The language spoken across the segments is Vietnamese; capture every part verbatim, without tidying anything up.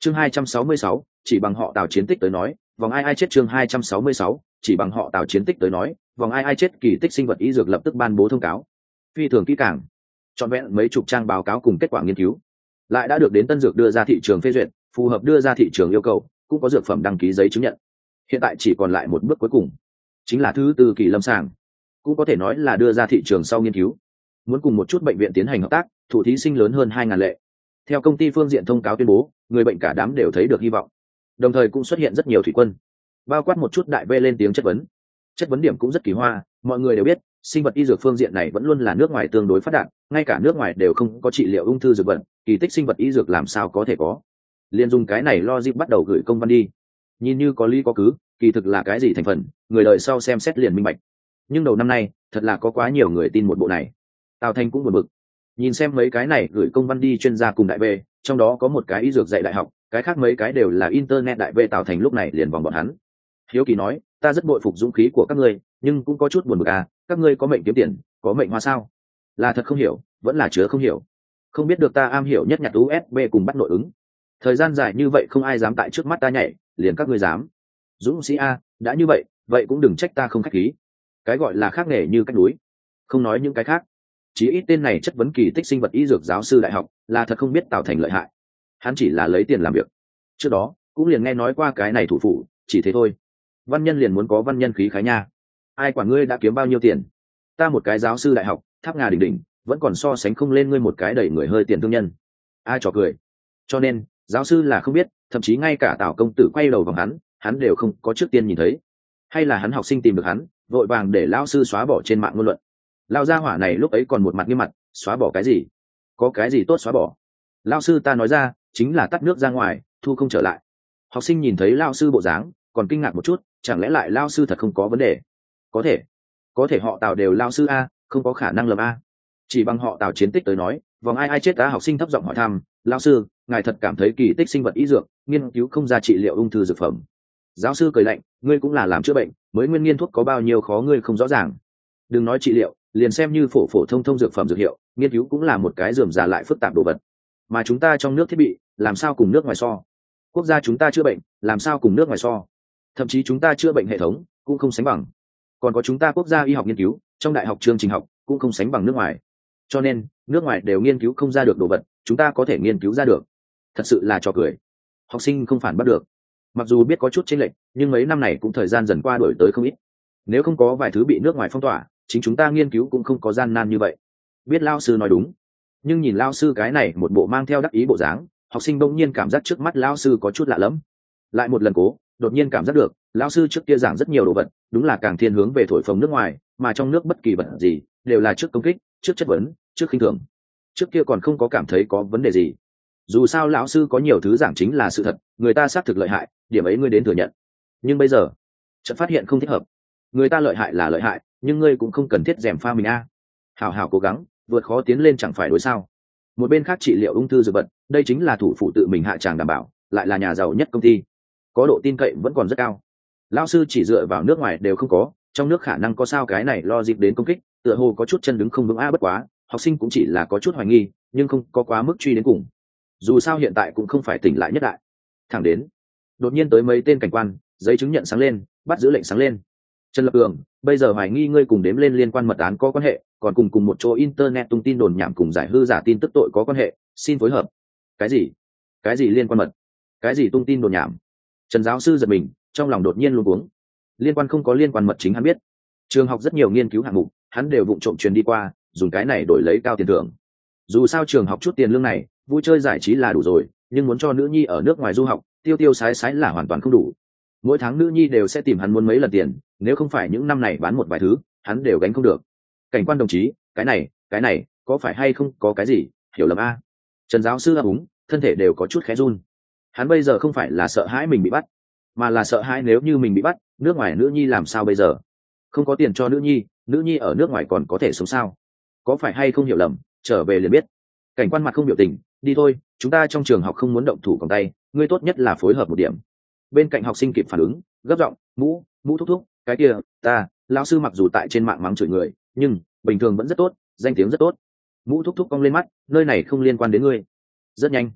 chương hai trăm sáu mươi sáu, chỉ bằng họ Tào chiến tích tới nói vòng ai ai chết. Chương hai trăm sáu mươi sáu, chỉ bằng họ Tào chiến tích tới nói vòng ai ai chết. Kỳ tích sinh vật y dược lập tức ban bố thông cáo phi thường kỹ càng, trọn vẹn mấy chục trang báo cáo cùng kết quả nghiên cứu lại đã được đến Tân Dược đưa ra thị trường phê duyệt, phù hợp đưa ra thị trường yêu cầu, cũng có dược phẩm đăng ký giấy chứng nhận. Hiện tại chỉ còn lại một bước cuối cùng, chính là thứ tư kỳ lâm sàng, cũng có thể nói là đưa ra thị trường sau nghiên cứu. Muốn cùng một chút bệnh viện tiến hành hợp tác, thủ thí sinh lớn hơn hai ngàn lệ. Theo công ty phương diện thông cáo tuyên bố, người bệnh cả đám đều thấy được hy vọng, đồng thời cũng xuất hiện rất nhiều thủy quân, bao quát một chút đại v lên tiếng chất vấn. Chất vấn điểm cũng rất kỳ hoa, mọi người đều biết sinh vật y dược phương diện này vẫn luôn là nước ngoài tương đối phát đạt, ngay cả nước ngoài đều không có trị liệu ung thư dược vật, kỳ tích sinh vật y dược làm sao có thể có. Liên dùng cái này lo dịp bắt đầu gửi công văn đi, nhìn như có lý có cứ, kỳ thực là cái gì thành phần, người đời sau xem xét liền minh bạch. Nhưng đầu năm nay thật là có quá nhiều người tin một bộ này. Tào Thanh cũng buồn bực, nhìn xem mấy cái này gửi công văn đi chuyên gia cùng đại v, trong đó có một cái y dược dạy đại học, cái khác mấy cái đều là internet đại v. Tào Thành lúc này liền vòng bọn hắn. Hiếu kỳ nói, ta rất bội phục dũng khí của các ngươi, nhưng cũng có chút buồn bực à, các ngươi có mệnh kiếm tiền, có mệnh hoa sao? Là thật không hiểu, vẫn là chứa không hiểu. Không biết được ta am hiểu nhất nhặt u ét bê cùng bắt nội ứng. Thời gian dài như vậy không ai dám tại trước mắt ta nhảy, liền các ngươi dám. Dũng sĩ a, đã như vậy, vậy cũng đừng trách ta không khách khí. Cái gọi là khác nghề như cách núi. Không nói những cái khác, chí ít tên này chất vấn kỳ tích sinh vật y dược giáo sư đại học, là thật không biết Tào Thành lợi hại. Hắn chỉ là lấy tiền làm việc. Trước đó cũng liền nghe nói qua cái này thủ phủ, chỉ thế thôi. Văn nhân liền muốn có văn nhân khí khái nha. Ai quản ngươi đã kiếm bao nhiêu tiền? Ta một cái giáo sư đại học, tháp ngà đỉnh đỉnh, vẫn còn so sánh không lên ngươi một cái đẩy người hơi tiền thương nhân. Ai trò cười. Cho nên giáo sư là không biết, thậm chí ngay cả Tào công tử quay đầu vòng hắn, hắn đều không có trước tiên nhìn thấy. Hay là hắn học sinh tìm được hắn, vội vàng để lão sư xóa bỏ trên mạng ngôn luận. Lão gia hỏa này lúc ấy còn một mặt nghiêm mặt, xóa bỏ cái gì? Có cái gì tốt xóa bỏ? Lão sư ta nói ra, chính là tắt nước ra ngoài, thu không trở lại. Học sinh nhìn thấy lão sư bộ dáng, còn kinh ngạc một chút, chẳng lẽ lại lão sư thật không có vấn đề? Có thể, có thể họ Tào đều lão sư a, không có khả năng lầm a. Chỉ bằng họ Tào chiến tích tới nói, vòng ai ai chết ta. Học sinh thấp giọng hỏi thăm, lão sư, ngài thật cảm thấy kỳ tích sinh vật y dược nghiên cứu không ra trị liệu ung thư dược phẩm? Giáo sư cười lạnh, ngươi cũng là làm chữa bệnh, mới nguyên nghiên thuốc có bao nhiêu khó ngươi không rõ ràng. Đừng nói trị liệu, liền xem như phổ phổ thông thông dược phẩm dược hiệu, nghiên cứu cũng là một cái rườm rà lại phức tạp đồ vật. Mà chúng ta trong nước thiết bị, làm sao cùng nước ngoài so? Quốc gia chúng ta chữa bệnh, làm sao cùng nước ngoài so? Thậm chí chúng ta chữa bệnh hệ thống cũng không sánh bằng. Còn có chúng ta quốc gia y học nghiên cứu, trong đại học chương trình học cũng không sánh bằng nước ngoài. Cho nên, nước ngoài đều nghiên cứu không ra được đồ vật, chúng ta có thể nghiên cứu ra được. Thật sự là trò cười. Học sinh không phản bắt được. Mặc dù biết có chút chênh lệch, nhưng mấy năm này cũng thời gian dần qua đổi tới không ít. Nếu không có vài thứ bị nước ngoài phong tỏa, chính chúng ta nghiên cứu cũng không có gian nan như vậy. Biết lao sư nói đúng, nhưng nhìn lao sư cái này một bộ mang theo đắc ý bộ dáng, học sinh đông nhiên cảm giác trước mắt lao sư có chút lạ lẫm. Lại một lần cố, đột nhiên cảm giác được lao sư trước kia giảng rất nhiều đồ vật, đúng là càng thiên hướng về thổi phồng nước ngoài, mà trong nước bất kỳ vật gì đều là trước công kích, trước chất vấn, trước khinh thường. Trước kia còn không có cảm thấy có vấn đề gì. Dù sao lão sư có nhiều thứ giảng chính là sự thật, người ta xác thực lợi hại, điểm ấy ngươi đến thừa nhận. Nhưng bây giờ chợt phát hiện không thích hợp. Người ta lợi hại là lợi hại, nhưng ngươi cũng không cần thiết gièm pha mình a. À. Hảo hảo cố gắng, vượt khó tiến lên chẳng phải đối sao? Một bên khác trị liệu ung thư dược vật, đây chính là thủ phủ tự mình hạ tràng đảm bảo, lại là nhà giàu nhất công ty, có độ tin cậy vẫn còn rất cao. Lão sư chỉ dựa vào nước ngoài đều không có, trong nước khả năng có sao cái này lo dịp đến công kích, tựa hồ có chút chân đứng không vững a. Bất quá học sinh cũng chỉ là có chút hoài nghi, nhưng không có quá mức truy đến cùng. Dù sao hiện tại cũng không phải tỉnh lại nhất đại. Thẳng đến đột nhiên tới mấy tên cảnh quan, giấy chứng nhận sáng lên, bắt giữ lệnh sáng lên. Trần Lập Tường, bây giờ hoài nghi ngươi cùng đếm lên liên quan mật án có quan hệ, còn cùng cùng một chỗ internet tung tin đồn nhảm cùng giải hư giả tin tức tội có quan hệ, xin phối hợp. Cái gì? Cái gì liên quan mật? Cái gì tung tin đồn nhảm? Trần giáo sư giật mình, trong lòng đột nhiên luống cuống. Liên quan không có liên quan mật chính hắn biết. Trường học rất nhiều nghiên cứu hạng mục, hắn đều vụng trộm truyền đi qua, dùng cái này đổi lấy cao tiền thưởng. Dù sao trường học chút tiền lương này, vui chơi giải trí là đủ rồi, nhưng muốn cho nữ nhi ở nước ngoài du học, tiêu tiêu sái sái là hoàn toàn không đủ. Mỗi tháng nữ nhi đều sẽ tìm hắn muốn mấy lần tiền, nếu không phải những năm này bán một vài thứ, hắn đều gánh không được. Cảnh quan đồng chí, cái này, cái này, có phải hay không có cái gì, hiểu lầm a? Trần giáo sư ấp úng, thân thể đều có chút khẽ run. Hắn bây giờ không phải là sợ hãi mình bị bắt, mà là sợ hãi nếu như mình bị bắt, nước ngoài nữ nhi làm sao bây giờ? Không có tiền cho nữ nhi, nữ nhi ở nước ngoài còn có thể sống sao? Có phải hay không hiểu lầm, trở về liền biết. Cảnh quan mặt không biểu tình, đi thôi, chúng ta trong trường học không muốn động thủ còng tay, ngươi tốt nhất là phối hợp một điểm. Bên cạnh học sinh kịp phản ứng, gấp giọng, mũ mũ thúc thúc, cái kia ta lão sư mặc dù tại trên mạng mắng chửi người, nhưng bình thường vẫn rất tốt, danh tiếng rất tốt. Mũ thúc thúc cong lên mắt, nơi này không liên quan đến ngươi. Rất nhanh,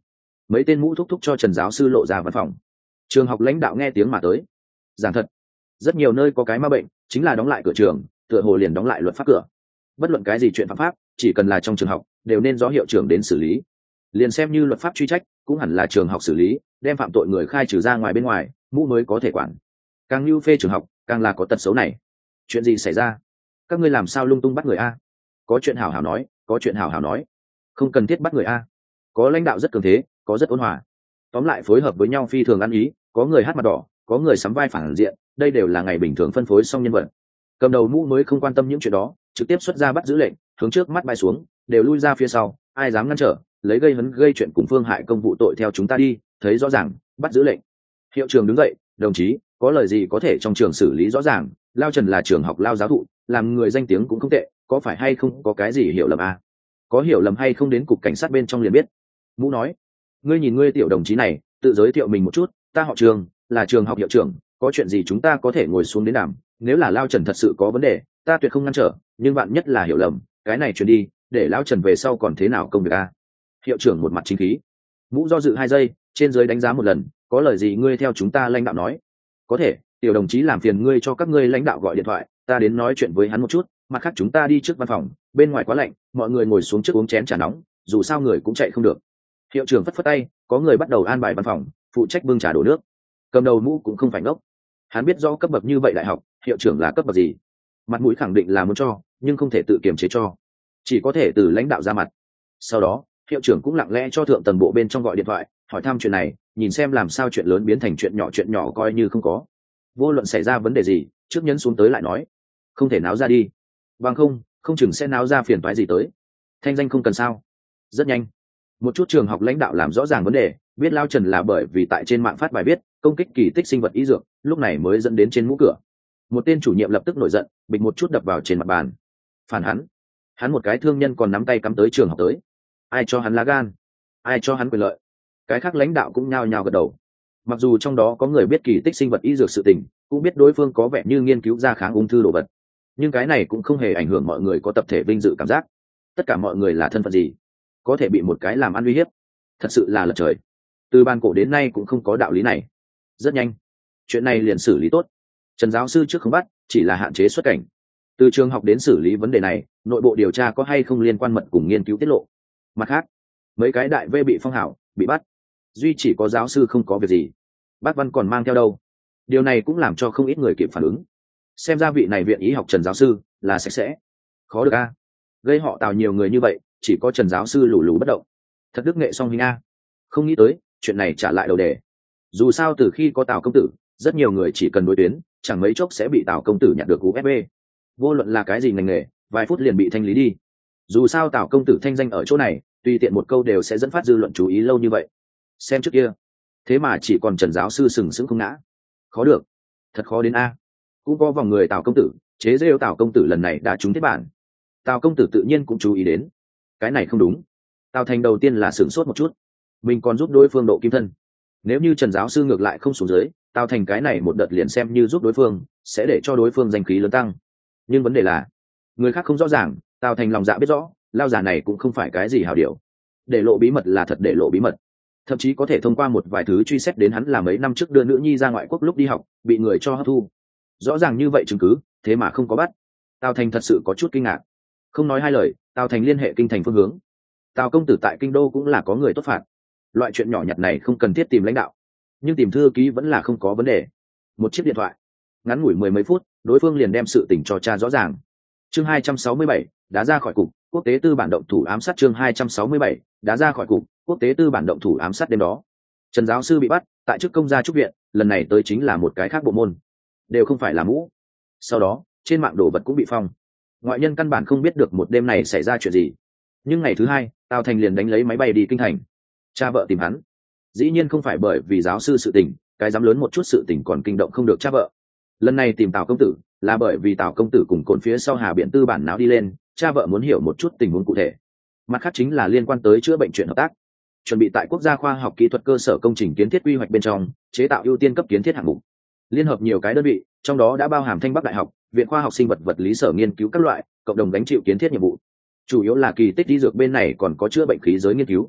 mấy tên mũ thúc thúc cho Trần giáo sư lộ ra văn phòng. Trường học lãnh đạo nghe tiếng mà tới. Giảng thật, rất nhiều nơi có cái ma bệnh, chính là đóng lại cửa trường, tựa hồ liền đóng lại luật pháp cửa. Bất luận cái gì chuyện phạm pháp, chỉ cần là trong trường học, đều nên do hiệu trưởng đến xử lý. Liền xem như luật pháp truy trách, cũng hẳn là trường học xử lý, đem phạm tội người khai trừ ra ngoài bên ngoài, mũ mới có thể quản. Càng như phê trường học, càng là có tật xấu này. Chuyện gì xảy ra? Các ngươi làm sao lung tung bắt người a? Có chuyện hảo hảo nói, có chuyện hảo hảo nói, không cần thiết bắt người a. Có lãnh đạo rất cường thế, có rất ôn hòa, tóm lại phối hợp với nhau phi thường ăn ý, có người hát mặt đỏ, có người sắm vai phản diện, đây đều là ngày bình thường phân phối xong nhân vật. Cầm đầu mũ mới không quan tâm những chuyện đó, trực tiếp xuất ra bắt giữ lệnh, hướng trước mắt bay xuống, đều lui ra phía sau, ai dám ngăn trở, lấy gây hấn gây chuyện cùng phương hại công vụ tội theo chúng ta đi, thấy rõ ràng, bắt giữ lệnh. Hiệu trưởng đứng dậy, đồng chí, có lời gì có thể trong trường xử lý rõ ràng, Lao Trần là trường học Lao giáo thụ, làm người danh tiếng cũng không tệ, có phải hay không có cái gì hiểu lầm à? Có hiểu lầm hay không đến cục cảnh sát bên trong liền biết. Mũ nói, ngươi nhìn ngươi tiểu đồng chí này, tự giới thiệu mình một chút, ta họ Trường, là trường học hiệu trưởng, có chuyện gì chúng ta có thể ngồi xuống đến đàm, nếu là Lao Trần thật sự có vấn đề, ta tuyệt không ngăn trở, nhưng bạn nhất là hiểu lầm, cái này truyền đi, để Lao Trần về sau còn thế nào công việc a? Hiệu trưởng một mặt chính khí. Mũ do dự hai giây, trên dưới đánh giá một lần, có lời gì ngươi theo chúng ta lãnh đạo nói. Có thể, tiểu đồng chí làm phiền ngươi cho các ngươi lãnh đạo gọi điện thoại, ta đến nói chuyện với hắn một chút, mặt khác chúng ta đi trước văn phòng, bên ngoài quá lạnh, mọi người ngồi xuống trước uống chén trà nóng, dù sao người cũng chạy không được. Hiệu trưởng phất phất tay, có người bắt đầu an bài văn phòng, phụ trách bưng trà đổ nước. Cầm đầu mũ cũng không phải ngốc, hắn biết rõ cấp bậc như vậy đại học, hiệu trưởng là cấp bậc gì, mặt mũi khẳng định là muốn cho, nhưng không thể tự kiềm chế cho, chỉ có thể từ lãnh đạo ra mặt. Sau đó hiệu trưởng cũng lặng lẽ cho thượng tầng bộ bên trong gọi điện thoại, hỏi thăm chuyện này, nhìn xem làm sao chuyện lớn biến thành chuyện nhỏ, chuyện nhỏ coi như không có. Vô luận xảy ra vấn đề gì, trước nhấn xuống tới lại nói, không thể náo ra đi, bằng không không chừng sẽ náo ra phiền toái gì tới. Thanh danh không cần sao. Rất nhanh, một chút trường học lãnh đạo làm rõ ràng vấn đề, biết Lao Trần là bởi vì tại trên mạng phát bài viết công kích kỳ tích sinh vật y dược, lúc này mới dẫn đến trên mũ cửa. Một tên chủ nhiệm lập tức nổi giận, bịch một chút đập vào trên mặt bàn. Phản hắn, hắn một cái thương nhân còn nắm tay cắm tới trường học tới, ai cho hắn lá gan, ai cho hắn quyền lợi. Cái khác lãnh đạo cũng nhao nhao gật đầu. Mặc dù trong đó có người biết kỳ tích sinh vật y dược sự tình, cũng biết đối phương có vẻ như nghiên cứu ra kháng ung thư đồ vật, nhưng cái này cũng không hề ảnh hưởng mọi người có tập thể vinh dự cảm giác. Tất cả mọi người là thân phận gì, có thể bị một cái làm ăn uy hiếp, thật sự là lật trời. Từ ban cổ đến nay cũng không có đạo lý này. Rất nhanh, chuyện này liền xử lý tốt. Trần giáo sư trước không bắt, chỉ là hạn chế xuất cảnh. Từ trường học đến xử lý vấn đề này, nội bộ điều tra có hay không liên quan mật cùng nghiên cứu tiết lộ. Mặt khác, mấy cái đại vê bị phong hảo, bị bắt, duy chỉ có giáo sư không có việc gì. Bác Văn còn mang theo đâu, điều này cũng làm cho không ít người kịp phản ứng. Xem ra vị này viện y học Trần giáo sư là sạch sẽ. Khó được a, gây họ Tào nhiều người như vậy, chỉ có Trần giáo sư lù lù bất động, thật đức nghệ song hình a. Không nghĩ tới chuyện này trả lại đầu đề. Dù sao từ khi có Tào công tử, rất nhiều người chỉ cần đối tuyến, chẳng mấy chốc sẽ bị Tào công tử nhận được u ép bê. Vô luận là cái gì ngành nghề, vài phút liền bị thanh lý đi. Dù sao Tào công tử thanh danh ở chỗ này, tùy tiện một câu đều sẽ dẫn phát dư luận chú ý lâu như vậy. Xem trước kia, thế mà chỉ còn Trần giáo sư sừng sững không ngã. Khó được, thật khó đến a. Cũng có vòng người Tào công tử chế rêu Tào công tử lần này đã trúng thiết bản. Tào công tử tự nhiên cũng chú ý đến, cái này không đúng. Tào Thành đầu tiên là sửng sốt một chút, mình còn giúp đối phương độ kim thân. Nếu như Trần giáo sư ngược lại không xuống dưới, Tào Thành cái này một đợt liền xem như giúp đối phương, sẽ để cho đối phương danh khí lớn tăng. Nhưng vấn đề là, người khác không rõ ràng, Tào Thành lòng dạ biết rõ, lao già này cũng không phải cái gì hảo điều. Để lộ bí mật là thật để lộ bí mật, thậm chí có thể thông qua một vài thứ truy xét đến hắn là mấy năm trước đưa nữ nhi ra ngoại quốc lúc đi học, bị người cho hấp thu. Rõ ràng như vậy chứng cứ, thế mà không có bắt. Tào Thành thật sự có chút kinh ngạc. Không nói hai lời, Tào Thành liên hệ kinh thành phương hướng. Tào công tử tại kinh đô cũng là có người tốt phạt, loại chuyện nhỏ nhặt này không cần thiết tìm lãnh đạo, nhưng tìm thư ký vẫn là không có vấn đề. Một chiếc điện thoại, ngắn ngủi mười mấy phút, đối phương liền đem sự tình cho cha rõ ràng. Chương hai trăm sáu mươi bảy, đá ra khỏi cục, quốc tế tư bản động thủ ám sát. Chương hai trăm sáu mươi bảy, đá ra khỏi cục, quốc tế tư bản động thủ ám sát. Đêm đó, Trần giáo sư bị bắt tại chức công gia trúc viện, lần này tới chính là một cái khác bộ môn, đều không phải là mũ. Sau đó, trên mạng đồ vật cũng bị phong, ngoại nhân căn bản không biết được một đêm này xảy ra chuyện gì. Nhưng ngày thứ hai, Tào Thành liền đánh lấy máy bay đi kinh thành. Cha vợ tìm hắn, dĩ nhiên không phải bởi vì giáo sư sự tình, cái dám lớn một chút sự tình còn kinh động không được cha vợ. Lần này tìm Tào công tử là bởi vì Tào công tử cùng cồn phía sau Hà Biển tư bản náo đi lên, cha vợ muốn hiểu một chút tình huống cụ thể. Mặt khác chính là liên quan tới chữa bệnh chuyện hợp tác, chuẩn bị tại quốc gia khoa học kỹ thuật cơ sở công trình kiến thiết quy hoạch bên trong chế tạo ưu tiên cấp kiến thiết hạng mục, liên hợp nhiều cái đơn vị, trong đó đã bao hàm Thanh Bắc Đại học, viện khoa học sinh vật vật lý sở nghiên cứu các loại, cộng đồng gánh chịu kiến thiết nhiệm vụ. Chủ yếu là kỳ tích y dược bên này còn có chữa bệnh khí giới nghiên cứu.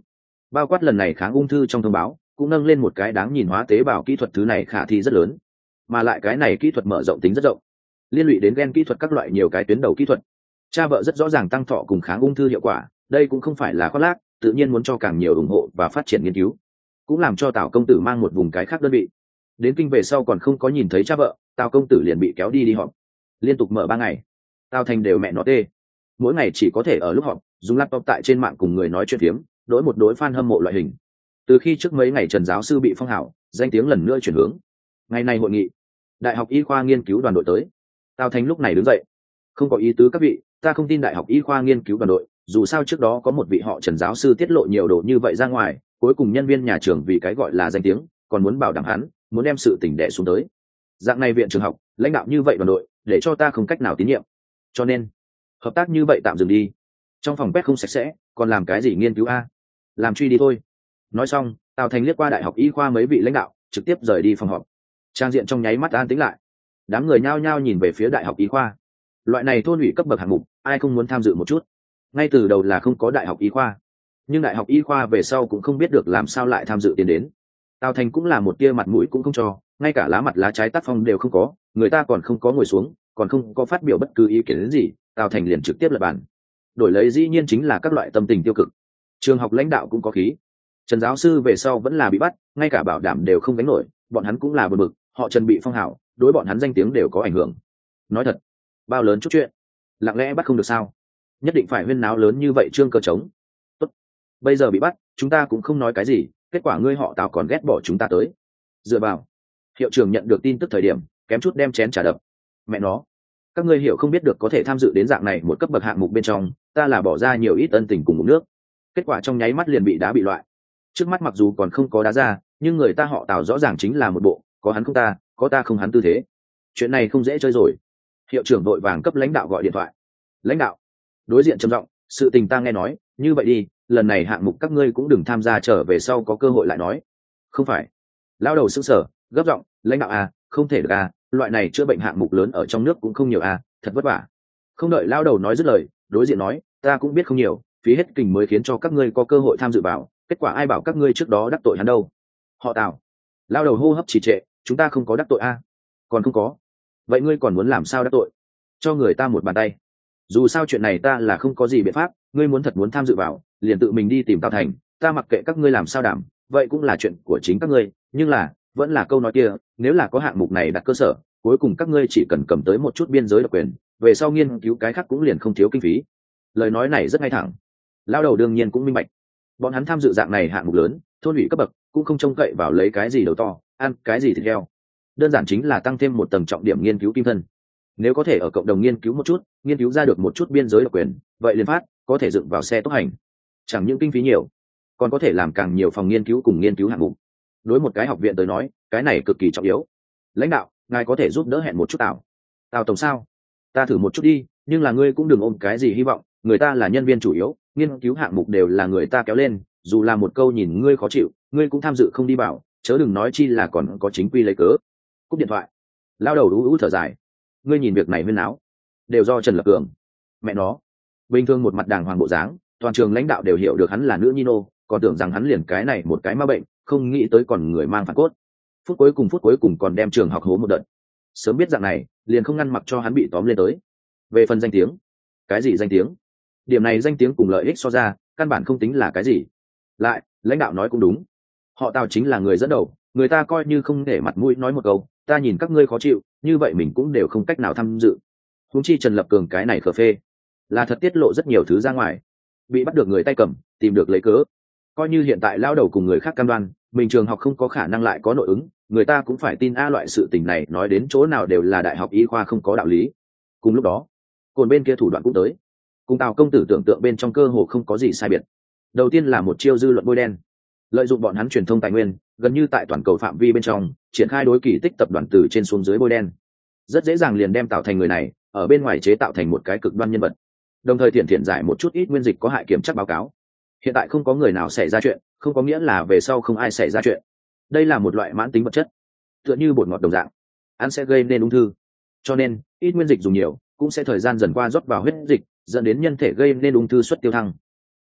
bao quát lần này kháng ung thư trong thông báo cũng nâng lên một cái đáng nhìn hóa tế bào kỹ thuật, thứ này khả thi rất lớn, mà lại cái này kỹ thuật mở rộng tính rất rộng, liên lụy đến gen kỹ thuật các loại nhiều cái tuyến đầu kỹ thuật. Cha vợ rất rõ ràng tăng thọ cùng kháng ung thư hiệu quả, đây cũng không phải là khoác lác, tự nhiên muốn cho càng nhiều ủng hộ và phát triển nghiên cứu, cũng làm cho Tào công tử mang một vùng cái khác đơn vị đến kinh về sau còn không có nhìn thấy cha vợ, Tào công tử liền bị kéo đi đi họp, liên tục mở ba ngày. Tào Thành đều mẹ nó tê, mỗi ngày chỉ có thể ở lúc họp dùng laptop tại trên mạng cùng người nói chuyện phiếm, đối một đối fan hâm mộ loại hình. Từ khi trước mấy ngày Trần giáo sư bị phong hảo, danh tiếng lần nữa chuyển hướng. Ngày này hội nghị, Đại học Y khoa nghiên cứu đoàn đội tới. Tào Thành lúc này đứng dậy, không có ý tứ các vị, ta không tin Đại học Y khoa nghiên cứu đoàn đội, dù sao trước đó có một vị họ Trần giáo sư tiết lộ nhiều đồ như vậy ra ngoài, cuối cùng nhân viên nhà trường vì cái gọi là danh tiếng còn muốn bảo đảm hắn, muốn đem sự tình đè xuống tới. Dạng này viện trường học lãnh đạo như vậy đoàn đội, để cho ta không cách nào tín nhiệm, cho nên hợp tác như vậy tạm dừng đi. Trong phòng quét không sạch sẽ, còn làm cái gì nghiên cứu a? Làm truy đi thôi. Nói xong, Tào Thành liếc qua Đại học Y khoa mấy vị lãnh đạo, trực tiếp rời đi phòng họp. Trang diện trong nháy mắt an tĩnh lại, đám người nhao nhao nhìn về phía Đại học Y khoa. Loại này thôn ủy cấp bậc hạng mục, ai không muốn tham dự một chút? Ngay từ đầu là không có Đại học Y khoa, nhưng Đại học Y khoa về sau cũng không biết được làm sao lại tham dự tiến đến. Tào Thành cũng là một tia mặt mũi cũng không cho, ngay cả lá mặt lá trái tác phong đều không có, người ta còn không có ngồi xuống, còn không có phát biểu bất cứ ý kiến gì, Tào Thành liền trực tiếp lật bàn. Đổi lấy dĩ nhiên chính là các loại tâm tình tiêu cực. Trường học lãnh đạo cũng có khí. Trần giáo sư về sau vẫn là bị bắt, ngay cả bảo đảm đều không gánh nổi, bọn hắn cũng là bực bực, họ Trần bị phong hảo, đối bọn hắn danh tiếng đều có ảnh hưởng. Nói thật, bao lớn chút chuyện, lặng lẽ bắt không được sao? Nhất định phải huyên náo lớn như vậy trương cơ trống. Tốt, bây giờ bị bắt, chúng ta cũng không nói cái gì, kết quả ngươi họ Tào còn ghét bỏ chúng ta tới. Dựa vào. Hiệu trưởng nhận được tin tức thời điểm, kém chút đem chén trả đập. Mẹ nó, các ngươi hiểu không biết được có thể tham dự đến dạng này một cấp bậc hạng mục bên trong, ta là bỏ ra nhiều ít ân tình cùng một nước, kết quả trong nháy mắt liền bị đá bị loại. Trước mắt mặc dù còn không có đá ra, nhưng người ta họ Tào rõ ràng chính là một bộ có hắn không ta, có ta không hắn tư thế. Chuyện này không dễ chơi rồi. Hiệu trưởng vội vàng cấp lãnh đạo gọi điện thoại. Lãnh đạo đối diện trầm giọng, sự tình ta nghe nói, như vậy đi, lần này hạng mục các ngươi cũng đừng tham gia, trở về sau có cơ hội lại nói. Không phải. Lao đầu sững sờ, gấp giọng, lãnh đạo à, không thể được à, loại này chữa bệnh hạng mục lớn ở trong nước cũng không nhiều à, thật vất vả. Không đợi lao đầu nói dứt lời, đối diện nói, ta cũng biết không nhiều, phí hết kình mới khiến cho các ngươi có cơ hội tham dự vào, kết quả ai bảo các ngươi trước đó đắc tội hắn đâu. Họ Tào. Lao đầu hô hấp trì trệ, chúng ta không có đắc tội à? Còn không có. Vậy ngươi còn muốn làm sao đắc tội? Cho người ta một bàn tay. Dù sao chuyện này ta là không có gì biện pháp, ngươi muốn thật muốn tham dự vào, liền tự mình đi tìm Tào Thành, ta mặc kệ các ngươi làm sao đảm, vậy cũng là chuyện của chính các ngươi, nhưng là vẫn là câu nói kia, nếu là có hạng mục này đặt cơ sở, cuối cùng các ngươi chỉ cần cầm tới một chút biên giới độc quyền, về sau nghiên cứu cái khác cũng liền không thiếu kinh phí. Lời nói này rất ngay thẳng. Lao đầu đương nhiên cũng minh bạch, bọn hắn tham dự dạng này hạng mục lớn, thôn ủy cấp bậc cũng không trông cậy vào lấy cái gì đầu to, ăn cái gì thịt heo, đơn giản chính là tăng thêm một tầng trọng điểm nghiên cứu kim thân. Nếu có thể ở cộng đồng nghiên cứu một chút, nghiên cứu ra được một chút biên giới độc quyền, vậy liền phát có thể dựng vào xe tốc hành, chẳng những kinh phí nhiều, còn có thể làm càng nhiều phòng nghiên cứu cùng nghiên cứu hạng mục. Đối một cái học viện tới nói, cái này cực kỳ trọng yếu. Lãnh đạo, ngài có thể giúp đỡ hẹn một chút Tào Tào tổng sao? Ta thử một chút đi, nhưng là ngươi cũng đừng ôm cái gì hy vọng, người ta là nhân viên chủ yếu, nghiên cứu hạng mục đều là người ta kéo lên, dù là một câu nhìn ngươi khó chịu, ngươi cũng tham dự không đi bảo, chớ đừng nói chi là còn có chính quy lấy cớ. Cúp điện thoại. Lao đầu ú ú thở dài, ngươi nhìn việc này huyên áo, đều do Trần Lập Cường. Mẹ nó, bình thường một mặt đàng hoàng bộ dáng, toàn trường lãnh đạo đều hiểu được hắn là nữ nhi nô, còn tưởng rằng hắn liền cái này một cái ma bệnh, không nghĩ tới còn người mang phản cốt. Phút cuối cùng phút cuối cùng còn đem trường học hố một đợt. Sớm biết dạng này, liền không ngăn mặc cho hắn bị tóm lên tới. Về phần danh tiếng, cái gì danh tiếng? Điểm này danh tiếng cùng lợi ích so ra, căn bản không tính là cái gì. Lại, lãnh đạo nói cũng đúng. Họ Tào chính là người dẫn đầu, người ta coi như không để mặt mũi nói một câu, ta nhìn các ngươi khó chịu, như vậy mình cũng đều không cách nào tham dự. Huống chi Trần Lập Cường cái này khờ phê, là thật tiết lộ rất nhiều thứ ra ngoài, bị bắt được người tay cầm, tìm được lấy cớ. Coi như hiện tại lao đầu cùng người khác cam đoan, mình trường học không có khả năng lại có nội ứng, người ta cũng phải tin a, loại sự tình này nói đến chỗ nào đều là đại học y khoa không có đạo lý. Cùng lúc đó, cồn bên kia thủ đoạn cũng tới, cùng Tào công tử tưởng tượng bên trong cơ hồ không có gì sai biệt. Đầu tiên là một chiêu dư luận bôi đen, lợi dụng bọn hắn truyền thông tài nguyên, gần như tại toàn cầu phạm vi bên trong triển khai đối kỳ tích tập đoàn từ trên xuống dưới bôi đen, rất dễ dàng liền đem tạo thành người này ở bên ngoài chế tạo thành một cái cực đoan nhân vật, đồng thời thiện thiện giải một chút ít nguyên dịch có hại kiểm tra báo cáo. Hiện tại không có người nào xảy ra chuyện, không có nghĩa là về sau không ai xảy ra chuyện. Đây là một loại mãn tính vật chất, tựa như bột ngọt đồng dạng, ăn sẽ gây nên ung thư, cho nên ít nguyên dịch dùng nhiều cũng sẽ thời gian dần qua rót vào huyết dịch, dẫn đến nhân thể gây nên ung thư suất tiêu thăng.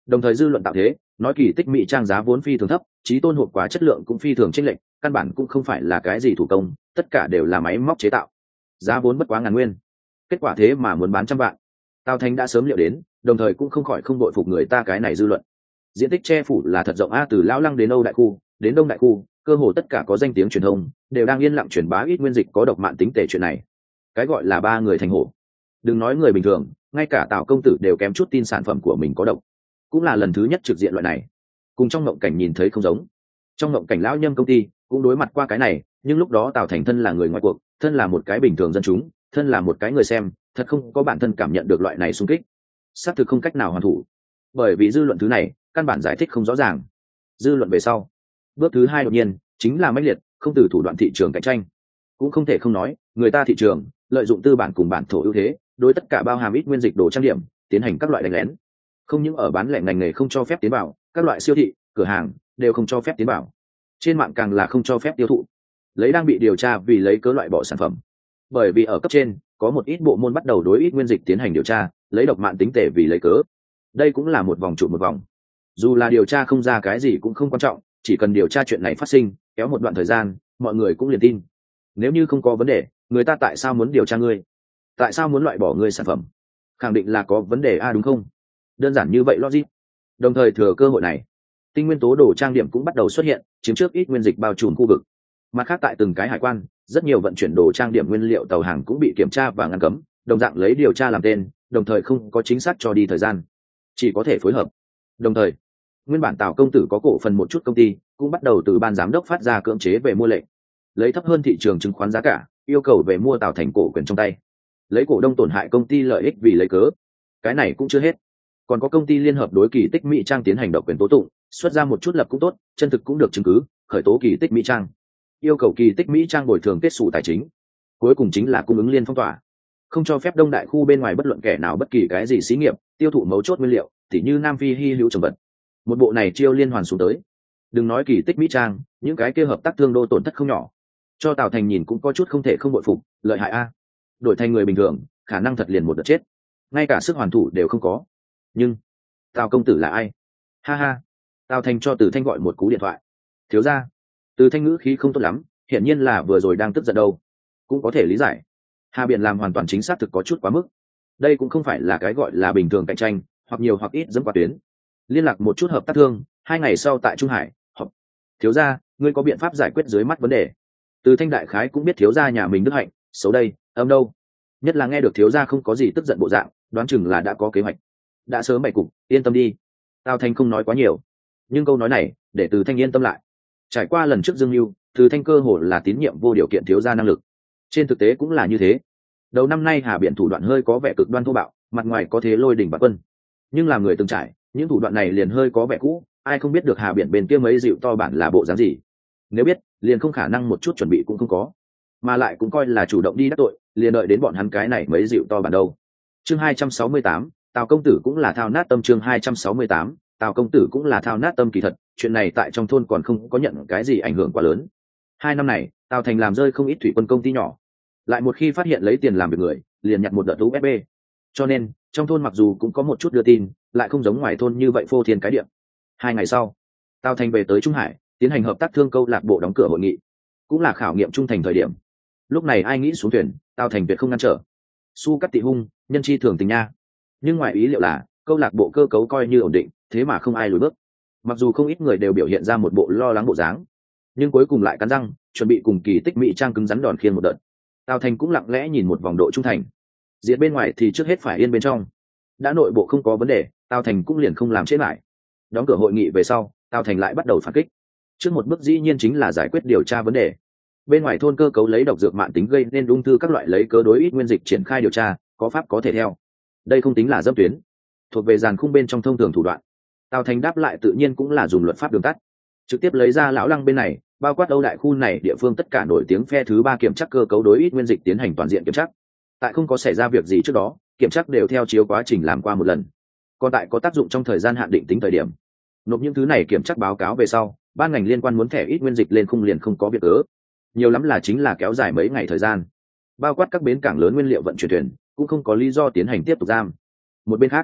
Đồng thời dư luận tạo thế nói kỳ tích mỹ trang giá vốn phi thường thấp, chí tôn hộp quà chất lượng cũng phi thường chênh lệch, căn bản cũng không phải là cái gì thủ công, tất cả đều là máy móc chế tạo, giá vốn bất quá ngàn nguyên. Kết quả thế mà muốn bán trăm vạn. Tào Thành đã sớm liệu đến, đồng thời cũng không khỏi không đội phục người ta cái này dư luận. Diện tích che phủ là thật rộng a, từ Lão Lăng đến Âu Đại khu đến Đông Đại khu, cơ hồ tất cả có danh tiếng truyền thông đều đang yên lặng truyền bá ít nguyên dịch có độc mạng tính tệ chuyện này. Cái gọi là ba người thành hổ, đừng nói người bình thường, ngay cả Tào công tử đều kém chút tin sản phẩm của mình có độc. Cũng là lần thứ nhất trực diện loại này, cùng trong ngộng cảnh nhìn thấy không giống. Trong ngộng cảnh lão nhâm công ty cũng đối mặt qua cái này, nhưng lúc đó Tào Thành thân là người ngoài cuộc, thân là một cái bình thường dân chúng, thân là một cái người xem, thật không có bản thân cảm nhận được loại này xung kích, xác thực không cách nào hoàn thủ, bởi vì dư luận thứ này căn bản giải thích không rõ ràng. Dư luận về sau, bước thứ hai đột nhiên chính là mãnh liệt, không từ thủ đoạn thị trường cạnh tranh. Cũng không thể không nói, người ta thị trường lợi dụng tư bản cùng bản thổ ưu thế, đối tất cả bao hàm ít nguyên dịch đồ trang điểm tiến hành các loại đánh lén. Không những ở bán lẻ ngành nghề không cho phép tiến vào, các loại siêu thị, cửa hàng đều không cho phép tiến vào. Trên mạng càng là không cho phép tiêu thụ. Lấy đang bị điều tra vì lấy cớ loại bỏ sản phẩm. Bởi vì ở cấp trên có một ít bộ môn bắt đầu đối ít nguyên dịch tiến hành điều tra, lấy độc mạng tính tệ vì lấy cớ. Đây cũng là một vòng trụ một vòng. Dù là điều tra không ra cái gì cũng không quan trọng, chỉ cần điều tra chuyện này phát sinh, kéo một đoạn thời gian, mọi người cũng liền tin. Nếu như không có vấn đề, người ta tại sao muốn điều tra ngươi? Tại sao muốn loại bỏ ngươi sản phẩm? Khẳng định là có vấn đề a, đúng không? Đơn giản như vậy logic. Đồng thời thừa cơ hội này, tinh nguyên tố đồ trang điểm cũng bắt đầu xuất hiện, chiếm trước ít nguyên dịch bao trùm khu vực. Mặt khác tại từng cái hải quan, rất nhiều vận chuyển đồ trang điểm nguyên liệu tàu hàng cũng bị kiểm tra và ngăn cấm, đồng dạng lấy điều tra làm tên, đồng thời không có chính xác cho đi thời gian, chỉ có thể phối hợp. Đồng thời, nguyên bản Tào công tử có cổ phần một chút công ty cũng bắt đầu từ ban giám đốc phát ra cưỡng chế về mua lệnh, lấy thấp hơn thị trường chứng khoán giá cả, yêu cầu về mua Tào Thành cổ quyền trong tay, lấy cổ đông tổn hại công ty lợi ích vì lấy cớ. Cái này cũng chưa hết, còn có công ty liên hợp đối kỳ tích mỹ trang tiến hành độc quyền tố tụng, xuất ra một chút lập cũng tốt, chân thực cũng được chứng cứ, khởi tố kỳ tích mỹ trang, yêu cầu kỳ tích mỹ trang bồi thường kết xù tài chính. Cuối cùng chính là cung ứng liên phong tỏa, không cho phép Đông Đại khu bên ngoài bất luận kẻ nào bất kỳ cái gì xí nghiệp tiêu thụ mấu chốt nguyên liệu, tỉ như Nam Phi hy hữu trồng vật. Một bộ này chiêu liên hoàn xuống tới, đừng nói kỳ tích mỹ trang, những cái kia hợp tác thương đô tổn thất không nhỏ. Cho Tào Thành nhìn cũng có chút không thể không bội phục, lợi hại a. Đổi thành người bình thường, khả năng thật liền một đợt chết, ngay cả sức hoàn thủ đều không có. Nhưng Tào công tử là ai? Ha ha. Tào Thành cho Từ Thanh gọi một cú điện thoại. Thiếu gia. Từ Thanh ngữ khí không tốt lắm, hiển nhiên là vừa rồi đang tức giận đâu. Cũng có thể lý giải, Hà Biển làm hoàn toàn chính xác thực có chút quá mức. Đây cũng không phải là cái gọi là bình thường cạnh tranh, hoặc nhiều hoặc ít dẫm qua tuyến. Liên lạc một chút hợp tác thương, hai ngày sau tại Trung Hải họp. Thiếu gia, ngươi có biện pháp giải quyết dưới mắt vấn đề? Từ Thanh đại khái cũng biết thiếu gia nhà mình đức hạnh xấu đây, âm đâu. Nhất là nghe được thiếu gia không có gì tức giận bộ dạng, đoán chừng là đã có kế hoạch, đã sớm bày cục. Yên tâm đi. Tào Thanh không nói quá nhiều, nhưng câu nói này để Từ Thanh yên tâm lại. Trải qua lần trước dương mưu, Từ Thanh cơ hồ là tín nhiệm vô điều kiện thiếu gia năng lực. Trên thực tế cũng là như thế. Đầu năm nay Hà Biển thủ đoạn hơi có vẻ cực đoan thô bạo, mặt ngoài có thế lôi đỉnh bạt quân, nhưng làm người từng trải, những thủ đoạn này liền hơi có vẻ cũ, ai không biết được Hà Biển bên kia mấy dịu to bản là bộ dáng gì. Nếu biết, liền không khả năng một chút chuẩn bị cũng không có, mà lại cũng coi là chủ động đi đắc tội, liền đợi đến bọn hắn cái này mấy dịu to bản đâu. Chương hai trăm sáu mươi tám, Tào công tử cũng là thao nát tâm. Chương hai trăm sáu mươi tám, Tào công tử cũng là thao nát tâm. Kỳ thật, chuyện này tại trong thôn còn không có nhận cái gì ảnh hưởng quá lớn. Hai năm này, Tào Thành làm rơi không ít thủy quân công ty nhỏ, lại một khi phát hiện lấy tiền làm việc người, liền nhặt một đợt u ép bê. Cho nên trong thôn mặc dù cũng có một chút đưa tin, lại không giống ngoài thôn như vậy phô thiên cái địa. Hai ngày sau, Tào Thành về tới Trung Hải, tiến hành hợp tác thương câu lạc bộ đóng cửa hội nghị, cũng là khảo nghiệm trung thành thời điểm. Lúc này ai nghĩ xuống thuyền, Tào Thành tuyệt không ngăn trở. Su cắt tị hung, nhân chi thường tình nha. Nhưng ngoài ý liệu là câu lạc bộ cơ cấu coi như ổn định, thế mà không ai lùi bước. Mặc dù không ít người đều biểu hiện ra một bộ lo lắng bộ dáng, nhưng cuối cùng lại cắn răng chuẩn bị cùng kỳ tích mỹ trang cứng rắn đòn khiên một đợt. Tào Thành cũng lặng lẽ nhìn một vòng độ trung thành, diệt bên ngoài thì trước hết phải yên bên trong. Đã nội bộ không có vấn đề, Tào Thành cũng liền không làm chết lại. Đóng cửa hội nghị về sau, Tào Thành lại bắt đầu phản kích. Trước một bước dĩ nhiên chính là giải quyết điều tra vấn đề. Bên ngoài thôn cơ cấu lấy độc dược mạn tính gây nên ung thư các loại lấy cớ đối ít nguyên dịch triển khai điều tra, có pháp có thể theo. Đây không tính là dâm tuyến, thuộc về dàn khung bên trong thông thường thủ đoạn. Tào Thành đáp lại tự nhiên cũng là dùng luật pháp đường tắt, trực tiếp lấy ra lão lăng bên này, bao quát Âu Đại khu này địa phương tất cả nổi tiếng phe thứ ba kiểm tra cơ cấu đối ít nguyên dịch tiến hành toàn diện kiểm tra. Tại không có xảy ra việc gì trước đó, kiểm tra đều theo chiếu quá trình làm qua một lần. Còn tại có tác dụng trong thời gian hạn định tính thời điểm, nộp những thứ này kiểm tra báo cáo về sau, ban ngành liên quan muốn thẻ ít nguyên dịch lên khung liền không có việc cớ, nhiều lắm là chính là kéo dài mấy ngày thời gian. Bao quát các bến cảng lớn nguyên liệu vận chuyển thuyền cũng không có lý do tiến hành tiếp tục giam. Một bên khác,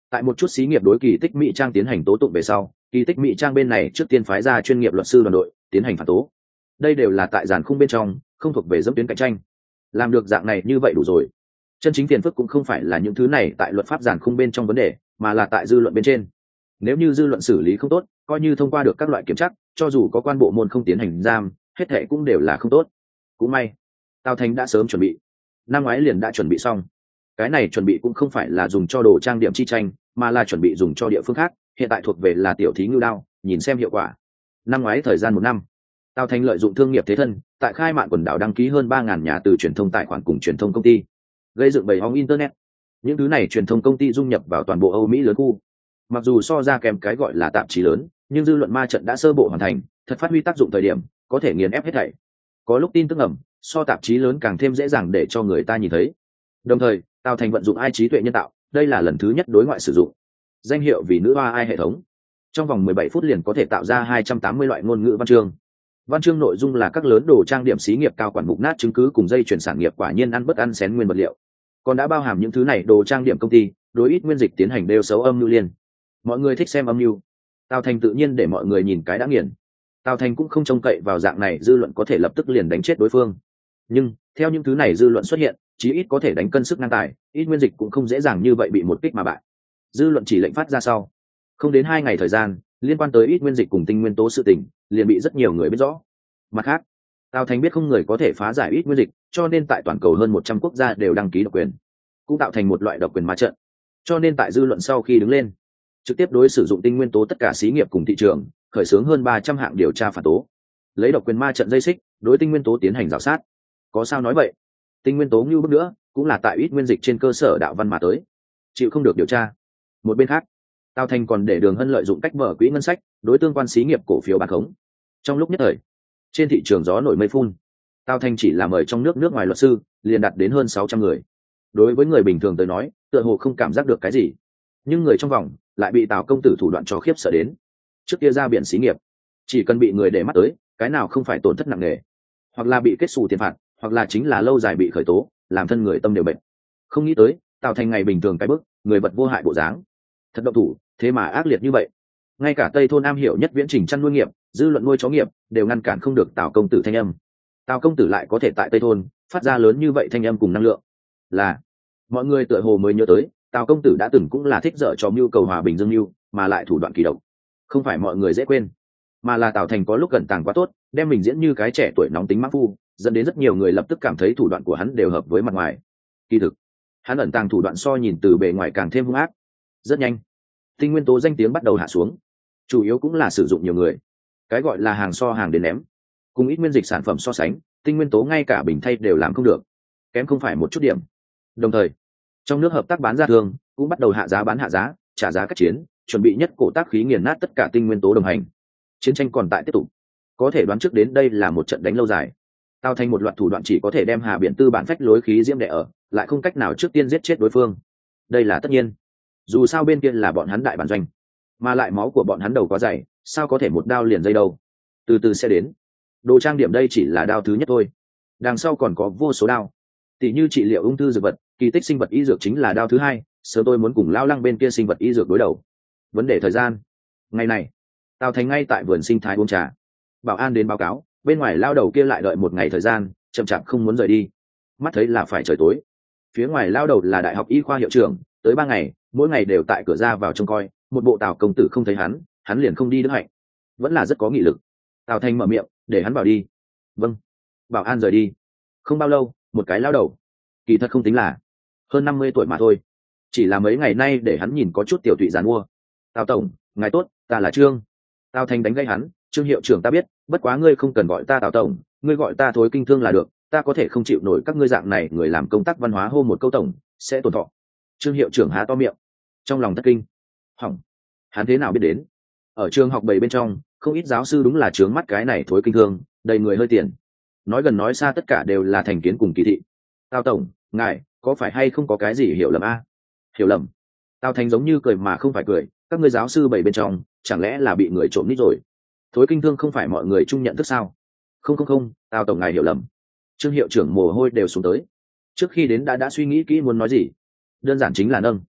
Tại một chút xí nghiệp đối Kỳ Tích Mỹ Trang tiến hành tố tụng về sau, Kỳ Tích Mỹ Trang bên này trước tiên phái ra chuyên nghiệp luật sư đoàn đội tiến hành phản tố. Đây đều là tại dàn khung bên trong, không thuộc về dẫm tuyến cạnh tranh. Làm được dạng này như vậy đủ rồi. Chân chính phiền phức cũng không phải là những thứ này tại luật pháp dàn khung bên trong vấn đề, mà là tại dư luận bên trên. Nếu như dư luận xử lý không tốt, coi như thông qua được các loại kiểm tra, cho dù có quan bộ môn không tiến hành giam, hết thệ cũng đều là không tốt. Cũng may, Tào Thành đã sớm chuẩn bị, năm ngoái liền đã chuẩn bị xong. Cái này chuẩn bị cũng không phải là dùng cho đồ trang điểm chi tranh, mà là chuẩn bị dùng cho địa phương khác, hiện tại thuộc về là tiểu thí ngưu đao, nhìn xem hiệu quả. Năm ngoái thời gian một năm, Tào Thành lợi dụng thương nghiệp thế thân, tại khai mạn quần đảo đăng ký hơn ba ngàn nhà từ truyền thông tài khoản cùng truyền thông công ty, gây dựng bầy hóng internet. Những thứ này truyền thông công ty dung nhập vào toàn bộ Âu Mỹ lớn khu. Mặc dù so ra kèm cái gọi là tạp chí lớn, nhưng dư luận ma trận đã sơ bộ hoàn thành, thật phát huy tác dụng thời điểm, có thể nghiền ép hết thảy. Có lúc tin tức ẩm, so tạp chí lớn càng thêm dễ dàng để cho người ta nhìn thấy. Đồng thời, Tào Thành vận dụng ai trí tuệ nhân tạo, đây là lần thứ nhất đối ngoại sử dụng. Danh hiệu vì nữ hoa ai hệ thống. Trong vòng mười bảy phút liền có thể tạo ra hai trăm tám mươi loại ngôn ngữ văn chương. Văn chương nội dung là các lớn đồ trang điểm xí nghiệp cao quản mục nát chứng cứ cùng dây chuyển sản nghiệp quả nhiên ăn bất ăn xén nguyên vật liệu. Còn đã bao hàm những thứ này đồ trang điểm công ty, đối ít nguyên dịch tiến hành đều xấu âm mưu liên. Mọi người thích xem âm mưu. Tào Thành tự nhiên để mọi người nhìn cái đã nghiền. Tào Thành cũng không trông cậy vào dạng này dư luận có thể lập tức liền đánh chết đối phương. Nhưng, theo những thứ này dư luận xuất hiện, chí ít có thể đánh cân sức ngang tài, ít nguyên dịch cũng không dễ dàng như vậy bị một kích mà bại. Dư luận chỉ lệnh phát ra sau, không đến hai ngày thời gian, liên quan tới ít nguyên dịch cùng tinh nguyên tố sự tình, liền bị rất nhiều người biết rõ. Mặt khác, Tào Thành biết không người có thể phá giải ít nguyên dịch, cho nên tại toàn cầu hơn một trăm quốc gia đều đăng ký độc quyền, cũng tạo thành một loại độc quyền ma trận. Cho nên tại dư luận sau khi đứng lên, trực tiếp đối sử dụng tinh nguyên tố tất cả xí nghiệp cùng thị trường, khởi xướng hơn ba trăm hạng điều tra phản tố, lấy độc quyền ma trận dây xích, đối tinh nguyên tố tiến hành rào sát. Có sao nói vậy? Tinh nguyên tố như bước nữa, cũng là tại ít nguyên dịch trên cơ sở đạo văn mà tới, chịu không được điều tra. Một bên khác, Tào Thành còn để Đường Hân lợi dụng cách mở quỹ ngân sách, đối tương quan xí nghiệp cổ phiếu bán khống. Trong lúc nhất thời, trên thị trường gió nổi mây phun. Tào Thành chỉ là mời trong nước nước ngoài luật sư, liền đạt đến hơn sáu trăm người. Đối với người bình thường tới nói, tựa hồ không cảm giác được cái gì, nhưng người trong vòng lại bị Tào công tử thủ đoạn cho khiếp sợ đến. Trước kia ra biển xí nghiệp, chỉ cần bị người để mắt tới, cái nào không phải tổn thất nặng nề, hoặc là bị kết xù tiền phạt, hoặc là chính là lâu dài bị khởi tố, làm thân người tâm đều bệnh. Không nghĩ tới, Tào Thành ngày bình thường cái bức, người vật vô hại bộ dáng, thật động thủ, thế mà ác liệt như vậy. Ngay cả Tây thôn am hiểu nhất viễn trình chăn nuôi nghiệp, dư luận nuôi chó nghiệp, đều ngăn cản không được Tào công tử thanh âm. Tào công tử lại có thể tại Tây thôn phát ra lớn như vậy thanh âm cùng năng lượng, là mọi người tựa hồ mới nhớ tới, Tào công tử đã từng cũng là thích dở cho mưu cầu hòa bình dương mưu, mà lại thủ đoạn kỳ độc. Không phải mọi người dễ quên, mà là Tào Thành có lúc gần tàng quá tốt, đem mình diễn như cái trẻ tuổi nóng tính mãng phu, dẫn đến rất nhiều người lập tức cảm thấy thủ đoạn của hắn đều hợp với mặt ngoài. Kỳ thực, hắn ẩn tàng thủ đoạn so nhìn từ bề ngoài càng thêm hung ác. Rất nhanh, tinh nguyên tố danh tiếng bắt đầu hạ xuống, chủ yếu cũng là sử dụng nhiều người. Cái gọi là hàng so hàng đến ném, cùng ít nguyên dịch sản phẩm so sánh, tinh nguyên tố ngay cả bình thay đều làm không được, kém không phải một chút điểm. Đồng thời, trong nước hợp tác bán ra thường cũng bắt đầu hạ giá bán hạ giá, trả giá các chiến, chuẩn bị nhất cổ tác khí nghiền nát tất cả tinh nguyên tố đồng hành. Chiến tranh còn tại tiếp tục, có thể đoán trước đến đây là một trận đánh lâu dài. Tao thành một loạt thủ đoạn chỉ có thể đem Hà Biển Tư bản phách lối khí diễm đè ở, lại không cách nào trước tiên giết chết đối phương. Đây là tất nhiên, dù sao bên kia là bọn hắn đại bản doanh, mà lại máu của bọn hắn đầu quá dày, sao có thể một đao liền dây đâu. Từ từ sẽ đến. Đồ trang điểm đây chỉ là đao thứ nhất thôi, đằng sau còn có vô số đao. Tỷ như trị liệu ung thư dược vật, kỳ tích sinh vật y dược chính là đao thứ hai, sớm tôi muốn cùng lao lăng bên kia sinh vật y dược đối đầu. Vấn đề thời gian. Ngày này, Tào Thành ngay tại vườn sinh thái uống trà, bảo an đến báo cáo, bên ngoài lao đầu kia lại đợi một ngày thời gian, chậm chạp không muốn rời đi. Mắt thấy là phải trời tối, phía ngoài lao đầu là đại học y khoa hiệu trưởng, tới ba ngày, mỗi ngày đều tại cửa ra vào trông coi, một bộ Tào công tử không thấy hắn, hắn liền không đi đức hạnh, vẫn là rất có nghị lực. Tào Thành mở miệng, để hắn vào đi. Vâng. Bảo an rời đi. Không bao lâu, một cái lao đầu, kỳ thật không tính là hơn năm mươi tuổi mà thôi, chỉ là mấy ngày nay để hắn nhìn có chút tiểu tụy giàn mua. Tào tổng, ngài tốt, ta là Trương. Tào Thành đánh gây hắn, Trương hiệu trưởng ta biết, bất quá ngươi không cần gọi ta Tào tổng, ngươi gọi ta Thối Kinh Thương là được, ta có thể không chịu nổi các ngươi dạng này người làm công tác văn hóa hô một câu tổng sẽ tổn thọ. Trương hiệu trưởng há to miệng, trong lòng thất kinh. Hỏng, hắn thế nào biết đến? Ở trường học bảy bên trong, không ít giáo sư đúng là trướng mắt cái này Thối Kinh Thương, đầy người hơi tiền, nói gần nói xa tất cả đều là thành kiến cùng kỳ thị. Tào tổng, ngài có phải hay không có cái gì hiểu lầm a? À? Hiểu lầm? Tào Thành giống như cười mà không phải cười, các ngươi giáo sư bảy bên trong chẳng lẽ là bị người trộm nít rồi? Thối Kinh Thương không phải mọi người chung nhận thức sao? Không không không, Tào tổng ngài hiểu lầm. Trương hiệu trưởng mồ hôi đều xuống tới, trước khi đến đã đã suy nghĩ kỹ muốn nói gì, đơn giản chính là nâng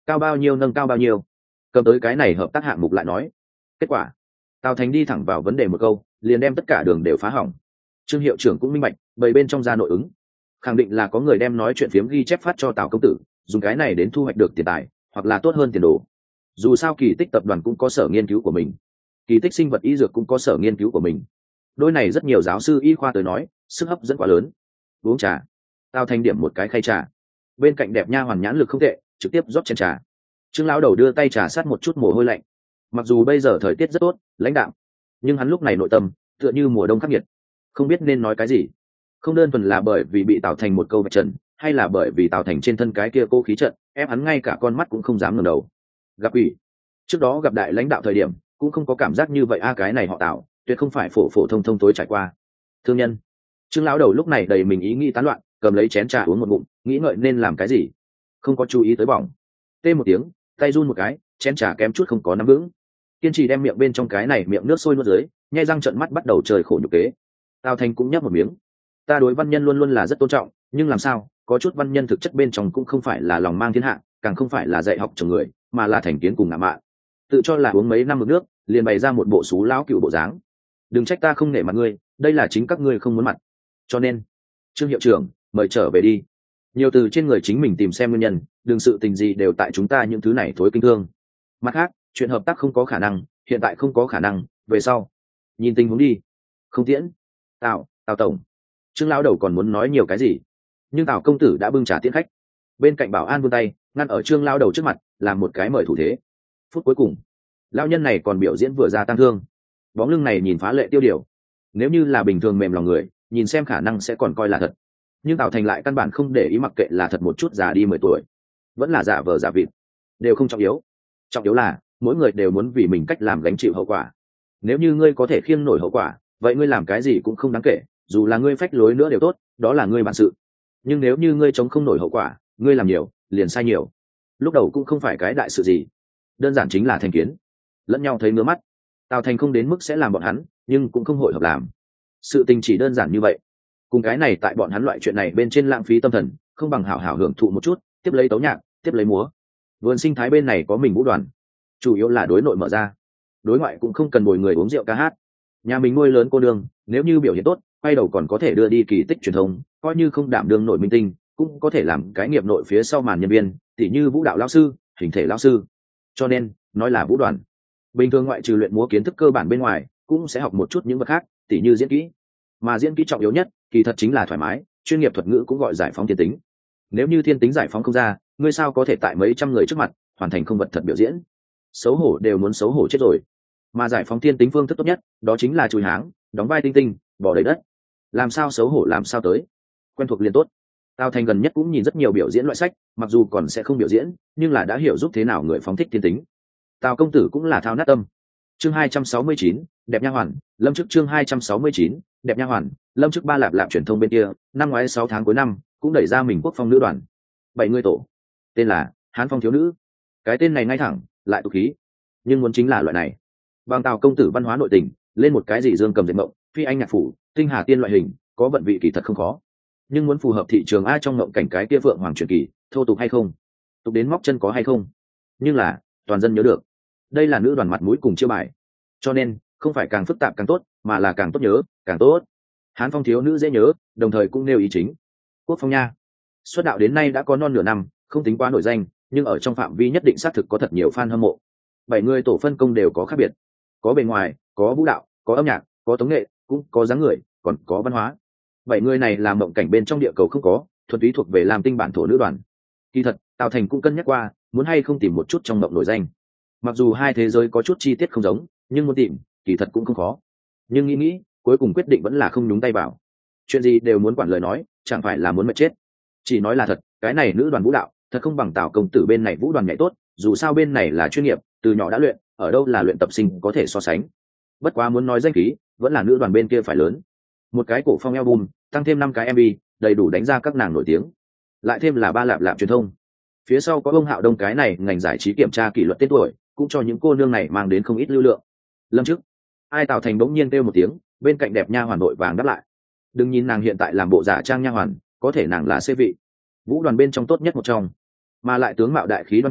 cao bao nhiêu nâng cao bao nhiêu, cầm tới cái này hợp tác hạng mục lại nói. Kết quả Tào Thành đi thẳng vào vấn đề một câu, liền đem tất cả đường đều phá hỏng. Trương hiệu trưởng cũng minh bạch, bầy bên trong ra nội ứng, khẳng định là có người đem nói chuyện phiếm ghi chép phát cho Tào công tử, dùng cái này đến thu hoạch được tiền tài, hoặc là tốt hơn tiền đồ. Dù sao Kỳ Tích tập đoàn cũng có sở nghiên cứu của mình, Kỳ Tích sinh vật y dược cũng có sở nghiên cứu của mình. Đôi này rất nhiều giáo sư y khoa tới nói, sức hấp dẫn quá lớn. Uống trà, Tào Thành điểm một cái khay trà, bên cạnh đẹp nha hoàn nhãn lực không tệ, trực tiếp rót chén trà. Trương lão đầu đưa tay trà sát một chút mồ hôi lạnh. Mặc dù bây giờ thời tiết rất tốt, lãnh đạm, nhưng hắn lúc này nội tâm tựa như mùa đông khắc nghiệt, không biết nên nói cái gì. Không đơn thuần là bởi vì bị Tào Thành một câu vạch trần, hay là bởi vì Tào Thành trên thân cái kia cô khí trận ép hắn ngay cả con mắt cũng không dám ngẩng đầu. Gặp ủy, trước đó gặp đại lãnh đạo thời điểm cũng không có cảm giác như vậy. A cái này họ Tào tuyệt không phải phổ phổ thông thông tối trải qua thương nhân. Trương lão đầu lúc này đầy mình ý nghĩ tán loạn, cầm lấy chén trà uống một ngụm, nghĩ ngợi nên làm cái gì, không có chú ý tới bỏng. Tê một tiếng, tay run một cái, chén trà kém chút không có nắm vững. Kiên trì đem miệng bên trong cái này miệng nước sôi nuốt dưới, nhai răng trợn mắt bắt đầu trời khổ nhục kế. Tào Thành cũng nhấp một miếng. Ta đối văn nhân luôn luôn là rất tôn trọng, nhưng làm sao có chút văn nhân thực chất bên trong cũng không phải là lòng mang thiên hạ, càng không phải là dạy học chồng người, mà là thành kiến cùng ngạo mạn, tự cho là uống mấy năm mực nước liền bày ra một bộ xú lão cựu bộ dáng. Đừng trách ta không nể mặt ngươi, đây là chính các ngươi không muốn mặt. Cho nên Trương hiệu trưởng, mời trở về đi. Nhiều từ trên người chính mình tìm xem nguyên nhân, đừng sự tình gì đều tại chúng ta những thứ này thối kinh thương. Mặt khác, chuyện hợp tác không có khả năng, hiện tại không có khả năng, về sau nhìn tình huống đi. Không tiễn. Tào, Tào tổng. Trương lão đầu còn muốn nói nhiều cái gì, nhưng Tào công tử đã bưng trà tiễn khách. Bên cạnh bảo an vươn tay ngăn ở Trương lão đầu trước mặt, làm một cái mời thủ thế. Phút cuối cùng, lão nhân này còn biểu diễn vừa ra tăng thương, bóng lưng này nhìn phá lệ tiêu điều. Nếu như là bình thường mềm lòng người, nhìn xem khả năng sẽ còn coi là thật, nhưng Tào Thành lại căn bản không để ý, mặc kệ là thật một chút già đi mười tuổi, vẫn là giả vờ giả vịt, đều không trọng yếu. Trọng yếu là mỗi người đều muốn vì mình cách làm gánh chịu hậu quả. Nếu như ngươi có thể khiêng nổi hậu quả, vậy ngươi làm cái gì cũng không đáng kể, dù là ngươi phách lối nữa đều tốt, đó là ngươi bản sự. Nhưng nếu như ngươi chống không nổi hậu quả, ngươi làm nhiều liền sai nhiều, lúc đầu cũng không phải cái đại sự gì, đơn giản chính là thành kiến, lẫn nhau thấy ngứa mắt. Tào Thành không đến mức sẽ làm bọn hắn, nhưng cũng không hội hợp làm. Sự tình chỉ đơn giản như vậy. Cùng cái này tại bọn hắn loại chuyện này bên trên lãng phí tâm thần, không bằng hảo hảo hưởng thụ một chút, tiếp lấy tấu nhạc, tiếp lấy múa. Vườn sinh thái bên này có mình vũ đoàn, chủ yếu là đối nội mở ra, đối ngoại cũng không cần bồi người uống rượu ca hát. Nhà mình nuôi lớn cô đương, nếu như biểu hiện tốt, quay đầu còn có thể đưa đi Kỳ Tích truyền thông, coi như không đảm đương nội minh tinh, cũng có thể làm cái nghiệp nội phía sau màn nhân viên, tỉ như vũ đạo lão sư, hình thể lão sư. Cho nên nói là vũ đoàn. Bình thường ngoại trừ luyện múa kiến thức cơ bản bên ngoài, cũng sẽ học một chút những vật khác, tỉ như diễn kỹ. Mà diễn kỹ trọng yếu nhất, kỳ thật chính là thoải mái, chuyên nghiệp thuật ngữ cũng gọi giải phóng thiên tính. Nếu như thiên tính giải phóng không ra, ngươi sao có thể tại mấy trăm người trước mặt hoàn thành không vật thật biểu diễn? Xấu hổ đều muốn xấu hổ chết rồi. Mà giải phóng thiên tính phương thức tốt nhất, đó chính là chùi háng, đóng vai tinh tinh, bỏ đầy đất. Làm sao xấu hổ làm sao tới, quen thuộc liền tốt. Tào Thành gần nhất cũng nhìn rất nhiều biểu diễn loại sách, mặc dù còn sẽ không biểu diễn, nhưng là đã hiểu giúp thế nào người phóng thích thiên tính. Tào công tử cũng là thao nát tâm. Chương hai trăm sáu mươi chín, đẹp nha hoàn, lâm chức. Chương hai trăm sáu mươi chín, đẹp nha hoàn, lâm chức. Ba lạp lạp truyền thông bên kia, năm ngoái sáu tháng cuối năm cũng đẩy ra mình quốc phong nữ đoàn, bảy người tổ, tên là Hán Phong thiếu nữ. Cái tên này ngay thẳng, lại tục khí, nhưng muốn chính là loại này. Bằng Tào công tử văn hóa nội tình, lên một cái gì dương cầm dệt mộng, phi anh nhạc phủ, tinh hà tiên loại hình, có vận vị kỳ thật không khó. Nhưng muốn phù hợp thị trường a trong mộng cảnh cái kia vượng hoàng truyền kỳ, thô tục hay không, tục đến móc chân có hay không, nhưng là toàn dân nhớ được. Đây là nữ đoàn mặt mũi cùng chiêu bài, cho nên không phải càng phức tạp càng tốt, mà là càng tốt nhớ càng tốt. Hán Phong thiếu nữ dễ nhớ, đồng thời cũng nêu ý chính. Quốc phong nha, xuất đạo đến nay đã có non nửa năm, không tính quá nổi danh, nhưng ở trong phạm vi nhất định xác thực có thật nhiều fan hâm mộ. Bảy người tổ phân công đều có khác biệt, có bề ngoài, có vũ đạo, có âm nhạc, có tống nghệ, cũng có dáng người, còn có văn hóa. Bảy người này làm mộng cảnh bên trong địa cầu không có, thuần túy thuộc về làm tinh bản thổ nữ đoàn. Kỳ thật Tào Thành cũng cân nhắc qua, muốn hay không tìm một chút trong mộng nổi danh. Mặc dù hai thế giới có chút chi tiết không giống, nhưng muốn tìm kỳ thật cũng không khó. Nhưng nghĩ nghĩ, cuối cùng quyết định vẫn là không nhúng tay vào. Chuyện gì đều muốn quản lời nói, chẳng phải là muốn mệt chết. Chỉ nói là thật, cái này nữ đoàn vũ đạo thật không bằng Tào công tử bên này vũ đoàn nhảy tốt, dù sao bên này là chuyên nghiệp, từ nhỏ đã luyện, ở đâu là luyện tập sinh có thể so sánh. Bất quá muốn nói danh khí, vẫn là nữ đoàn bên kia phải lớn. Một cái cổ phong album, tăng thêm năm cái em vê, đầy đủ đánh ra các nàng nổi tiếng. Lại thêm là ba lạp lạp truyền thông. Phía sau có ông Hạo Đông, cái này ngành giải trí kiểm tra kỷ luật tên tuổi, cũng cho những cô nương này mang đến không ít lưu lượng. Lâm chức. Ai Tào Thành bỗng nhiên kêu một tiếng, bên cạnh đẹp nha hoàn đội vàng đáp lại. Đừng nhìn nàng hiện tại làm bộ giả trang nha hoàn, có thể nàng là xê vị vũ đoàn bên trong tốt nhất một trong, mà lại tướng mạo đại khí đoan trang,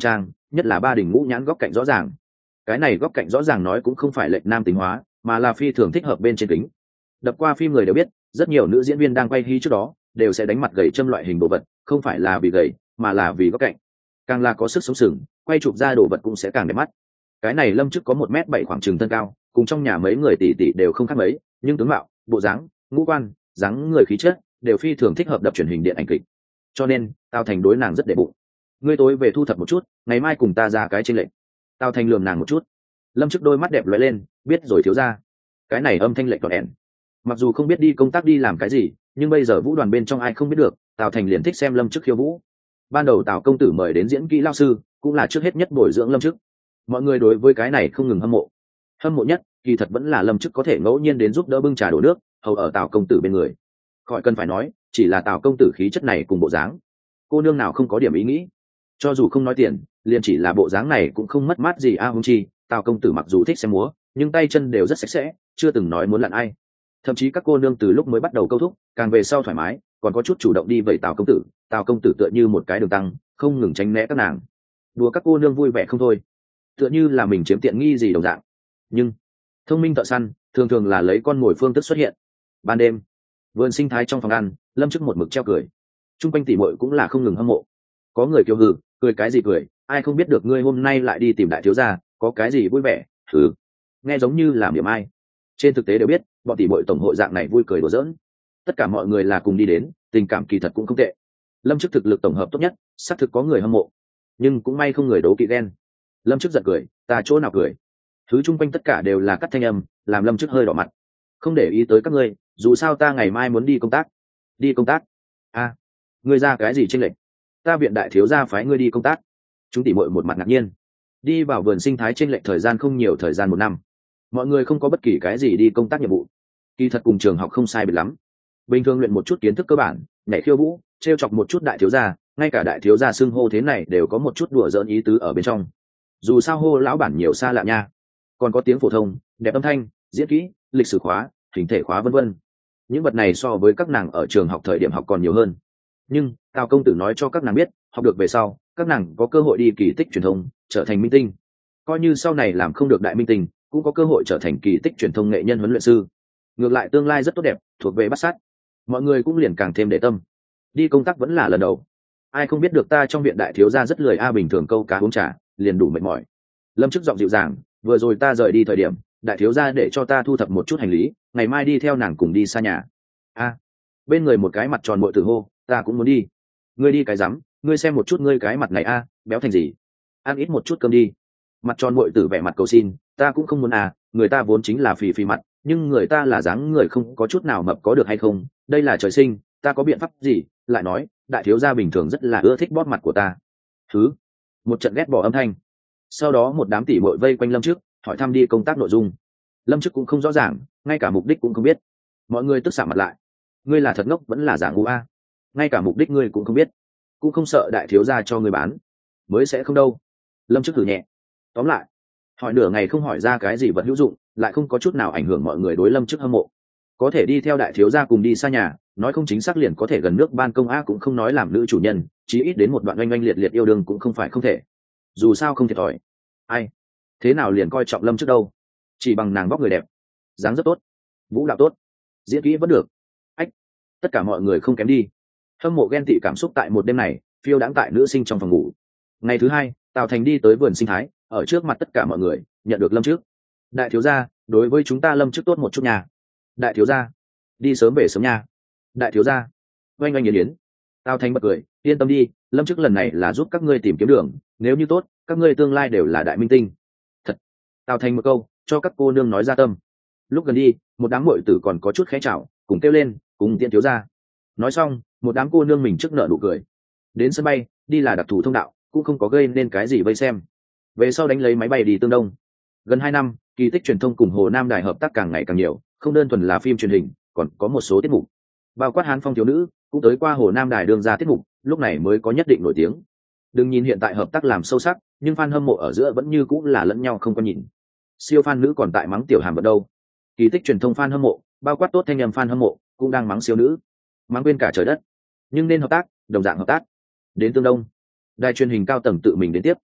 nhất là ba đỉnh ngũ nhãn góc cạnh rõ ràng. Cái này góc cạnh rõ ràng nói cũng không phải lệch nam tính hóa, mà là phi thường thích hợp bên trên kính. Đập qua phim người đều biết, rất nhiều nữ diễn viên đang quay hy trước đó đều sẽ đánh mặt gầy châm loại hình đồ vật, không phải là vì gầy mà là vì góc cạnh. Càng là có sức sống sừng, quay chụp ra đồ vật cũng sẽ càng đẹp mắt. Cái này Lâm Chức có một mét bảy khoảng chừng thân cao, cùng trong nhà mấy người tỷ tỷ đều không khác mấy, nhưng tướng mạo, bộ dáng, ngũ quan, dáng người khí chất đều phi thường thích hợp đập truyền hình điện ảnh kịch. Cho nên Tào Thành đối nàng rất để bụng. Ngươi tối về thu thập một chút, ngày mai cùng ta ra cái trên lệnh. Tào Thành lườm nàng một chút. Lâm Chức đôi mắt đẹp lóe lên, biết rồi thiếu gia. Cái này âm thanh lệnh toàn ẻn. Mặc dù không biết đi công tác đi làm cái gì, nhưng bây giờ vũ đoàn bên trong ai không biết được, Tào Thành liền thích xem Lâm Chức khiêu vũ. Ban đầu Tào công tử mời đến diễn kỹ lao sư, cũng là trước hết nhất bồi dưỡng Lâm Chức. Mọi người đối với cái này không ngừng hâm mộ. Hâm mộ nhất, kỳ thật vẫn là Lâm Chức có thể ngẫu nhiên đến giúp đỡ bưng trà đổ nước, hầu ở Tào công tử bên người. Khỏi cần phải nói, chỉ là Tào công tử khí chất này cùng bộ dáng, cô nương nào không có điểm ý nghĩ. Cho dù không nói tiền, liền chỉ là bộ dáng này cũng không mất mát gì a à, huống chi Tào công tử mặc dù thích xem múa, nhưng tay chân đều rất sạch sẽ, chưa từng nói muốn lặn ai. Thậm chí các cô nương từ lúc mới bắt đầu câu thúc, càng về sau thoải mái, còn có chút chủ động đi vẩy Tào công tử. Tào công tử tựa như một cái đường tăng, không ngừng tránh né các nàng, đùa các cô nương vui vẻ không thôi, tựa như là mình chiếm tiện nghi gì đồng dạng. Nhưng thông minh thợ săn thường thường là lấy con mồi phương thức xuất hiện. Ban đêm, vườn sinh thái trong phòng ăn, Lâm Chức một mực treo cười, chung quanh tỉ muội cũng là không ngừng hâm mộ. Có người kêu hừ, cười cái gì cười, ai không biết được ngươi hôm nay lại đi tìm đại thiếu gia, có cái gì vui vẻ? Hừ, nghe giống như là miệng ai. Trên thực tế đều biết, bọn tỉ muội tổng hội dạng này vui cười đùa giỡn. Tất cả mọi người là cùng đi đến, tình cảm kỳ thật cũng không tệ. Lâm Chức thực lực tổng hợp tốt nhất, xác thực có người hâm mộ, nhưng cũng may không người đố kỵ ghen. Lâm Chức giật cười, ta chỗ nào cười? Thứ chung quanh tất cả đều là cắt thanh âm, làm Lâm Chức hơi đỏ mặt. Không để ý tới các ngươi, dù sao ta ngày mai muốn đi công tác. Đi công tác? A, à, ngươi ra cái gì chênh lệch? Ta viện đại thiếu gia phái ngươi đi công tác. Chúng tỉ muội một mặt ngạc nhiên. Đi vào vườn sinh thái chênh lệch thời gian không nhiều, thời gian một năm. Mọi người không có bất kỳ cái gì đi công tác nhiệm vụ. Kỳ thật cùng trường học không sai biệt lắm. Bình thường luyện một chút kiến thức cơ bản, nhảy khiêu vũ, trêu chọc một chút đại thiếu gia, ngay cả đại thiếu gia xưng hô thế này đều có một chút đùa giỡn ý tứ ở bên trong. Dù sao hô lão bản nhiều xa lạ nha. Còn có tiếng phổ thông, đẹp âm thanh, diễn kỹ, lịch sử khóa, hình thể khóa vân vân. Những vật này so với các nàng ở trường học thời điểm học còn nhiều hơn. Nhưng Tào công tử nói cho các nàng biết, học được về sau, các nàng có cơ hội đi kỳ tích truyền thông, trở thành minh tinh. Coi như sau này làm không được đại minh tinh, cũng có cơ hội trở thành kỳ tích truyền thông nghệ nhân huấn luyện sư. Ngược lại tương lai rất tốt đẹp, thuộc về bắt sát. Mọi người cũng liền càng thêm để tâm. Đi công tác vẫn là lần đầu, ai không biết được ta trong viện đại thiếu gia rất lười a, bình thường câu cá uống trà liền đủ mệt mỏi. Lâm Chức giọng dịu dàng, vừa rồi ta rời đi thời điểm, đại thiếu gia để cho ta thu thập một chút hành lý, ngày mai đi theo nàng cùng đi xa nhà. A, bên người một cái mặt tròn muội tử hô, ta cũng muốn đi. Ngươi đi cái rắm, ngươi xem một chút ngươi cái mặt này a, béo thành gì? Ăn ít một chút cơm đi. Mặt tròn muội tử vẻ mặt cầu xin, ta cũng không muốn à, người ta vốn chính là phì phì mặt, nhưng người ta là dáng người không có chút nào mập có được hay không, đây là trời sinh, ta có biện pháp gì? Lại nói, đại thiếu gia bình thường rất là ưa thích bóp mặt của ta. Thứ, một trận ghét bỏ âm thanh. Sau đó một đám tỷ muội vây quanh Lâm Chức, hỏi thăm đi công tác nội dung. Lâm Chức cũng không rõ ràng, ngay cả mục đích cũng không biết. Mọi người tức xạ mặt lại. Ngươi là thật ngốc vẫn là giả ngu a? Ngay cả mục đích ngươi cũng không biết, cũng không sợ đại thiếu gia cho ngươi bán? Mới sẽ không đâu. Lâm Chức thử nhẹ. Tóm lại, hỏi nửa ngày không hỏi ra cái gì vật hữu dụng, lại không có chút nào ảnh hưởng mọi người đối Lâm Chức hâm mộ. Có thể đi theo đại thiếu gia cùng đi xa nhà, nói không chính xác liền có thể gần nước ban công a, cũng không nói làm nữ chủ nhân, chí ít đến một đoạn oanh oanh liệt liệt yêu đương cũng không phải không thể. Dù sao không thiệt thòi. Ai thế nào liền coi trọng Lâm Chức đâu, chỉ bằng nàng vóc người đẹp, dáng rất tốt, vũ đạo tốt, diễn kỹ vẫn được. Ách, tất cả mọi người không kém đi. Hâm mộ ghen tị cảm xúc tại một đêm này phiêu đãng tại nữ sinh trong phòng ngủ. Ngày thứ hai, Tào Thành đi tới vườn sinh thái, ở trước mặt tất cả mọi người nhận được Lâm Chức. Đại thiếu gia, đối với chúng ta Lâm Chức tốt một chút nhà. Đại thiếu gia, đi sớm về sớm nha. Đại thiếu gia, oanh oanh yến yến. Tào Thành bật cười, yên tâm đi, Lâm Chức lần này là giúp các ngươi tìm kiếm đường, nếu như tốt, các ngươi tương lai đều là đại minh tinh. Thật. Tào Thành một câu cho các cô nương nói ra tâm. Lúc gần đi, một đám muội tử còn có chút khẽ chào, cùng kêu lên, cùng tiện thiếu gia. Nói xong, một đám cô nương mình trước nợ nụ cười. Đến sân bay, đi là đặc thù thông đạo, cũng không có gây nên cái gì vây xem. Về sau đánh lấy máy bay đi Tương Đông. Gần hai năm, kỳ tích truyền thông cùng Hồ Nam Đài hợp tác càng ngày càng nhiều, không đơn thuần là phim truyền hình, còn có một số tiết mục. Bao quát Hán Phong thiếu nữ cũng tới qua Hồ Nam Đài đương ra tiết mục, lúc này mới có nhất định nổi tiếng. Đừng nhìn hiện tại hợp tác làm sâu sắc, nhưng fan hâm mộ ở giữa vẫn như cũng là lẫn nhau không có nhìn. Siêu fan nữ còn tại mắng tiểu hàm ở đâu. Kỳ tích truyền thông fan hâm mộ, bao quát tốt thanh âm fan hâm mộ, cũng đang mắng siêu nữ, mắng quên cả trời đất. Nhưng nên hợp tác, đồng dạng hợp tác. Đến Tương Đông, đài truyền hình cao tầng tự mình đến tiếp.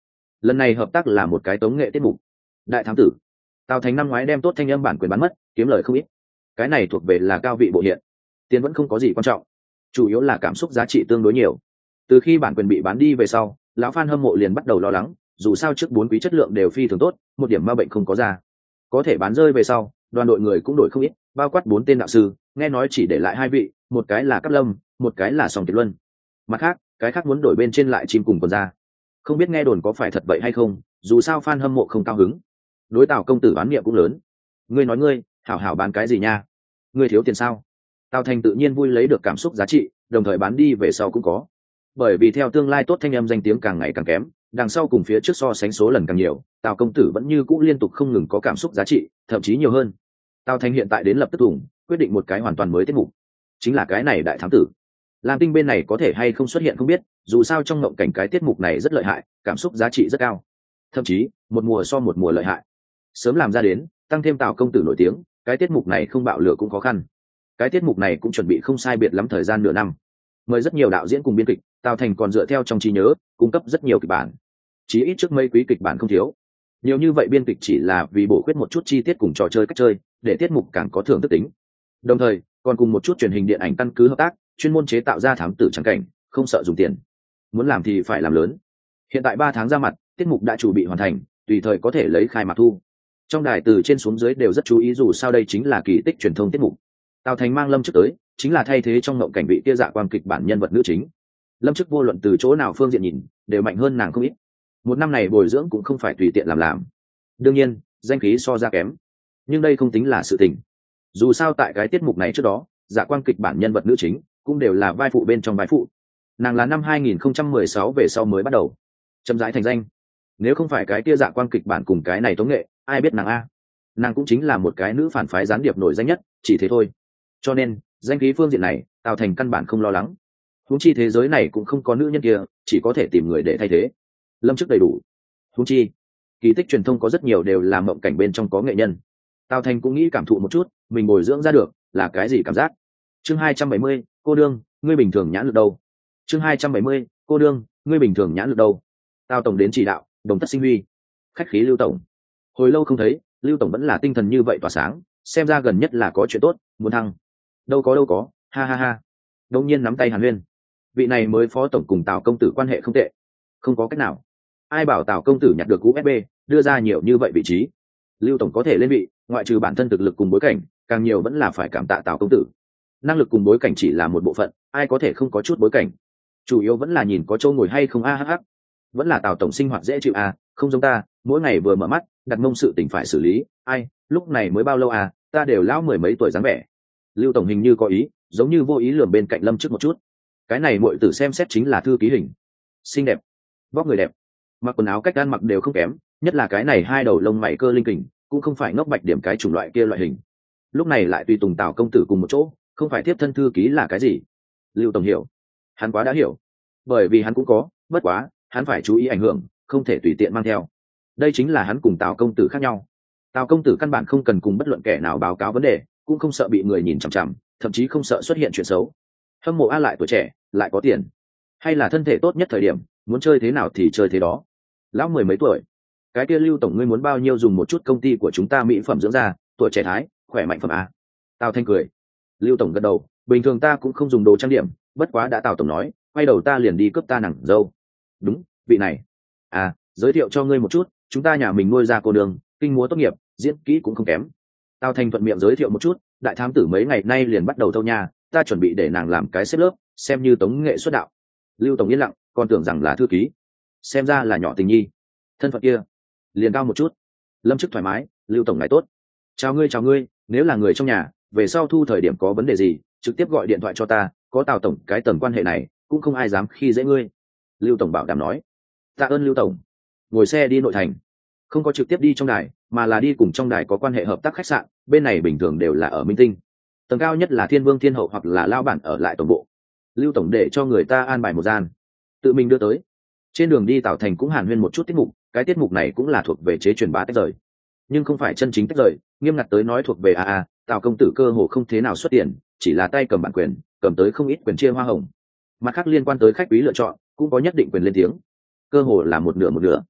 lần này hợp tác là một cái tống nghệ tiết mục. Đại thám tử. Tào Thành năm ngoái đem tốt thanh âm bản quyền bán mất, kiếm lời không ít. Cái này thuộc về là cao vị bộ hiện, tiền vẫn không có gì quan trọng, chủ yếu là cảm xúc giá trị tương đối nhiều. Từ khi bản quyền bị bán đi về sau, lão fan hâm mộ liền bắt đầu lo lắng, dù sao trước bốn quý chất lượng đều phi thường tốt, một điểm ma bệnh không có ra. Có thể bán rơi về sau, đoàn đội người cũng đổi không ít, bao quát bốn tên đạo sư, nghe nói chỉ để lại hai vị, một cái là Cát Lâm, một cái là Song Kiệt Luân. Mặt khác, cái khác muốn đổi bên trên lại chim cùng còn ra. Không biết nghe đồn có phải thật vậy hay không, dù sao fan hâm mộ không cao hứng. Đối Tào công tử bán niệm cũng lớn. Ngươi nói ngươi, hảo hảo bán cái gì nha? Ngươi thiếu tiền sao? Tào Thành tự nhiên vui lấy được cảm xúc giá trị, đồng thời bán đi về sau cũng có. Bởi vì theo tương lai tốt thanh âm danh tiếng càng ngày càng kém, đằng sau cùng phía trước so sánh số lần càng nhiều, Tào công tử vẫn như cũ liên tục không ngừng có cảm xúc giá trị, thậm chí nhiều hơn. Tào Thành hiện tại đến lập tức thủng, quyết định một cái hoàn toàn mới tiết mục, chính là cái này đại thám tử. Lam Tinh bên này có thể hay không xuất hiện không biết, dù sao trong ngộng cảnh cái tiết mục này rất lợi hại, cảm xúc giá trị rất cao, thậm chí một mùa so một mùa lợi hại. Sớm làm ra đến, tăng thêm Tào công tử nổi tiếng, cái tiết mục này không bạo lửa cũng khó khăn. Cái tiết mục này cũng chuẩn bị không sai biệt lắm thời gian nửa năm, mời rất nhiều đạo diễn cùng biên kịch, Tào Thành còn dựa theo trong trí nhớ cung cấp rất nhiều kịch bản, chí ít trước mấy quý kịch bản không thiếu. Nhiều như vậy biên kịch chỉ là vì bổ khuyết một chút chi tiết cùng trò chơi cách chơi, để tiết mục càng có thưởng thức tính. Đồng thời còn cùng một chút truyền hình điện ảnh căn cứ hợp tác, chuyên môn chế tạo ra thám tử trắng cảnh, không sợ dùng tiền, muốn làm thì phải làm lớn. Hiện tại ba tháng ra mặt, tiết mục đã chuẩn bị hoàn thành, tùy thời có thể lấy khai mạc thu. Trong đài từ trên xuống dưới đều rất chú ý, dù sao đây chính là kỳ tích truyền thông tiết mục. Tào Thành mang Lâm Chức tới, chính là thay thế trong ngộng cảnh vị kia dạ quang kịch bản nhân vật nữ chính. Lâm Chức vô luận từ chỗ nào phương diện nhìn, đều mạnh hơn nàng không ít. Một năm này bồi dưỡng cũng không phải tùy tiện làm làm. Đương nhiên, danh khí so ra kém, nhưng đây không tính là sự tình. Dù sao tại cái tiết mục này trước đó, dạ quang kịch bản nhân vật nữ chính cũng đều là vai phụ bên trong vai phụ. Nàng là năm hai nghìn không trăm mười sáu về sau mới bắt đầu chậm rãi thành danh. Nếu không phải cái kia dạ quang kịch bản cùng cái này tống nghệ, ai biết nàng a? Nàng cũng chính là một cái nữ phản phái gián điệp nổi danh nhất, chỉ thế thôi. Cho nên danh khí phương diện này, Tào Thành căn bản không lo lắng. Huống chi thế giới này cũng không có nữ nhân kia, chỉ có thể tìm người để thay thế. Lâm Chức đầy đủ. Huống chi kỳ tích truyền thông có rất nhiều đều là mộng cảnh bên trong có nghệ nhân. Tào Thành cũng nghĩ cảm thụ một chút mình bồi dưỡng ra được là cái gì cảm giác. Chương hai trăm bảy mươi, cô đương, ngươi bình thường nhãn lực đâu? Chương hai trăm bảy mươi, cô đương, ngươi bình thường nhãn lực đâu? Tào tổng đến chỉ đạo, đồng tất sinh huy. Khách khí Lưu tổng. Hồi lâu không thấy, Lưu tổng vẫn là tinh thần như vậy tỏa sáng, xem ra gần nhất là có chuyện tốt, muốn thăng. Đâu có đâu có, ha ha ha. Đông nhiên nắm tay Hàn Huyên. Vị này mới phó tổng cùng Tào công tử quan hệ không tệ. Không có cách nào. Ai bảo Tào công tử nhặt được u ét bê, đưa ra nhiều như vậy vị trí. Lưu tổng có thể lên vị, ngoại trừ bản thân thực lực cùng bối cảnh, càng nhiều vẫn là phải cảm tạ Tào công tử. Năng lực cùng bối cảnh chỉ là một bộ phận, ai có thể không có chút bối cảnh. Chủ yếu vẫn là nhìn có chỗ ngồi hay không a hh. Vẫn là Tào tổng sinh hoạt dễ chịu à, không giống ta, mỗi ngày vừa mở mắt, đặt mông sự tình phải xử lý, ai, lúc này mới bao lâu à, ta đều lão mười mấy tuổi dáng vẻ. Lưu tổng hình như có ý, giống như vô ý lườm bên cạnh Lâm Chức một chút. Cái này muội tử xem xét chính là thư ký hình, xinh đẹp, vóc người đẹp, mặc quần áo cách ăn mặc đều không kém, nhất là cái này hai đầu lông mày cơ linh kình, cũng không phải ngốc bạch điểm cái chủng loại kia loại hình. Lúc này lại tùy tùng Tào công tử cùng một chỗ, không phải tiếp thân thư ký là cái gì? Lưu tổng hiểu, hắn quá đã hiểu, bởi vì hắn cũng có, bất quá hắn phải chú ý ảnh hưởng, không thể tùy tiện mang theo. Đây chính là hắn cùng Tào công tử khác nhau. Tào công tử căn bản không cần cùng bất luận kẻ nào báo cáo vấn đề, cũng không sợ bị người nhìn chằm chằm, thậm chí không sợ xuất hiện chuyện xấu. Hâm mộ a lại tuổi trẻ, lại có tiền, hay là thân thể tốt nhất thời điểm, muốn chơi thế nào thì chơi thế đó. Lão mười mấy tuổi, cái kia Lưu tổng ngươi muốn bao nhiêu dùng một chút công ty của chúng ta mỹ phẩm dưỡng da, tuổi trẻ thái, khỏe mạnh phẩm a. Tào Thanh cười. Lưu tổng gật đầu, bình thường ta cũng không dùng đồ trang điểm, bất quá đã Tào tổng nói, quay đầu ta liền đi cướp ta nàng dâu. Đúng, vị này. À, giới thiệu cho ngươi một chút, chúng ta nhà mình nuôi ra cô đường, kinh múa tốt nghiệp, diễn kỹ cũng không kém. Tào Thanh thuận miệng giới thiệu một chút, đại thám tử mấy ngày nay liền bắt đầu thâu nhà, ta chuẩn bị để nàng làm cái xếp lớp, xem như tống nghệ xuất đạo. Lưu tổng yên lặng, còn tưởng rằng là thư ký, xem ra là nhỏ tình nhi, thân phận kia liền cao một chút. Lâm Chức thoải mái, Lưu tổng ngài tốt. Chào ngươi chào ngươi, nếu là người trong nhà, về sau thu thời điểm có vấn đề gì, trực tiếp gọi điện thoại cho ta, có Tào tổng cái tầng quan hệ này, cũng không ai dám khi dễ ngươi. Lưu tổng bảo đảm nói. Tạ ơn Lưu tổng. Ngồi xe đi nội thành, không có trực tiếp đi trong đài, mà là đi cùng trong đài có quan hệ hợp tác khách sạn, bên này bình thường đều là ở Minh Tinh, tầng cao nhất là Thiên Vương Thiên Hậu hoặc là lao bản ở lại tổng bộ. Lưu tổng để cho người ta an bài một gian, tự mình đưa tới. Trên đường đi Tào Thành cũng hàn huyên một chút tiết mục, cái tiết mục này cũng là thuộc về chế truyền bá tách rời, nhưng không phải chân chính tách rời, nghiêm ngặt tới nói thuộc về a a. Tào công tử cơ hồ không thế nào xuất tiền, chỉ là tay cầm bản quyền, cầm tới không ít quyền chia hoa hồng. Mặt khác liên quan tới khách quý lựa chọn, cũng có nhất định quyền lên tiếng, cơ hồ là một nửa một nửa.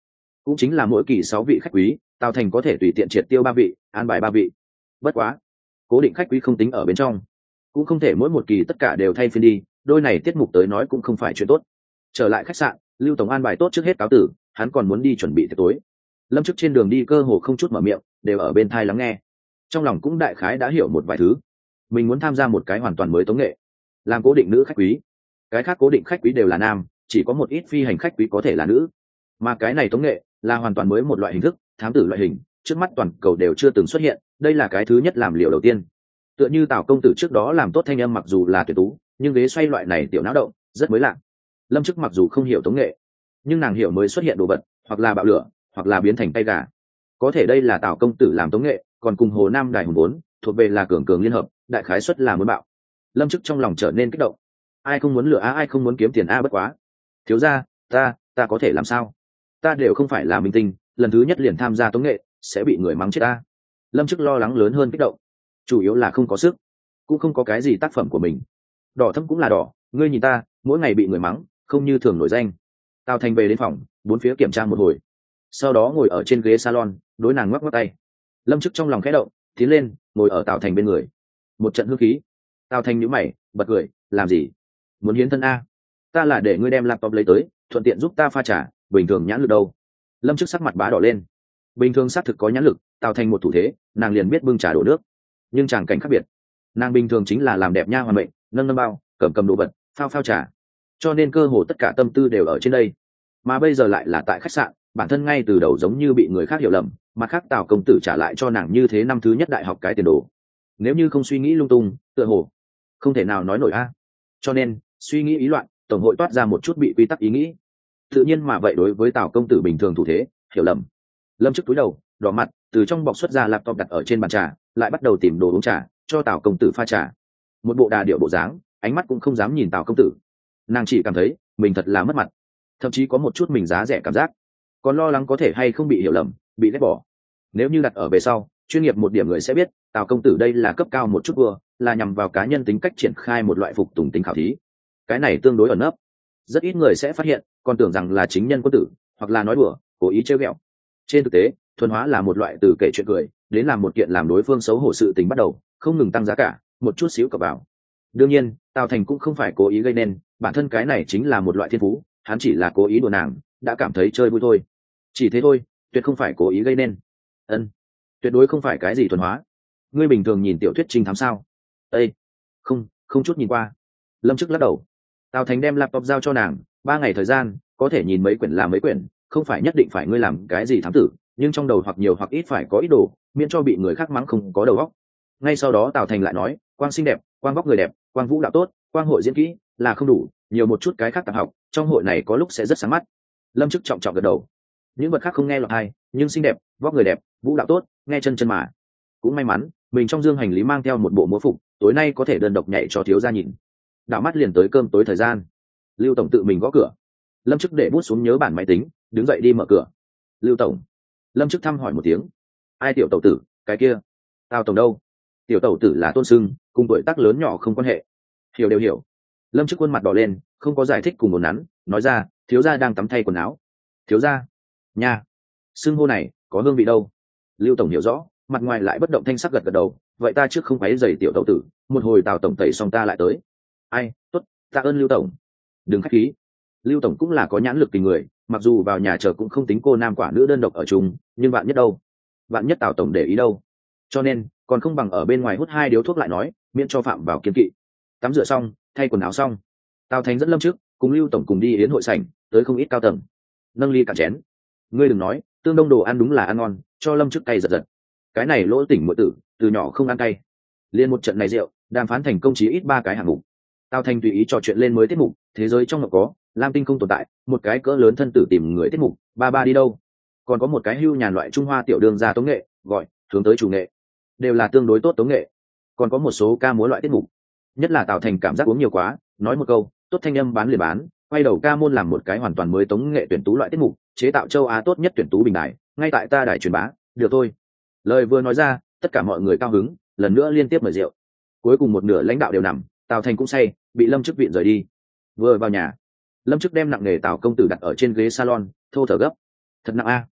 cũng chính là mỗi kỳ sáu vị khách quý, Tào Thành có thể tùy tiện triệt tiêu ba vị, an bài ba vị. Bất quá, cố định khách quý không tính ở bên trong, cũng không thể mỗi một kỳ tất cả đều thay phiên đi, đôi này tiết mục tới nói cũng không phải chuyện tốt. Trở lại khách sạn, Lưu tổng an bài tốt trước hết cáo tử, hắn còn muốn đi chuẩn bị tiệc tối. Lâm Chức trên đường đi cơ hồ không chút mở miệng, đều ở bên thai lắng nghe. Trong lòng cũng đại khái đã hiểu một vài thứ. Mình muốn tham gia một cái hoàn toàn mới tống nghệ, làm cố định nữ khách quý. Cái khác cố định khách quý đều là nam, chỉ có một ít phi hành khách quý có thể là nữ. Mà cái này tống nghệ là hoàn toàn mới một loại hình thức, thám tử loại hình, trước mắt toàn cầu đều chưa từng xuất hiện, đây là cái thứ nhất làm liệu đầu tiên. Tựa như Tào công tử trước đó làm tốt thanh âm mặc dù là tuyệt tú, nhưng ghế xoay loại này tiểu não động, rất mới lạ. Lâm Chức mặc dù không hiểu tống nghệ, nhưng nàng hiểu mới xuất hiện đồ vật, hoặc là bạo lửa, hoặc là biến thành tay gà. Có thể đây là Tào công tử làm tống nghệ, còn cùng Hồ Nam Đài hùng vốn, thuộc về là cường cường liên hợp, đại khái suất là muốn bạo. Lâm Chức trong lòng trở nên kích động. Ai không muốn lửa a, ai không muốn kiếm tiền a, bất quá. Thiếu gia, ta, ta có thể làm sao? Ta đều không phải là minh tinh, lần thứ nhất liền tham gia tống nghệ, sẽ bị người mắng chết ta. Lâm Chức lo lắng lớn hơn kích động. Chủ yếu là không có sức, cũng không có cái gì tác phẩm của mình. Đỏ thâm cũng là đỏ, ngươi nhìn ta, mỗi ngày bị người mắng, không như thường nổi danh. Tào Thành về đến phòng, bốn phía kiểm tra một hồi, sau đó ngồi ở trên ghế salon, đối nàng ngoắc ngoắc tay. Lâm Chức trong lòng khẽ động, tiến lên, ngồi ở Tào Thành bên người. Một trận hương khí. Tào Thành nhíu mày, bật cười, làm gì? Muốn hiến thân a? Ta là để ngươi đem laptop lấy tới, thuận tiện giúp ta pha trà, bình thường nhãn lực đâu? Lâm Chức sắc mặt bá đỏ lên. Bình thường xác thực có nhãn lực, Tào Thành một thủ thế, nàng liền biết bưng trà đổ nước. Nhưng tràng cảnh khác biệt, nàng bình thường chính là làm đẹp nha hoàn mệnh, nâng nâng bao, cầm cầm đồ vật, phao phao trà, cho nên cơ hồ tất cả tâm tư đều ở trên đây. Mà bây giờ lại là tại khách sạn, bản thân ngay từ đầu giống như bị người khác hiểu lầm, mặt khác Tào công tử trả lại cho nàng như thế năm thứ nhất đại học cái tiền đồ. Nếu như không suy nghĩ lung tung, tựa hồ không thể nào nói nổi a. Cho nên suy nghĩ ý loạn, tổng hội toát ra một chút bị quy tắc ý nghĩ. Tự nhiên mà vậy đối với Tào công tử bình thường thủ thế, hiểu lầm. Lâm Chức túi đầu, đỏ mặt, từ trong bọc xuất ra laptop đặt ở trên bàn trà, lại bắt đầu tìm đồ uống trà, cho Tào công tử pha trà. Một bộ đà điệu bộ dáng, ánh mắt cũng không dám nhìn Tào công tử. Nàng chỉ cảm thấy mình thật là mất mặt, thậm chí có một chút mình giá rẻ cảm giác, còn lo lắng có thể hay không bị hiểu lầm, bị ghét bỏ. Nếu như đặt ở về sau, chuyên nghiệp một điểm người sẽ biết, Tào công tử đây là cấp cao một chút vừa, là nhằm vào cá nhân tính cách triển khai một loại phục tùng tính khảo thí. Cái này tương đối ẩn nấp, rất ít người sẽ phát hiện, còn tưởng rằng là chính nhân quân tử, hoặc là nói đùa, cố ý trêu ghẹo. Trên thực tế, thuần hóa là một loại từ kể chuyện cười đến làm một kiện làm đối phương xấu hổ sự tình bắt đầu, không ngừng tăng giá cả, một chút xíu cập vào. Đương nhiên, Tào Thành cũng không phải cố ý gây nên, bản thân cái này chính là một loại thiên phú, hắn chỉ là cố ý đùa nàng, đã cảm thấy chơi vui thôi. Chỉ thế thôi, tuyệt không phải cố ý gây nên. Ân, tuyệt đối không phải cái gì thuần hóa. Ngươi bình thường nhìn tiểu thuyết trinh thám sao? Ê, không, không chút nhìn qua. Lâm Chức lắc đầu. Tào Thành đem laptop giao cho nàng, ba ngày thời gian, có thể nhìn mấy quyển là mấy quyển, không phải nhất định phải ngươi làm cái gì thám tử, nhưng trong đầu hoặc nhiều hoặc ít phải có ý đồ, miễn cho bị người khác mắng không có đầu óc. Ngay sau đó Tào Thành lại nói, quang xinh đẹp, quang vóc người đẹp, quang vũ đạo tốt, quang hội diễn kỹ là không đủ, nhiều một chút cái khác tạp học, trong hội này có lúc sẽ rất sáng mắt. Lâm Chức trọng trọng gật đầu. Những vật khác không nghe lọt tai, nhưng xinh đẹp, vóc người đẹp, vũ đạo tốt, nghe chân chân mà. Cũng may mắn, mình trong dương hành lý mang theo một bộ múa phục, tối nay có thể đơn độc nhảy cho thiếu gia nhìn. Đảo mắt liền tới cơm tối thời gian. Lưu tổng tự mình gõ cửa. Lâm Chức để bút xuống nhớ bản máy tính, đứng dậy đi mở cửa. Lưu tổng. Lâm Chức thăm hỏi một tiếng. Ai tiểu tẩu tử, cái kia. Tào tổng đâu? Tiểu tẩu tử là tôn sưng, cùng tuổi tác lớn nhỏ không quan hệ. Hiểu đều hiểu. Lâm Chức khuôn mặt đỏ lên, không có giải thích cùng một nắn, nói ra, thiếu gia đang tắm thay quần áo. Thiếu gia? Nha. Xưng hô này, có hương vị đâu? Lưu tổng hiểu rõ, mặt ngoài lại bất động thanh sắc gật gật đầu, vậy ta trước không quấy rầy tiểu tẩu tử, một hồi Tào tổng tẩy xong ta lại tới. Ai, tốt, tạ ơn Lưu tổng. Đừng khách khí. Lưu tổng cũng là có nhãn lực tình người, mặc dù vào nhà chờ cũng không tính cô nam quả nữ đơn độc ở chung, nhưng bạn nhất đâu? Bạn nhất Tào tổng để ý đâu? Cho nên, còn không bằng ở bên ngoài hút hai điếu thuốc lại nói, miễn cho phạm vào kiên kỵ. Tắm rửa xong, thay quần áo xong, Tào Thành dẫn Lâm Chức cùng Lưu tổng cùng đi yến hội sảnh, tới không ít cao tầng. Nâng ly cạn chén. Ngươi đừng nói, tương đông đồ ăn đúng là ăn ngon, cho Lâm Chức cay giật giật. Cái này lỗ tỉnh muội tử, từ nhỏ không ăn cay. Liên một trận này rượu, đàm phán thành công chí ít ba cái hạng mục. Tào Thành tùy ý trò chuyện lên mới tiết mục, thế giới trong ngọc có, Lam Tinh không tồn tại, một cái cỡ lớn thân tử tìm người tiết mục, ba ba đi đâu? Còn có một cái hưu nhàn loại Trung Hoa tiểu đường ra tống nghệ, gọi hướng tới chủ nghệ, đều là tương đối tốt tống nghệ. Còn có một số ca múa loại tiết mục, nhất là Tào Thành cảm giác uống nhiều quá, nói một câu, tốt thanh âm bán liền bán, quay đầu ca môn làm một cái hoàn toàn mới tống nghệ tuyển tú loại tiết mục, chế tạo châu Á tốt nhất tuyển tú bình đài, ngay tại ta đài truyền bá, được thôi. Lời vừa nói ra, tất cả mọi người cao hứng, lần nữa liên tiếp mời rượu. Cuối cùng một nửa lãnh đạo đều nằm, Tào Thành cũng say, bị Lâm Chức viện rời đi. Vừa vào nhà, Lâm Chức đem nặng nghề Tào công tử đặt ở trên ghế salon, thô thở gấp. Thật nặng a.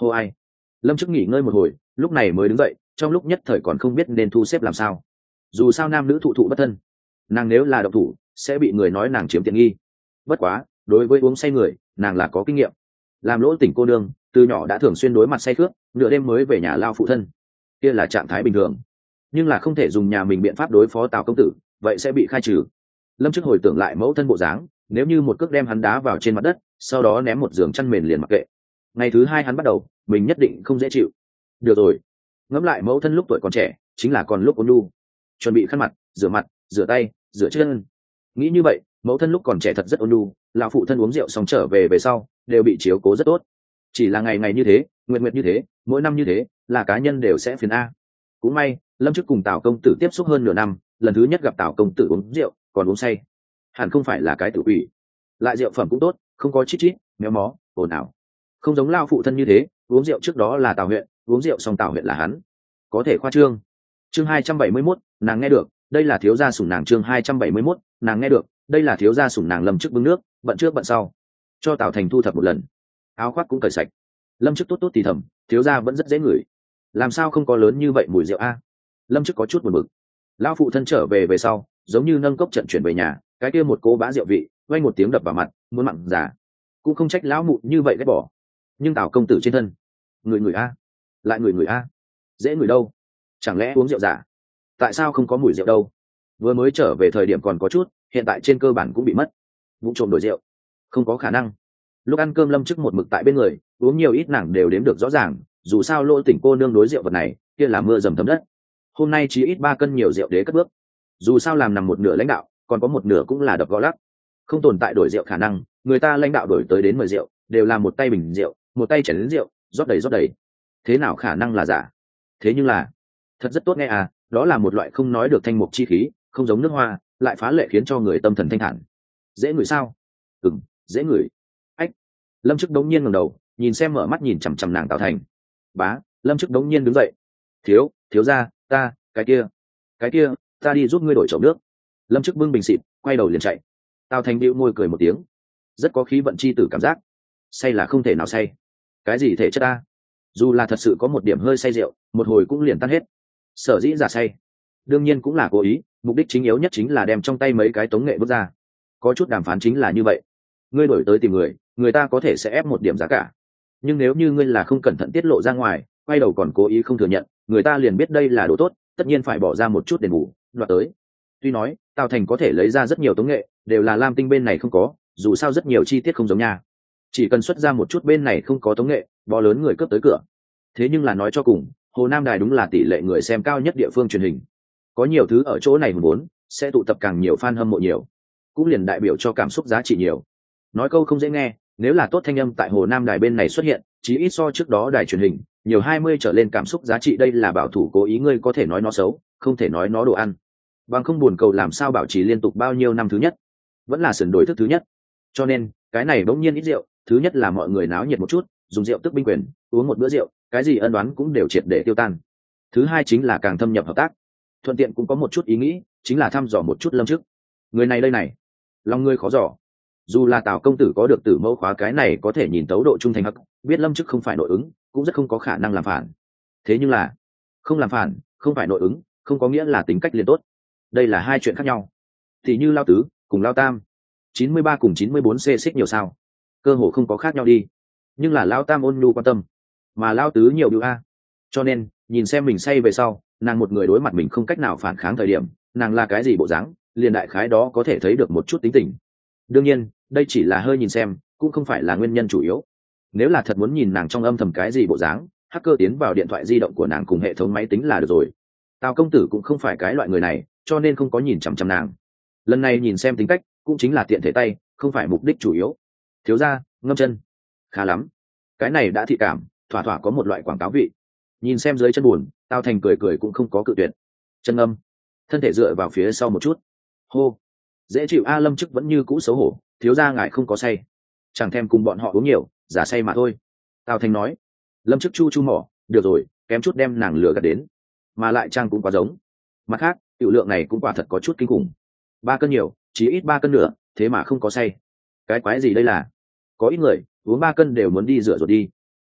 hô ai. Lâm chức nghỉ ngơi một hồi lúc này mới đứng dậy, trong lúc nhất thời còn không biết nên thu xếp làm sao. Dù sao nam nữ thụ thụ bất thân, nàng nếu là độc thủ sẽ bị người nói nàng chiếm tiện nghi. Bất quá đối với uống say người nàng là có kinh nghiệm, làm lỗ tỉnh cô đương từ nhỏ đã thường xuyên đối mặt say khước, nửa đêm mới về nhà lao phụ thân, kia là trạng thái bình thường. Nhưng là không thể dùng nhà mình biện pháp đối phó Tào công tử, vậy sẽ bị khai trừ. Lâm chức hồi tưởng lại mẫu thân bộ dáng, nếu như một cước đem hắn đá vào trên mặt đất, sau đó ném một giường chăn mền liền mặc kệ. Ngày thứ hai hắn bắt đầu mình nhất định không dễ chịu. Được rồi, ngẫm lại mẫu thân lúc tuổi còn trẻ chính là còn lúc ôn nhu, chuẩn bị khăn mặt, rửa mặt, rửa tay, rửa chân. Nghĩ như vậy mẫu thân lúc còn trẻ thật rất ôn nhu, lão phụ thân uống rượu xong trở về về sau đều bị chiếu cố rất tốt. Chỉ là ngày ngày như thế, nguyện nguyện như thế, mỗi năm như thế, là cá nhân đều sẽ phiền a. Cũng may Lâm chức cùng Tào công tử tiếp xúc hơn nửa năm, lần thứ nhất gặp Tào công tử uống rượu còn uống say, hẳn không phải là cái tự quỷ. Lại rượu phẩm cũng tốt, không có chít chít méo mó ồn ào, không giống lao phụ thân như thế, uống rượu trước đó là Tào huyện, uống rượu xong Tào huyện là hắn. Có thể khoa trương. Chương hai trăm bảy mươi mốt, nàng nghe được, đây là thiếu gia sủng nàng. Chương hai trăm bảy mươi mốt, nàng nghe được, đây là thiếu gia sủng nàng. Lâm chức bưng nước, bận trước bận sau, cho Tào Thành thu thập một lần, áo khoác cũng cởi sạch. Lâm chức tốt tốt thì thầm, thiếu gia vẫn rất dễ ngửi, làm sao không có lớn như vậy mùi rượu a? Lâm chức có chút buồn bực. Lão phụ thân trở về về sau giống như nâng cốc trận chuyển về nhà, cái kia một cố bã rượu vị vang một tiếng đập vào mặt, muốn mặn giả. Cũng không trách lão mụ như vậy ghét bỏ, nhưng Tào công tử trên thân người người a, lại người người a, dễ người đâu? Chẳng lẽ uống rượu giả? Tại sao không có mùi rượu đâu? Vừa mới trở về thời điểm còn có chút, hiện tại trên cơ bản cũng bị mất. Vụ trộm đổi rượu không có khả năng. Lúc ăn cơm Lâm chức một mực tại bên người, uống nhiều ít nàng đều đếm được rõ ràng, dù sao lỗ tỉnh cô nương đối rượu vật này kia là mưa dầm thấm đất. Hôm nay chỉ ít ba cân nhiều rượu đế cất bước. Dù sao làm nằm một nửa lãnh đạo, còn có một nửa cũng là đập gõ lắc, không tồn tại đổi rượu khả năng. Người ta lãnh đạo đổi tới đến mười rượu đều là một tay bình rượu, một tay chén đến rượu rót đầy rót đầy, thế nào khả năng là giả? Thế nhưng là thật rất tốt nghe à, đó là một loại không nói được thanh mục chi khí, không giống nước hoa, lại phá lệ khiến cho người tâm thần thanh thản. Dễ ngửi sao? Ừm, dễ ngửi. Ách. Lâm chức đống nhiên ngẩng đầu nhìn xem, mở mắt nhìn chằm chằm nàng Tào Thành. Bá. Lâm chức đống nhiên đứng dậy. Thiếu, thiếu gia, ta, cái kia, cái kia, ta đi giúp ngươi đổi chậu nước. Lâm chức bưng bình xịt quay đầu liền chạy. Tào Thành bĩu môi cười một tiếng, rất có khí vận chi tử cảm giác. Say là không thể nào say. Cái gì thể chất ta? Dù là thật sự có một điểm hơi say rượu, một hồi cũng liền tan hết. Sở dĩ giả say đương nhiên cũng là cố ý, mục đích chính yếu nhất chính là đem trong tay mấy cái tống nghệ bước ra. Có chút đàm phán chính là như vậy, ngươi đổi tới tìm người, người ta có thể sẽ ép một điểm giá cả, nhưng nếu như ngươi là không cẩn thận tiết lộ ra ngoài, quay đầu còn cố ý không thừa nhận, người ta liền biết đây là đồ tốt, tất nhiên phải bỏ ra một chút đền bù đoạt tới. Tuy nói Tào Thành có thể lấy ra rất nhiều tống nghệ, đều là Lam Tinh bên này không có, dù sao rất nhiều chi tiết không giống nha, chỉ cần xuất ra một chút bên này không có tống nghệ, bó lớn người cướp tới cửa. Thế nhưng là nói cho cùng, Hồ Nam Đài đúng là tỷ lệ người xem cao nhất địa phương truyền hình, có nhiều thứ ở chỗ này muốn sẽ tụ tập càng nhiều fan hâm mộ nhiều, cũng liền đại biểu cho cảm xúc giá trị nhiều. Nói câu không dễ nghe, nếu là tốt thanh âm tại Hồ Nam Đài bên này xuất hiện, chí ít so trước đó đài truyền hình nhiều hai mươi trở lên cảm xúc giá trị. Đây là bảo thủ cố ý, ngươi có thể nói nó xấu, không thể nói nó đồ ăn. Bằng không buồn cầu làm sao bảo trì liên tục bao nhiêu năm thứ nhất, vẫn là sườn đổi thức thứ nhất. Cho nên cái này bỗng nhiên ít rượu, thứ nhất là mọi người náo nhiệt một chút, dùng rượu tức binh quyền, uống một bữa rượu, cái gì ân đoán cũng đều triệt để tiêu tan. Thứ hai chính là càng thâm nhập hợp tác, thuận tiện cũng có một chút ý nghĩ, chính là thăm dò một chút Lâm chức người này đây này, lòng ngươi khó dò. Dù là Tào công tử có được tử mẫu khóa, cái này có thể nhìn tấu độ trung thành hắc, biết Lâm chức không phải nội ứng, cũng rất không có khả năng làm phản. Thế nhưng là không làm phản, không phải nội ứng, không có nghĩa là tính cách liền tốt. Đây là hai chuyện khác nhau. Thì như Lao Tứ cùng Lao Tam, chín mươi ba cùng chín mươi bốn xê xích nhiều sao, cơ hồ không có khác nhau đi. Nhưng là Lao Tam ôn nhu quan tâm, mà Lao Tứ nhiều điều a. Cho nên nhìn xem mình say về sau, nàng một người đối mặt mình không cách nào phản kháng thời điểm, nàng là cái gì bộ dáng, liền đại khái đó có thể thấy được một chút tính tình. Đương nhiên đây chỉ là hơi nhìn xem, cũng không phải là nguyên nhân chủ yếu. Nếu là thật muốn nhìn nàng trong âm thầm cái gì bộ dáng, hacker tiến vào điện thoại di động của nàng cùng hệ thống máy tính là được rồi. Tào công tử cũng không phải cái loại người này, cho nên không có nhìn chằm chằm nàng. Lần này nhìn xem tính cách, cũng chính là tiện thể tay, không phải mục đích chủ yếu. Thiếu gia, ngâm chân khá lắm. Cái này đã thị cảm, thỏa thỏa có một loại quảng cáo vị. Nhìn xem dưới chân buồn, Tào Thành cười cười cũng không có cự tuyệt. Chân âm, thân thể dựa vào phía sau một chút. Hô, dễ chịu a. Lâm chức vẫn như cũ xấu hổ, thiếu gia ngài không có say, chẳng thèm cùng bọn họ uống nhiều, giả say mà thôi. Tào Thành nói. Lâm chức chu chu mỏ, được rồi, kém chút đem nàng lừa gạt đến, mà lại trang cũng quá giống. Mặt khác tiểu lượng này cũng quả thật có chút kinh khủng, ba cân nhiều, chỉ ít ba cân nữa, thế mà không có say, cái quái gì đây là? Có ít người uống ba cân đều muốn đi rửa rồi đi.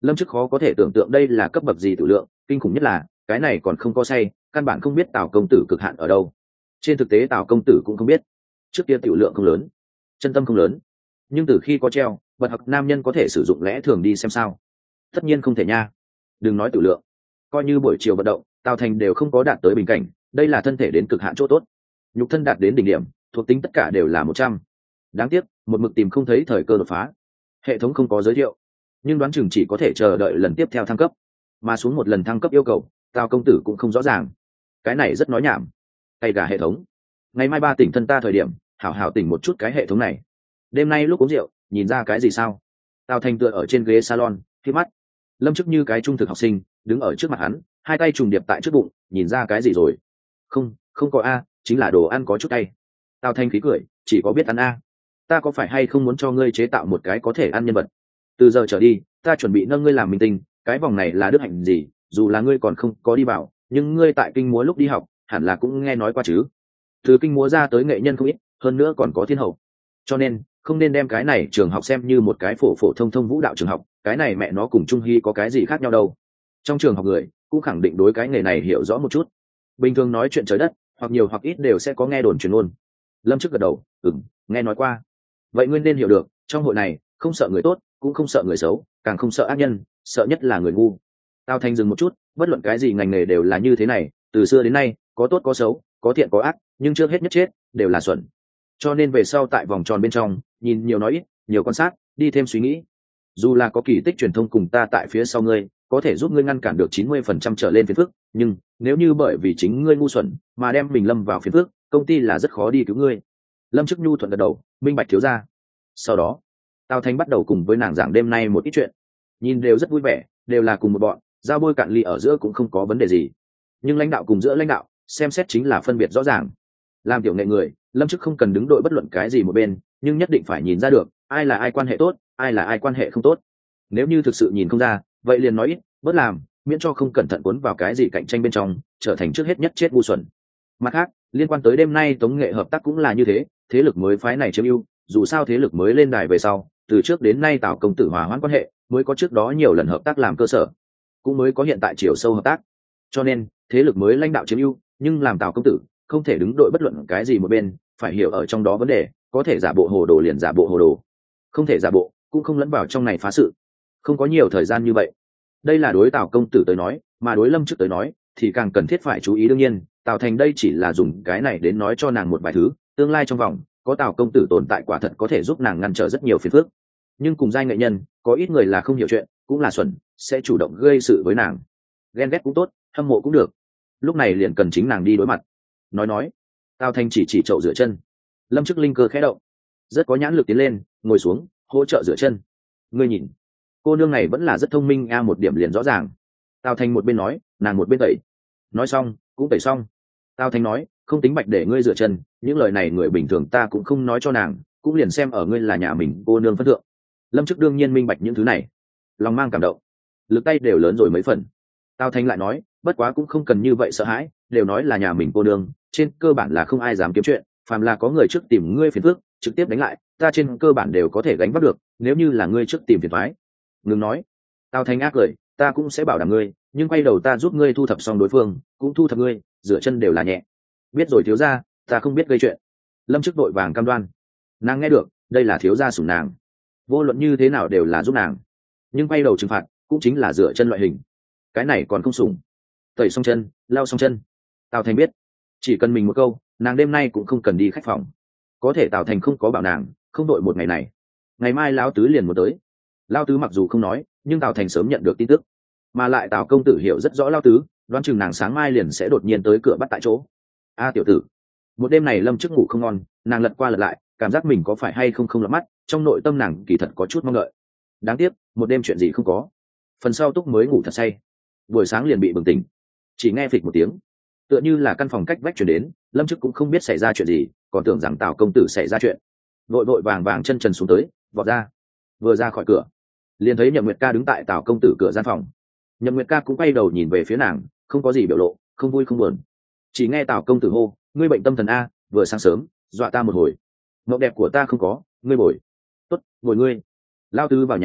Lâm Chức khó có thể tưởng tượng đây là cấp bậc gì tử lượng, kinh khủng nhất là cái này còn không có say, căn bản không biết Tào công tử cực hạn ở đâu. Trên thực tế Tào công tử cũng không biết, trước kia tiểu lượng không lớn, chân tâm không lớn, nhưng từ khi có treo, bật học nam nhân có thể sử dụng lẽ thường đi xem sao. Tất nhiên không thể nha, đừng nói tiểu lượng, coi như buổi chiều vận động Tào Thành đều không có đạt tới bình cảnh, đây là thân thể đến cực hạn chỗ tốt, nhục thân đạt đến đỉnh điểm, thuộc tính tất cả đều là một trăm. Đáng tiếc một mực tìm không thấy thời cơ đột phá, hệ thống không có giới thiệu, nhưng đoán chừng chỉ có thể chờ đợi lần tiếp theo thăng cấp, mà xuống một lần thăng cấp yêu cầu Tào công tử cũng không rõ ràng. Cái này rất nói nhảm, tay gà hệ thống, ngày mai ba tỉnh thân ta thời điểm hảo hảo tỉnh một chút cái hệ thống này. Đêm nay lúc uống rượu nhìn ra cái gì sao? Tào Thành tựa ở trên ghế salon khi mắt. Lâm Chức như cái trung thực học sinh đứng ở trước mặt hắn, hai tay trùng điệp tại trước bụng, nhìn ra cái gì rồi? Không, không có a, chính là đồ ăn có chút cay. Tào Thành khí cười, chỉ có biết ăn a. Ta có phải hay không muốn cho ngươi chế tạo một cái có thể ăn nhân vật? Từ giờ trở đi ta chuẩn bị nâng ngươi làm minh tinh, cái vòng này là đức hạnh gì, dù là ngươi còn không có đi vào, nhưng ngươi tại kinh múa lúc đi học hẳn là cũng nghe nói qua chứ. Từ kinh múa ra tới nghệ nhân không ít, hơn nữa còn có thiên hậu, cho nên không nên đem cái này trường học xem như một cái phổ phổ thông thông vũ đạo trường học, cái này mẹ nó cùng Trung Hy có cái gì khác nhau đâu. Trong trường học người cũng khẳng định đối cái nghề này hiểu rõ một chút, bình thường nói chuyện trời đất hoặc nhiều hoặc ít đều sẽ có nghe đồn truyền ngôn. Lâm Chức gật đầu, ừm, nghe nói qua. Vậy ngươi nên hiểu được, trong hội này không sợ người tốt cũng không sợ người xấu, càng không sợ ác nhân, sợ nhất là người ngu. Tao Thành dừng một chút, bất luận cái gì ngành nghề đều là như thế này, từ xưa đến nay có tốt có xấu, có thiện có ác, nhưng trước hết nhất chết đều là xuẩn. Cho nên về sau tại vòng tròn bên trong, nhìn nhiều nói ít, nhiều quan sát, đi thêm suy nghĩ. Dù là có kỳ tích truyền thông cùng ta tại phía sau ngươi, có thể giúp ngươi ngăn cản được chín mươi phần trăm trở lên phiền phức, nhưng nếu như bởi vì chính ngươi ngu xuẩn mà đem mình lâm vào phiền phức, công ty là rất khó đi cứu ngươi. Lâm Chức nhu thuận gật đầu, minh bạch thiếu gia. Sau đó Tào Thành bắt đầu cùng với nàng giảng đêm nay một ít chuyện, nhìn đều rất vui vẻ, đều là cùng một bọn, giao bôi cạn ly ở giữa cũng không có vấn đề gì. Nhưng lãnh đạo cùng giữa lãnh đạo xem xét chính là phân biệt rõ ràng. Làm tiểu nghệ người, Lâm Chức không cần đứng đội bất luận cái gì một bên, nhưng nhất định phải nhìn ra được ai là ai quan hệ tốt, ai là ai quan hệ không tốt. Nếu như thực sự nhìn không ra, vậy liền nói ít, bớt làm, miễn cho không cẩn thận cuốn vào cái gì cạnh tranh bên trong, trở thành trước hết nhất chết ngu xuẩn. Mặt khác, liên quan tới đêm nay tống nghệ hợp tác cũng là như thế, thế lực mới phái này chiếm ưu, dù sao thế lực mới lên đài về sau, từ trước đến nay Tào công tử hòa hoãn quan hệ, mới có trước đó nhiều lần hợp tác làm cơ sở, cũng mới có hiện tại chiều sâu hợp tác. Cho nên thế lực mới lãnh đạo chiếm ưu, nhưng làm Tào công tử không thể đứng đội bất luận cái gì một bên, phải hiểu ở trong đó vấn đề, có thể giả bộ hồ đồ liền giả bộ hồ đồ, không thể giả bộ cũng không lẫn vào trong này phá sự. Không có nhiều thời gian như vậy, đây là đối Tào công tử tới nói, mà đối Lâm Chức tới nói thì càng cần thiết phải chú ý. Đương nhiên Tào Thành đây chỉ là dùng cái này đến nói cho nàng một vài thứ, tương lai trong vòng có Tào công tử tồn tại quả thật có thể giúp nàng ngăn trở rất nhiều phiền phức. Nhưng cùng giai nghệ nhân có ít người là không hiểu chuyện, cũng là xuẩn, sẽ chủ động gây sự với nàng. Ghen ghét cũng tốt, hâm mộ cũng được, lúc này liền cần chính nàng đi đối mặt. Nói nói Tào Thành chỉ chỉ chậu rửa chân. Lâm Chức linh cơ khẽ động, rất có nhãn lực tiến lên, ngồi xuống hỗ trợ rửa chân. Ngươi nhìn, cô nương này vẫn là rất thông minh a, một điểm liền rõ ràng. Tào Thành một bên nói, nàng một bên tẩy. Nói xong cũng tẩy xong. Tào Thành nói, không tính bạch để ngươi rửa chân, những lời này người bình thường ta cũng không nói cho nàng, cũng liền xem ở ngươi là nhà mình cô nương phân thượng. Lâm Chức đương nhiên minh bạch những thứ này, lòng mang cảm động, lực tay đều lớn rồi mấy phần. Tào Thành lại nói, bất quá cũng không cần như vậy sợ hãi, đều nói là nhà mình cô nương, trên cơ bản là không ai dám kiếm chuyện, phàm là có người trước tìm ngươi phiền phức, trực tiếp đánh lại, ta trên cơ bản đều có thể gánh vác được, nếu như là ngươi trước tìm phiền toái. Ngừng nói. Tào Thành ác cười, ta cũng sẽ bảo đảm ngươi, nhưng quay đầu ta giúp ngươi thu thập xong đối phương, cũng thu thập ngươi, rửa chân đều là nhẹ. Biết rồi thiếu gia, ta không biết gây chuyện. Lâm Chức vội vàng cam đoan. Nàng nghe được, đây là thiếu gia sủng nàng, vô luận như thế nào đều là giúp nàng, nhưng quay đầu trừng phạt cũng chính là rửa chân loại hình, cái này còn không sủng. Tẩy xong chân, lau xong chân, Tào Thành biết, chỉ cần mình một câu, nàng đêm nay cũng không cần đi khách phòng. Có thể Tào Thành không có bảo nàng, không đội một ngày này, ngày mai lão tứ liền muốn tới. Lão tứ mặc dù không nói, nhưng Tào Thành sớm nhận được tin tức, mà lại Tào công tử hiểu rất rõ lão tứ, đoán chừng nàng sáng mai liền sẽ đột nhiên tới cửa bắt tại chỗ. A tiểu tử, một đêm này Lâm Chức ngủ không ngon, nàng lật qua lật lại, cảm giác mình có phải hay không không lọt mắt, trong nội tâm nàng kỳ thật có chút mong đợi. Đáng tiếc một đêm chuyện gì không có. Phần sau Túc mới ngủ thật say, buổi sáng liền bị bừng tỉnh, chỉ nghe phịch một tiếng, tựa như là căn phòng cách vách chuyển đến. Lâm Chức cũng không biết xảy ra chuyện gì, còn tưởng rằng Tào công tử xảy ra chuyện, vội vội vàng vàng chân trần xuống tới, vọt ra. Vừa ra khỏi cửa liền thấy Nhậm Nguyệt Ca đứng tại Tào công tử cửa gian phòng. Nhậm Nguyệt Ca cũng quay đầu nhìn về phía nàng, không có gì biểu lộ, không vui không buồn, chỉ nghe Tào công tử hô, ngươi bệnh tâm thần a, vừa sáng sớm dọa ta một hồi, mộng đẹp của ta không có, ngươi bồi. Tốt, bồi ngươi. Lao tứ vào nhà,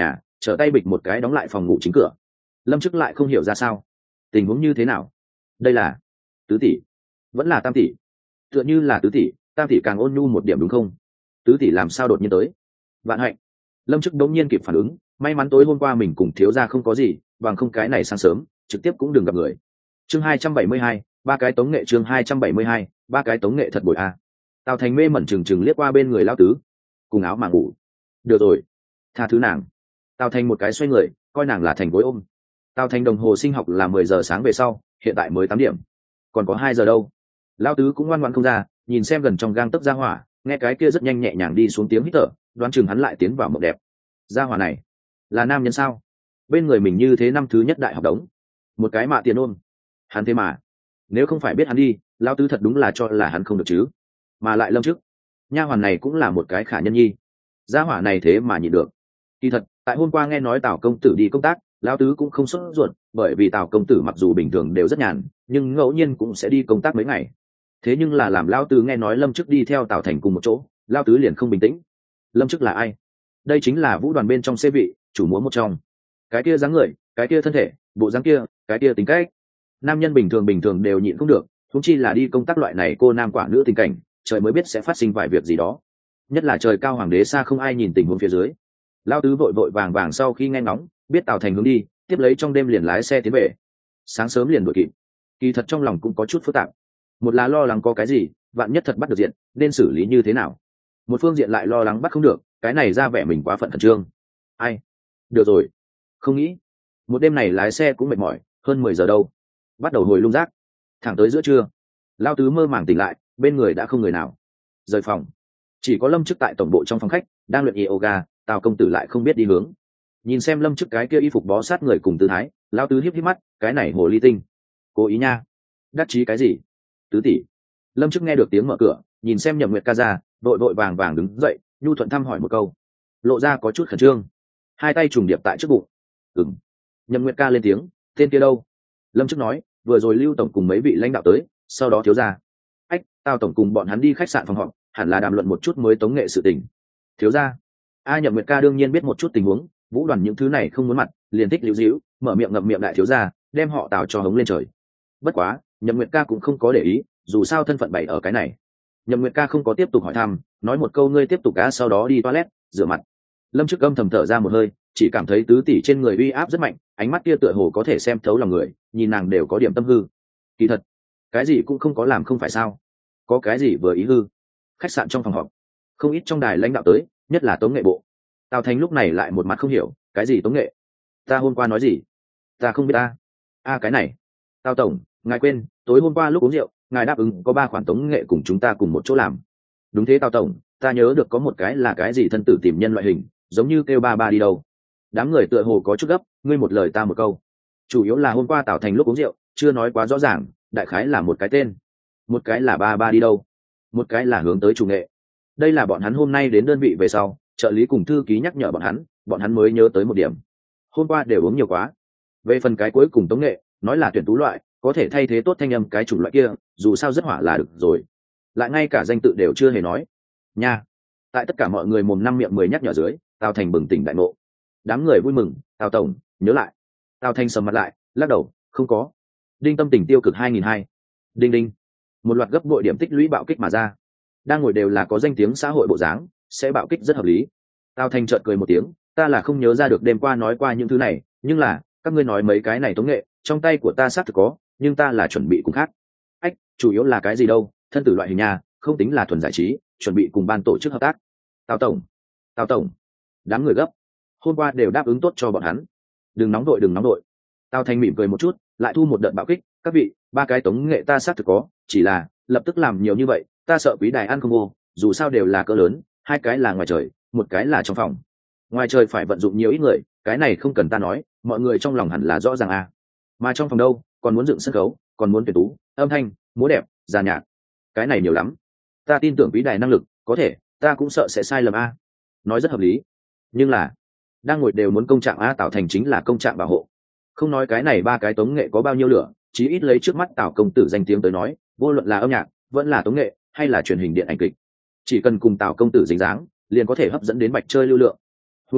trở tay bịch một cái đóng lại phòng ngủ chính cửa. Lâm Chức lại không hiểu ra sao, tình huống như thế nào. Đây là tứ tỷ vẫn là tam tỷ? Tựa như là tứ tỷ, tam tỷ càng ôn nhu một điểm đúng không? Tứ tỷ làm sao đột nhiên tới? Vạn hạnh. Lâm Chức đống nhiên kịp phản ứng, may mắn tối hôm qua mình cùng thiếu gia không có gì, bằng không cái này sáng sớm trực tiếp cũng đừng gặp người. Chương hai trăm bảy mươi hai, ba cái tống nghệ. Chương hai trăm bảy mươi hai, ba cái tống nghệ thật bội a. Tào Thành mê mẩn chừng chừng liếc qua bên người lão tứ, cùng áo mà ngủ. Được rồi, tha thứ nàng. Tào Thành một cái xoay người, coi nàng là thành gối ôm. Tào Thành đồng hồ sinh học là mười giờ sáng về sau, hiện tại mới tám điểm, còn có hai giờ đâu. Lão tứ cũng ngoan ngoãn không ra, nhìn xem gần trong gang tấc ra hỏa, nghe cái kia rất nhanh nhẹ nhàng đi xuống tiếng hít thở, đoán chừng hắn lại tiến vào mộng đẹp. Ra hỏa này là nam nhân sao? Bên người mình như thế năm thứ nhất đại học đống, một cái mạ tiền ôm hắn thế mà. Nếu không phải biết hắn đi, Lão tứ thật đúng là cho là hắn không được chứ. Mà lại Lâm Chức nha hoàn này cũng là một cái khả nhân nhi, gia hỏa này thế mà nhịn được. Kỳ thật tại hôm qua nghe nói Tào công tử đi công tác, Lão tứ cũng không sốt ruột, bởi vì Tào công tử mặc dù bình thường đều rất nhàn, nhưng ngẫu nhiên cũng sẽ đi công tác mấy ngày. Thế nhưng là làm Lão tứ nghe nói Lâm Chức đi theo Tào Thành cùng một chỗ, Lão tứ liền không bình tĩnh. Lâm Chức là ai? Đây chính là vũ đoàn bên trong xê vị chủ múa một trong. Cái kia dáng người, cái kia thân thể, bộ dáng kia, cái kia tính cách, nam nhân bình thường bình thường đều nhịn không được, thúng chi là đi công tác loại này cô nam quả nữ tình cảnh, trời mới biết sẽ phát sinh vài việc gì đó. Nhất là trời cao hoàng đế xa không ai nhìn tình huống phía dưới. Lão tứ vội vội vàng vàng sau khi nghe ngóng, biết Tào Thành hướng đi, tiếp lấy trong đêm liền lái xe tiến về. Sáng sớm liền đuổi kịp. Kỳ thật trong lòng cũng có chút phức tạp. Một là lo lắng có cái gì, vạn nhất thật bắt được diện, nên xử lý như thế nào. Một phương diện lại lo lắng bắt không được, cái này ra vẻ mình quá phận khẩn trương. Ai? Được rồi, không nghĩ. Một đêm này lái xe cũng mệt mỏi, hơn mười giờ đâu. Bắt đầu hồi lung rác. Thẳng tới giữa trưa, Lão tứ mơ màng tỉnh lại, bên người đã không người nào. Rời phòng, chỉ có Lâm Chức tại tổng bộ trong phòng khách đang luyện yoga. Tào công tử lại không biết đi hướng. Nhìn xem Lâm Chức cái kia y phục bó sát người cùng tư thái, Lão tứ híp híp mắt, cái này hồ ly tinh, cố ý nha. Đắc chí cái gì? Tứ tỷ. Lâm Chức nghe được tiếng mở cửa, nhìn xem Nhậm Nguyệt ca ra, vội vội vàng vàng đứng dậy, nhu thuận thăm hỏi một câu, lộ ra có chút khẩn trương, hai tay trùng điệp tại trước bụng. Ừm. Nhậm Nguyệt ca lên tiếng, tên kia đâu? Lâm Chức nói, vừa rồi Lưu tổng cùng mấy vị lãnh đạo tới, sau đó thiếu gia. Ách, Tào tổng cùng bọn hắn đi khách sạn phòng họp, hẳn là đàm luận một chút mới tống nghệ sự tình. Thiếu gia. A Nhậm Nguyệt ca đương nhiên biết một chút tình huống, vũ đoàn những thứ này không muốn mặt, liền thích liễu díu, mở miệng ngậm miệng đại thiếu gia, đem họ Tào cho hống lên trời. Bất quá, Nhậm Nguyệt ca cũng không có để ý, dù sao thân phận bày ở cái này. Nhậm Nguyệt ca không có tiếp tục hỏi thăm, nói một câu ngươi tiếp tục cá, sau đó đi toilet rửa mặt. Lâm Chức âm thầm thở ra một hơi, chỉ cảm thấy tứ tỷ trên người uy áp rất mạnh, ánh mắt kia tựa hồ có thể xem thấu lòng người, nhìn nàng đều có điểm tâm hư. Kỳ thật, cái gì cũng không có làm không phải sao? Có cái gì vừa ý hư? Khách sạn trong phòng họp, không ít trong đài lãnh đạo tới, nhất là tống nghệ bộ. Tào Thành lúc này lại một mặt không hiểu, cái gì tống nghệ? Ta hôm qua nói gì? Ta không biết ta. A à, cái này. Tào tổng, ngài quên, tối hôm qua lúc uống rượu, ngài đáp ứng có ba khoản tống nghệ cùng chúng ta cùng một chỗ làm. Đúng thế Tào tổng, ta nhớ được có một cái là cái gì thân tử tìm nhân loại hình, giống như kêu ba ba đi đâu. Đám người tựa hồ có chút gấp, ngươi một lời ta một câu. Chủ yếu là hôm qua Tào Thành lúc uống rượu, chưa nói quá rõ ràng, đại khái là một cái tên, một cái là ba ba đi đâu, một cái là hướng tới chủ nghệ. Đây là bọn hắn hôm nay đến đơn vị về sau, trợ lý cùng thư ký nhắc nhở bọn hắn, bọn hắn mới nhớ tới một điểm. Hôm qua đều uống nhiều quá. Về phần cái cuối cùng tống nghệ, nói là tuyển tú loại, có thể thay thế tốt thanh âm cái chủng loại kia, dù sao rất hỏa là được rồi. Lại ngay cả danh tự đều chưa hề nói. Nha. Tại tất cả mọi người mồm năm miệng mười nhắc nhở dưới, Tào Thành bừng tỉnh đại ngộ. Đám người vui mừng, Tào tổng, nhớ lại. Tào Thành sầm mặt lại, lắc đầu, không có. Đinh tâm tình tiêu cực hai nghìn hai. Đinh đinh. Một loạt gấp bội điểm tích lũy bạo kích mà ra. Đang ngồi đều là có danh tiếng xã hội bộ dáng, sẽ bạo kích rất hợp lý. Tào Thành chợt cười một tiếng, ta là không nhớ ra được đêm qua nói qua những thứ này, nhưng là các ngươi nói mấy cái này tống nghệ, trong tay của ta xác thực có, nhưng ta là chuẩn bị cùng khác. Ách, chủ yếu là cái gì đâu, thân tử loại hình nhà, không tính là thuần giải trí, chuẩn bị cùng ban tổ chức hợp tác. Tào tổng, Tào tổng. Đám người gấp, hôm qua đều đáp ứng tốt cho bọn hắn. Đừng nóng đội, đừng nóng đội. Tào Thành mỉm cười một chút, lại thu một đợt bạo kích, các vị, ba cái tống nghệ ta xác thực có, chỉ là lập tức làm nhiều như vậy, ta sợ quý đài ăn không vô, dù sao đều là cỡ lớn, hai cái là ngoài trời, một cái là trong phòng. Ngoài trời phải vận dụng nhiều ít người, cái này không cần ta nói, mọi người trong lòng hẳn là rõ ràng à. Mà trong phòng đâu, còn muốn dựng sân khấu, còn muốn tuyển tú, âm thanh, múa đẹp, giàn nhạc, cái này nhiều lắm. Ta tin tưởng quý đài năng lực, có thể, ta cũng sợ sẽ sai lầm a. Nói rất hợp lý, nhưng là đang ngồi đều muốn công trạng a. Tạo thành chính là công trạng bảo hộ. Không nói cái này ba cái tống nghệ có bao nhiêu lửa, chí ít lấy trước mắt Tào công tử danh tiếng tới nói, vô luận là âm nhạc, vẫn là tống nghệ, hay là truyền hình điện ảnh kịch, chỉ cần cùng Tào công tử dính dáng, liền có thể hấp dẫn đến bạch chơi lưu lượng. Huống chi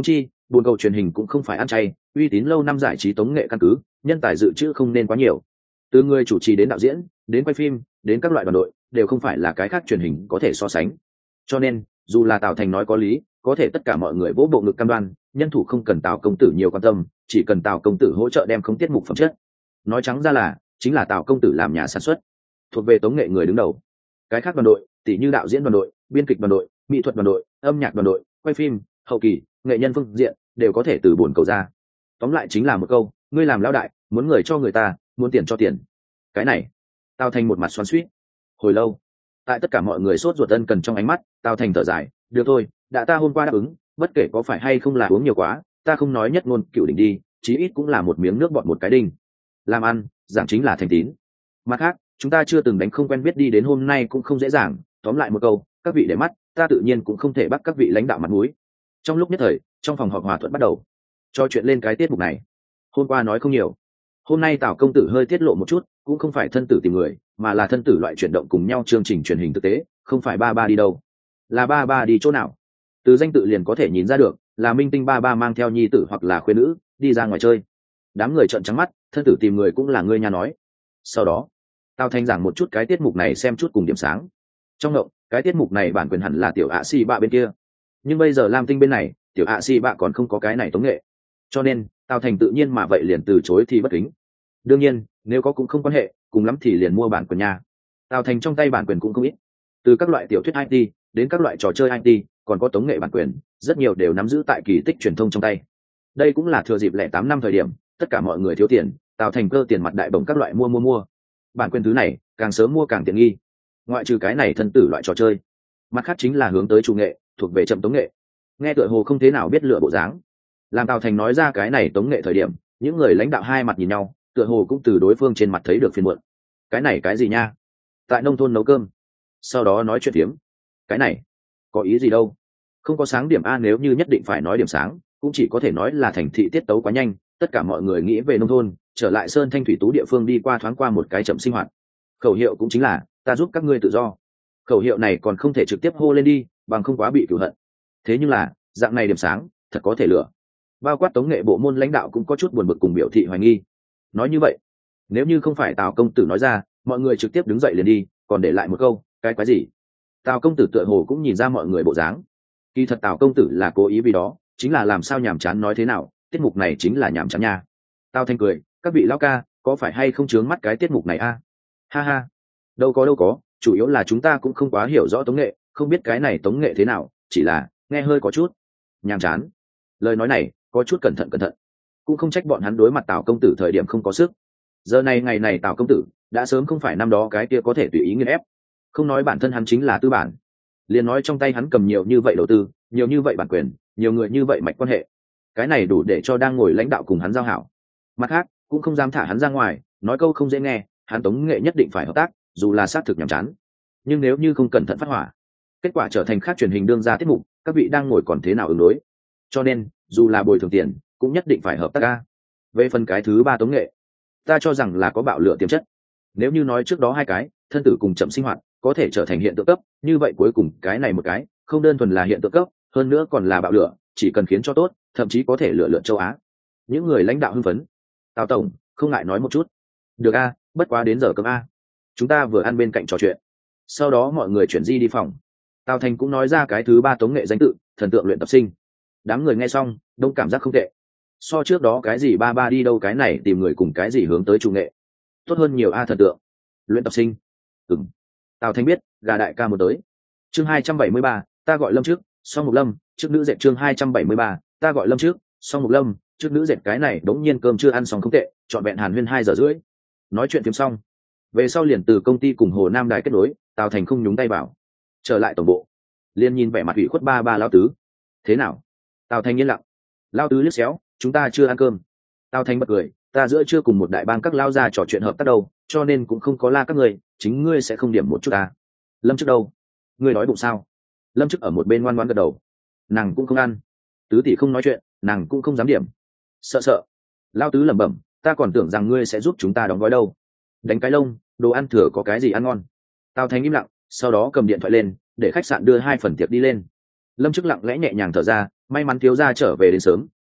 buồn cầu truyền hình cũng không phải ăn chay, uy tín lâu năm giải trí tống nghệ căn cứ, nhân tài dự trữ không nên quá nhiều. Từ người chủ trì đến đạo diễn, đến quay phim, đến các loại đoàn đội, đều không phải là cái khác truyền hình có thể so sánh. Cho nên, dù là Tào Thành nói có lý, có thể tất cả mọi người vỗ bộ ngực cam đoan, nhân thủ không cần Tào công tử nhiều quan tâm, chỉ cần Tào công tử hỗ trợ đem không tiết mục phẩm chất. Nói trắng ra là, chính là Tào công tử làm nhà sản xuất, thuộc về tống nghệ người đứng đầu. Cái khác đoàn đội, tỷ như đạo diễn đoàn đội, biên kịch đoàn đội, mỹ thuật đoàn đội, âm nhạc đoàn đội, quay phim, hậu kỳ, nghệ nhân phương diện, đều có thể từ buồn cầu ra. Tóm lại chính là một câu, ngươi làm lão đại, muốn người cho người ta, muốn tiền cho tiền. Cái này, Tào Thành một mặt xoắn xuýt. Hồi lâu, tại tất cả mọi người sốt ruột ân cần trong ánh mắt, Tào Thành thở dài, được thôi, đã ta hôm qua đáp ứng, bất kể có phải hay không là uống nhiều quá, ta không nói nhất ngôn cựu đỉnh đi, chí ít cũng là một miếng nước bọt một cái đinh. Làm ăn, giảng chính là thành tín. Mặt khác, chúng ta chưa từng đánh không quen biết đi đến hôm nay cũng không dễ dàng, tóm lại một câu, các vị để mắt, ta tự nhiên cũng không thể bắt các vị lãnh đạo mặt mũi. Trong lúc nhất thời, trong phòng họp hòa thuận bắt đầu cho chuyện lên cái tiết mục này. Hôm qua nói không nhiều, hôm nay Tào công tử hơi tiết lộ một chút, cũng không phải thân tử tìm người, mà là thân tử loại chuyển động cùng nhau chương trình truyền hình thực tế, không phải ba ba đi đâu, là ba ba đi chỗ nào. Từ danh tự liền có thể nhìn ra được, là minh tinh ba ba mang theo nhi tử hoặc là khuê nữ đi ra ngoài chơi. Đám người trợn trắng mắt, thân tử tìm người cũng là ngươi nha nói. Sau đó, Tào Thành giảng một chút cái tiết mục này xem chút cùng điểm sáng. Trong ngộng, cái tiết mục này bản quyền hẳn là tiểu ạ xì bạ bên kia, nhưng bây giờ Lam Tinh bên này, tiểu ạ xì bạ còn không có cái này tống nghệ, cho nên Tào Thành tự nhiên mà vậy liền từ chối thì bất kính. Đương nhiên, nếu có cũng không quan hệ, cùng lắm thì liền mua bản quyền nha. Tào Thành trong tay bản quyền cũng không ít, từ các loại tiểu thuyết i tê đến các loại trò chơi i tê, còn có tống nghệ bản quyền, rất nhiều đều nắm giữ tại Kỳ Tích truyền thông trong tay. Đây cũng là thừa dịp lẻ tám năm thời điểm, tất cả mọi người thiếu tiền, Tào Thành cơ tiền mặt đại bổng các loại mua mua mua. Bản quyền thứ này, càng sớm mua càng tiện nghi. Ngoại trừ cái này thân tử loại trò chơi, mặt khác chính là hướng tới chủ nghệ, thuộc về chậm tống nghệ. Nghe tựa hồ không thế nào biết lựa bộ dáng. Làm Tào Thành nói ra cái này tống nghệ thời điểm, những người lãnh đạo hai mặt nhìn nhau, tựa hồ cũng từ đối phương trên mặt thấy được phiền muộn. Cái này cái gì nha? Tại nông thôn nấu cơm, sau đó nói chuyện phiếm. Cái này có ý gì đâu? Không có sáng điểm a, nếu như nhất định phải nói điểm sáng, cũng chỉ có thể nói là thành thị tiết tấu quá nhanh, tất cả mọi người nghĩ về nông thôn, trở lại sơn thanh thủy tú địa phương đi qua thoáng qua một cái chậm sinh hoạt. Khẩu hiệu cũng chính là ta giúp các ngươi tự do. Khẩu hiệu này còn không thể trực tiếp hô lên đi, bằng không quá bị cửu hận. Thế nhưng là dạng này điểm sáng thật có thể lựa. Bao quát tống nghệ bộ môn lãnh đạo cũng có chút buồn bực cùng biểu thị hoài nghi. Nói như vậy, nếu như không phải Tào công tử nói ra, mọi người trực tiếp đứng dậy liền đi, còn để lại một câu, cái quái gì? Tào công tử tựa hồ cũng nhìn ra mọi người bộ dáng. Kỳ thật Tào công tử là cố ý vì đó, chính là làm sao nhàm chán nói thế nào, tiết mục này chính là nhàm chán nha. Tào Thanh cười, các vị lão ca, có phải hay không chướng mắt cái tiết mục này a? À? Ha ha, đâu có đâu có, chủ yếu là chúng ta cũng không quá hiểu rõ tống nghệ, không biết cái này tống nghệ thế nào, chỉ là nghe hơi có chút nhàm chán. Lời nói này có chút cẩn thận cẩn thận, cũng không trách bọn hắn đối mặt Tào công tử thời điểm không có sức. Giờ này ngày này Tào công tử đã sớm không phải năm đó cái kia có thể tùy ý nghiền ép. Không nói bản thân hắn chính là tư bản, liền nói trong tay hắn cầm nhiều như vậy đầu tư, nhiều như vậy bản quyền, nhiều người như vậy mạch quan hệ, cái này đủ để cho đang ngồi lãnh đạo cùng hắn giao hảo. Mặt khác cũng không dám thả hắn ra ngoài, nói câu không dễ nghe, hắn tống nghệ nhất định phải hợp tác, dù là xác thực nhàm chán, nhưng nếu như không cẩn thận phát hỏa, kết quả trở thành khác truyền hình đương ra tiết mục, các vị đang ngồi còn thế nào ứng đối. Cho nên dù là bồi thường tiền cũng nhất định phải hợp tác ca. Về phần cái thứ ba tống nghệ, ta cho rằng là có bạo lửa tiềm chất. Nếu như nói trước đó hai cái thân tử cùng chậm sinh hoạt có thể trở thành hiện tượng cấp, như vậy cuối cùng cái này một cái không đơn thuần là hiện tượng cấp, hơn nữa còn là bạo lửa, chỉ cần khiến cho tốt, thậm chí có thể lựa lượn châu Á. Những người lãnh đạo hưng phấn. Tào tổng không ngại nói một chút. Được a, bất quá đến giờ cơm a, chúng ta vừa ăn bên cạnh trò chuyện. Sau đó mọi người chuyển di đi phòng. Tào Thành cũng nói ra cái thứ ba tống nghệ danh tự, thần tượng luyện tập sinh. Đám người nghe xong đông cảm giác không tệ, so trước đó cái gì ba ba đi đâu cái này tìm người cùng cái gì hướng tới chủ nghệ tốt hơn nhiều a. Thần tượng luyện tập sinh. Ừm. Tào Thành biết gà đại ca một tới. Chương hai trăm bảy mươi ba, ta gọi Lâm trước, Song Mục Lâm, trước nữ dệt. Chương hai trăm bảy mươi ba, ta gọi Lâm trước, Song Mục Lâm, trước nữ dệt. Cái này đống nhiên cơm chưa ăn xong không tệ, trọn vẹn hàn huyên hai giờ rưỡi. Nói chuyện phím xong, về sau liền từ công ty cùng Hồ Nam Đài kết nối, Tào Thành không nhúng tay vào. Trở lại tổng bộ, liền nhìn vẻ mặt ủy khuất ba ba lão tứ. Thế nào? Tào Thành yên lặng. Lão tứ liếc xéo, chúng ta chưa ăn cơm. Tào Thành bật cười, ta giữa chưa cùng một đại bang các lao ra trò chuyện hợp tác đâu, cho nên cũng không có la các người, chính ngươi sẽ không điểm một chút à. Lâm trước đâu? Ngươi đói bụng sao? Lâm trước ở một bên ngoan ngoãn gật đầu. Nàng cũng không ăn. Tứ tỷ không nói chuyện, nàng cũng không dám điểm. Sợ sợ. Lao tứ lẩm bẩm, ta còn tưởng rằng ngươi sẽ giúp chúng ta đóng gói đâu. Đánh cái lông, đồ ăn thừa có cái gì ăn ngon. Tào Thành im lặng, sau đó cầm điện thoại lên, để khách sạn đưa hai phần tiệc đi lên. Lâm trước lặng lẽ nhẹ nhàng thở ra, may mắn thiếu gia trở về đến sớm,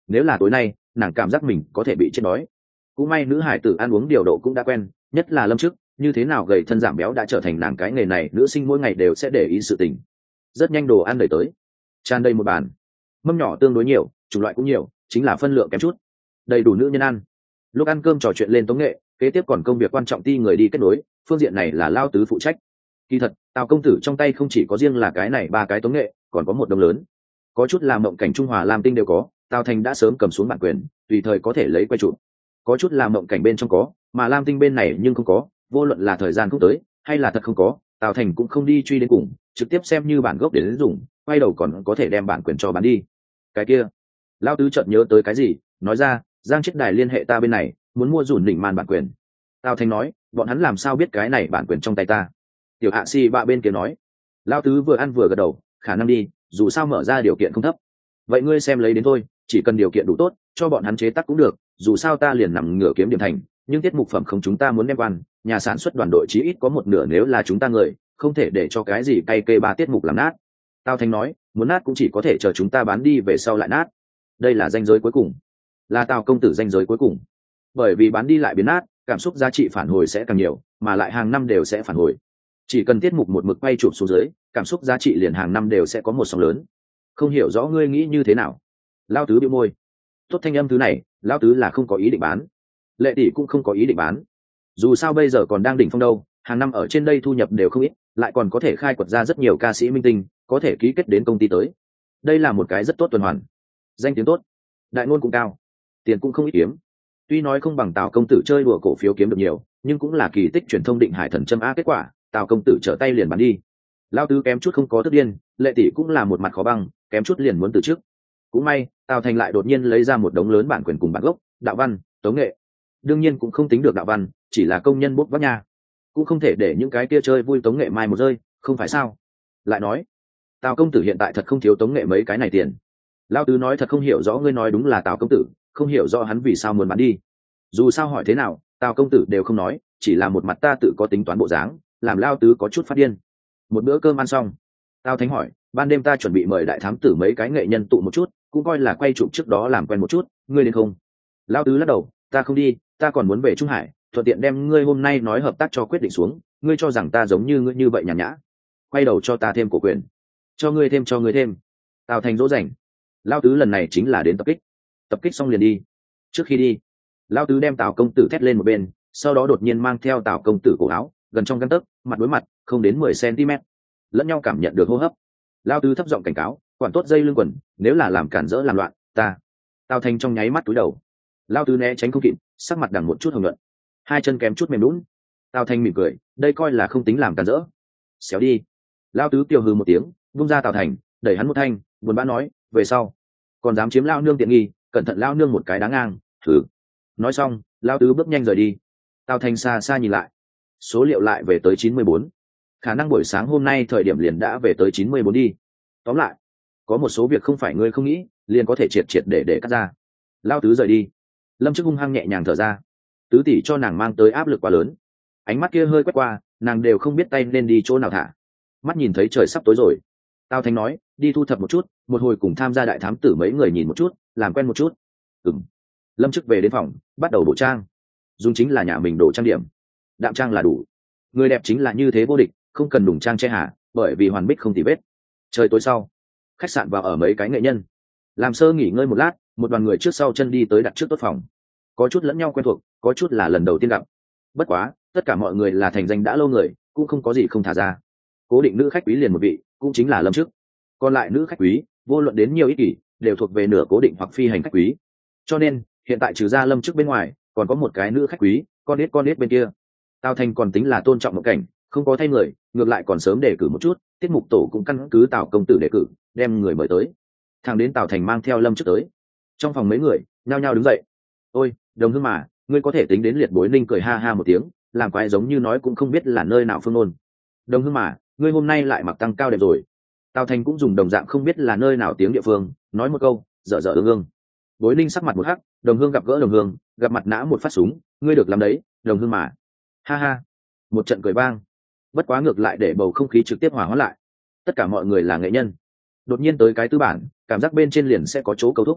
nếu là tối nay nàng cảm giác mình có thể bị chết đói. Cũng may nữ hải tử ăn uống điều độ cũng đã quen, nhất là Lâm Chức, như thế nào gầy thân giảm béo đã trở thành nàng cái nghề này nữ sinh mỗi ngày đều sẽ để ý sự tình. Rất nhanh đồ ăn đẩy tới, tràn đầy một bàn, mâm nhỏ tương đối nhiều, chủng loại cũng nhiều, chính là phân lượng kém chút, đầy đủ nữ nhân ăn. Lúc ăn cơm trò chuyện lên tống nghệ, kế tiếp còn công việc quan trọng ti người đi kết nối, phương diện này là Lao Tứ phụ trách. Kỳ thật Tào công tử trong tay không chỉ có riêng là cái này ba cái tống nghệ, còn có một đồng lớn, có chút là mộng cảnh Trung Hòa Lam Tinh đều có, Tào Thành đã sớm cầm xuống bản quyền, tùy thời có thể lấy quay chụp. Có chút là mộng cảnh bên trong có, mà Lam Tinh bên này nhưng không có, vô luận là thời gian không tới hay là thật không có, Tào Thành cũng không đi truy đến cùng, trực tiếp xem như bản gốc để đến dùng, quay đầu còn có thể đem bản quyền cho bán đi. Cái kia, Lao Tứ chợt nhớ tới cái gì, nói ra, Giang Chết Đài liên hệ ta bên này, muốn mua dùn đỉnh màn bản quyền. Tào Thành nói, bọn hắn làm sao biết cái này bản quyền trong tay ta? Tiểu Hạ Si bạ bên kia nói. Lao Tứ vừa ăn vừa gật đầu, khả năng đi, dù sao mở ra điều kiện không thấp. Vậy ngươi xem lấy đến thôi, chỉ cần điều kiện đủ tốt, cho bọn hắn chế tác cũng được, dù sao ta liền nằm ngửa kiếm điểm thành, nhưng tiết mục phẩm không chúng ta muốn đem quan, nhà sản xuất đoàn đội chí ít có một nửa nếu là chúng ta người, không thể để cho cái gì cay kê ba tiết mục làm nát. Tào Thành nói, muốn nát cũng chỉ có thể chờ chúng ta bán đi về sau lại nát. Đây là ranh giới cuối cùng, là Tào công tử ranh giới cuối cùng. Bởi vì bán đi lại biến nát, cảm xúc giá trị phản hồi sẽ càng nhiều, mà lại hàng năm đều sẽ phản hồi. Chỉ cần tiết mục một mực quay chụp xuống dưới, cảm xúc giá trị liền hàng năm đều sẽ có một sóng lớn. Không hiểu rõ ngươi nghĩ như thế nào? Lao Tứ bĩu môi. Tốt thanh âm thứ này, Lao Tứ là không có ý định bán. Lệ tỷ cũng không có ý định bán. Dù sao bây giờ còn đang đỉnh phong đâu, hàng năm ở trên đây thu nhập đều không ít, lại còn có thể khai quật ra rất nhiều ca sĩ minh tinh, có thể ký kết đến công ty tới. Đây là một cái rất tốt tuần hoàn. Danh tiếng tốt, đại ngôn cũng cao, tiền cũng không ít kiếm. Tuy nói không bằng Tào công tử chơi đùa cổ phiếu kiếm được nhiều, nhưng cũng là kỳ tích truyền thông định hải thần châm a kết quả, Tào công tử trở tay liền bán đi. Lao Tứ kém chút không có tức điên, Lệ tỷ cũng là một mặt khó băng, kém chút liền muốn từ trước. Cũng may Tào Thành lại đột nhiên lấy ra một đống lớn bản quyền cùng bản gốc, đạo văn, tống nghệ. Đương nhiên cũng không tính được đạo văn, chỉ là công nhân bút vác nha, cũng không thể để những cái kia chơi vui tống nghệ mai một rơi, không phải sao? Lại nói, Tào công tử hiện tại thật không thiếu tống nghệ mấy cái này tiền. Lao Tứ nói thật không hiểu rõ, ngươi nói đúng là Tào công tử, không hiểu rõ hắn vì sao muốn bán đi. Dù sao hỏi thế nào, Tào công tử đều không nói, chỉ là một mặt ta tự có tính toán bộ dáng, làm Lao Tứ có chút phát điên. Một bữa cơm ăn xong, Tào Thánh hỏi, ban đêm ta chuẩn bị mời đại thám tử mấy cái nghệ nhân tụ một chút, cũng coi là quay chụp trước đó làm quen một chút, ngươi đến không? Lao Tứ lắc đầu, ta không đi, ta còn muốn về Trung Hải, thuận tiện đem ngươi hôm nay nói hợp tác cho quyết định xuống, ngươi cho rằng ta giống như ngươi như vậy nhàn nhã? Quay đầu cho ta thêm cổ quyền, cho ngươi thêm cho ngươi thêm. Tào Thành dỗ dành. Lao Tứ lần này chính là đến tập kích, tập kích xong liền đi. Trước khi đi, Lao Tứ đem Tào công tử thét lên một bên, sau đó đột nhiên mang theo Tào công tử cổ áo, gần trong gang tấc, mặt đối mặt, không đến mười xăng-ti-mét, lẫn nhau cảm nhận được hô hấp. Lao Tứ thấp giọng cảnh cáo, quản tốt dây lưng quần, nếu là làm cản rỡ làm loạn, ta. Tào Thành trong nháy mắt túi đầu. Lao Tứ né tránh không kịp, sắc mặt đằng một chút hồng nhuận, hai chân kém chút mềm lún. Tào Thành mỉm cười, đây coi là không tính làm cản rỡ. Xéo đi. Lao Tứ kiều hừ một tiếng, vung ra Tào Thành, đẩy hắn một thanh, buồn bã nói, về sau còn dám chiếm lao nương tiện nghi, cẩn thận lao nương một cái đáng ngang. Thử. Nói xong, Lao Tứ bước nhanh rời đi. Tào Thành xa xa nhìn lại, số liệu lại về tới chín mươi bốn, khả năng buổi sáng hôm nay thời điểm liền đã về tới chín mươi bốn đi. Tóm lại, có một số việc không phải ngươi không nghĩ liền có thể triệt triệt để để cắt ra. Lao Tứ rời đi, Lâm Chức hung hăng nhẹ nhàng thở ra. Tứ tỷ cho nàng mang tới áp lực quá lớn, ánh mắt kia hơi quét qua, nàng đều không biết tay nên đi chỗ nào thả. Mắt nhìn thấy trời sắp tối rồi, Tào Thành nói, đi thu thập một chút, một hồi cùng tham gia đại thám tử mấy người nhìn một chút, làm quen một chút. Ừm. Lâm Chức về đến phòng, bắt đầu đổ trang. Dùng chính là nhà mình đổ trang điểm, đạm trang là đủ. Người đẹp chính là như thế vô địch, không cần đủng trang che hà, bởi vì hoàn bích không tì vết. Trời tối sau, khách sạn vào ở mấy cái nghệ nhân, làm sơ nghỉ ngơi một lát, một đoàn người trước sau chân đi tới đặt trước tốt phòng. Có chút lẫn nhau quen thuộc, có chút là lần đầu tiên gặp. Bất quá, tất cả mọi người là thành danh đã lâu người, cũng không có gì không thả ra. Cố định nữ khách quý liền một vị, cũng chính là Lâm Chức. Còn lại nữ khách quý, vô luận đến nhiều ít kỷ, đều thuộc về nửa cố định hoặc phi hành khách quý. Cho nên, hiện tại trừ ra Lâm Chức bên ngoài, còn có một cái nữ khách quý, con nít con nít bên kia. Tào Thành còn tính là tôn trọng một cảnh, không có thay người, ngược lại còn sớm đề cử một chút, tiết mục tổ cũng căn cứ Tào công tử đề cử, đem người mời tới. Thằng đến Tào Thành mang theo Lâm Chức tới. Trong phòng mấy người, nhao nhao đứng dậy. Ôi, Đồng Hương mà, ngươi có thể tính đến liệt bối Ninh cười ha ha một tiếng, làm quái giống như nói cũng không biết là nơi nào phương ôn. Đồng Hương mà, ngươi hôm nay lại mặc tăng cao đẹp rồi. Tào Thành cũng dùng đồng dạng không biết là nơi nào tiếng địa phương, nói một câu, dở dở ương ương. Bối Ninh sắc mặt một hắc, Đồng Hương gặp gỡ Đồng Hương, gặp mặt nã một phát súng, ngươi được làm đấy, Đồng Hương mà. Ha ha. Một trận cười vang. Bất quá ngược lại để bầu không khí trực tiếp hòa hóa lại. Tất cả mọi người là nghệ nhân. Đột nhiên tới cái tư bản, cảm giác bên trên liền sẽ có chỗ câu thúc.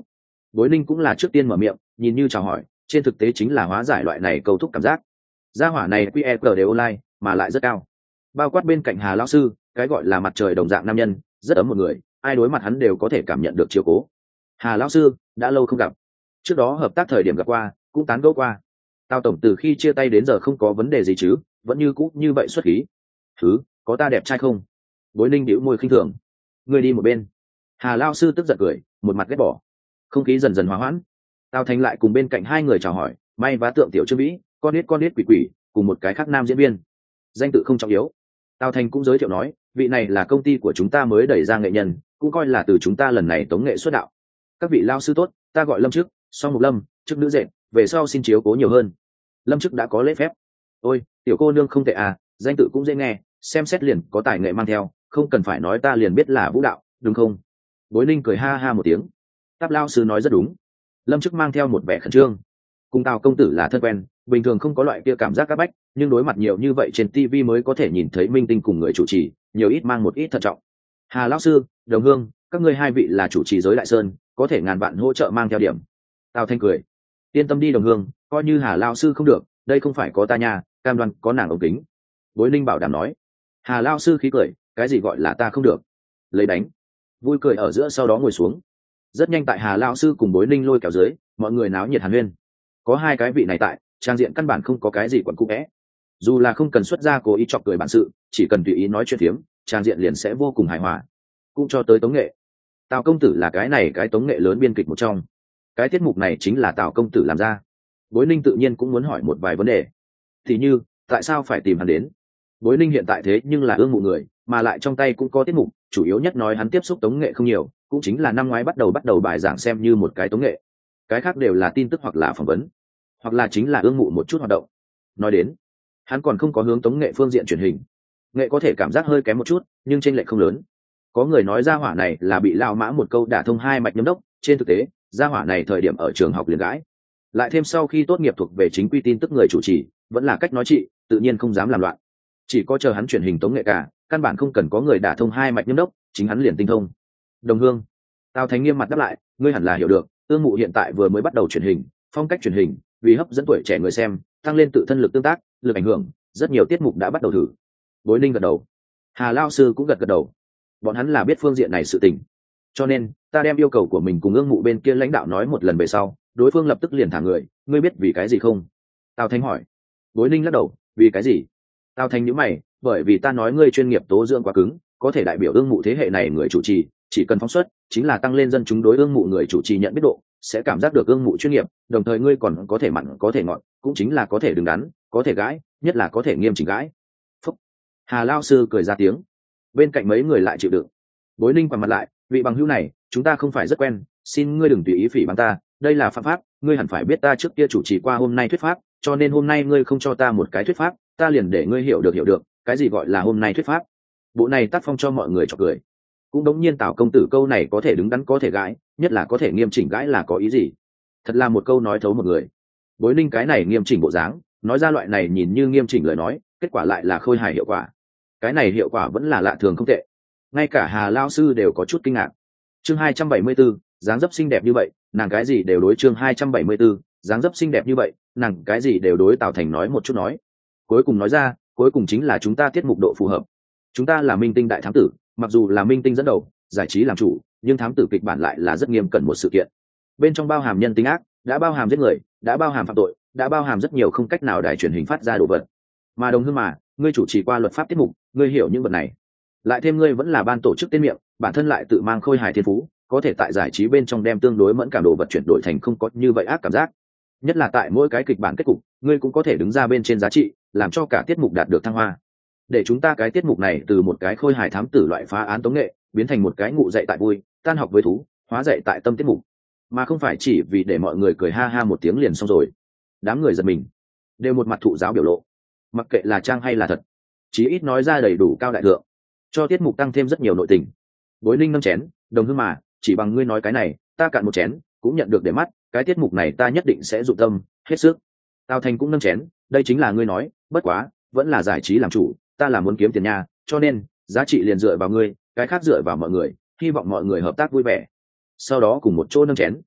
Bối Ninh cũng là trước tiên mở miệng, nhìn như chào hỏi, trên thực tế chính là hóa giải loại này câu thúc cảm giác. Gia hỏa này quy e rờ đều online mà lại rất cao, bao quát bên cạnh Hà lão sư, cái gọi là mặt trời đồng dạng nam nhân, rất ấm một người, ai đối mặt hắn đều có thể cảm nhận được chiếu cố. Hà lão sư, đã lâu không gặp, trước đó hợp tác thời điểm gặp qua, cũng tán gẫu qua. Tao tổng từ khi chia tay đến giờ không có vấn đề gì chứ, vẫn như cũ như vậy xuất khí. Thứ, có ta đẹp trai không? Bối Ninh bĩu môi khinh thường. Người đi một bên. Hà lão sư tức giận cười, một mặt ghét bỏ. Không khí dần dần hòa hoãn. Tao Thành lại cùng bên cạnh hai người chào hỏi, may vá tượng tiểu Trương Vĩ, con nít con nít quỷ quỷ, cùng một cái khác nam diễn viên. Danh tự không trọng yếu. Tao Thành cũng giới thiệu nói, vị này là công ty của chúng ta mới đẩy ra nghệ nhân, cũng coi là từ chúng ta lần này tống nghệ xuất đạo. Các vị lao sư tốt, ta gọi Lâm Chức, Song Mục Lâm, chức nữ dệt, về sau xin chiếu cố nhiều hơn. Lâm Chức đã có lễ phép. Ôi, tiểu cô nương không tệ à, danh tự cũng dễ nghe, xem xét liền có tài nghệ mang theo, không cần phải nói ta liền biết là vũ đạo, đúng không? Bối Ninh cười ha ha một tiếng. Táp lao sư nói rất đúng. Lâm Chức mang theo một vẻ khẩn trương. Cùng Tào công tử là thân quen, bình thường không có loại kia cảm giác các bách, nhưng đối mặt nhiều như vậy trên ti vi mới có thể nhìn thấy minh tinh cùng người chủ trì, nhiều ít mang một ít thận trọng. Hà lão sư, Đồng Hương, các ngươi hai vị là chủ trì giới Đại Sơn, có thể ngàn vạn hỗ trợ mang theo điểm. Tào Thanh cười. Yên tâm đi Đồng Hương, coi như Hà lão sư không được, đây không phải có ta nha, cam đoan có nàng ống kính. Bối Ninh bảo đảm nói. Hà lão sư khí cười, cái gì gọi là ta không được? Lấy đánh. Vui cười ở giữa sau đó ngồi xuống. Rất nhanh tại Hà lão sư cùng Bối Ninh lôi kéo dưới, mọi người náo nhiệt hàn huyên. Có hai cái vị này tại, trang diện căn bản không có cái gì quẩn cung é. Dù là không cần xuất ra cố ý chọc cười bản sự, chỉ cần tùy ý nói chuyện thiếm, trang diện liền sẽ vô cùng hài hòa. Cũng cho tới tống nghệ. Tào công tử là cái này cái tống nghệ lớn biên kịch một trong. Cái tiết mục này chính là Tào công tử làm ra. Bối Ninh tự nhiên cũng muốn hỏi một vài vấn đề. Thì như, tại sao phải tìm hắn đến? Bối Ninh hiện tại thế nhưng là ương mộ người, mà lại trong tay cũng có tiết mục, chủ yếu nhất nói hắn tiếp xúc tống nghệ không nhiều, cũng chính là năm ngoái bắt đầu bắt đầu bài giảng xem như một cái tống nghệ. Cái khác đều là tin tức hoặc là phỏng vấn, hoặc là chính là ương mộ một chút hoạt động. Nói đến, hắn còn không có hướng tống nghệ phương diện truyền hình. Nghệ có thể cảm giác hơi kém một chút, nhưng chênh lệch không lớn. Có người nói gia hỏa này là bị lao mã một câu đả thông hai mạch nhâm đốc, trên thực tế, gia hỏa này thời điểm ở trường học liền gãi. Lại thêm sau khi tốt nghiệp thuộc về chính quy tin tức người chủ trì, vẫn là cách nói trị, tự nhiên không dám làm loạn. Chỉ có chờ hắn truyền hình tống nghệ cả, căn bản không cần có người đả thông hai mạch nhâm đốc, chính hắn liền tinh thông. Đồng Hương, Tào Thánh nghiêm mặt đáp lại, ngươi hẳn là hiểu được, ương mụ hiện tại vừa mới bắt đầu truyền hình, phong cách truyền hình, vì hấp dẫn tuổi trẻ người xem, tăng lên tự thân lực tương tác, lực ảnh hưởng, rất nhiều tiết mục đã bắt đầu thử. Bối Ninh gật đầu. Hà lao sư cũng gật gật đầu. Bọn hắn là biết phương diện này sự tình, cho nên ta đem yêu cầu của mình cùng ương mụ bên kia lãnh đạo nói một lần về sau, đối phương lập tức liền thả người. Ngươi biết vì cái gì không? Tào Thanh hỏi. Bối Ninh lắc đầu. Vì cái gì? Tào Thanh nhíu mày. Bởi vì ta nói ngươi chuyên nghiệp tố dưỡng quá cứng, có thể đại biểu ương mụ thế hệ này người chủ trì, chỉ cần phóng xuất, chính là tăng lên dân chúng đối ương mụ người chủ trì nhận biết độ, sẽ cảm giác được ương mụ chuyên nghiệp, đồng thời ngươi còn có thể mặn có thể ngọt, cũng chính là có thể đứng đắn, có thể gãi, nhất là có thể nghiêm chỉnh gãi. Phúc. Hà lao sư cười ra tiếng. Bên cạnh mấy người lại chịu đựng. Bối Ninh quằn mặt lại, vị bằng hữu này, chúng ta không phải rất quen, xin ngươi đừng tùy ý phỉ báng ta, đây là phạm pháp, ngươi hẳn phải biết ta trước kia chủ trì qua hôm nay thuyết pháp, cho nên hôm nay ngươi không cho ta một cái thuyết pháp, ta liền để ngươi hiểu được hiểu được, cái gì gọi là hôm nay thuyết pháp. Bộ này tác phong cho mọi người chọc cười. Cũng đống nhiên Tào công tử câu này có thể đứng đắn có thể gãi, nhất là có thể nghiêm chỉnh gãi là có ý gì? Thật là một câu nói thấu một người. Bối Ninh cái này nghiêm chỉnh bộ dáng, nói ra loại này nhìn như nghiêm chỉnh lời nói, kết quả lại là khôi hài hiệu quả. Cái này hiệu quả vẫn là lạ thường không tệ. Ngay cả Hà lao sư đều có chút kinh ngạc. Chương hai trăm bảy mươi 74, dáng dấp xinh đẹp như vậy, nàng cái gì đều đối chương hai trăm bảy mươi 74, dáng dấp xinh đẹp như vậy, nàng cái gì đều đối Tào Thành nói một chút nói. Cuối cùng nói ra, cuối cùng chính là chúng ta tiết mục độ phù hợp. Chúng ta là minh tinh đại thám tử, mặc dù là minh tinh dẫn đầu, giải trí làm chủ, nhưng thám tử kịch bản lại là rất nghiêm cẩn một sự kiện. Bên trong bao hàm nhân tính ác, đã bao hàm giết người, đã bao hàm phạm tội, đã bao hàm rất nhiều không cách nào đài truyền hình phát ra đồ vật. Mà Đồng Hương mà, ngươi chủ trì qua luật pháp tiết mục, ngươi hiểu những vật này. Lại thêm ngươi vẫn là ban tổ chức tên miệng, bản thân lại tự mang khôi hài thiên phú, có thể tại giải trí bên trong đem tương đối mẫn cảm đồ vật chuyển đổi thành không có như vậy ác cảm giác. Nhất là tại mỗi cái kịch bản kết cục, ngươi cũng có thể đứng ra bên trên giá trị, làm cho cả tiết mục đạt được thăng hoa. Để chúng ta cái tiết mục này từ một cái khôi hài thám tử loại phá án tống nghệ, biến thành một cái ngụ dạy tại vui, tan học với thú, hóa dạy tại tâm tiết mục, mà không phải chỉ vì để mọi người cười ha ha một tiếng liền xong rồi. Đám người giật mình, đều một mặt thụ giáo biểu lộ, mặc kệ là trang hay là thật, chí ít nói ra đầy đủ cao đại thượng, cho tiết mục tăng thêm rất nhiều nội tình. Bối Ninh nâng chén, Đồng Hương mà, chỉ bằng ngươi nói cái này, ta cạn một chén, cũng nhận được để mắt, cái tiết mục này ta nhất định sẽ dụng tâm, hết sức. Tào Thành cũng nâng chén, đây chính là ngươi nói, bất quá, vẫn là giải trí làm chủ, ta là muốn kiếm tiền nha, cho nên giá trị liền dựa vào ngươi, cái khác dựa vào mọi người, hy vọng mọi người hợp tác vui vẻ. Sau đó cùng một chỗ nâng chén.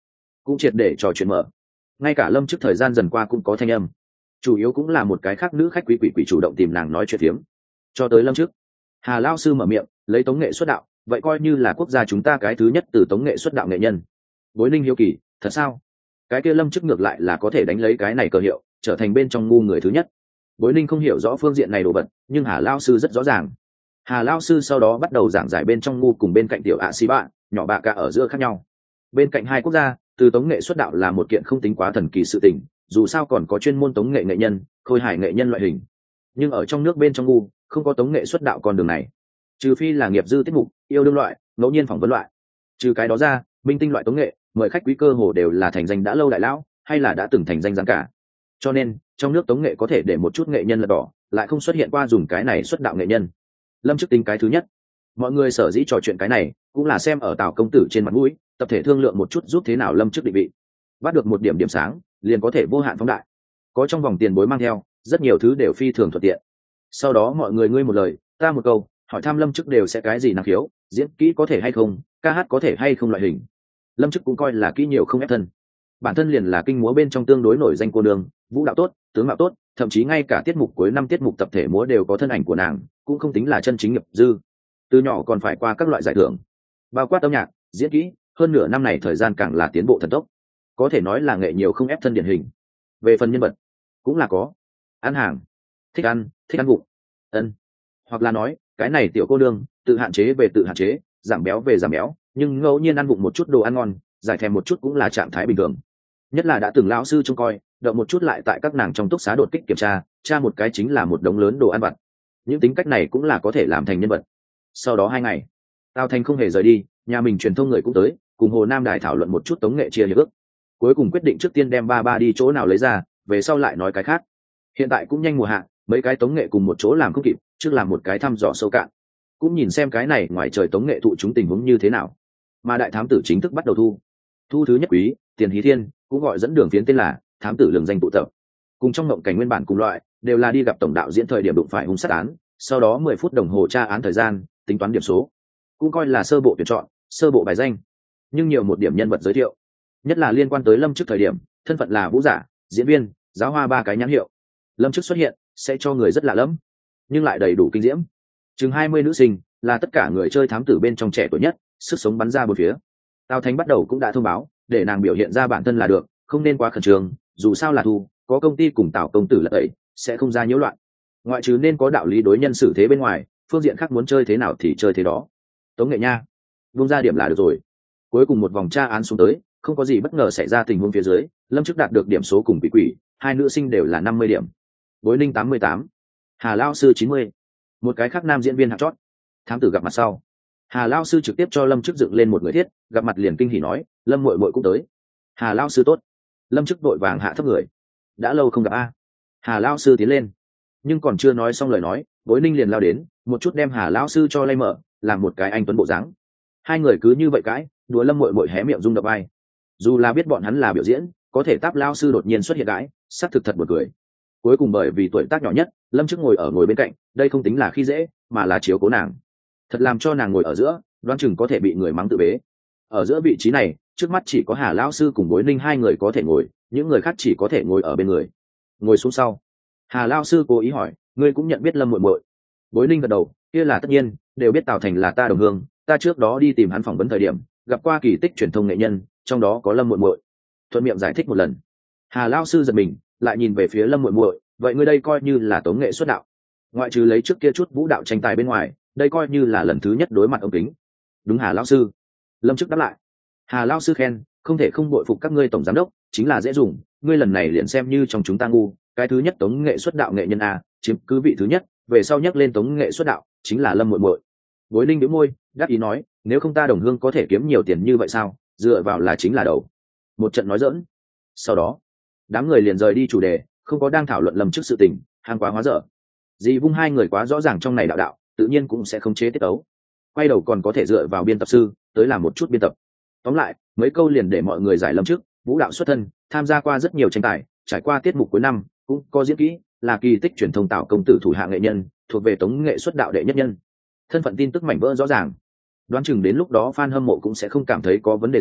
cũng triệt để trò chuyện mở. Ngay cả lâm trước thời gian dần qua cũng có thanh âm, chủ yếu cũng là một cái khác nữ khách quý quỷ quỷ chủ động tìm nàng nói chuyện phiếm. Cho tới lâm trước, Hà lao sư mở miệng lấy tống nghệ xuất đạo, vậy coi như là quốc gia chúng ta cái thứ nhất từ tống nghệ xuất đạo nghệ nhân. Bối Ninh hiếu kỳ, thật sao? Cái kia lâm trước ngược lại là có thể đánh lấy cái này cơ hiệu, trở thành bên trong ngu người thứ nhất. Bối Ninh không hiểu rõ phương diện này đồ vật, nhưng Hà lao sư rất rõ ràng. Hà lao sư sau đó bắt đầu giảng giải bên trong ngu cùng bên cạnh tiểu ạ xí bạ nhỏ bạ cả ở giữa khác nhau. Bên cạnh hai quốc gia, từ tống nghệ xuất đạo là một kiện không tính quá thần kỳ sự tình, dù sao còn có chuyên môn tống nghệ nghệ nhân, khôi hài nghệ nhân loại hình. Nhưng ở trong nước bên trong ngu không có tống nghệ xuất đạo con đường này, trừ phi là nghiệp dư tiết mục, yêu đương loại, ngẫu nhiên phỏng vấn loại. Trừ cái đó ra, minh tinh loại tống nghệ mời khách quý cơ hồ đều là thành danh đã lâu đại lão, hay là đã từng thành danh gián cả. Cho nên trong nước tống nghệ có thể để một chút nghệ nhân lật đỏ, lại không xuất hiện qua dùng cái này xuất đạo nghệ nhân. Lâm trước tính cái thứ nhất. Mọi người sở dĩ trò chuyện cái này cũng là xem ở Tào công tử trên mặt mũi, tập thể thương lượng một chút giúp thế nào lâm trước định vị. Bắt được một điểm điểm sáng liền có thể vô hạn phóng đại, có trong vòng tiền bối mang theo, rất nhiều thứ đều phi thường thuận tiện. Sau đó mọi người ngươi một lời ta một câu, hỏi thăm lâm chức đều sẽ cái gì năng khiếu, diễn kỹ có thể hay không, ca hát có thể hay không loại hình. Lâm chức cũng coi là kỹ nhiều không ép thân, bản thân liền là kinh múa bên trong tương đối nổi danh cô đường, vũ đạo tốt, tướng mạo tốt, thậm chí ngay cả tiết mục cuối năm tiết mục tập thể múa đều có thân ảnh của nàng, cũng không tính là chân chính nghiệp dư. Từ nhỏ còn phải qua các loại giải thưởng, bao quát âm nhạc, diễn kỹ, hơn nửa năm này thời gian càng là tiến bộ thần tốc, có thể nói là nghệ nhiều không ép thân điển hình. Về phần nhân vật cũng là có ăn hàng, thích ăn thích ăn vụng, ân hoặc là nói cái này tiểu cô đương tự hạn chế về tự hạn chế, giảm béo về giảm béo, nhưng ngẫu nhiên ăn vụng một chút đồ ăn ngon, giải thèm một chút cũng là trạng thái bình thường. Nhất là đã từng lão sư trông coi, đợi một chút lại tại các nàng trong túc xá đột kích kiểm tra, tra một cái chính là một đống lớn đồ ăn vặt. Những tính cách này cũng là có thể làm thành nhân vật. Sau đó hai ngày, Tào Thành không hề rời đi, nhà mình truyền thông người cũng tới, cùng Hồ Nam Đài thảo luận một chút tống nghệ chia hiệp ước. Cuối cùng quyết định trước tiên đem ba ba đi chỗ nào lấy ra, về sau lại nói cái khác. Hiện tại cũng nhanh mùa hạ, mấy cái tống nghệ cùng một chỗ làm không kịp, trước làm một cái thăm dò sâu cạn, cũng nhìn xem cái này ngoài trời tống nghệ thụ chúng tình huống như thế nào. Mà đại thám tử chính thức bắt đầu thu. Thu thứ nhất quý, tiền hí thiên, cũng gọi dẫn đường phiến tên là thám tử lường danh tụ tập. Cùng trong mộng cảnh nguyên bản cùng loại, đều là đi gặp tổng đạo diễn thời điểm đụng phải hung sát án, sau đó mười phút đồng hồ tra án thời gian, tính toán điểm số. Cũng coi là sơ bộ tuyển chọn, sơ bộ bài danh. Nhưng nhiều một điểm nhân vật giới thiệu, nhất là liên quan tới lâm trước thời điểm, thân phận là vũ giả, diễn viên, giáo hoa ba cái nhãn hiệu. Lâm trước xuất hiện sẽ cho người rất lạ lẫm, nhưng lại đầy đủ kinh diễm. Chừng hai mươi nữ sinh, là tất cả người chơi thám tử bên trong trẻ tuổi nhất, sức sống bắn ra bốn phía. Tào Thánh bắt đầu cũng đã thông báo, để nàng biểu hiện ra bản thân là được, không nên quá khẩn trương, dù sao là thu, có công ty cùng Tào công tử là ấy, sẽ không ra nhiễu loạn. Ngoại trừ nên có đạo lý đối nhân xử thế bên ngoài, phương diện khác muốn chơi thế nào thì chơi thế đó. Tống nghệ nha, vung ra điểm là được rồi. Cuối cùng một vòng tra án xuống tới, không có gì bất ngờ xảy ra tình huống phía dưới, lâm chức đạt được điểm số cùng bị quỷ, hai nữ sinh đều là năm mươi điểm. Bối Ninh tám mươi tám, Hà lao sư chín mươi, một cái khác nam diễn viên hạng chót. Thám tử gặp mặt sau, Hà lao sư trực tiếp cho lâm chức dựng lên một người thiết, gặp mặt liền kinh hỉ nói, lâm muội muội cũng tới. Hà lao sư tốt. Lâm chức vội vàng hạ thấp người, đã lâu không gặp a. Hà lao sư tiến lên, nhưng còn chưa nói xong lời nói, Bối Ninh liền lao đến, một chút đem Hà lao sư cho lay mở, làm một cái anh tuấn bộ dáng. Hai người cứ như vậy cãi, đùa lâm muội muội hé miệng rung động ai. Dù là biết bọn hắn là biểu diễn, có thể táp lao sư đột nhiên xuất hiện cãi, xác thực thật buồn cười. Cuối cùng bởi vì tuổi tác nhỏ nhất, lâm chức ngồi ở ngồi bên cạnh, đây không tính là khi dễ, mà là chiếu cố nàng. Thật làm cho nàng ngồi ở giữa, đoán chừng có thể bị người mắng tự bế. Ở giữa vị trí này, trước mắt chỉ có Hà lão sư cùng Bối Ninh hai người có thể ngồi, những người khác chỉ có thể ngồi ở bên người. Ngồi xuống sau, Hà lão sư cố ý hỏi, ngươi cũng nhận biết lâm muội muội? Bối Ninh gật đầu, kia là tất nhiên, đều biết Tào Thành là ta đồng hương, ta trước đó đi tìm hắn phỏng vấn thời điểm, gặp qua kỳ tích truyền thông nghệ nhân, trong đó có lâm muội muội. Thuận miệng giải thích một lần. Hà lão sư giật mình, lại nhìn về phía lâm muội muội, vậy ngươi đây coi như là tống nghệ xuất đạo, ngoại trừ lấy trước kia chút vũ đạo tranh tài bên ngoài, đây coi như là lần thứ nhất đối mặt ống kính. Đúng Hà lão sư. Lâm chức đáp lại. Hà lão sư khen, không thể không bội phục các ngươi tổng giám đốc, chính là dễ dùng, ngươi lần này liền xem như trong chúng ta ngu, cái thứ nhất tống nghệ xuất đạo nghệ nhân a, chiếm cứ vị thứ nhất, về sau nhắc lên tống nghệ xuất đạo, chính là lâm muội muội. Bối Ninh bĩu môi, đáp ý nói, nếu không ta đồng hương có thể kiếm nhiều tiền như vậy sao, dựa vào là chính là đầu. Một trận nói giỡn. Sau đó, đám người liền rời đi chủ đề, không có đang thảo luận lâm trước sự tình, hàng quá hóa dở. Dì vung hai người quá rõ ràng trong này đạo đạo, tự nhiên cũng sẽ không chế tiết tấu. Quay đầu còn có thể dựa vào biên tập sư tới làm một chút biên tập. Tóm lại, mấy câu liền để mọi người giải lâm trước, vũ đạo xuất thân, tham gia qua rất nhiều tranh tài, trải qua tiết mục cuối năm, cũng có diễn kỹ, là kỳ tích truyền thông Tào công tử thủ hạ nghệ nhân, thuộc về tống nghệ xuất đạo đệ nhất nhân. Thân phận tin tức mảnh vỡ rõ ràng. Đoán chừng đến lúc đó fan hâm mộ cũng sẽ không cảm thấy có vấn đề gì,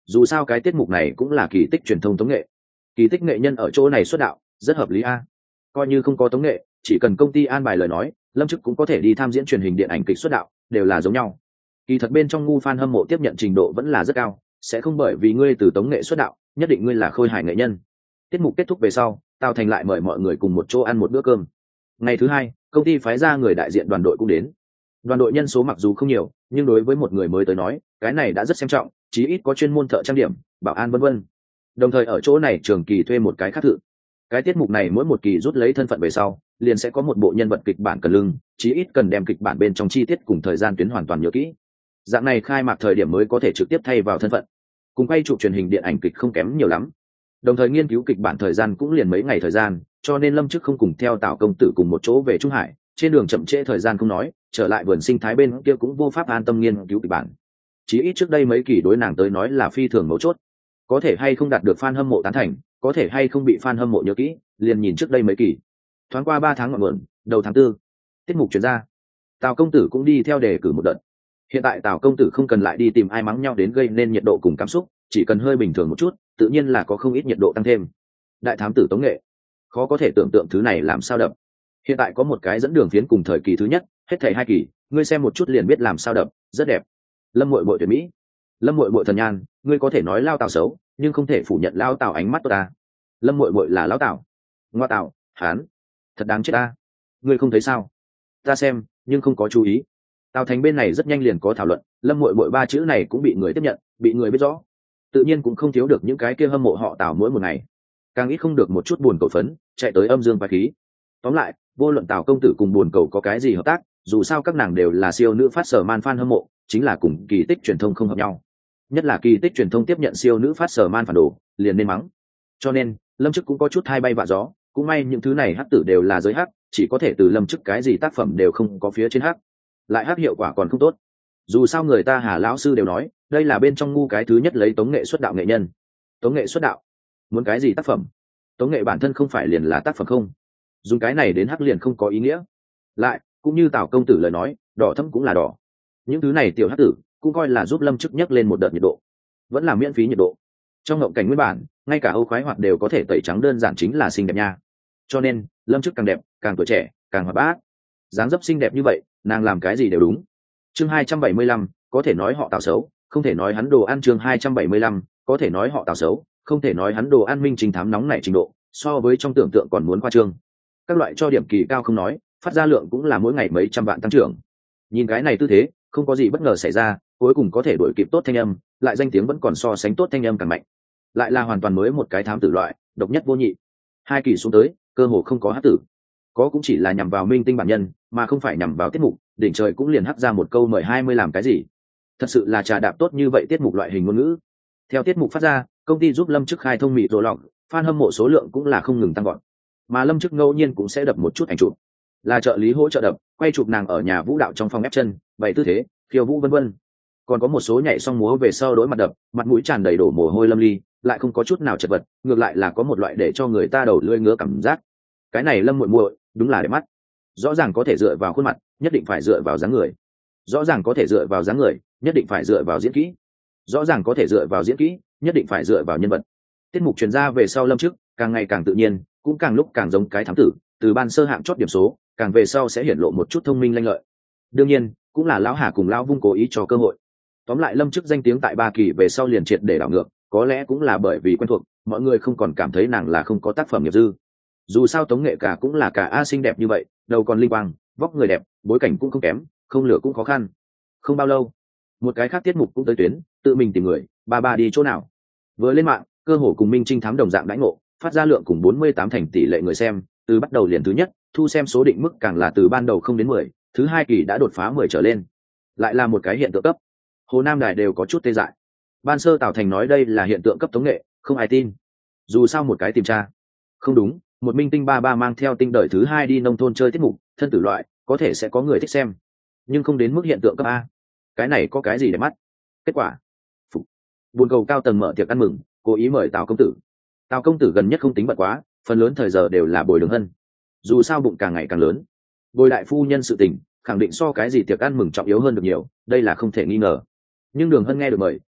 dù sao cái tiết mục này cũng là kỳ tích truyền thông tống nghệ, kỳ tích nghệ nhân ở chỗ này xuất đạo rất hợp lý a. Coi như không có tống nghệ, chỉ cần công ty an bài lời nói, lâm chức cũng có thể đi tham diễn truyền hình điện ảnh kịch xuất đạo, đều là giống nhau. Kỳ thật bên trong ngu fan hâm mộ tiếp nhận trình độ vẫn là rất cao, sẽ không bởi vì ngươi từ tống nghệ xuất đạo nhất định ngươi là khôi hài nghệ nhân. Tiết mục kết thúc về sau, Tào Thành lại mời mọi người cùng một chỗ ăn một bữa cơm. Ngày thứ hai, công ty phái ra người đại diện đoàn đội cũng đến. Đoàn đội nhân số mặc dù không nhiều, nhưng đối với một người mới tới nói, cái này đã rất xem trọng, chí ít có chuyên môn thợ trang điểm, bảo an vân vân. Đồng thời ở chỗ này trường kỳ thuê một cái khác thự. Cái tiết mục này mỗi một kỳ rút lấy thân phận về sau, liền sẽ có một bộ nhân vật kịch bản cần lưng, chí ít cần đem kịch bản bên trong chi tiết cùng thời gian tuyến hoàn toàn nhớ kỹ. Dạng này khai mạc thời điểm mới có thể trực tiếp thay vào thân phận. Cùng quay chụp truyền hình điện ảnh kịch không kém nhiều lắm. Đồng thời nghiên cứu kịch bản thời gian cũng liền mấy ngày thời gian, cho nên lâm chức không cùng theo Tào công tử cùng một chỗ về Trung Hải, trên đường chậm trễ thời gian không nói, trở lại vườn sinh thái bên kia cũng vô pháp an tâm nghiên cứu kịch bản. Chí ít trước đây mấy kỳ đối nàng tới nói là phi thường mấu chốt, có thể hay không đạt được fan hâm mộ tán thành, có thể hay không bị fan hâm mộ nhớ kỹ, liền nhìn trước đây mấy kỳ. Thoáng qua ba tháng ngọn nguồn, đầu tháng tư, tiết mục chuyển ra, Tào công tử cũng đi theo đề cử một đợt. Hiện tại Tào công tử không cần lại đi tìm ai mắng nhau đến gây nên nhiệt độ cùng cảm xúc, chỉ cần hơi bình thường một chút, tự nhiên là có không ít nhiệt độ tăng thêm. Đại thám tử tống nghệ, khó có thể tưởng tượng thứ này làm sao đập. Hiện tại có một cái dẫn đường phiến cùng thời kỳ thứ nhất, hết thảy hai kỳ, ngươi xem một chút liền biết làm sao đập, rất đẹp. Lâm Muội Muội tuyệt mỹ, Lâm Muội Muội thần nhan, ngươi có thể nói lao Tào xấu, nhưng không thể phủ nhận lao Tào ánh mắt tốt ta. Lâm Muội Muội là lão Tào, ngoa Tào, hán, thật đáng chết ta. Ngươi không thấy sao? Ta xem, nhưng không có chú ý. Tào Thành bên này rất nhanh liền có thảo luận, Lâm Muội Muội ba chữ này cũng bị người tiếp nhận, bị người biết rõ. Tự nhiên cũng không thiếu được những cái kia hâm mộ họ Tào mỗi một ngày, càng ít không được một chút buồn cầu phấn, chạy tới âm dương bài khí. Tóm lại, vô luận Tào công tử cùng buồn cầu có cái gì hợp tác, dù sao các nàng đều là siêu nữ phát sở man fan hâm mộ, chính là cùng kỳ tích truyền thông không hợp nhau. Nhất là kỳ tích truyền thông tiếp nhận siêu nữ phát sở man phản đồ, liền nên mắng. Cho nên, lâm chức cũng có chút hai bay vạ gió, cũng may những thứ này hắc tử đều là giới hắc, chỉ có thể từ lâm chức cái gì tác phẩm đều không có phía trên hắc, lại hắc hiệu quả còn không tốt. Dù sao người ta Hà lão sư đều nói, đây là bên trong ngu cái thứ nhất lấy tống nghệ xuất đạo nghệ nhân. Tống nghệ xuất đạo, muốn cái gì tác phẩm? Tống nghệ bản thân không phải liền là tác phẩm không? Dùng cái này đến hắc liền không có ý nghĩa. Lại, cũng như Tào công tử lời nói, đỏ thẫm cũng là đỏ. Những thứ này tiểu hắc tử cũng coi là giúp lâm chức nhấc lên một đợt nhiệt độ, vẫn là miễn phí nhiệt độ. Trong ngộng cảnh nguyên bản, ngay cả Âu khoái hoạt đều có thể tẩy trắng, đơn giản chính là xinh đẹp nha. Cho nên, lâm chức càng đẹp, càng tuổi trẻ, càng hoạt bát. Dáng dấp xinh đẹp như vậy, nàng làm cái gì đều đúng. Chương hai trăm bảy mươi lăm, có thể nói họ Tào xấu, không thể nói hắn đồ ăn. Chương hai trăm bảy mươi lăm, có thể nói họ Tào xấu, không thể nói hắn đồ ăn. Minh trình thám nóng nảy trình độ, so với trong tưởng tượng còn muốn khoa trương. Các loại cho điểm kỳ cao không nói, phát ra lượng cũng là mỗi ngày mấy trăm vạn tăng trưởng. Nhìn cái này tư thế, không có gì bất ngờ xảy ra, cuối cùng có thể đuổi kịp tốt thanh âm, lại danh tiếng vẫn còn so sánh tốt thanh âm càng mạnh. Lại là hoàn toàn mới một cái thám tử loại, độc nhất vô nhị. Hai kỳ xuống tới, cơ hồ không có hắc tử. Có cũng chỉ là nhằm vào minh tinh bản nhân, mà không phải nhằm vào tiết mục. Đỉnh trời cũng liền hắc ra một câu mời hai mươi làm cái gì. Thật sự là trà đạp tốt như vậy tiết mục loại hình ngôn ngữ. Theo tiết mục phát ra, công ty giúp lâm chức khai thông mị rồ lọc, fan hâm mộ số lượng cũng là không ngừng tăng gọn. Mà lâm chức ngẫu nhiên cũng sẽ đập một chút ảnh chụp, là trợ lý hỗ trợ đập, quay chụp nàng ở nhà vũ đạo trong phòng ép chân, bày tư thế, khiêu vũ vân vân. Còn có một số nhảy xong múa về sau đối mặt đập, mặt mũi tràn đầy đổ mồ hôi lâm ly, lại không có chút nào chật vật, ngược lại là có một loại để cho người ta đầu lưỡi ngứa cảm giác. Cái này Lâm Muội Muội đúng là đẹp mắt. Rõ ràng có thể dựa vào khuôn mặt, nhất định phải dựa vào dáng người. Rõ ràng có thể dựa vào dáng người, nhất định phải dựa vào diễn kỹ. Rõ ràng có thể dựa vào diễn kỹ, nhất định phải dựa vào nhân vật. Tiết mục truyền ra về sau lâm trước, càng ngày càng tự nhiên, cũng càng lúc càng giống cái thám tử, từ ban sơ hạng chót điểm số, càng về sau sẽ hiển lộ một chút thông minh lanh lợi. Đương nhiên, cũng là lão Hà cùng lão Vung cố ý cho cơ hội. Tóm lại lâm chức danh tiếng tại ba kỳ về sau liền triệt để đảo ngược, có lẽ cũng là bởi vì quen thuộc, mọi người không còn cảm thấy nàng là không có tác phẩm nghiệp dư. Dù sao tống nghệ cả cũng là cả a xinh đẹp như vậy, đầu còn linh quang, vóc người đẹp, bối cảnh cũng không kém, không lửa cũng khó khăn. Không bao lâu, một cái khác tiết mục cũng tới tuyến, tự mình tìm người, ba ba đi chỗ nào. Vừa lên mạng, cơ hồ cùng minh trinh thám đồng dạng đãi ngộ, phát ra lượng cùng bốn mươi tám thành tỷ lệ người xem, từ bắt đầu liền thứ nhất, thu xem số định mức càng là từ ban đầu không đến mười, thứ hai kỳ đã đột phá mười trở lên. Lại là một cái hiện tượng cấp. Hồ Nam Đài đều có chút tê dại. Ban sơ Tào Thành nói đây là hiện tượng cấp tống nghệ, không ai tin. Dù sao một cái tìm tra. Không đúng, một minh tinh ba ba mang theo tinh đời thứ hai đi nông thôn chơi tiết mục, thân tử loại, có thể sẽ có người thích xem. Nhưng không đến mức hiện tượng cấp A. Cái này có cái gì để mắt? Kết quả. Phục. Buồn cầu cao tầng mở tiệc ăn mừng, cố ý mời Tào công tử. Tào công tử gần nhất không tính bận quá, phần lớn thời giờ đều là bồi đường hân. Dù sao bụng càng ngày càng lớn. Bồi đại phu nhân sự tình, khẳng định so cái gì tiệc ăn mừng trọng yếu hơn được nhiều, đây là không thể nghi ngờ. Nhưng đường hân nghe được mời,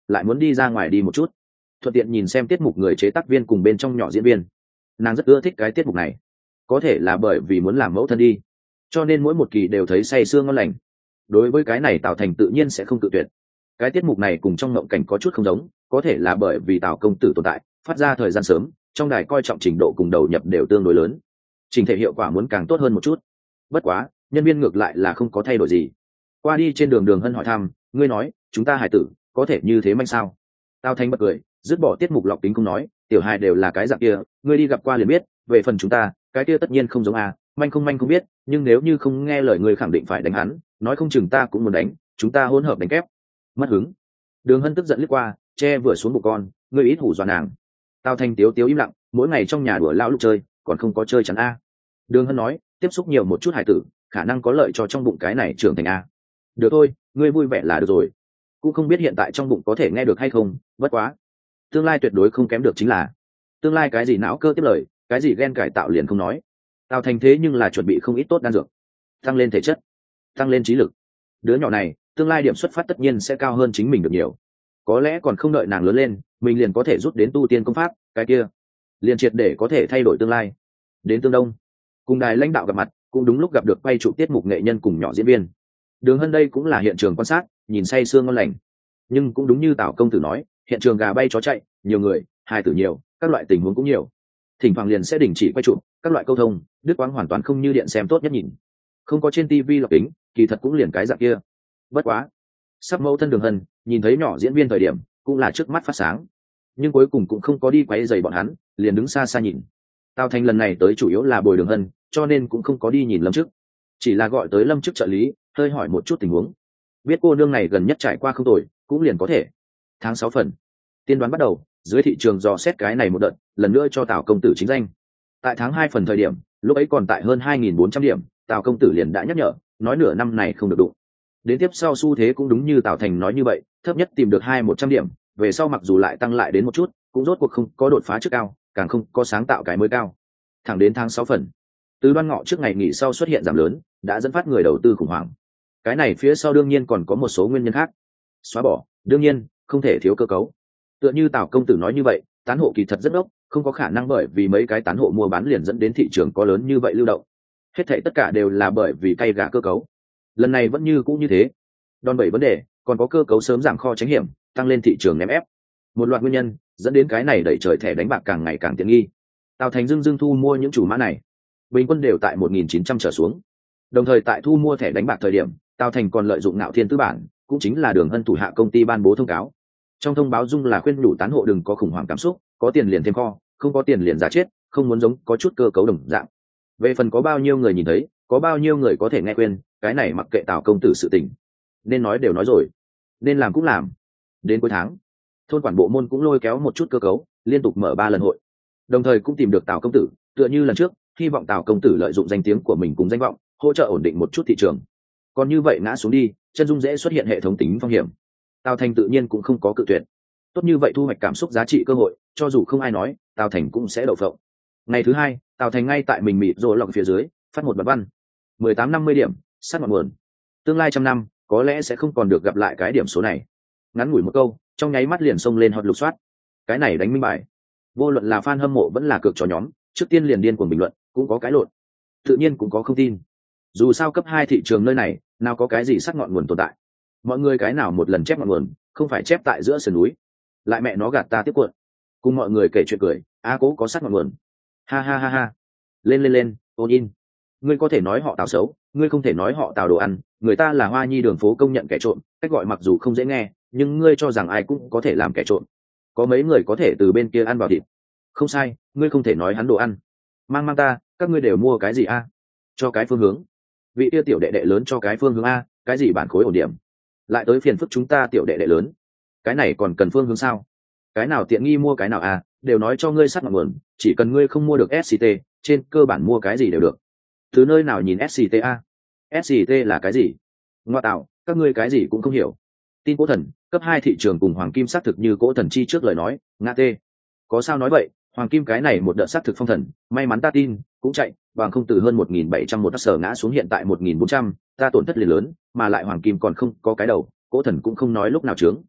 lại muốn đi ra ngoài đi một chút, thuận tiện nhìn xem tiết mục người chế tác viên cùng bên trong nhỏ diễn viên. Nàng rất ưa thích cái tiết mục này, có thể là bởi vì muốn làm mẫu thân đi, cho nên mỗi một kỳ đều thấy say sưa ngon lành. Đối với cái này Tào Thành tự nhiên sẽ không cự tuyệt. Cái tiết mục này cùng trong ngộng cảnh có chút không giống, có thể là bởi vì Tào công tử tồn tại, phát ra thời gian sớm, trong đài coi trọng trình độ cùng đầu nhập đều tương đối lớn, trình thể hiệu quả muốn càng tốt hơn một chút. Bất quá nhân viên ngược lại là không có thay đổi gì. Qua đi trên đường, Đường Hân hỏi thăm, ngươi nói chúng ta hài tử có thể như thế manh sao? Tào Thành bật cười, dứt bỏ tiết mục lọc tính không nói, tiểu hài đều là cái dạng kia, ngươi đi gặp qua liền biết. Về phần chúng ta, cái kia tất nhiên không giống à, manh không manh không biết, nhưng nếu như không nghe lời ngươi khẳng định phải đánh hắn, nói không chừng ta cũng muốn đánh, chúng ta hỗn hợp đánh kép. Mất hứng. Đường Hân tức giận liếc qua, che vừa xuống bụng con, ngươi ít hủ dọa nàng. Tào Thành tiếu tiếu im lặng, mỗi ngày trong nhà đùa lão lúc chơi, còn không có chơi chắn a. Đường Hân nói, tiếp xúc nhiều một chút hài tử, khả năng có lợi cho trong bụng cái này trưởng thành a. Được thôi, ngươi vui vẻ là được rồi. Cũng không biết hiện tại trong bụng có thể nghe được hay không, bất quá tương lai tuyệt đối không kém được chính là tương lai cái gì não cơ tiếp lời, cái gì gen cải tạo liền không nói. Tào Thành thế nhưng là chuẩn bị không ít tốt đan dược, tăng lên thể chất, tăng lên trí lực. Đứa nhỏ này tương lai điểm xuất phát tất nhiên sẽ cao hơn chính mình được nhiều, có lẽ còn không đợi nàng lớn lên mình liền có thể rút đến tu tiên công pháp, cái kia liền triệt để có thể thay đổi tương lai. Đến Tương Đông cùng đài lãnh đạo gặp mặt, cũng đúng lúc gặp được quay trụ tiết mục nghệ nhân cùng nhỏ diễn viên. Đường Hân đây cũng là hiện trường quan sát, nhìn say sưa ngon lành. Nhưng cũng đúng như Tào công tử nói, hiện trường gà bay chó chạy, nhiều người, hài tử nhiều, các loại tình huống cũng nhiều, thỉnh thoảng liền sẽ đình chỉ quay trụ, các loại câu thông đứt quãng hoàn toàn không như điện xem tốt nhất nhìn. Không có trên tivi lọc tính, kỳ thật cũng liền cái dạng kia. Bất quá sắp mẫu thân Đường Hân nhìn thấy nhỏ diễn viên thời điểm cũng là trước mắt phát sáng, nhưng cuối cùng cũng không có đi quay giày bọn hắn, liền đứng xa xa nhìn. Tào Thành lần này tới chủ yếu là bồi Đường Hân, cho nên cũng không có đi nhìn Lâm Chức, chỉ là gọi tới Lâm Chức trợ lý, hơi hỏi một chút tình huống. Biết cô nương này gần nhất trải qua không tồi, cũng liền có thể. Tháng sáu phần tiên đoán bắt đầu, dưới thị trường dò xét cái này một đợt, lần nữa cho Tào công tử chính danh. Tại tháng hai phần thời điểm, lúc ấy còn tại hơn hai nghìn bốn trăm điểm, Tào công tử liền đã nhắc nhở, nói nửa năm này không được đụng. Đến tiếp sau xu thế cũng đúng như Tào Thành nói như vậy, thấp nhất tìm được hai một trăm điểm, về sau mặc dù lại tăng lại đến một chút, cũng rốt cuộc không có đột phá trước cao, càng không có sáng tạo cái mới cao. Thẳng đến tháng sáu phần, từ Đoan Ngọ trước ngày nghỉ sau xuất hiện giảm lớn, đã dẫn phát người đầu tư khủng hoảng. Cái này phía sau đương nhiên còn có một số nguyên nhân khác. Xóa bỏ, đương nhiên không thể thiếu cơ cấu. Tựa như Tào công tử nói như vậy, tán hộ kỳ thật rất đốc, không có khả năng bởi vì mấy cái tán hộ mua bán liền dẫn đến thị trường có lớn như vậy lưu động. Hết thảy tất cả đều là bởi vì cay gà cơ cấu. Lần này vẫn như cũ như thế. Đòn bẩy vấn đề, còn có cơ cấu sớm giảm kho tránh hiểm, tăng lên thị trường ném ép. Một loạt nguyên nhân dẫn đến cái này đẩy trời thẻ đánh bạc càng ngày càng tiện nghi. Tào Thành dưng dưng thu mua những chủ mã này, bình quân đều tại một nghìn chín trăm trở xuống. Đồng thời tại thu mua thẻ đánh bạc thời điểm, Tào Thành còn lợi dụng Ngạo Thiên tư bản, cũng chính là Đường Hân thủ hạ công ty ban bố thông cáo. Trong thông báo dung là khuyên nhủ tán hộ đừng có khủng hoảng cảm xúc, có tiền liền thêm kho, không có tiền liền giá chết, không muốn giống có chút cơ cấu đồng dạng. Về phần có bao nhiêu người nhìn thấy, có bao nhiêu người có thể nghe khuyên, cái này mặc kệ Tào công tử sự tình. Nên nói đều nói rồi, nên làm cũng làm. Đến cuối tháng, thôn quản bộ môn cũng lôi kéo một chút cơ cấu, liên tục mở ba lần hội, đồng thời cũng tìm được Tào công tử, tựa như lần trước, hy vọng Tào công tử lợi dụng danh tiếng của mình cùng danh vọng, hỗ trợ ổn định một chút thị trường. Còn như vậy ngã xuống đi, chân dung dễ xuất hiện hệ thống tính phong hiểm. Tào Thành tự nhiên cũng không có cự tuyệt. Tốt như vậy thu hoạch cảm xúc giá trị cơ hội, cho dù không ai nói, Tào Thành cũng sẽ đậu phộng. Ngày thứ hai, Tào Thành ngay tại mình mịt rồi lọc phía dưới, phát một bản văn. mười tám năm mươi điểm, sát ngọn nguồn. Tương lai trăm năm, có lẽ sẽ không còn được gặp lại cái điểm số này. Ngắn ngủi một câu, trong nháy mắt liền xông lên hot lục soát. Cái này đánh minh bài. Vô luận là fan hâm mộ vẫn là cược cho nhóm, trước tiên liền điên cuồng bình luận, cũng có cái lộn. Tự nhiên cũng có không tin. Dù sao cấp hai thị trường nơi này, nào có cái gì sát ngọn nguồn tồn tại. Mọi người cái nào một lần chép ngọn nguồn, không phải chép tại giữa sườn núi. Lại mẹ nó gạt ta tiếp cuộn. Cùng mọi người kể chuyện cười, a cố có sát ngọn nguồn. Ha ha ha ha. Lên lên lên, ôn in. Ngươi có thể nói họ Tào xấu, ngươi không thể nói họ Tào đồ ăn, người ta là Hoa Nhi đường phố công nhận kẻ trộm, cách gọi mặc dù không dễ nghe, nhưng ngươi cho rằng ai cũng có thể làm kẻ trộm. Có mấy người có thể từ bên kia ăn vào thịt. Không sai, ngươi không thể nói hắn đồ ăn. Mang mang ta, các ngươi đều mua cái gì a? Cho cái phương hướng. Vị tiêu tiểu đệ đệ lớn cho cái phương hướng a, cái gì bản khối ổn điểm. Lại tới phiền phức chúng ta tiểu đệ đệ lớn. Cái này còn cần phương hướng sao? Cái nào tiện nghi mua cái nào a, đều nói cho ngươi sát ngọn nguồn, chỉ cần ngươi không mua được ét xê tê, trên cơ bản mua cái gì đều được. Từ nơi nào nhìn ét xê tê a? ét xê tê là cái gì? Ngoa tạo, các ngươi cái gì cũng không hiểu. Tin Cố Thần, cấp hai thị trường cùng Hoàng Kim xác thực như Cố Thần chi trước lời nói, ngã tê. Có sao nói vậy, Hoàng Kim cái này một đợt xác thực phong thần, may mắn ta tin, cũng chạy, bằng không từ hơn một nghìn bảy trăm một đắc sở ngã xuống hiện tại một nghìn bốn trăm, ta tổn thất liền lớn, mà lại Hoàng Kim còn không có cái đầu, Cố Thần cũng không nói lúc nào trướng.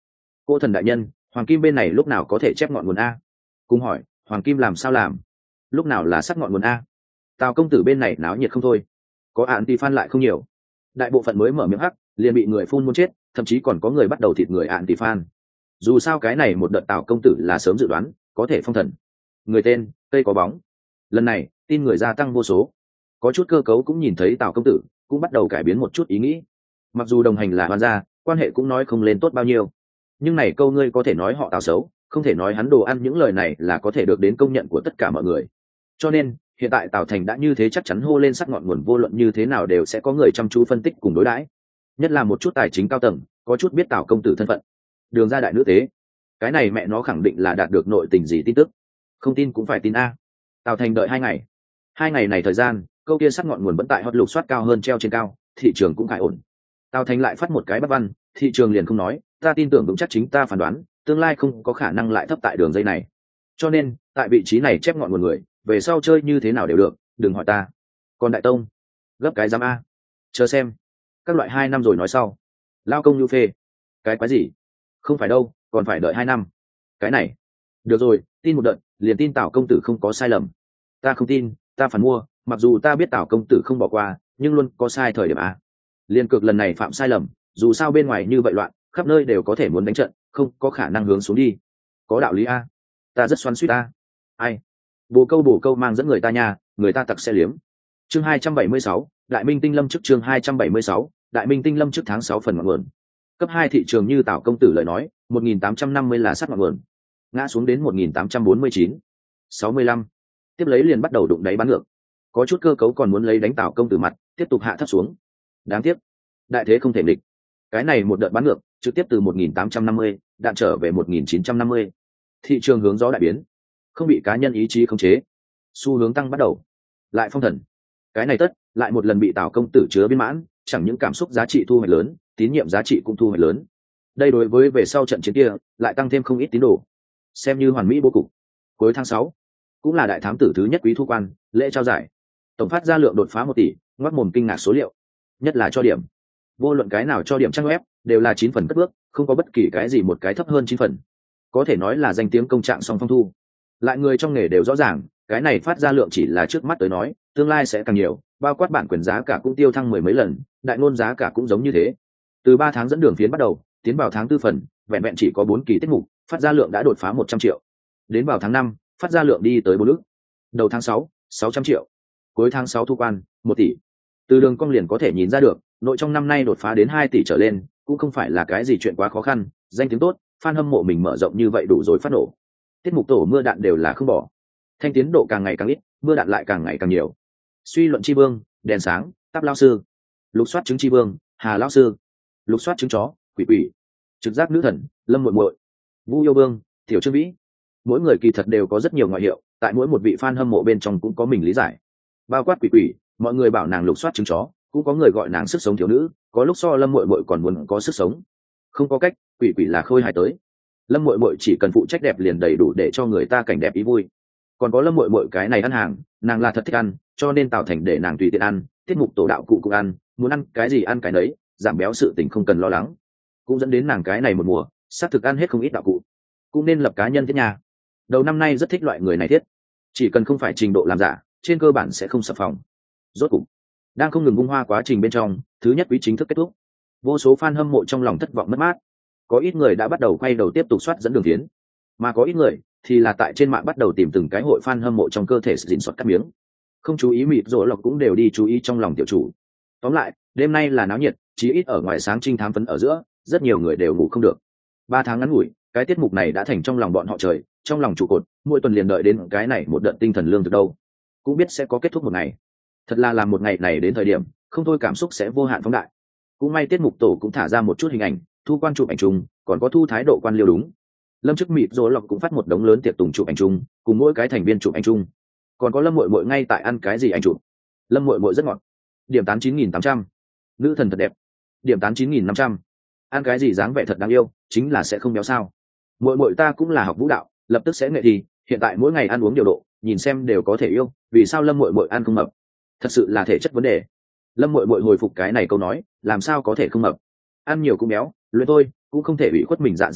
Cô thần đại nhân, hoàng kim bên này lúc nào có thể chép ngọn nguồn a? Cùng hỏi, hoàng kim làm sao làm? Lúc nào là sắc ngọn nguồn a? Tào công tử bên này náo nhiệt không thôi, có ạn thì fan lại không nhiều, đại bộ phận mới mở miệng hắc liền bị người phun muốn chết, thậm chí còn có người bắt đầu thịt người ạn thì fan. Dù sao cái này một đợt Tào công tử là sớm dự đoán có thể phong thần. Người tên cây có bóng, lần này tin người gia tăng vô số, có chút cơ cấu cũng nhìn thấy Tào công tử cũng bắt đầu cải biến một chút ý nghĩ. Mặc dù đồng hành là hoàn gia, quan hệ cũng nói không lên tốt bao nhiêu, nhưng này câu ngươi có thể nói họ Tào xấu, không thể nói hắn đồ ăn, những lời này là có thể được đến công nhận của tất cả mọi người. Cho nên hiện tại Tào Thành đã như thế, chắc chắn hô lên sắc ngọn nguồn vô luận như thế nào đều sẽ có người chăm chú phân tích cùng đối đãi, nhất là một chút tài chính cao tầng có chút biết Tào công tử thân phận, đường ra đại nữ tế, cái này mẹ nó khẳng định là đạt được nội tình gì tin tức, không tin cũng phải tin a. Tào Thành đợi hai ngày, hai ngày này thời gian câu kia sắc ngọn nguồn vẫn tại hot lục soát cao hơn treo trên cao, thị trường cũng khải ổn. Tào Thành lại phát một cái bắt văn, thị trường liền không nói, ta tin tưởng vững chắc chính ta phán đoán tương lai không có khả năng lại thấp tại đường dây này, cho nên tại vị trí này chép ngọn nguồn người về sau chơi như thế nào đều được, đừng hỏi ta. Còn đại tông gấp cái giám a, chờ xem các loại hai năm rồi nói sau. Lao công như phê cái quái gì, không phải đâu, còn phải đợi hai năm. Cái này được rồi, tin một đợt liền tin Tào công tử không có sai lầm. Ta không tin, ta phản mua, mặc dù ta biết Tào công tử không bỏ qua, nhưng luôn có sai thời điểm a. Liên cực lần này phạm sai lầm, dù sao bên ngoài như vậy loạn, khắp nơi đều có thể muốn đánh trận, không có khả năng hướng xuống đi. Có đạo lý a, ta rất xoắn xuýt a. Ai bồ câu bồ câu mang dẫn người ta nha, người ta tặc xe liếm. Chương hai trăm bảy mươi sáu, đại minh tinh lâm trước chương hai trăm bảy mươi sáu, đại minh tinh lâm trước tháng sáu phần ngọn nguồn. Cấp hai thị trường như Tào công tử lời nói, một nghìn tám trăm năm mươi là sát ngọn nguồn, ngã xuống đến một nghìn tám trăm bốn mươi chín, sáu mươi lăm. Tiếp lấy liền bắt đầu đụng đáy bán ngược. Có chút cơ cấu còn muốn lấy đánh Tào công tử mặt, tiếp tục hạ thấp xuống. Đáng tiếc, đại thế không thể địch. Cái này một đợt bán ngược, trực tiếp từ một nghìn tám trăm năm mươi đạn trở về một nghìn chín trăm năm mươi. Thị trường hướng gió đại biến, không bị cá nhân ý chí khống chế, xu hướng tăng bắt đầu. Lại phong thần, cái này tất lại một lần bị Tào công tử chứa viên mãn, chẳng những cảm xúc giá trị thu hoạch lớn, tín nhiệm giá trị cũng thu hoạch lớn. Đây đối với về sau trận chiến kia lại tăng thêm không ít tín đồ, xem như hoàn mỹ bố cục. Cuối tháng sáu cũng là đại thám tử thứ nhất quý thu quan, lễ trao giải, tổng phát ra lượng đột phá một tỷ, ngoác mồm kinh ngạc số liệu, nhất là cho điểm, vô luận cái nào cho điểm trang web đều là chín phần cất bước, không có bất kỳ cái gì một cái thấp hơn chín phần, có thể nói là danh tiếng công trạng song phong thu. Lại người trong nghề đều rõ ràng, cái này phát ra lượng chỉ là trước mắt tới nói, tương lai sẽ càng nhiều, bao quát bản quyền giá cả cũng tiêu thăng mười mấy lần, đại ngôn giá cả cũng giống như thế. Từ ba tháng dẫn đường phiến bắt đầu, tiến vào tháng tư phần, vẹn vẹn chỉ có bốn kỳ tiết mục, phát ra lượng đã đột phá một trăm triệu. Đến vào tháng năm, phát ra lượng đi tới bốn ức. Đầu tháng sáu, sáu trăm triệu. Cuối tháng sáu thu quan, một tỷ. Từ đường cong liền có thể nhìn ra được, nội trong năm nay đột phá đến hai tỷ trở lên, cũng không phải là cái gì chuyện quá khó khăn, danh tiếng tốt, fan hâm mộ mình mở rộng như vậy đủ rồi phát nổ. Tiết mục tổ mưa đạn đều là không bỏ. Thanh tiến độ càng ngày càng ít, mưa đạn lại càng ngày càng nhiều. Suy luận chi vương, đèn sáng, táp lao sư. Lục soát trứng chi vương, Hà lão sư. Lục soát trứng chó, quỷ quỷ. Trực giác nữ thần, Lâm muội muội. Vu yêu vương, Tiểu Trương Vĩ. Mỗi người kỳ thật đều có rất nhiều ngoại hiệu, tại mỗi một vị fan hâm mộ bên trong cũng có mình lý giải. Bao quát quỷ quỷ, mọi người bảo nàng lục soát trứng chó, cũng có người gọi nàng sức sống thiếu nữ, có lúc so Lâm muội muội còn muốn có sức sống. Không có cách, quỷ quỷ là khôi hài tới. Lâm muội muội chỉ cần phụ trách đẹp liền đầy đủ để cho người ta cảnh đẹp ý vui. Còn có Lâm muội muội cái này ăn hàng, nàng là thật thích ăn, cho nên tạo thành để nàng tùy tiện ăn, tiết mục tổ đạo cụ cũng ăn, muốn ăn cái gì ăn cái đấy, giảm béo sự tình không cần lo lắng. Cũng dẫn đến nàng cái này một mùa, xác thực ăn hết không ít đạo cụ. Cũng nên lập cá nhân thiết nhà. Đầu năm nay rất thích loại người này thiết, chỉ cần không phải trình độ làm giả, trên cơ bản sẽ không sập phòng. Rốt cục, đang không ngừng vung hoa quá trình bên trong, thứ nhất quý chính thức kết thúc. Vô số fan hâm mộ trong lòng thất vọng mất mát. Có ít người đã bắt đầu quay đầu tiếp tục soát dẫn đường tiến, mà có ít người thì là tại trên mạng bắt đầu tìm từng cái hội fan hâm mộ trong cơ thể dình soát cắt miếng. Không chú ý mịt rồi lọc cũng đều đi chú ý trong lòng tiểu chủ. Tóm lại, đêm nay là náo nhiệt, chí ít ở ngoài sáng trinh thám phấn ở giữa, rất nhiều người đều ngủ không được. Ba tháng ngắn ngủi, cái tiết mục này đã thành trong lòng bọn họ trời, trong lòng trụ cột, mỗi tuần liền đợi đến cái này một đợt tinh thần lương từ đâu, cũng biết sẽ có kết thúc một ngày. Thật là làm một ngày này đến thời điểm, không thôi cảm xúc sẽ vô hạn phóng đại. Cũng may tiết mục tổ cũng thả ra một chút hình ảnh, thu quan chụp ảnh chung, còn có thu thái độ quan liêu đúng. Lâm chức mịt rồi lọc cũng phát một đống lớn tiệc tùng chụp ảnh chung, cùng mỗi cái thành viên chụp ảnh chung. Còn có Lâm muội muội ngay tại ăn cái gì ảnh chụp. Lâm muội muội rất ngọt. Điểm tán chín nghìn tám trăm. Nữ thần thật đẹp. Điểm tán chín nghìn năm trăm. Ăn cái gì dáng vẻ thật đáng yêu, chính là sẽ không béo sao. Muội muội ta cũng là học vũ đạo, lập tức sẽ nghệ thì, hiện tại mỗi ngày ăn uống điều độ, nhìn xem đều có thể yêu, vì sao Lâm muội muội ăn không mập? Thật sự là thể chất vấn đề. Lâm muội muội hồi phục cái này câu nói, làm sao có thể không mập? Ăn nhiều cũng béo, luyện thôi, cũng không thể bị khuất mình dạ dày đi,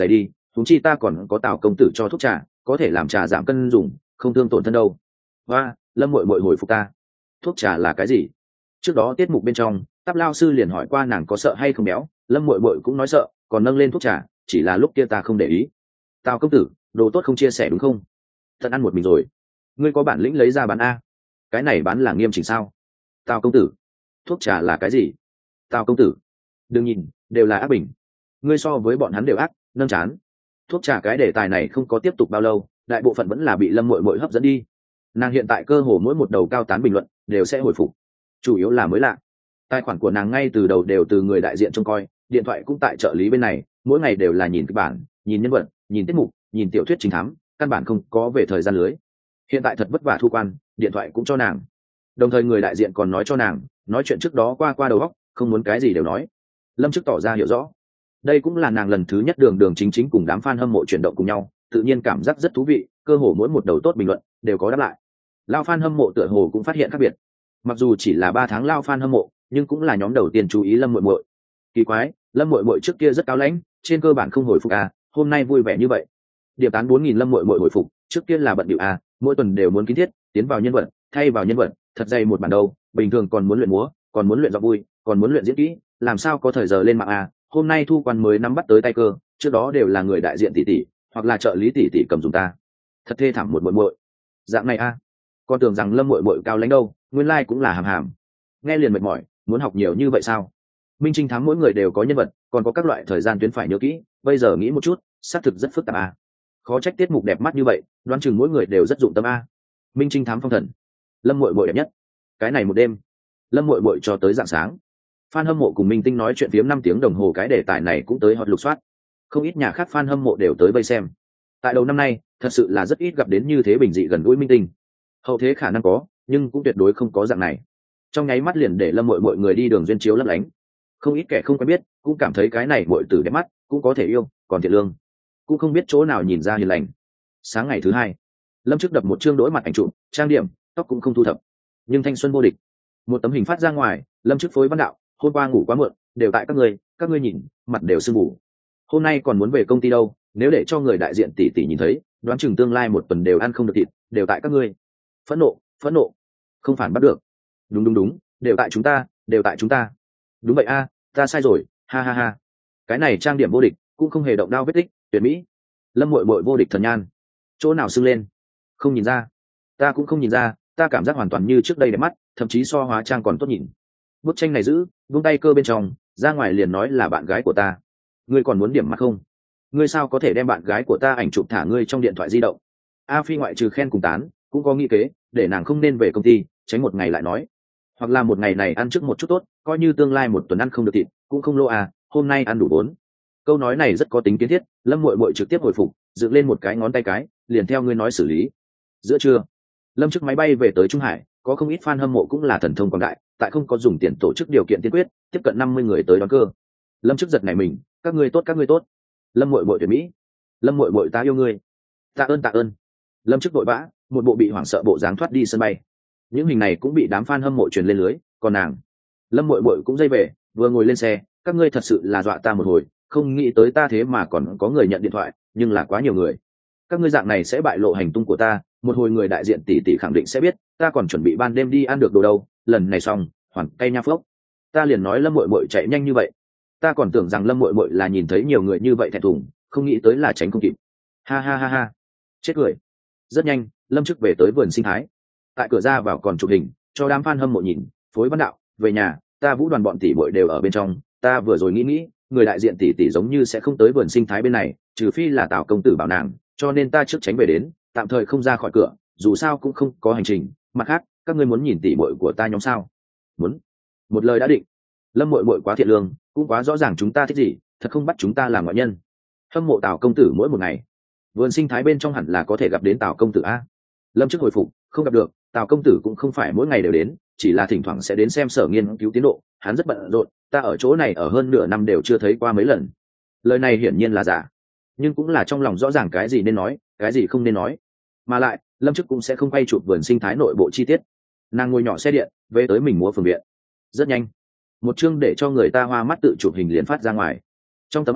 thúng chi ta còn có Tào công tử cho thuốc trà, có thể làm trà giảm cân dùng, không thương tổn thân đâu. Và Lâm muội muội hồi phục ta. Thuốc trà là cái gì? Trước đó tiết mục bên trong, Táp lao sư liền hỏi qua nàng có sợ hay không béo, Lâm muội muội cũng nói sợ, còn nâng lên thuốc trà, chỉ là lúc kia ta không để ý. Tào công tử, đồ tốt không chia sẻ đúng không? Tận ăn một mình rồi, ngươi có bản lĩnh lấy ra bán a. Cái này bán là nghiêm chỉnh sao? Tào công tử, thuốc trà là cái gì? Tào công tử, đừng nhìn, đều là ác bình, ngươi so với bọn hắn đều ác. Nâng chán. Thuốc trà cái đề tài này không có tiếp tục bao lâu, đại bộ phận vẫn là bị Lâm muội muội hấp dẫn đi. Nàng hiện tại cơ hồ mỗi một đầu cao tán bình luận đều sẽ hồi phục, chủ yếu là mới lạ. Tài khoản của nàng ngay từ đầu đều từ người đại diện trông coi, điện thoại cũng tại trợ lý bên này, mỗi ngày đều là nhìn kịch bản, nhìn nhân vật, nhìn tiết mục, nhìn tiểu thuyết chính thám, căn bản không có về thời gian lưới. Hiện tại thật vất vả thu quan, điện thoại cũng cho nàng. Đồng thời người đại diện còn nói cho nàng, nói chuyện trước đó qua qua đầu óc, không muốn cái gì đều nói. Lâm Chức tỏ ra hiểu rõ. Đây cũng là nàng lần thứ nhất đường đường chính chính cùng đám fan hâm mộ chuyển động cùng nhau, tự nhiên cảm giác rất thú vị, cơ hồ mỗi một đầu tốt bình luận đều có đáp lại. Lao fan hâm mộ tựa hồ cũng phát hiện khác biệt. Mặc dù chỉ là ba tháng lao fan hâm mộ, nhưng cũng là nhóm đầu tiên chú ý Lâm muội muội. Kỳ quái, Lâm muội muội trước kia rất cao lãnh, trên cơ bản không hồi phục à, hôm nay vui vẻ như vậy. Điểm tán bốn nghìn Lâm muội muội hồi phục, trước kia là bận điệu à, mỗi tuần đều muốn kiến thiết, tiến vào nhân vật, thay vào nhân vật, thật dày một bản đầu, bình thường còn muốn luyện múa, còn muốn luyện giọng vui, còn muốn luyện diễn kỹ, làm sao có thời giờ lên mạng à, hôm nay thu quan mới nắm bắt tới tay cơ, trước đó đều là người đại diện tỷ tỷ, hoặc là trợ lý tỷ tỷ cầm dùng ta. Thật thê thảm một muội muội. Dạng này à? Con tưởng rằng Lâm muội muội cao lãnh đâu, nguyên lai like cũng là hàm hàm. Nghe liền mệt mỏi, muốn học nhiều như vậy sao? Minh trinh thám mỗi người đều có nhân vật, còn có các loại thời gian tuyến phải nhớ kỹ, bây giờ nghĩ một chút, xác thực rất phức tạp à. Khó trách tiết mục đẹp mắt như vậy, đoán chừng mỗi người đều rất dụng tâm a. Minh trinh thám phong thần, Lâm muội muội đẹp nhất. Cái này một đêm, Lâm muội muội cho tới rạng sáng. Fan hâm mộ cùng Minh Tinh nói chuyện phiếm năm tiếng đồng hồ, cái đề tài này cũng tới hot lục soát. Không ít nhà khác fan hâm mộ đều tới vây xem. Tại đầu năm nay, thật sự là rất ít gặp đến như thế bình dị gần gũi Minh Tinh. Hậu thế khả năng có, nhưng cũng tuyệt đối không có dạng này. Trong nháy mắt liền để Lâm muội muội người đi đường duyên chiếu lấp lánh. Không ít kẻ không quen biết, cũng cảm thấy cái này muội tử đẹp mắt, cũng có thể yêu, còn thiện lương, cũng không biết chỗ nào nhìn ra hiền lành. Sáng ngày thứ hai, Lâm Chức đập một chương đối mặt ảnh chụp, trang điểm, tóc cũng không thu thập, nhưng thanh xuân vô địch. Một tấm hình phát ra ngoài, Lâm Chức phối văn đạo, hôm qua ngủ quá muộn, đều tại các ngươi, các ngươi nhìn, mặt đều sưng mù. Hôm nay còn muốn về công ty đâu, nếu để cho người đại diện tỷ tỷ nhìn thấy, đoán chừng tương lai một tuần đều ăn không được thịt, đều tại các ngươi. Phẫn nộ, phẫn nộ, không phản bắt được. Đúng đúng đúng, đều tại chúng ta, đều tại chúng ta. Đúng vậy a, ta sai rồi, ha ha ha. Cái này trang điểm vô địch, cũng không hề động đao vết tích, tuyệt mỹ. Lâm muội muội vô địch thần nhan, chỗ nào sưng lên? Không nhìn ra, ta cũng không nhìn ra, ta cảm giác hoàn toàn như trước đây đẹp mắt, thậm chí so hóa trang còn tốt nhìn. Bức tranh này giữ, vung tay cơ bên trong, ra ngoài liền nói là bạn gái của ta. Ngươi còn muốn điểm mặt không? Ngươi sao có thể đem bạn gái của ta ảnh chụp thả ngươi trong điện thoại di động? A Phi ngoại trừ khen cùng tán, cũng có nghĩ kế, để nàng không nên về công ty, tránh một ngày lại nói. Hoặc là một ngày này ăn trước một chút tốt, coi như tương lai một tuần ăn không được thịt, cũng không lỗ à, hôm nay ăn đủ bốn. Câu nói này rất có tính kiến thiết, Lâm muội muội trực tiếp hồi phục, dựng lên một cái ngón tay cái, liền theo ngươi nói xử lý. Giữa trưa, Lâm Chức máy bay về tới Trung Hải, có không ít fan hâm mộ cũng là thần thông quảng đại, tại không có dùng tiền tổ chức điều kiện tiên quyết, tiếp cận năm mươi người tới đón cơ. Lâm Chức giật nảy mình, các ngươi tốt, các ngươi tốt. Lâm muội muội tuyệt mỹ, Lâm muội muội ta yêu ngươi. Tạ ơn tạ ơn. Lâm Chức vội vã, một bộ bị hoảng sợ bộ dáng thoát đi sân bay. Những hình này cũng bị đám fan hâm mộ truyền lên lưới, còn nàng, Lâm muội muội cũng dây về, vừa ngồi lên xe, các ngươi thật sự là dọa ta một hồi, không nghĩ tới ta thế mà còn có người nhận điện thoại, nhưng là quá nhiều người. Các ngươi dạng này sẽ bại lộ hành tung của ta, một hồi người đại diện tỷ tỷ khẳng định sẽ biết, ta còn chuẩn bị ban đêm đi ăn được đồ đâu, lần này xong, hoàn cay nha phốc. Ta liền nói Lâm muội muội chạy nhanh như vậy, ta còn tưởng rằng Lâm muội muội là nhìn thấy nhiều người như vậy thẹn thùng, không nghĩ tới là tránh không kịp. Ha ha ha ha, chết cười. Rất nhanh, Lâm Chức về tới vườn sinh thái, tại cửa ra vào còn chụp hình, cho đám fan hâm mộ nhìn, phối văn đạo, về nhà, ta vũ đoàn bọn tỷ muội đều ở bên trong, ta vừa rồi nghĩ nghĩ, người đại diện tỷ tỷ giống như sẽ không tới vườn sinh thái bên này, trừ phi là Tào công tử bảo nàng, cho nên ta trước tránh về đến, tạm thời không ra khỏi cửa, dù sao cũng không có hành trình. Mặt khác, các ngươi muốn nhìn tỷ muội của ta nhóm sao? Muốn. Một lời đã định. Lâm muội muội quá thiện lương, cũng quá rõ ràng chúng ta thích gì, thật không bắt chúng ta làm ngoại nhân. Hâm mộ Tào công tử mỗi một ngày. Vườn sinh thái bên trong hẳn là có thể gặp đến Tào công tử a. Lâm Chức hồi phục, không gặp được, Tào công tử cũng không phải mỗi ngày đều đến, chỉ là thỉnh thoảng sẽ đến xem sở nghiên cứu tiến độ, hắn rất bận rộn, ta ở chỗ này ở hơn nửa năm đều chưa thấy qua mấy lần. Lời này hiển nhiên là giả, nhưng cũng là trong lòng rõ ràng cái gì nên nói, cái gì không nên nói. Mà lại, Lâm Chức cũng sẽ không quay chụp vườn sinh thái nội bộ chi tiết. Nàng ngồi nhỏ xe điện, về tới mình múa phường viện. Rất nhanh, một chương để cho người ta hoa mắt tự chụp hình liền phát ra ngoài. Trong tấm ảnh,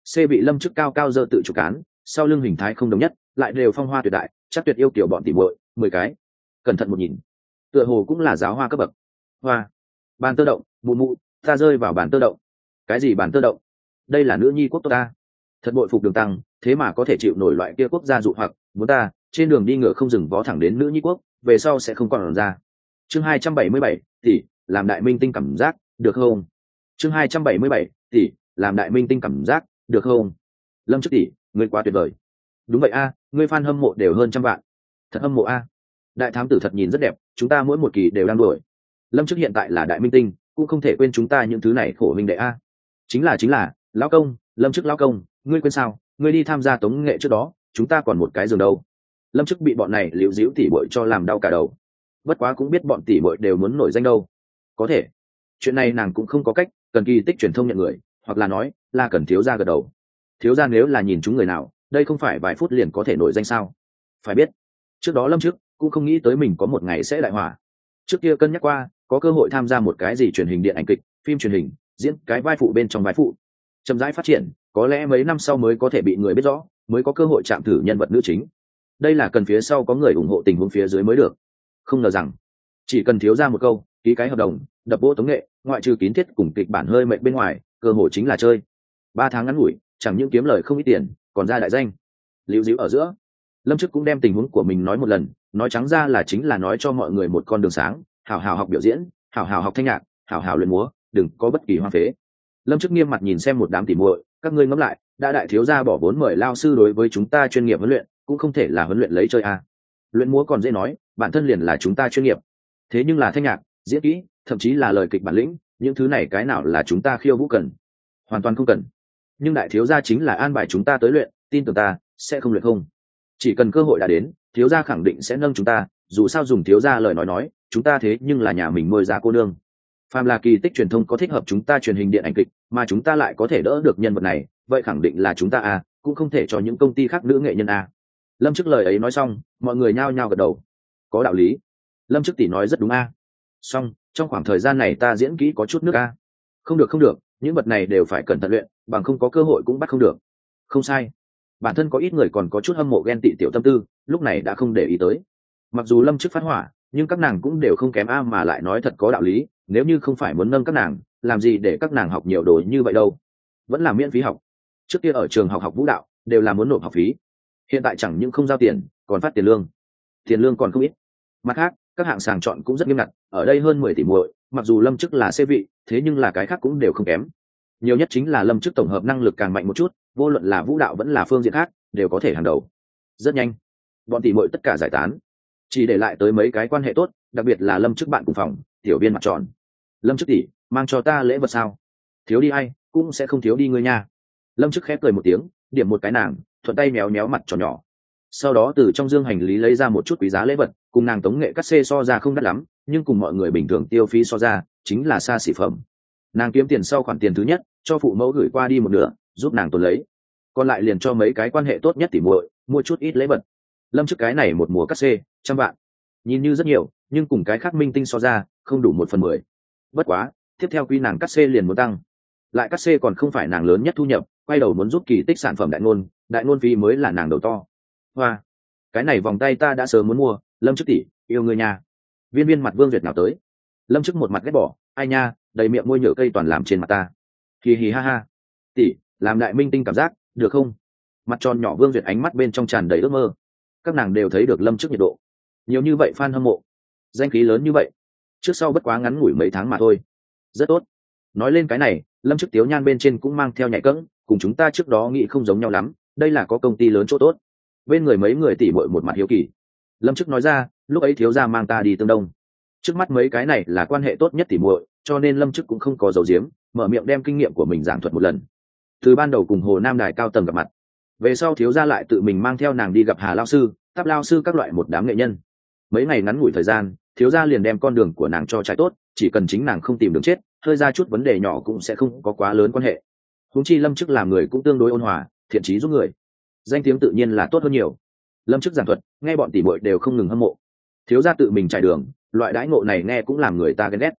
C vị lâm chức cao cao dơ tự chủ cán, sau lưng hình thái không đồng nhất, lại đều phong hoa tuyệt đại, chắc tuyệt yêu kiểu bọn tỉ muội, mười cái. Cẩn thận một nhìn, tựa hồ cũng là giáo hoa cấp bậc. Hoa, bàn tơ động, mụ mụ, ta rơi vào bàn tơ động. Cái gì bàn tơ động? Đây là nữ nhi quốc tốt ta. Thật bội phục Đường Tăng, thế mà có thể chịu nổi loại kia quốc gia dụ hoặc, muốn ta, trên đường đi ngựa không dừng vó thẳng đến nữ nhi quốc, về sau sẽ không còn ra. Chương hai trăm bảy mươi bảy, tỷ, làm đại minh tinh cảm giác, được không? Chương hai trăm bảy mươi bảy, tỷ, làm đại minh tinh cảm giác, được không? Lâm chức tỷ, ngươi quá tuyệt vời. Đúng vậy a, ngươi fan hâm mộ đều hơn trăm vạn. Thật hâm mộ a. Đại thám tử thật nhìn rất đẹp, chúng ta mỗi một kỳ đều đang đuổi. Lâm chức hiện tại là đại minh tinh, cũng không thể quên chúng ta những thứ này khổ huynh đệ a. Chính là chính là, lão công, Lâm chức lão công, ngươi quên sao? Ngươi đi tham gia tống nghệ trước đó, chúng ta còn một cái giường đâu. Lâm chức bị bọn này liễu diễu tỉ bội cho làm đau cả đầu. Bất quá cũng biết bọn tỉ bội đều muốn nổi danh đâu. Có thể, chuyện này nàng cũng không có cách, cần kỳ tích truyền thông nhận người, hoặc là nói là cần thiếu gia gật đầu. Thiếu gia nếu là nhìn chúng người nào, đây không phải vài phút liền có thể nổi danh sao? Phải biết, trước đó Lâm chức cũng không nghĩ tới mình có một ngày sẽ đại hỏa. Trước kia cân nhắc qua, có cơ hội tham gia một cái gì truyền hình điện ảnh kịch, phim truyền hình, diễn cái vai phụ bên trong vai phụ. Chậm rãi phát triển, có lẽ mấy năm sau mới có thể bị người biết rõ, mới có cơ hội chạm thử nhân vật nữ chính. Đây là cần phía sau có người ủng hộ tình huống phía dưới mới được. Không ngờ rằng, chỉ cần thiếu ra một câu, ký cái hợp đồng, đập vỗ tống nghệ, ngoại trừ kín thiết cùng kịch bản hơi mệt bên ngoài, cơ hội chính là chơi. Ba tháng ngắn ngủi, chẳng những kiếm lời không ít tiền, còn ra đại danh. Liễu díu ở giữa, Lâm chức cũng đem tình huống của mình nói một lần, nói trắng ra là chính là nói cho mọi người một con đường sáng, hảo hảo học biểu diễn, hảo hảo học thanh nhạc, hảo hảo luyện múa, đừng có bất kỳ hoang phế. Lâm chức nghiêm mặt nhìn xem một đám tỉ muội, các ngươi ngẫm lại, đã đại thiếu gia bỏ vốn mời lao sư đối với chúng ta chuyên nghiệp huấn luyện, cũng không thể là huấn luyện lấy chơi à. Luyện múa còn dễ nói, bản thân liền là chúng ta chuyên nghiệp. Thế nhưng là thanh nhạc, diễn kỹ, thậm chí là lời kịch bản lĩnh, những thứ này cái nào là chúng ta khiêu vũ cần? Hoàn toàn không cần. Nhưng đại thiếu gia chính là an bài chúng ta tới luyện, tin tưởng ta, sẽ không luyện không. Chỉ cần cơ hội đã đến, thiếu gia khẳng định sẽ nâng chúng ta, dù sao dùng thiếu gia lời nói nói, chúng ta thế nhưng là nhà mình nuôi ra cô nương. Phàm là kỳ tích truyền thông có thích hợp chúng ta truyền hình điện ảnh kịch, mà chúng ta lại có thể đỡ được nhân vật này, vậy khẳng định là chúng ta à, cũng không thể cho những công ty khác nữ nghệ nhân à. Lâm chức lời ấy nói xong, mọi người nhao nhao gật đầu. Có đạo lý. Lâm chức tỷ nói rất đúng à. Xong, trong khoảng thời gian này ta diễn kỹ có chút nước à. Không được không được, những vật này đều phải cẩn thận luyện, bằng không có cơ hội cũng bắt không được. Không sai. Bản thân có ít người còn có chút hâm mộ ghen tị tiểu tâm tư, lúc này đã không để ý tới. Mặc dù Lâm chức phát hỏa, nhưng các nàng cũng đều không kém a, mà lại nói thật có đạo lý, nếu như không phải muốn nâng các nàng, làm gì để các nàng học nhiều đồ như vậy đâu. Vẫn là miễn phí học. Trước kia ở trường học học vũ đạo đều là muốn nộp học phí, hiện tại chẳng những không giao tiền, còn phát tiền lương. Tiền lương còn không ít. Mặt khác, các hạng sàng chọn cũng rất nghiêm ngặt, ở đây hơn mười tỷ muội, mặc dù Lâm chức là C vị, thế nhưng là cái khác cũng đều không kém. Nhiều nhất chính là Lâm chức tổng hợp năng lực càng mạnh một chút, vô luận là vũ đạo vẫn là phương diện khác, đều có thể hàng đầu. Rất nhanh, bọn tỷ muội tất cả giải tán, chỉ để lại tới mấy cái quan hệ tốt, đặc biệt là Lâm chức bạn cùng phòng, tiểu viên mặt tròn. Lâm chức tỷ, mang cho ta lễ vật sao? Thiếu đi ai, cũng sẽ không thiếu đi ngươi nha. Lâm chức khép cười một tiếng, điểm một cái nàng, thuận tay méo méo mặt tròn nhỏ. Sau đó từ trong dương hành lý lấy ra một chút quý giá lễ vật, cùng nàng tống nghệ cắt xê so ra không đắt lắm, nhưng cùng mọi người bình thường tiêu phí so ra, chính là xa xỉ phẩm. Nàng kiếm tiền sau khoản tiền thứ nhất, cho phụ mẫu gửi qua đi một nửa, giúp nàng tồn lấy. Còn lại liền cho mấy cái quan hệ tốt nhất tỉ muội, mua chút ít lễ vật. Lâm chức cái này một mùa cắt xê, trăm vạn. Nhìn như rất nhiều, nhưng cùng cái khác minh tinh so ra, không đủ một phần mười. Bất quá, tiếp theo quy nàng cắt xê liền muốn tăng. Lại cắt xê còn không phải nàng lớn nhất thu nhập, quay đầu muốn giúp kỳ tích sản phẩm đại ngôn, đại ngôn phí mới là nàng đầu to. Hoa, cái này vòng tay ta đã sớm muốn mua, Lâm chức tỷ, yêu người nhà. Viên viên mặt Vương Duyệt nào tới. Lâm chức một mặt ghét bỏ, ai nha, đầy miệng môi nhựa cây toàn làm trên mặt ta. Hì hì ha ha. Tỷ, làm đại minh tinh cảm giác, được không? Mặt tròn nhỏ Vương Duyệt ánh mắt bên trong tràn đầy ước mơ. Các nàng đều thấy được Lâm chức nhiệt độ. Nhiều như vậy fan hâm mộ, danh khí lớn như vậy, trước sau bất quá ngắn ngủi mấy tháng mà thôi. Rất tốt. Nói lên cái này, Lâm chức tiếu nhan bên trên cũng mang theo nhạy cẫng, cùng chúng ta trước đó nghĩ không giống nhau lắm, đây là có công ty lớn chỗ tốt. Bên người mấy người tỉ muội một mặt hiếu kỳ. Lâm chức nói ra, lúc ấy thiếu gia mang ta đi Tương Đông. Trước mắt mấy cái này là quan hệ tốt nhất tỉ muội, cho nên Lâm chức cũng không có giấu giếm, mở miệng đem kinh nghiệm của mình giảng thuật một lần. Từ ban đầu cùng Hồ Nam Đài cao tầng gặp mặt, về sau thiếu gia lại tự mình mang theo nàng đi gặp Hà lao sư, Táp lao sư các loại một đám nghệ nhân. Mấy ngày ngắn ngủi thời gian, thiếu gia liền đem con đường của nàng cho trái tốt, chỉ cần chính nàng không tìm đường chết, hơi ra chút vấn đề nhỏ cũng sẽ không có quá lớn quan hệ. Huống chi Lâm chức làm người cũng tương đối ôn hòa, thiện chí giúp người, danh tiếng tự nhiên là tốt hơn nhiều. Lâm chức giảng thuật, nghe bọn tỷ muội đều không ngừng hâm mộ. Thiếu gia tự mình trải đường, loại đãi ngộ này nghe cũng làm người ta ghen ghét.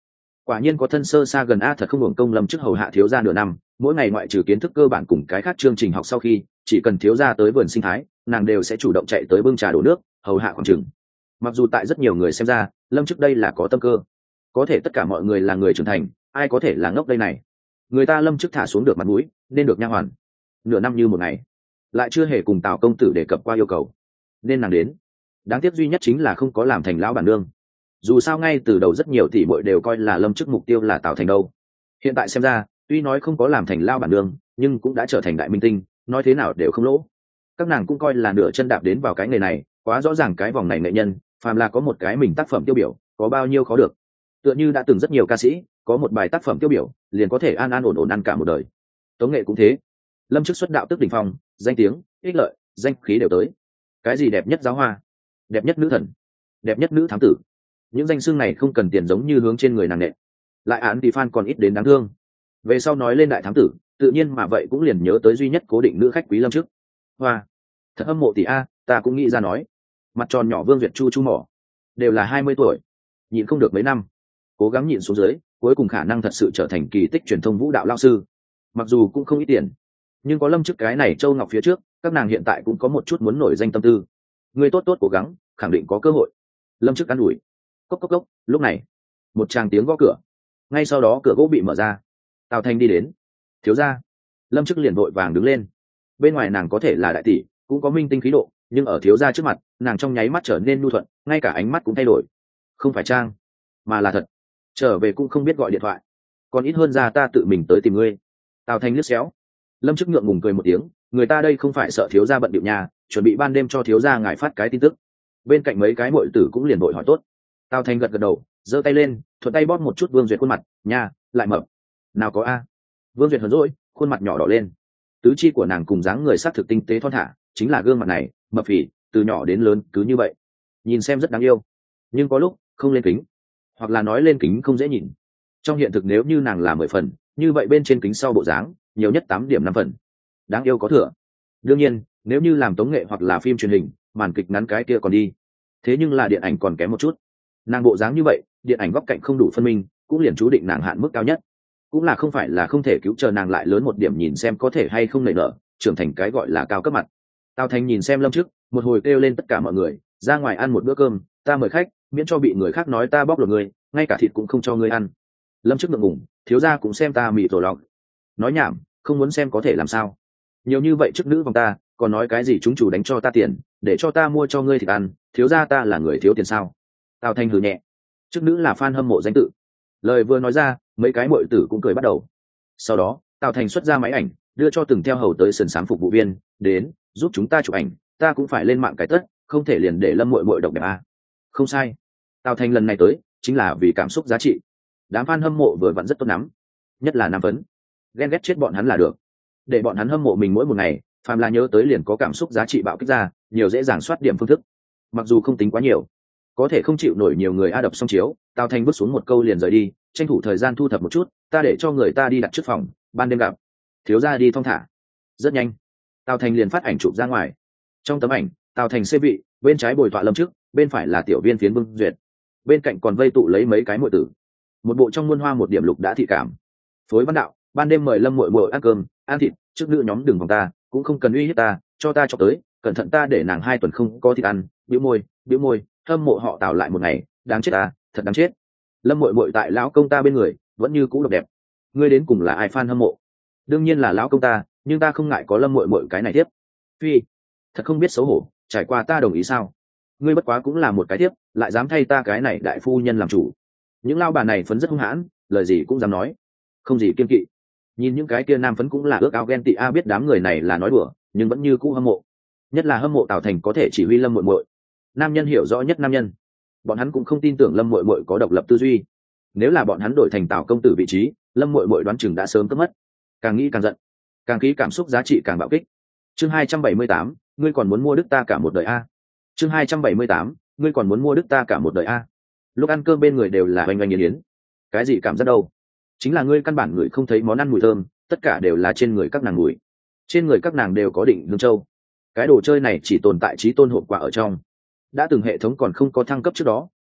Quả nhiên có thân sơ xa gần a, thật không hưởng công lâm chức hầu hạ thiếu gia nửa năm, mỗi ngày ngoại trừ kiến thức cơ bản cùng cái khác chương trình học sau khi chỉ cần thiếu gia tới vườn sinh thái, nàng đều sẽ chủ động chạy tới bưng trà đổ nước hầu hạ khoảng chừng. Mặc dù tại rất nhiều người xem ra lâm chức đây là có tâm cơ, có thể tất cả mọi người là người trưởng thành, ai có thể là ngốc đây này. Người ta lâm chức thả xuống được mặt mũi nên được nha hoàn, nửa năm như một ngày lại chưa hề cùng Tào công tử đề cập qua yêu cầu, nên nàng đến. Đáng tiếc duy nhất chính là không có làm thành lão bản nương. Dù sao ngay từ đầu rất nhiều tỷ muội đều coi là lâm chức mục tiêu là Tào Thành đâu. Hiện tại xem ra tuy nói không có làm thành lão bản nương nhưng cũng đã trở thành đại minh tinh, nói thế nào đều không lỗ. Các nàng cũng coi là nửa chân đạp đến vào cái nghề này, quá rõ ràng cái vòng này nghệ nhân phàm là có một cái mình tác phẩm tiêu biểu có bao nhiêu khó được. Tựa như đã từng rất nhiều ca sĩ có một bài tác phẩm tiêu biểu liền có thể an an ổn ổn ăn cả một đời. Tống nghệ cũng thế, lâm chức xuất đạo tức đỉnh phong, danh tiếng ích lợi danh khí đều tới. Cái gì đẹp nhất giáo hoa, đẹp nhất nữ thần, đẹp nhất nữ thám tử, những danh xưng này không cần tiền giống như hướng trên người nàng nệ. Lại án thì fan còn ít đến đáng thương. Về sau nói lên đại thám tử tự nhiên mà vậy cũng liền nhớ tới duy nhất cố định nữ khách quý lâm chức. Hoa, thật hâm mộ tỷ a, ta cũng nghĩ ra nói. Mặt tròn nhỏ Vương Duyệt chu chu mỏ, đều là hai mươi tuổi, nhịn không được mấy năm, cố gắng nhịn xuống dưới cuối cùng khả năng thật sự trở thành kỳ tích truyền thông vũ đạo lao sư. Mặc dù cũng không ít tiền, nhưng có lâm chức cái này châu ngọc phía trước, các nàng hiện tại cũng có một chút muốn nổi danh tâm tư. Người tốt tốt cố gắng, khẳng định có cơ hội. Lâm chức an ủi. Cốc cốc cốc. Lúc này một tràng tiếng gõ cửa, ngay sau đó cửa gỗ bị mở ra. Tào Thanh đi đến. Thiếu gia. Lâm chức liền vội vàng đứng lên. Bên ngoài nàng có thể là đại tỷ, cũng có minh tinh khí độ, nhưng ở thiếu gia trước mặt nàng trong nháy mắt trở nên nhu thuận, ngay cả ánh mắt cũng thay đổi. Không phải trang mà là thật. Trở về cũng không biết gọi điện thoại, còn ít hơn ra ta tự mình tới tìm ngươi. Tào Thanh liếc xéo. Lâm chức ngượng ngùng cười một tiếng, người ta đây không phải sợ thiếu gia bận điệu nhà, chuẩn bị ban đêm cho thiếu gia ngài phát cái tin tức. Bên cạnh mấy cái muội tử cũng liền vội hỏi tốt. Tào Thanh gật gật đầu, giơ tay lên thuận tay bóp một chút Vương Duyệt khuôn mặt. Nha, lại mập. Nào có a. Vương Duyệt hờn dỗi, khuôn mặt nhỏ đỏ lên. Tứ chi của nàng cùng dáng người sắc thực tinh tế thon thả, chính là gương mặt này mập phì từ nhỏ đến lớn cứ như vậy, nhìn xem rất đáng yêu, nhưng có lúc không lên kính, hoặc là nói lên kính không dễ nhìn. Trong hiện thực nếu như nàng là mười phần, như vậy bên trên kính sau bộ dáng nhiều nhất tám điểm năm phần, đáng yêu có thừa. Đương nhiên nếu như làm tống nghệ hoặc là phim truyền hình, màn kịch ngắn cái kia còn đi, thế nhưng là điện ảnh còn kém một chút. Nàng bộ dáng như vậy, điện ảnh góc cạnh không đủ phân minh, cũng liền chú định nàng hạn mức cao nhất. Cũng là không phải là không thể cứu, chờ nàng lại lớn một điểm nhìn xem có thể hay không nảy nở trưởng thành cái gọi là cao cấp mặt. Tào Thành nhìn xem lâm trước, một hồi kêu lên tất cả mọi người ra ngoài ăn một bữa cơm, ta mời khách, miễn cho bị người khác nói ta bóc lột người, ngay cả thịt cũng không cho ngươi ăn. Lâm trước ngượng ngùng, thiếu gia cũng xem ta mị tổ lọc. Nói nhảm, không muốn xem có thể làm sao. Nhiều như vậy chức nữ vòng ta, còn nói cái gì chúng chủ đánh cho ta tiền để cho ta mua cho ngươi thịt ăn, thiếu gia ta là người thiếu tiền sao? Tào Thanh hừ nhẹ. Chức nữ là fan hâm mộ danh tự. Lời vừa nói ra, mấy cái muội tử cũng cười bắt đầu. Sau đó Tào Thành xuất ra máy ảnh, đưa cho từng theo hầu tới sườn sáng phục vụ viên, đến giúp chúng ta chụp ảnh, ta cũng phải lên mạng cái tất, không thể liền để lâm muội muội độc đẹp à. Không sai, Tào Thành lần này tới chính là vì cảm xúc giá trị. Đám fan hâm mộ vừa vặn rất tốt lắm, nhất là nam phấn, ghen ghét chết bọn hắn là được, để bọn hắn hâm mộ mình mỗi một ngày, phàm là nhớ tới liền có cảm xúc giá trị bạo kích ra, nhiều dễ dàng soát điểm phương thức. Mặc dù không tính quá nhiều, có thể không chịu nổi nhiều người a đập xong chiếu. Tào Thành bước xuống một câu liền rời đi, tranh thủ thời gian thu thập một chút, ta để cho người ta đi đặt trước phòng, ban đêm gặp. Thiếu gia đi thong thả. Rất nhanh Tào Thành liền phát ảnh chụp ra ngoài. Trong tấm ảnh Tào Thành xê vị, bên trái bồi tọa lâm trước, bên phải là tiểu viên phiến Vương Duyệt, bên cạnh còn vây tụ lấy mấy cái muội tử, một bộ trong muôn hoa một điểm lục đã thị cảm. Phối văn đạo, ban đêm mời lâm muội muội ăn cơm ăn thịt, trước nữ nhóm đừng vòng ta, cũng không cần uy hiếp ta, cho ta cho tới, cẩn thận ta để nàng hai tuần không có thịt ăn. Bĩu môi bĩu môi, hâm mộ họ Tào lại một ngày, đáng chết ta, thật đáng chết. Lâm muội muội tại lão công ta bên người vẫn như cũ độc đẹp, ngươi đến cùng là ai fan hâm mộ? Đương nhiên là lão công ta, nhưng ta không ngại có lâm muội muội cái này tiếp. Phi, thật không biết xấu hổ, trải qua ta đồng ý sao? Ngươi bất quá cũng là một cái tiếp, lại dám thay ta cái này đại phu nhân làm chủ. Những lao bà này phấn rất hung hãn, lời gì cũng dám nói, không gì kiên kỵ. Nhìn những cái kia nam phấn cũng là ước ao ghen tị a, biết đám người này là nói đùa nhưng vẫn như cũ hâm mộ, nhất là hâm mộ Tào Thành có thể chỉ huy lâm muội muội. Nam nhân hiểu rõ nhất nam nhân, bọn hắn cũng không tin tưởng lâm muội muội có độc lập tư duy. Nếu là bọn hắn đổi thành Tào công tử vị trí, lâm muội muội đoán chừng đã sớm cướp mất. Càng nghĩ càng giận, càng khí cảm xúc giá trị càng bạo kích. Chương hai trăm bảy mươi tám, ngươi còn muốn mua đức ta cả một đời a. Chương hai trăm bảy mươi tám, ngươi còn muốn mua đức ta cả một đời a. Lúc ăn cơm bên người đều là oanh oanh yến yến. Cái gì cảm giác đâu? Chính là ngươi căn bản người không thấy món ăn mùi thơm, tất cả đều là trên người các nàng mùi. Trên người các nàng đều có định hương châu. Cái đồ chơi này chỉ tồn tại trí tôn hộp quả ở trong. Đã từng hệ thống còn không có thăng cấp trước đó,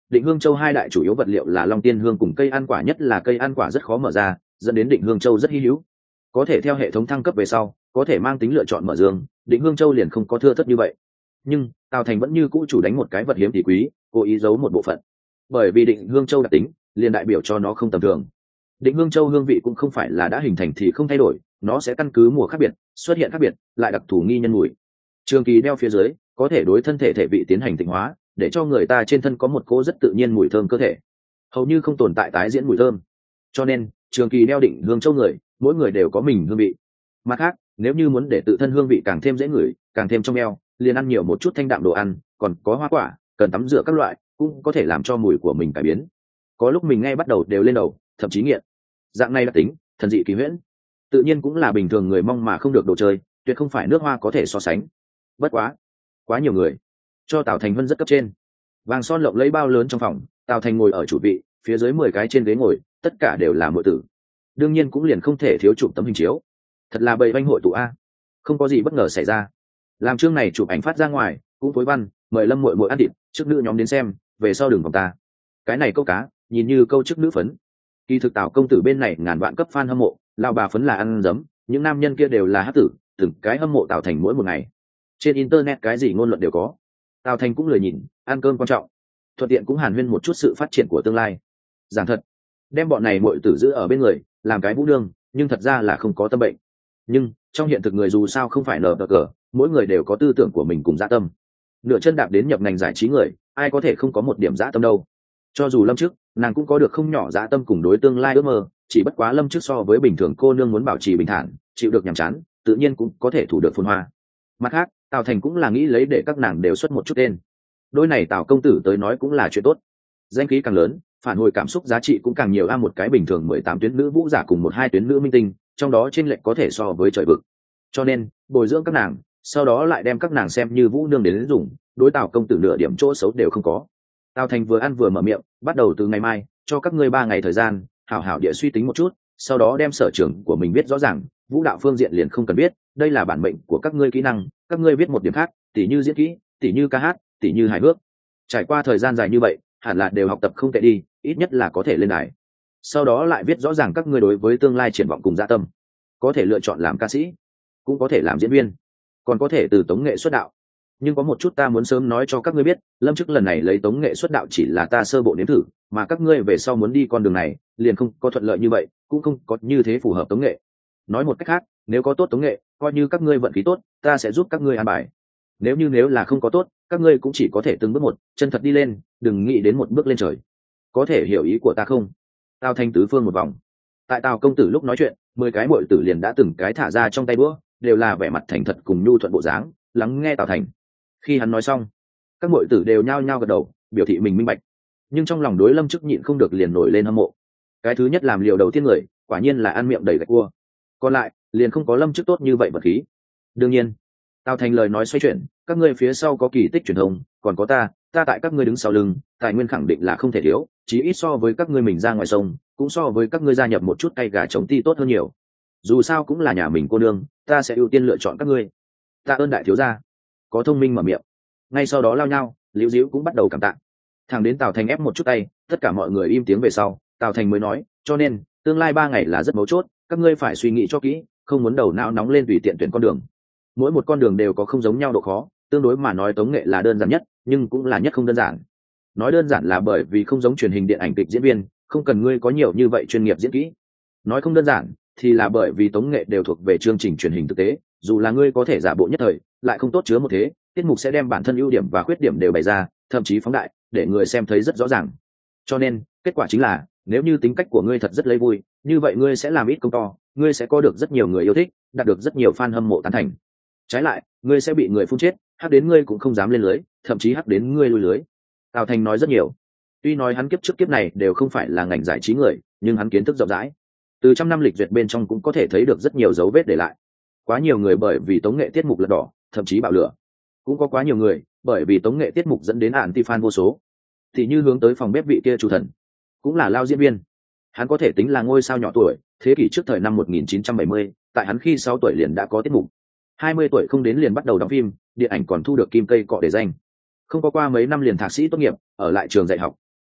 Định Hương Châu hai đại chủ yếu vật liệu là long tiên hương cùng cây ăn quả, nhất là cây ăn quả rất khó mở ra, dẫn đến Định Hương Châu rất hy hữu. Có thể theo hệ thống thăng cấp về sau, có thể mang tính lựa chọn mở dương, Định Hương Châu liền không có thưa thất như vậy. Nhưng Tào Thành vẫn như cũ chủ đánh một cái vật hiếm thì quý, cố ý giấu một bộ phận. Bởi vì Định Hương Châu đặc tính, liền đại biểu cho nó không tầm thường. Định Hương Châu hương vị cũng không phải là đã hình thành thì không thay đổi, nó sẽ căn cứ mùa khác biệt, xuất hiện khác biệt, lại đặc thù nghi nhân mùi. Trường kỳ đeo phía dưới, có thể đối thân thể thể vị tiến hành tịnh hóa, để cho người ta trên thân có một cỗ rất tự nhiên mùi thơm cơ thể, hầu như không tồn tại tái diễn mùi thơm. Cho nên trường kỳ đeo Định Hương Châu người, mỗi người đều có mình hương vị. Mặt khác, nếu như muốn để tự thân hương vị càng thêm dễ ngửi, càng thêm trong eo, liền ăn nhiều một chút thanh đạm đồ ăn, còn có hoa quả, cần tắm rửa các loại, cũng có thể làm cho mùi của mình cải biến. Có lúc mình nghe bắt đầu đều lên đầu, thậm chí nghiện. Dạng này đặc tính, thần dị kỳ huyễn, tự nhiên cũng là bình thường người mong mà không được đồ chơi, tuyệt không phải nước hoa có thể so sánh. Bất quá, quá nhiều người, cho Tào Thành Vân rất cấp trên. Vàng son lộng lấy bao lớn trong phòng, Tào Thành ngồi ở chủ vị, phía dưới mười cái trên ghế ngồi, tất cả đều là muội tử. Đương nhiên cũng liền không thể thiếu chụp tấm hình chiếu. Thật là bầy banh hội tụ a, không có gì bất ngờ xảy ra. Làm chương này chụp ảnh phát ra ngoài, cũng phối văn, mời Lâm muội muội ăn thịt, trước nữ nhóm đến xem, về sau đừng vòng ta. Cái này câu cá, nhìn như câu trước nữ phấn. Kỳ thực Tào công tử bên này ngàn vạn cấp fan hâm mộ, lao bà phấn là ăn dấm, những nam nhân kia đều là hắc tử, từng cái hâm mộ Tào Thành mỗi một ngày. Trên internet cái gì ngôn luận đều có. Tào Thành cũng lười nhìn, ăn cơm quan trọng, thuận tiện cũng hàn huyên một chút sự phát triển của tương lai. Giảng thật, đem bọn này muội tử giữ ở bên người, làm cái vũ đương, nhưng thật ra là không có tâm bệnh. Nhưng trong hiện thực người dù sao không phải nở cờ, mỗi người đều có tư tưởng của mình cùng dã tâm. Nửa chân đạp đến nhập ngành giải trí người, ai có thể không có một điểm dã tâm đâu. Cho dù Lâm trước, nàng cũng có được không nhỏ dã tâm cùng đối tương lai ước mơ, chỉ bất quá Lâm trước so với bình thường cô nương muốn bảo trì bình thản, chịu được nhàm chán, tự nhiên cũng có thể thủ được phồn hoa. Mặt khác, Tào Thành cũng là nghĩ lấy để các nàng đều xuất một chút tên. Đôi này Tào công tử tới nói cũng là chuyện tốt. Danh khí càng lớn, phản hồi cảm xúc giá trị cũng càng nhiều. A một cái bình thường mười tám tuyến nữ vũ giả cùng một hai tuyến nữ minh tinh, trong đó chênh lệch có thể so với trời vực. Cho nên, bồi dưỡng các nàng, sau đó lại đem các nàng xem như vũ nương đến dùng, đối Tào công tử nửa điểm chỗ xấu đều không có. Tào Thành vừa ăn vừa mở miệng, bắt đầu từ ngày mai, cho các ngươi ba ngày thời gian, hảo hảo địa suy tính một chút, sau đó đem sở trường của mình viết rõ ràng, vũ đạo phương diện liền không cần biết, đây là bản mệnh của các ngươi kỹ năng, các ngươi viết một điểm khác, tỉ như diễn kỹ, tỉ như ca hát, tỉ như hài hước. Trải qua thời gian dài như vậy, hẳn là đều học tập không tệ đi, ít nhất là có thể lên đài. Sau đó lại viết rõ ràng các ngươi đối với tương lai triển vọng cùng dạ tâm, có thể lựa chọn làm ca sĩ, cũng có thể làm diễn viên, còn có thể từ tống nghệ xuất đạo. Nhưng có một chút ta muốn sớm nói cho các ngươi biết, Lâm chức lần này lấy tống nghệ xuất đạo chỉ là ta sơ bộ nếm thử, mà các ngươi về sau muốn đi con đường này, liền không có thuận lợi như vậy, cũng không có như thế phù hợp tống nghệ. Nói một cách khác, nếu có tốt tống nghệ, coi như các ngươi vận khí tốt, ta sẽ giúp các ngươi an bài. Nếu như nếu là không có tốt, các ngươi cũng chỉ có thể từng bước một, chân thật đi lên, đừng nghĩ đến một bước lên trời. Có thể hiểu ý của ta không? Tào Thanh tứ phương một vòng. Tại Tào công tử lúc nói chuyện, mười cái muội tử liền đã từng cái thả ra trong tay búa, đều là vẻ mặt thành thật cùng nhu thuận bộ dáng, lắng nghe Tào Thành. Khi hắn nói xong, các muội tử đều nhao nhao gật đầu, biểu thị mình minh bạch. Nhưng trong lòng đối Lâm chức nhịn không được liền nổi lên hâm mộ. Cái thứ nhất làm liều đầu tiên người, quả nhiên là ăn miệng đầy gạch cua. Còn lại, liền không có Lâm chức tốt như vậy vật khí. Đương nhiên, Tào Thành lời nói xoay chuyển, các ngươi phía sau có kỳ tích truyền thông, còn có ta, ta tại các ngươi đứng sau lưng, tài nguyên khẳng định là không thể thiếu, chí ít so với các ngươi mình ra ngoài sông, cũng so với các ngươi gia nhập một chút tay gà chống ti tốt hơn nhiều. Dù sao cũng là nhà mình cô nương, ta sẽ ưu tiên lựa chọn các ngươi. Tạ ơn đại thiếu gia. Có thông minh mở miệng. Ngay sau đó lao nhau, Liễu Diễu cũng bắt đầu cảm tạ. Thằng đến Tào Thành ép một chút tay, tất cả mọi người im tiếng về sau, Tào Thành mới nói, cho nên tương lai ba ngày là rất mấu chốt, các ngươi phải suy nghĩ cho kỹ, không muốn đầu não nóng lên tùy tiện tuyển con đường. Mỗi một con đường đều có không giống nhau độ khó, tương đối mà nói tống nghệ là đơn giản nhất, nhưng cũng là nhất không đơn giản. Nói đơn giản là bởi vì không giống truyền hình điện ảnh kịch diễn viên, không cần ngươi có nhiều như vậy chuyên nghiệp diễn kỹ. Nói không đơn giản thì là bởi vì tống nghệ đều thuộc về chương trình truyền hình thực tế, dù là ngươi có thể giả bộ nhất thời, lại không tốt chứa một thế, tiết mục sẽ đem bản thân ưu điểm và khuyết điểm đều bày ra, thậm chí phóng đại, để người xem thấy rất rõ ràng. Cho nên, kết quả chính là, nếu như tính cách của ngươi thật rất lấy vui, như vậy ngươi sẽ làm ít công to, ngươi sẽ có được rất nhiều người yêu thích, đạt được rất nhiều fan hâm mộ tán thành. Trái lại, ngươi sẽ bị người phun chết, hắc đến ngươi cũng không dám lên lưới, thậm chí hắc đến ngươi lui lưới. Tào Thành nói rất nhiều. Tuy nói hắn kiếp trước kiếp này đều không phải là ngành giải trí người, nhưng hắn kiến thức rộng rãi. Từ trăm năm lịch duyệt bên trong cũng có thể thấy được rất nhiều dấu vết để lại. Quá nhiều người bởi vì tống nghệ tiết mục lật đỏ, thậm chí bạo lửa. Cũng có quá nhiều người bởi vì tống nghệ tiết mục dẫn đến anti fan vô số. Thì như hướng tới phòng bếp vị kia chủ thần, cũng là lao diễn viên. Hắn có thể tính là ngôi sao nhỏ tuổi, thế kỷ trước thời năm một nghìn chín trăm bảy mươi, tại hắn khi sáu tuổi liền đã có tiết mục. hai mươi tuổi không đến liền bắt đầu đóng phim, điện ảnh còn thu được kim cây cọ để danh. Không có qua mấy năm liền thạc sĩ tốt nghiệp, ở lại trường dạy học.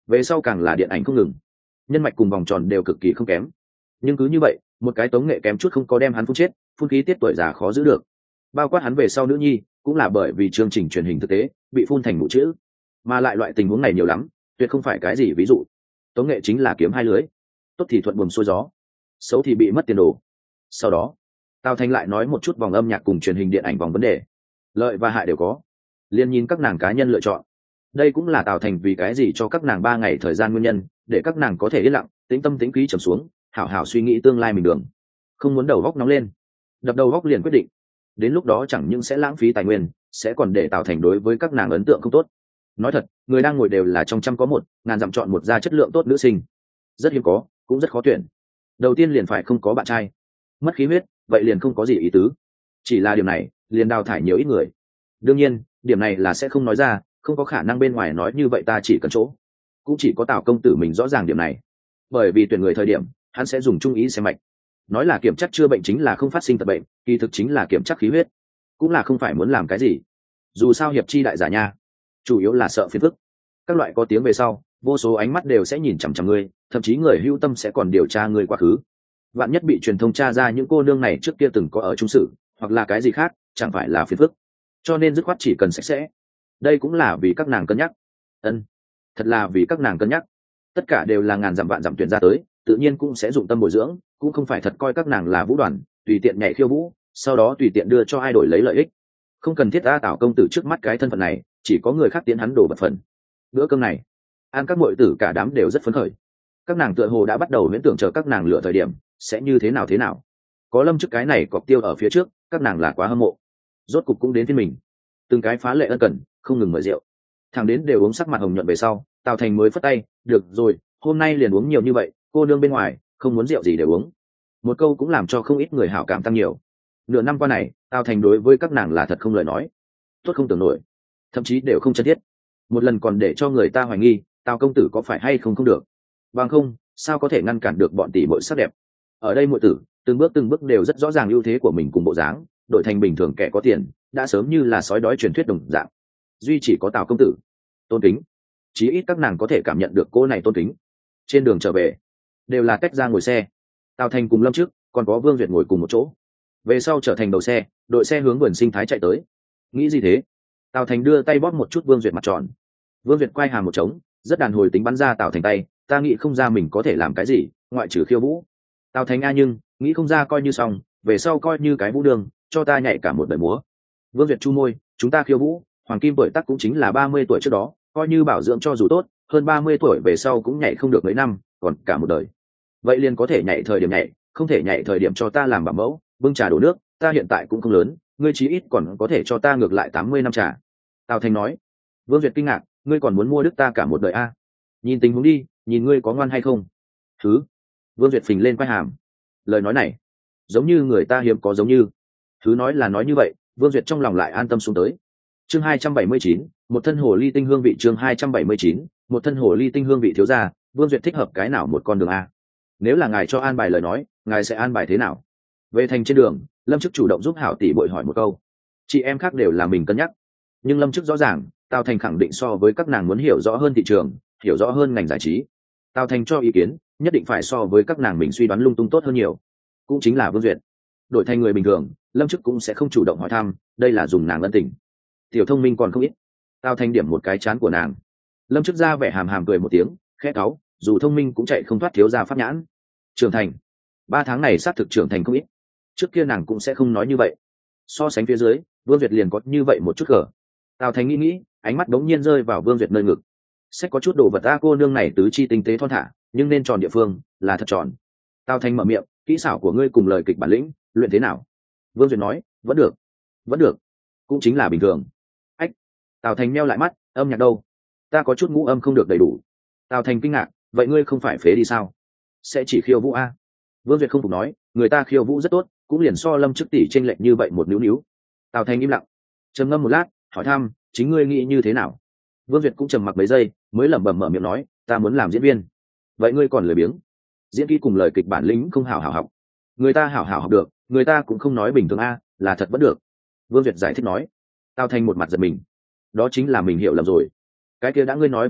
về sau càng là điện ảnh không ngừng, nhân mạch cùng vòng tròn đều cực kỳ không kém. Nhưng cứ như vậy, một cái tống nghệ kém chút không có đem hắn phun chết, phun khí tiết tuổi già khó giữ được. Bao quát hắn về sau nữ nhi cũng là bởi vì chương trình truyền hình thực tế bị phun thành mụ chữ, mà lại loại tình huống này nhiều lắm, tuyệt không phải cái gì ví dụ. Tống nghệ chính là kiếm hai lưới, tốt thì thuận buồm xuôi gió, xấu thì bị mất tiền đồ. Sau đó Tào Thành lại nói một chút vòng âm nhạc cùng truyền hình điện ảnh vòng vấn đề, lợi và hại đều có, liên nhìn các nàng cá nhân lựa chọn. Đây cũng là Tào Thành vì cái gì cho các nàng ba ngày thời gian nguyên nhân, để các nàng có thể yên lặng, tĩnh tâm tĩnh khí trầm xuống, hảo hảo suy nghĩ tương lai mình đường, không muốn đầu góc nóng lên, đập đầu góc liền quyết định. Đến lúc đó chẳng những sẽ lãng phí tài nguyên, sẽ còn để Tào Thành đối với các nàng ấn tượng không tốt. Nói thật, người đang ngồi đều là trong trăm có một, ngàn dặm chọn một ra chất lượng tốt nữ sinh, rất hiếm có, cũng rất khó tuyển. Đầu tiên liền phải không có bạn trai, mất khí huyết, vậy liền không có gì ý tứ. Chỉ là điểm này liền đào thải nhiều ít người. Đương nhiên điểm này là sẽ không nói ra, không có khả năng bên ngoài nói như vậy, ta chỉ cần chỗ, cũng chỉ có Tào công tử mình rõ ràng điểm này. Bởi vì tuyển người thời điểm hắn sẽ dùng trung ý xem mạch, nói là kiểm chắc chưa bệnh chính là không phát sinh tật bệnh, kỳ thực chính là kiểm chắc khí huyết, cũng là không phải muốn làm cái gì. Dù sao hiệp chi đại giả nha, chủ yếu là sợ phiền phức. Các loại có tiếng về sau, vô số ánh mắt đều sẽ nhìn chằm chằm ngươi, thậm chí người hữu tâm sẽ còn điều tra ngươi quá khứ. Vạn nhất bị truyền thông tra ra những cô nương này trước kia từng có ở trung sự, hoặc là cái gì khác, chẳng phải là phiền phức. Cho nên dứt khoát chỉ cần sạch sẽ. Đây cũng là vì các nàng cân nhắc. Ân, thật là vì các nàng cân nhắc. Tất cả đều là ngàn dặm vạn dặm tuyển ra tới, tự nhiên cũng sẽ dụng tâm bồi dưỡng, cũng không phải thật coi các nàng là vũ đoàn, tùy tiện nhảy khiêu vũ, sau đó tùy tiện đưa cho ai đổi lấy lợi ích. Không cần thiết ta Tào công tử trước mắt cái thân phận này, chỉ có người khác tiến hắn đổ bật phần. Bữa cơm này, ăn các muội tử cả đám đều rất phấn khởi. Các nàng tựa hồ đã bắt đầu miễn tưởng chờ các nàng lựa thời điểm sẽ như thế nào thế nào. Có Lâm trước cái này cọc tiêu ở phía trước, các nàng là quá hâm mộ. Rốt cục cũng đến phiên mình, từng cái phá lệ ân cần, không ngừng mời rượu. Thằng đến đều uống sắc mặt hồng nhuận về sau, Tào Thành mới phất tay, được rồi, hôm nay liền uống nhiều như vậy, cô nương bên ngoài không muốn rượu gì để uống. Một câu cũng làm cho không ít người hảo cảm tăng nhiều. Nửa năm qua này, Tào Thành đối với các nàng là thật không lời nói, tốt không tưởng nổi, thậm chí đều không chân thiết. Một lần còn để cho người ta hoài nghi Tào công tử có phải hay không không được, bằng không sao có thể ngăn cản được bọn tỷ muội sắc đẹp. Ở đây muội tử từng bước từng bước đều rất rõ ràng ưu thế của mình cùng bộ dáng, đội thành bình thường kẻ có tiền đã sớm như là sói đói truyền thuyết đồng dạng. Duy chỉ có Tào công tử tôn kính, chí ít các nàng có thể cảm nhận được cô này tôn kính. Trên đường trở về đều là tách ra ngồi xe, Tào Thành cùng Lâm trước còn có Vương Duyệt ngồi cùng một chỗ. Về sau trở thành đầu xe, đội xe hướng vườn sinh thái chạy tới. Nghĩ gì thế? Tào Thành đưa tay bóp một chút Vương Duyệt mặt tròn. Vương Duyệt quay hàm một trống, rất đàn hồi tính bắn ra Tào Thành tay, ta nghĩ không ra mình có thể làm cái gì ngoại trừ khiêu vũ. Tào Thành a, nhưng nghĩ không ra coi như xong, về sau coi như cái vũ đường, cho ta nhảy cả một đời múa. Vương Duyệt chu môi, chúng ta khiêu vũ, hoàng kim tuổi tác cũng chính là ba mươi tuổi trước đó, coi như bảo dưỡng cho dù tốt, hơn ba mươi tuổi về sau cũng nhảy không được mấy năm, còn cả một đời. Vậy liền có thể nhảy thời điểm nhảy, không thể nhảy thời điểm cho ta làm bảo mẫu, bưng trà đổ nước, ta hiện tại cũng không lớn, ngươi chí ít còn có thể cho ta ngược lại tám mươi năm trà. Tào Thành nói. Vương Duyệt kinh ngạc, ngươi còn muốn mua đức ta cả một đời a? À? Nhìn tình huống đi, nhìn ngươi có ngoan hay không. Thứ. Vương Duyệt phình lên quai hàm. Lời nói này giống như người ta hiếm có, giống như thứ nói là nói như vậy. Vương Duyệt trong lòng lại an tâm xuống tới. Chương hai trăm bảy mươi chín, một thân hồ ly tinh hương vị. Chương hai trăm bảy mươi chín, một thân hồ ly tinh hương vị. Thiếu gia, Vương Duyệt thích hợp cái nào một con đường a? Nếu là ngài cho an bài lời nói, ngài sẽ an bài thế nào? Về thành trên đường, Lâm Chức chủ động giúp hảo tỷ bội hỏi một câu. Chị em khác đều là mình cân nhắc, nhưng Lâm Chức rõ ràng Tào Thành khẳng định so với các nàng muốn hiểu rõ hơn thị trường, hiểu rõ hơn ngành giải trí. Tào Thành cho ý kiến nhất định phải so với các nàng mình suy đoán lung tung tốt hơn nhiều. Cũng chính là Vương Duyệt đổi thành người bình thường, Lâm Chức cũng sẽ không chủ động hỏi thăm, đây là dùng nàng ân tình. Tiểu thông minh còn không ít. Tào Thành điểm một cái chán của nàng. Lâm Chức ra vẻ hàm hàm cười một tiếng, khẽ cáu, dù thông minh cũng chạy không thoát thiếu gia pháp nhãn. Trưởng thành, ba tháng này xác thực trưởng thành không ít. Trước kia nàng cũng sẽ không nói như vậy. So sánh phía dưới, Vương Duyệt liền có như vậy một chút cờ. Tào Thành nghĩ nghĩ, ánh mắt đống nhiên rơi vào Vương Duyệt nơi ngực. Sẽ có chút đồ vật ta, cô nương này tứ chi tinh tế thon thả, nhưng nên tròn địa phương là thật tròn. Tào Thành mở miệng, kỹ xảo của ngươi cùng lời kịch bản lĩnh luyện thế nào? Vương Duyệt nói, vẫn được, vẫn được, cũng chính là bình thường. Ách. Tào Thành meo lại mắt, âm nhạc đâu? Ta có chút ngũ âm không được đầy đủ. Tào Thành kinh ngạc, vậy ngươi không phải phế đi sao? Sẽ chỉ khiêu vũ a? Vương Duyệt không phục nói, người ta khiêu vũ rất tốt, cũng liền so Lâm Chức tỷ chênh lệch như vậy một níu níu. Tào Thành im lặng, trầm ngâm một lát, hỏi thăm, chính ngươi nghĩ như thế nào? Vương Duyệt cũng trầm mặc mấy giây, mới lẩm bẩm mở miệng nói, ta muốn làm diễn viên. Vậy ngươi còn lười biếng, diễn kỹ cùng lời kịch bản lĩnh không hảo hảo học. Người ta hảo hảo học được, người ta cũng không nói bình thường a, là thật vẫn được. Vương Duyệt giải thích nói. Tào Thành một mặt giật mình, đó chính là mình hiểu lầm rồi. Cái kia đã ngươi nói vẫn được,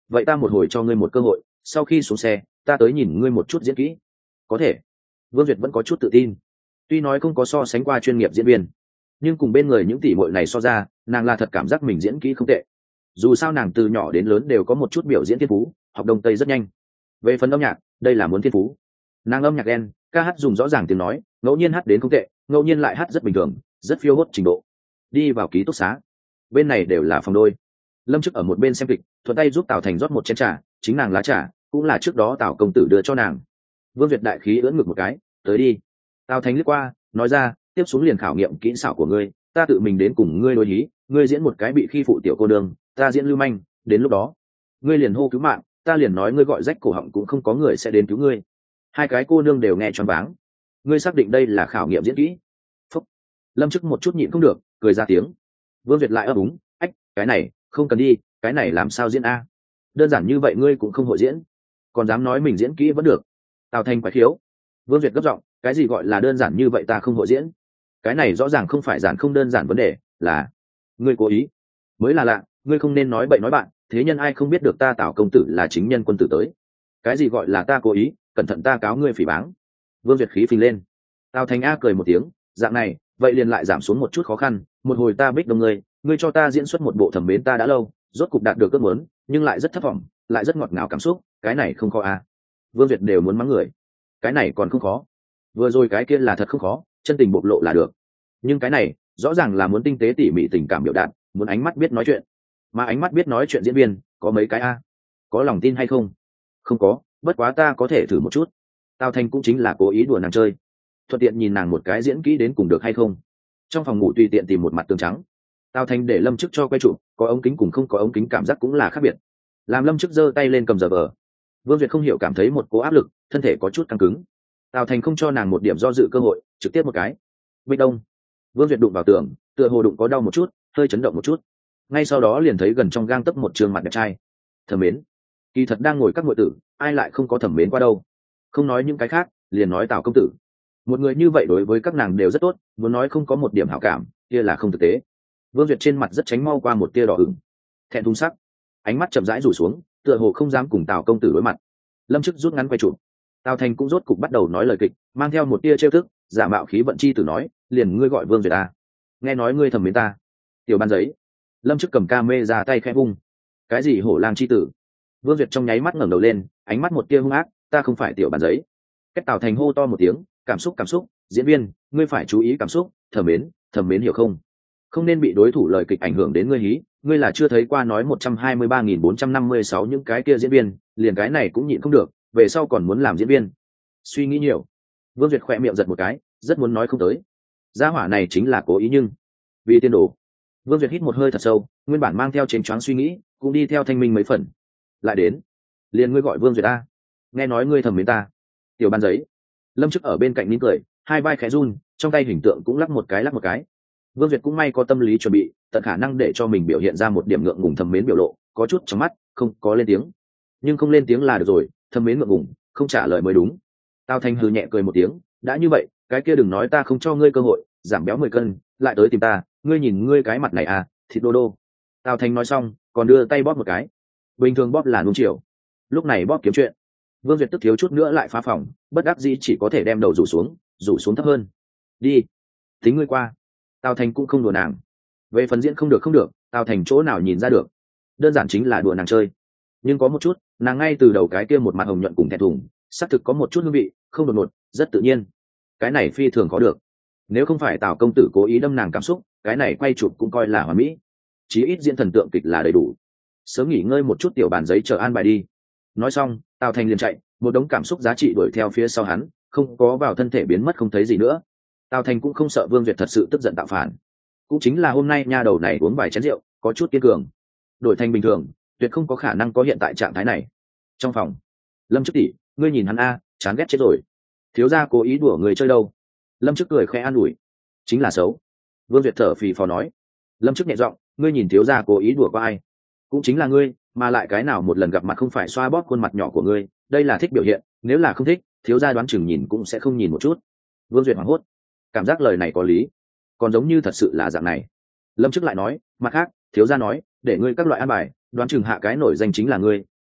vậy ta một hồi cho ngươi một cơ hội, sau khi xuống xe ta tới nhìn ngươi một chút diễn kỹ. Có thể. Vương Duyệt vẫn có chút tự tin, tuy nói không có so sánh qua chuyên nghiệp diễn viên, nhưng cùng bên người những tỷ muội này so ra, nàng là thật cảm giác mình diễn kỹ không tệ. Dù sao nàng từ nhỏ đến lớn đều có một chút biểu diễn thiên phú, học đông tây rất nhanh. Về phần âm nhạc, đây là muốn thiên phú. Nàng âm nhạc đen, ca hát dùng rõ ràng tiếng nói, ngẫu nhiên hát đến không tệ, ngẫu nhiên lại hát rất bình thường, rất phiêu hốt trình độ. Đi vào ký túc xá, bên này đều là phòng đôi. Lâm Chức ở một bên xem kịch, thuận tay giúp Tào Thành rót một chén trà, chính nàng lá trà cũng là trước đó Tào công tử đưa cho nàng. Vương Việt đại khí ưỡn ngực một cái, tới đi. Tào Thành lướt qua, nói ra, tiếp xuống liền khảo nghiệm kỹ xảo của ngươi, ta tự mình đến cùng ngươi đối lý, ngươi diễn một cái bị khi phụ tiểu cô đường, ta diễn lưu manh, đến lúc đó ngươi liền hô cứu mạng, ta liền nói ngươi gọi rách cổ họng cũng không có người sẽ đến cứu ngươi. Hai cái cô nương đều nghe choáng váng. Ngươi xác định đây là khảo nghiệm diễn kỹ? Phúc. Lâm Chức một chút nhịn không được, cười ra tiếng. Vương Việt lại ấp úng, ách, cái này không cần đi, cái này làm sao diễn a? Đơn giản như vậy ngươi cũng không hội diễn, còn dám nói mình diễn kỹ vẫn được. Tào Thành quái khiếu. Vương Việt gấp giọng, cái gì gọi là đơn giản như vậy ta không hội diễn? Cái này rõ ràng không phải giản không đơn giản vấn đề, là ngươi cố ý. Mới là lạ, ngươi không nên nói bậy nói bạn, thế nhân ai không biết được ta Tào công tử là chính nhân quân tử tới. Cái gì gọi là ta cố ý, cẩn thận ta cáo ngươi phỉ báng. Vương Việt khí phình lên. Tào Thành a cười một tiếng, dạng này, vậy liền lại giảm xuống một chút khó khăn, một hồi ta bích đông ngươi, ngươi cho ta diễn xuất một bộ thẩm mến ta đã lâu, rốt cục đạt được ước muốn, nhưng lại rất thất vọng, lại rất ngọt ngào cảm xúc, cái này không khó a. Vương Việt đều muốn mắng người. Cái này còn không khó. Vừa rồi cái kia là thật không khó, chân tình bộc lộ là được. Nhưng cái này, rõ ràng là muốn tinh tế tỉ mỉ tình cảm biểu đạt, muốn ánh mắt biết nói chuyện. Mà ánh mắt biết nói chuyện diễn viên, có mấy cái a? Có lòng tin hay không? Không có, bất quá ta có thể thử một chút. Tào Thành cũng chính là cố ý đùa nàng chơi, thuận tiện nhìn nàng một cái diễn kỹ đến cùng được hay không. Trong phòng ngủ tùy tiện tìm một mặt tường trắng, Tào Thành để Lâm Chức cho quay chụp, có ống kính cùng không có ống kính cảm giác cũng là khác biệt. Làm Lâm Chức giơ tay lên cầm giờ vờ, Vương Việt không hiểu cảm thấy một cố áp lực, thân thể có chút căng cứng. Tào Thành không cho nàng một điểm do dự cơ hội, trực tiếp một cái bích đông. Vương Việt đụng vào tường, tựa hồ đụng có đau một chút, hơi chấn động một chút, ngay sau đó liền thấy gần trong gang tấc một trường mặt đẹp trai. Thẩm mến, kỳ thật đang ngồi các ngụy tử, ai lại không có thẩm mến qua đâu. Không nói những cái khác, liền nói Tào công tử, một người như vậy đối với các nàng đều rất tốt, muốn nói không có một điểm hảo cảm kia là không thực tế. Vương Việt trên mặt rất tránh mau qua một tia đỏ ửng, thẹn thùng sắc, ánh mắt chậm rãi rủ xuống, tựa hồ không dám cùng Tào công tử đối mặt. Lâm Chức rút ngắn quay chụp, Tào Thành cũng rốt cục bắt đầu nói lời kịch, mang theo một tia trêu thức, giả mạo khí vận chi tử nói, liền ngươi gọi Vương Việt à? Nghe nói ngươi thầm mến ta. Tiểu ban giấy. Lâm Chức cầm ca mê ra tay khẽ vung. Cái gì hổ lang chi tử? Vương Việt trong nháy mắt ngẩng đầu lên, ánh mắt một tia hung ác, ta không phải tiểu ban giấy. Cách Tào Thành hô to một tiếng, cảm xúc cảm xúc, diễn viên, ngươi phải chú ý cảm xúc, thầm mến, thầm mến hiểu không? Không nên bị đối thủ lời kịch ảnh hưởng đến ngươi hí, ngươi là chưa thấy qua nói một trăm hai mươi ba nghìn bốn trăm năm mươi sáu những cái kia diễn viên, liền cái này cũng nhịn không được, về sau còn muốn làm diễn viên. Suy nghĩ nhiều. Vương Việt khỏe miệng giật một cái, rất muốn nói không tới. Gia hỏa này chính là cố ý nhưng vì tiên đồ. Vương Việt hít một hơi thật sâu, nguyên bản mang theo chênh choáng suy nghĩ, cũng đi theo thanh minh mấy phần. Lại đến, liền ngươi gọi Vương Việt ta, nghe nói ngươi thầm mến ta. Tiểu ban giấy. Lâm Chức ở bên cạnh nín cười, hai vai khẽ run, trong tay hình tượng cũng lắc một cái lắc một cái. Vương Việt cũng may có tâm lý chuẩn bị, tận khả năng để cho mình biểu hiện ra một điểm ngượng ngùng thầm mến biểu lộ, có chút trong mắt, không có lên tiếng. Nhưng không lên tiếng là được rồi, thầm mến ngượng ngùng, không trả lời mới đúng. Tào Thành hừ nhẹ cười một tiếng, đã như vậy, cái kia đừng nói ta không cho ngươi cơ hội, giảm béo mười cân, lại tới tìm ta, ngươi nhìn ngươi cái mặt này à, thịt đô đô. Tào Thành nói xong, còn đưa tay bóp một cái. Bình thường bóp là nuông chiều, lúc này bóp kiếm chuyện. Vương Việt tức thiếu chút nữa lại phá phòng, bất đắc dĩ chỉ có thể đem đầu rủ xuống, rủ xuống thấp hơn. Đi, tính ngươi qua. Tào Thành cũng không đùa nàng. Về phần diễn không được không được, Tào Thành chỗ nào nhìn ra được, đơn giản chính là đùa nàng chơi. Nhưng có một chút, nàng ngay từ đầu cái kia một mặt hồng nhuận cùng thẹn thùng, xác thực có một chút hương vị, không đột ngột, rất tự nhiên. Cái này phi thường có được. Nếu không phải Tào công tử cố ý đâm nàng cảm xúc, cái này quay chụp cũng coi là hoàn mỹ. Chí ít diễn thần tượng kịch là đầy đủ. Sớm nghỉ ngơi một chút tiểu bàn giấy chờ an bài đi. Nói xong, Tào Thành liền chạy, một đống cảm xúc giá trị đuổi theo phía sau hắn, không có vào thân thể biến mất không thấy gì nữa. Tào Thành cũng không sợ Vương Việt thật sự tức giận tạo phản. Cũng chính là hôm nay nha đầu này uống vài chén rượu, có chút kiên cường. Đổi thành bình thường, tuyệt không có khả năng có hiện tại trạng thái này. Trong phòng, Lâm Chức tỷ, ngươi nhìn hắn a, chán ghét chết rồi. Thiếu gia cố ý đùa người chơi đâu? Lâm Chức cười khẽ an ủi. Chính là xấu. Vương Việt thở phì phò nói. Lâm Chức nhẹ giọng, ngươi nhìn thiếu gia cố ý đùa qua ai? Cũng chính là ngươi, mà lại cái nào một lần gặp mặt không phải xoa bóp khuôn mặt nhỏ của ngươi, đây là thích biểu hiện, nếu là không thích, thiếu gia đoán chừng nhìn cũng sẽ không nhìn một chút. Vương Duyệt hoảng hốt, cảm giác lời này có lý, còn giống như thật sự là dạng này. Lâm Chức lại nói, mặt khác, thiếu gia nói, để ngươi các loại an bài, đoán chừng hạ cái nổi danh chính là ngươi,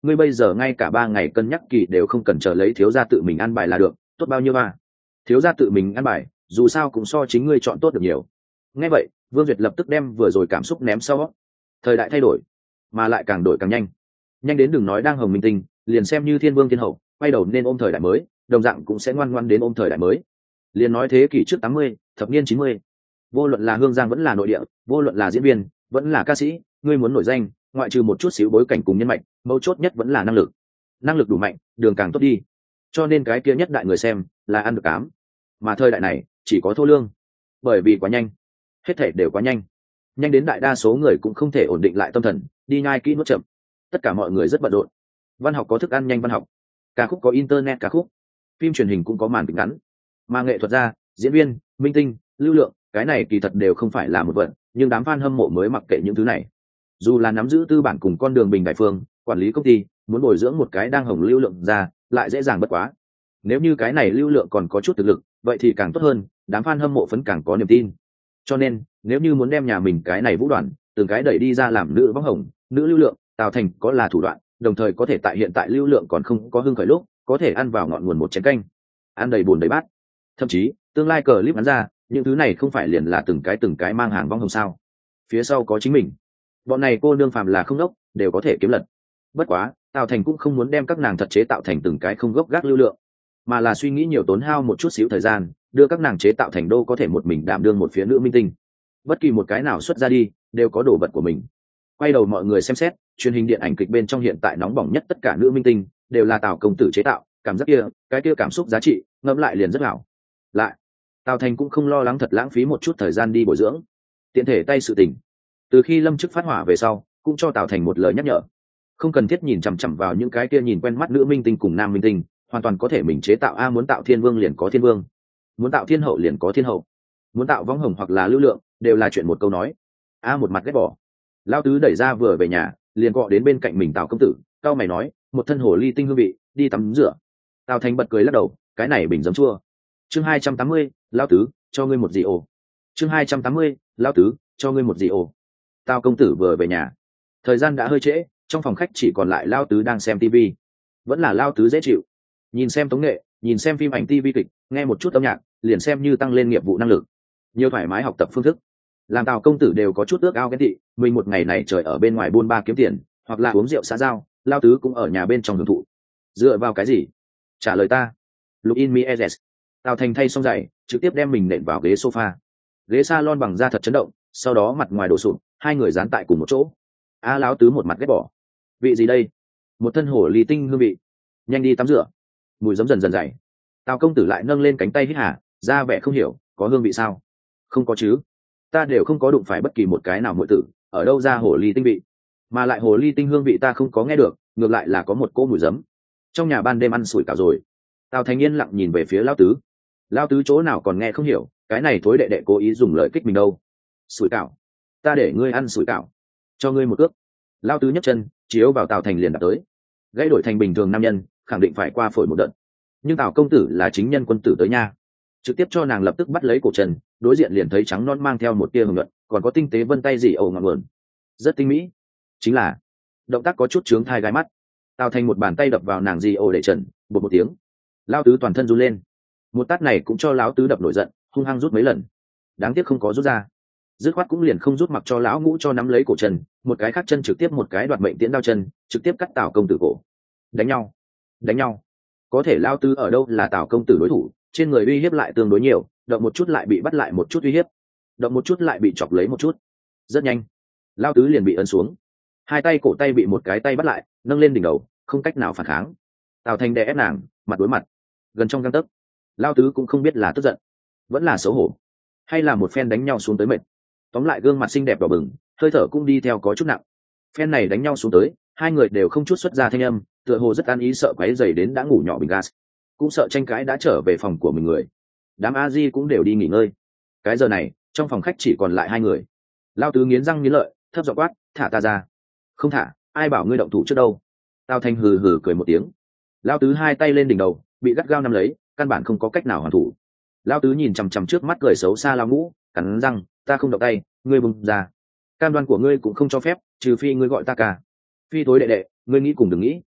ngươi bây giờ ngay cả ba ngày cân nhắc kỳ đều không cần chờ lấy thiếu gia tự mình ăn bài là được, tốt bao nhiêu ba. Thiếu gia tự mình ăn bài dù sao cũng so chính ngươi chọn tốt được nhiều. Nghe vậy Vương Duyệt lập tức đem vừa rồi cảm xúc ném sau. Thời đại thay đổi mà lại càng đổi càng nhanh, nhanh đến đừng nói đang hồng minh tinh, liền xem như thiên vương thiên hậu quay đầu nên ôm thời đại mới đồng dạng cũng sẽ ngoan ngoan đến ôm thời đại mới. Liền nói thế kỷ trước tám mươi, thập niên chín mươi, vô luận là hương giang vẫn là nội địa, vô luận là diễn viên vẫn là ca sĩ, ngươi muốn nổi danh ngoại trừ một chút xíu bối cảnh cùng nhân mạch, mấu chốt nhất vẫn là năng lực. Năng lực đủ mạnh đường càng tốt đi, cho nên cái kia nhất đại người xem là ăn được cám. Mà thời đại này chỉ có thô lương, bởi vì quá nhanh, hết thể đều quá nhanh, nhanh đến đại đa số người cũng không thể ổn định lại tâm thần, đi nhai kỹ nuốt chậm. Tất cả mọi người rất bận rộn. Văn học có thức ăn nhanh văn học, ca khúc có internet ca khúc, phim truyền hình cũng có màn kịch ngắn, mà nghệ thuật gia, diễn viên, minh tinh, lưu lượng, cái này kỳ thật đều không phải là một vận, nhưng đám fan hâm mộ mới mặc kệ những thứ này. Dù là nắm giữ tư bản cùng con đường bình đại phương, quản lý công ty, muốn bồi dưỡng một cái đang hồng lưu lượng ra, lại dễ dàng bất quá. Nếu như cái này lưu lượng còn có chút thực lực, vậy thì càng tốt hơn, đám fan hâm mộ phấn càng có niềm tin. Cho nên, nếu như muốn đem nhà mình cái này vũ đoàn, từng cái đẩy đi ra làm nữ võng hồng, nữ lưu lượng, Tào Thành có là thủ đoạn, đồng thời có thể tại hiện tại lưu lượng còn không có hưng khởi lúc, có thể ăn vào ngọn nguồn một chén canh, ăn đầy bùn đầy bát. Thậm chí, tương lai cờ clip bắn ra, những thứ này không phải liền là từng cái từng cái mang hàng võng hồng sao? Phía sau có chính mình. Bọn này cô nương phàm là không đốc, đều có thể kiếm lật. Bất quá, Tào Thành cũng không muốn đem các nàng thật chế tạo thành từng cái không gốc gác lưu lượng, mà là suy nghĩ nhiều tốn hao một chút xíu thời gian, đưa các nàng chế tạo thành đô có thể một mình đảm đương một phía nữ minh tinh. Bất kỳ một cái nào xuất ra đi, đều có đồ vật của mình. Quay đầu mọi người xem xét, truyền hình điện ảnh kịch bên trong hiện tại nóng bỏng nhất tất cả nữ minh tinh đều là Tào công tử chế tạo, cảm giác kia, cái kia cảm xúc giá trị, ngẫm lại liền rất hảo. Lại, Tào Thành cũng không lo lắng thật lãng phí một chút thời gian đi bồi dưỡng, tiện thể tay sự tình. Từ khi lâm chức phát hỏa về sau, cũng cho Tào Thành một lời nhắc nhở, không cần thiết nhìn chằm chằm vào những cái kia nhìn quen mắt nữ minh tinh cùng nam minh tinh, hoàn toàn có thể mình chế tạo. A muốn tạo thiên vương liền có thiên vương, muốn tạo thiên hậu liền có thiên hậu, muốn tạo võng hồng hoặc là lưu lượng đều là chuyện một câu nói. A một mặt ghét bỏ. Lao tứ đẩy ra vừa về nhà, liền gọi đến bên cạnh mình Tào công tử, cao mày nói, một thân hồ ly tinh hương vị, đi tắm rửa. Tào Thành bật cười lắc đầu, cái này bình giấm chua. Chương hai trăm tám mươi, Lao tứ, cho ngươi một gì ồ. Chương hai trăm tám mươi, Lao tứ, cho ngươi một gì ồ. Tào công tử vừa về nhà, thời gian đã hơi trễ, trong phòng khách chỉ còn lại Lao tứ đang xem tivi. Vẫn là Lao tứ dễ chịu, nhìn xem tống nghệ, nhìn xem phim ảnh tivi kịch, nghe một chút âm nhạc, liền xem như tăng lên nghiệp vụ năng lực, nhiều thoải mái học tập phương thức. Làm Tào công tử đều có chút ước ao ghen tị, mình một ngày này trời ở bên ngoài buôn ba kiếm tiền, hoặc là uống rượu xã giao, Lao tứ cũng ở nhà bên trong hưởng thụ. Dựa vào cái gì? Trả lời ta. Look in me as. Tào Thành thay xong giày, trực tiếp đem mình nện vào ghế sofa. Ghế salon bằng da thật chấn động, sau đó mặt ngoài đổ sụp, hai người dán tại cùng một chỗ. A Lão tứ một mặt ghét bỏ. Vị gì đây? Một thân hổ ly tinh hương vị. Nhanh đi tắm rửa. Mùi giấm dần dần dày. Tào công tử lại nâng lên cánh tay hít hà, ra vẻ không hiểu, có hương vị sao? Không có chứ. Ta đều không có đụng phải bất kỳ một cái nào muội tử, ở đâu ra hổ ly tinh vị? Mà lại hồ ly tinh hương vị ta không có nghe được, ngược lại là có một cỗ mùi giấm. Trong nhà ban đêm ăn sủi cảo rồi. Tào Thành yên lặng nhìn về phía Lão tứ. Lão tứ chỗ nào còn nghe không hiểu, cái này thối đệ đệ cố ý dùng lời kích mình đâu. Sủi cảo? Ta để ngươi ăn sủi cảo, cho ngươi một ước. Lão tứ nhấc chân chiếu vào Tào Thành liền đạp tới. Gãy đổi thành bình thường nam nhân, khẳng định phải qua phổi một đợt. Nhưng Tào công tử là chính nhân quân tử tới nha, trực tiếp cho nàng lập tức bắt lấy cổ chân, đối diện liền thấy trắng non mang theo một tia hưởng luận, còn có tinh tế vân tay gì ẩu ngọn nguồn, rất tinh mỹ. Chính là động tác có chút trướng thai gai mắt. Tào Thành một bàn tay đập vào nàng gì ồ để trần, bột một tiếng. Lao tứ toàn thân run lên, một tát này cũng cho lão tứ đập nổi giận, hung hăng rút mấy lần, đáng tiếc không có rút ra. Dứt khoát cũng liền không rút, mặc cho lão ngũ cho nắm lấy cổ chân, một cái khác chân trực tiếp một cái đoạt mệnh tiễn đao chân, trực tiếp cắt Tào công tử cổ. Đánh nhau, đánh nhau. Có thể Lao tứ ở đâu là Tào công tử đối thủ, trên người uy hiếp lại tương đối nhiều, động một chút lại bị bắt lại một chút uy hiếp, động một chút lại bị chọc lấy một chút. Rất nhanh, Lao tứ liền bị ấn xuống, hai tay cổ tay bị một cái tay bắt lại, nâng lên đỉnh đầu, không cách nào phản kháng. Tào Thành đè ép nàng, mặt đối mặt, gần trong gang tấc. Lao tứ cũng không biết là tức giận, vẫn là xấu hổ, hay là một phen đánh nhau xuống tới mệt. Tóm lại gương mặt xinh đẹp đỏ bừng, hơi thở cũng đi theo có chút nặng. Phen này đánh nhau xuống tới, hai người đều không chút xuất ra thanh âm, tựa hồ rất an ý, sợ quấy rầy đến đã ngủ nhỏ bình gas, cũng sợ tranh cãi đã trở về phòng của mình người. Đám a di cũng đều đi nghỉ ngơi. Cái giờ này, trong phòng khách chỉ còn lại hai người. Lao tứ nghiến răng nghiến lợi, thấp giọng quát, thả ta ra. Không thả, ai bảo ngươi động thủ trước đâu. Tào Thành hừ hừ cười một tiếng. Lao tứ hai tay lên đỉnh đầu, bị gắt gao nắm lấy, căn bản không có cách nào hoàn thủ. Lao tứ nhìn chằm chằm trước mắt cười xấu xa Lao ngũ, cắn răng, ta không động tay, ngươi bùng ra. Cam đoan của ngươi cũng không cho phép, trừ phi ngươi gọi ta cả. Phi tối đệ đệ, ngươi nghĩ cùng đừng nghĩ,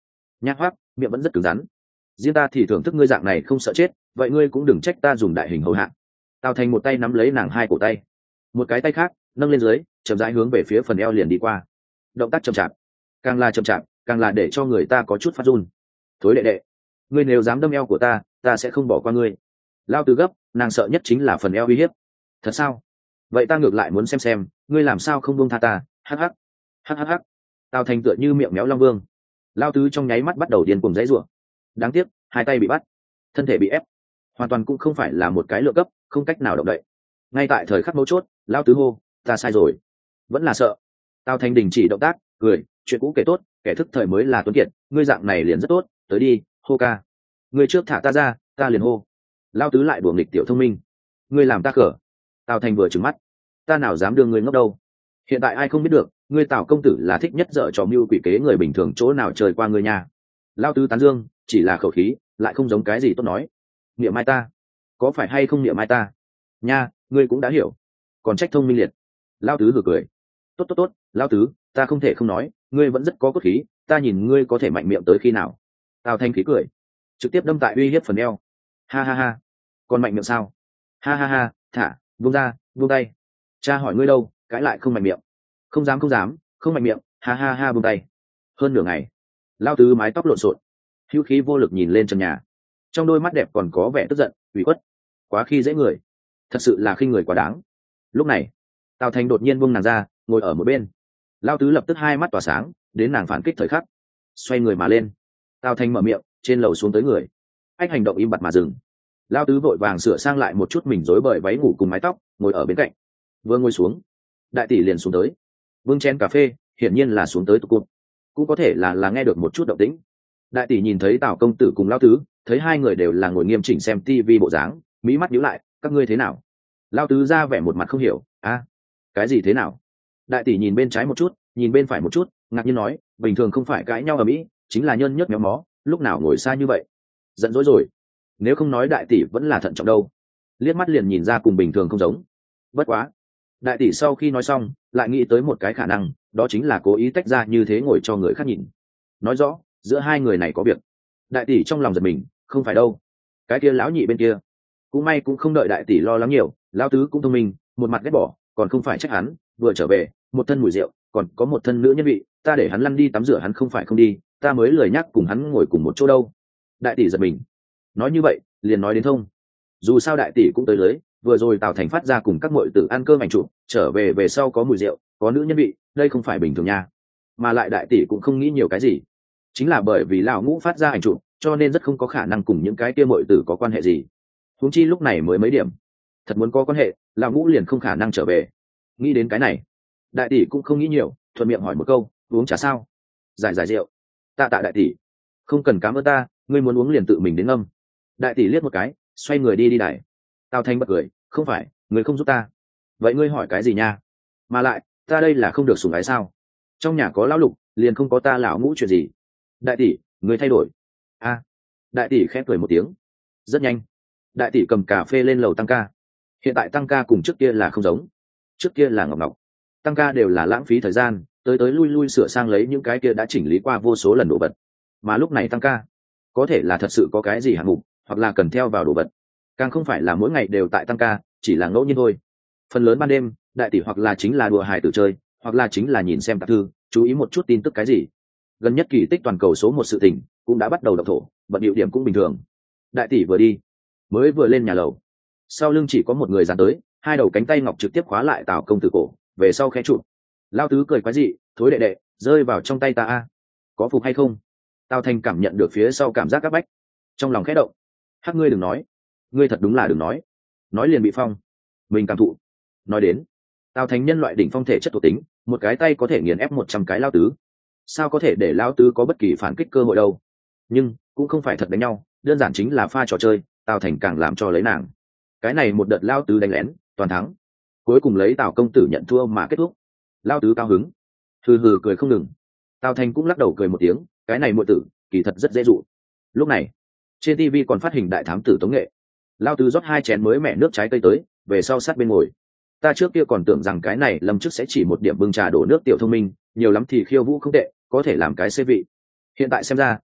nhác hoác miệng vẫn rất cứng rắn. Riêng ta thì thưởng thức ngươi dạng này không sợ chết, vậy ngươi cũng đừng trách ta dùng đại hình hầu hạ. Tào Thành một tay nắm lấy nàng hai cổ tay, một cái tay khác nâng lên dưới, chậm rãi hướng về phía phần eo liền đi qua. Động tác chậm chạp, càng là chậm chạp càng là để cho người ta có chút phát run. Thối đệ đệ, ngươi nếu dám đâm eo của ta, ta sẽ không bỏ qua ngươi. Lao Tứ gấp, nàng sợ nhất chính là phần eo uy hiếp. Thật sao? Vậy ta ngược lại muốn xem xem ngươi làm sao không buông tha ta. Hắc hắc hắc hắc hắc. Tào Thành tựa như miệng méo long vương. Lao Tứ trong nháy mắt bắt đầu điên cuồng dãy rủa. Đáng tiếc hai tay bị bắt, thân thể bị ép, hoàn toàn cũng không phải là một cái lượng cấp, không cách nào động đậy. Ngay tại thời khắc mấu chốt, Lao Tứ hô, ta sai rồi. Vẫn là sợ. Tào Thành đình chỉ động tác, cười, chuyện cũ kể tốt, kẻ thức thời mới là tuấn kiệt, ngươi dạng này liền rất tốt, tới đi, hô ca. Ngươi trước thả ta ra, ta liền hô. Lao Tứ lại đùa nghịch tiểu thông minh. Ngươi làm ta cờ. Tào Thành vừa trừng mắt, ta nào dám đưa ngươi ngốc đâu. Hiện tại ai không biết được, ngươi Tào công tử là thích nhất dở trò mưu quỷ kế người bình thường chỗ nào trời qua ngươi nhà. Lao Tứ tán dương, chỉ là khẩu khí, lại không giống cái gì tốt nói. Niệm mai ta, có phải hay không niệm mai ta? Nha, ngươi cũng đã hiểu, còn trách thông minh liệt. Lao Tứ vừa cười, tốt tốt tốt, Lao Tứ, ta không thể không nói, ngươi vẫn rất có cốt khí, ta nhìn ngươi có thể mạnh miệng tới khi nào. Tào Thanh khí cười, trực tiếp đâm tại uy hiếp phần eo. Ha ha ha, còn mạnh miệng sao? Ha ha ha, thả, buông ra, buông tay. Cha hỏi ngươi đâu, cãi lại không mạnh miệng. Không dám không dám, không mạnh miệng, ha ha ha, buông tay. Hơn nửa ngày, Lao Tứ mái tóc lộn xộn, hữu khí vô lực nhìn lên trần nhà, trong đôi mắt đẹp còn có vẻ tức giận, ủy khuất, quá khi dễ người, thật sự là khinh người quá đáng. Lúc này Tào Thành đột nhiên buông nàng ra, ngồi ở một bên. Lao Tứ lập tức hai mắt tỏa sáng, đến nàng phản kích thời khắc, xoay người mà lên. Tào Thành mở miệng, trên lầu xuống tới người. Anh hành động im bặt mà dừng. Lao Tứ vội vàng sửa sang lại một chút mình rối bời váy ngủ cùng mái tóc, ngồi ở bên cạnh. Vừa ngồi xuống, đại tỷ liền xuống tới, vương chén cà phê, hiển nhiên là xuống tới tụ cụt, cũng có thể là là nghe được một chút động tĩnh. Đại tỷ nhìn thấy Tào công tử cùng Lao Tứ, thấy hai người đều là ngồi nghiêm chỉnh xem tivi bộ dáng, mỹ mắt nhíu lại, các ngươi thế nào? Lao Tứ ra vẻ một mặt không hiểu, a, cái gì thế nào? Đại tỷ nhìn bên trái một chút, nhìn bên phải một chút, ngạc nhiên nói, bình thường không phải cãi nhau ở mỹ, chính là nhân nhớt méo mó, lúc nào ngồi xa như vậy? Giận dỗi rồi. Nếu không nói đại tỷ vẫn là thận trọng đâu. Liếc mắt liền nhìn ra cùng bình thường không giống. Bất quá, đại tỷ sau khi nói xong, lại nghĩ tới một cái khả năng, đó chính là cố ý tách ra như thế ngồi cho người khác nhìn. Nói rõ, giữa hai người này có việc. Đại tỷ trong lòng giật mình, không phải đâu. Cái kia lão nhị bên kia, cũng may cũng không đợi đại tỷ lo lắng nhiều, Lão Tứ cũng thông minh, một mặt ghét bỏ, còn không phải trách hắn, vừa trở về, một thân mùi rượu, còn có một thân nữ nhân vị, ta để hắn lăn đi tắm rửa hắn không phải không đi, ta mới lười nhắc cùng hắn ngồi cùng một chỗ đâu. Đại tỷ giật mình, nói như vậy, liền nói đến thông. Dù sao đại tỷ cũng tới lưới, vừa rồi Tào Thành phát ra cùng các muội tử ăn cơm ảnh chụp, trở về về sau có mùi rượu, có nữ nhân vị, đây không phải bình thường nha. Mà lại đại tỷ cũng không nghĩ nhiều cái gì, chính là bởi vì lão ngũ phát ra ảnh chụp, cho nên rất không có khả năng cùng những cái kia muội tử có quan hệ gì. Huống chi lúc này mới mấy điểm, thật muốn có quan hệ, lão ngũ liền không khả năng trở về. Nghĩ đến cái này, đại tỷ cũng không nghĩ nhiều, thuận miệng hỏi một câu, uống trà sao? Giải giải rượu. Tạ tạ đại tỷ, không cần cám ơn ta, ngươi muốn uống liền tự mình đến ngâm. Đại tỷ liếc một cái, xoay người đi đi đài. Tào Thanh bật cười, không phải, ngươi không giúp ta. Vậy ngươi hỏi cái gì nha? Mà lại, ta đây là không được sủng ái sao? Trong nhà có lão lục, liền không có ta lão ngũ chuyện gì. Đại tỷ, ngươi thay đổi. A. Đại tỷ khẽ cười một tiếng. Rất nhanh, đại tỷ cầm cà phê lên lầu tăng ca. Hiện tại tăng ca cùng trước kia là không giống. Trước kia là ngọc ngọc, tăng ca đều là lãng phí thời gian, tới tới lui lui sửa sang lấy những cái kia đã chỉnh lý qua vô số lần đồ vật. Mà lúc này tăng ca, có thể là thật sự có cái gì hạng mục, hoặc là cần theo vào đồ vật, càng không phải là mỗi ngày đều tại tăng ca, chỉ là ngẫu nhiên thôi. Phần lớn ban đêm, đại tỷ hoặc là chính là đùa hài tử chơi, hoặc là chính là nhìn xem tạp thư, chú ý một chút tin tức cái gì. Gần nhất kỳ tích toàn cầu số một sự tình cũng đã bắt đầu động thổ, bận điệu điểm cũng bình thường. Đại tỷ vừa đi, mới vừa lên nhà lầu, sau lưng chỉ có một người dán tới, hai đầu cánh tay ngọc trực tiếp khóa lại Tào công tử cổ, về sau khẽ chụp. Lao Tứ cười quái dị, thối đệ đệ, rơi vào trong tay ta a, có phục hay không? Tào Thành cảm nhận được phía sau cảm giác các bách, trong lòng khẽ động. Hắc ngươi đừng nói, ngươi thật đúng là đừng nói, nói liền bị phong. Mình cảm thụ. Nói đến, Tào Thành nhân loại đỉnh phong thể chất thuộc tính, một cái tay có thể nghiền ép một trăm cái Lao Tứ, sao có thể để Lao Tứ có bất kỳ phản kích cơ hội đâu? Nhưng cũng không phải thật đánh nhau, đơn giản chính là pha trò chơi. Tào Thành càng làm cho lấy nàng. Cái này một đợt Lao Tứ đánh lén, toàn thắng, cuối cùng lấy Tào công tử nhận thua mà kết thúc. Lao Tứ cao hứng, hừ hừ cười không ngừng. Tào Thành cũng lắc đầu cười một tiếng, cái này muội tử kỳ thật rất dễ dụ. Lúc này trên ti vi còn phát hình đại thám tử tống nghệ. Lao Tứ rót hai chén mới mẹ nước trái cây tới, về sau sát bên ngồi. Ta trước kia còn tưởng rằng cái này Lâm trước sẽ chỉ một điểm bưng trà đổ nước tiểu thông minh, nhiều lắm thì khiêu vũ không tệ, có thể làm cái xê vị. Hiện tại xem ra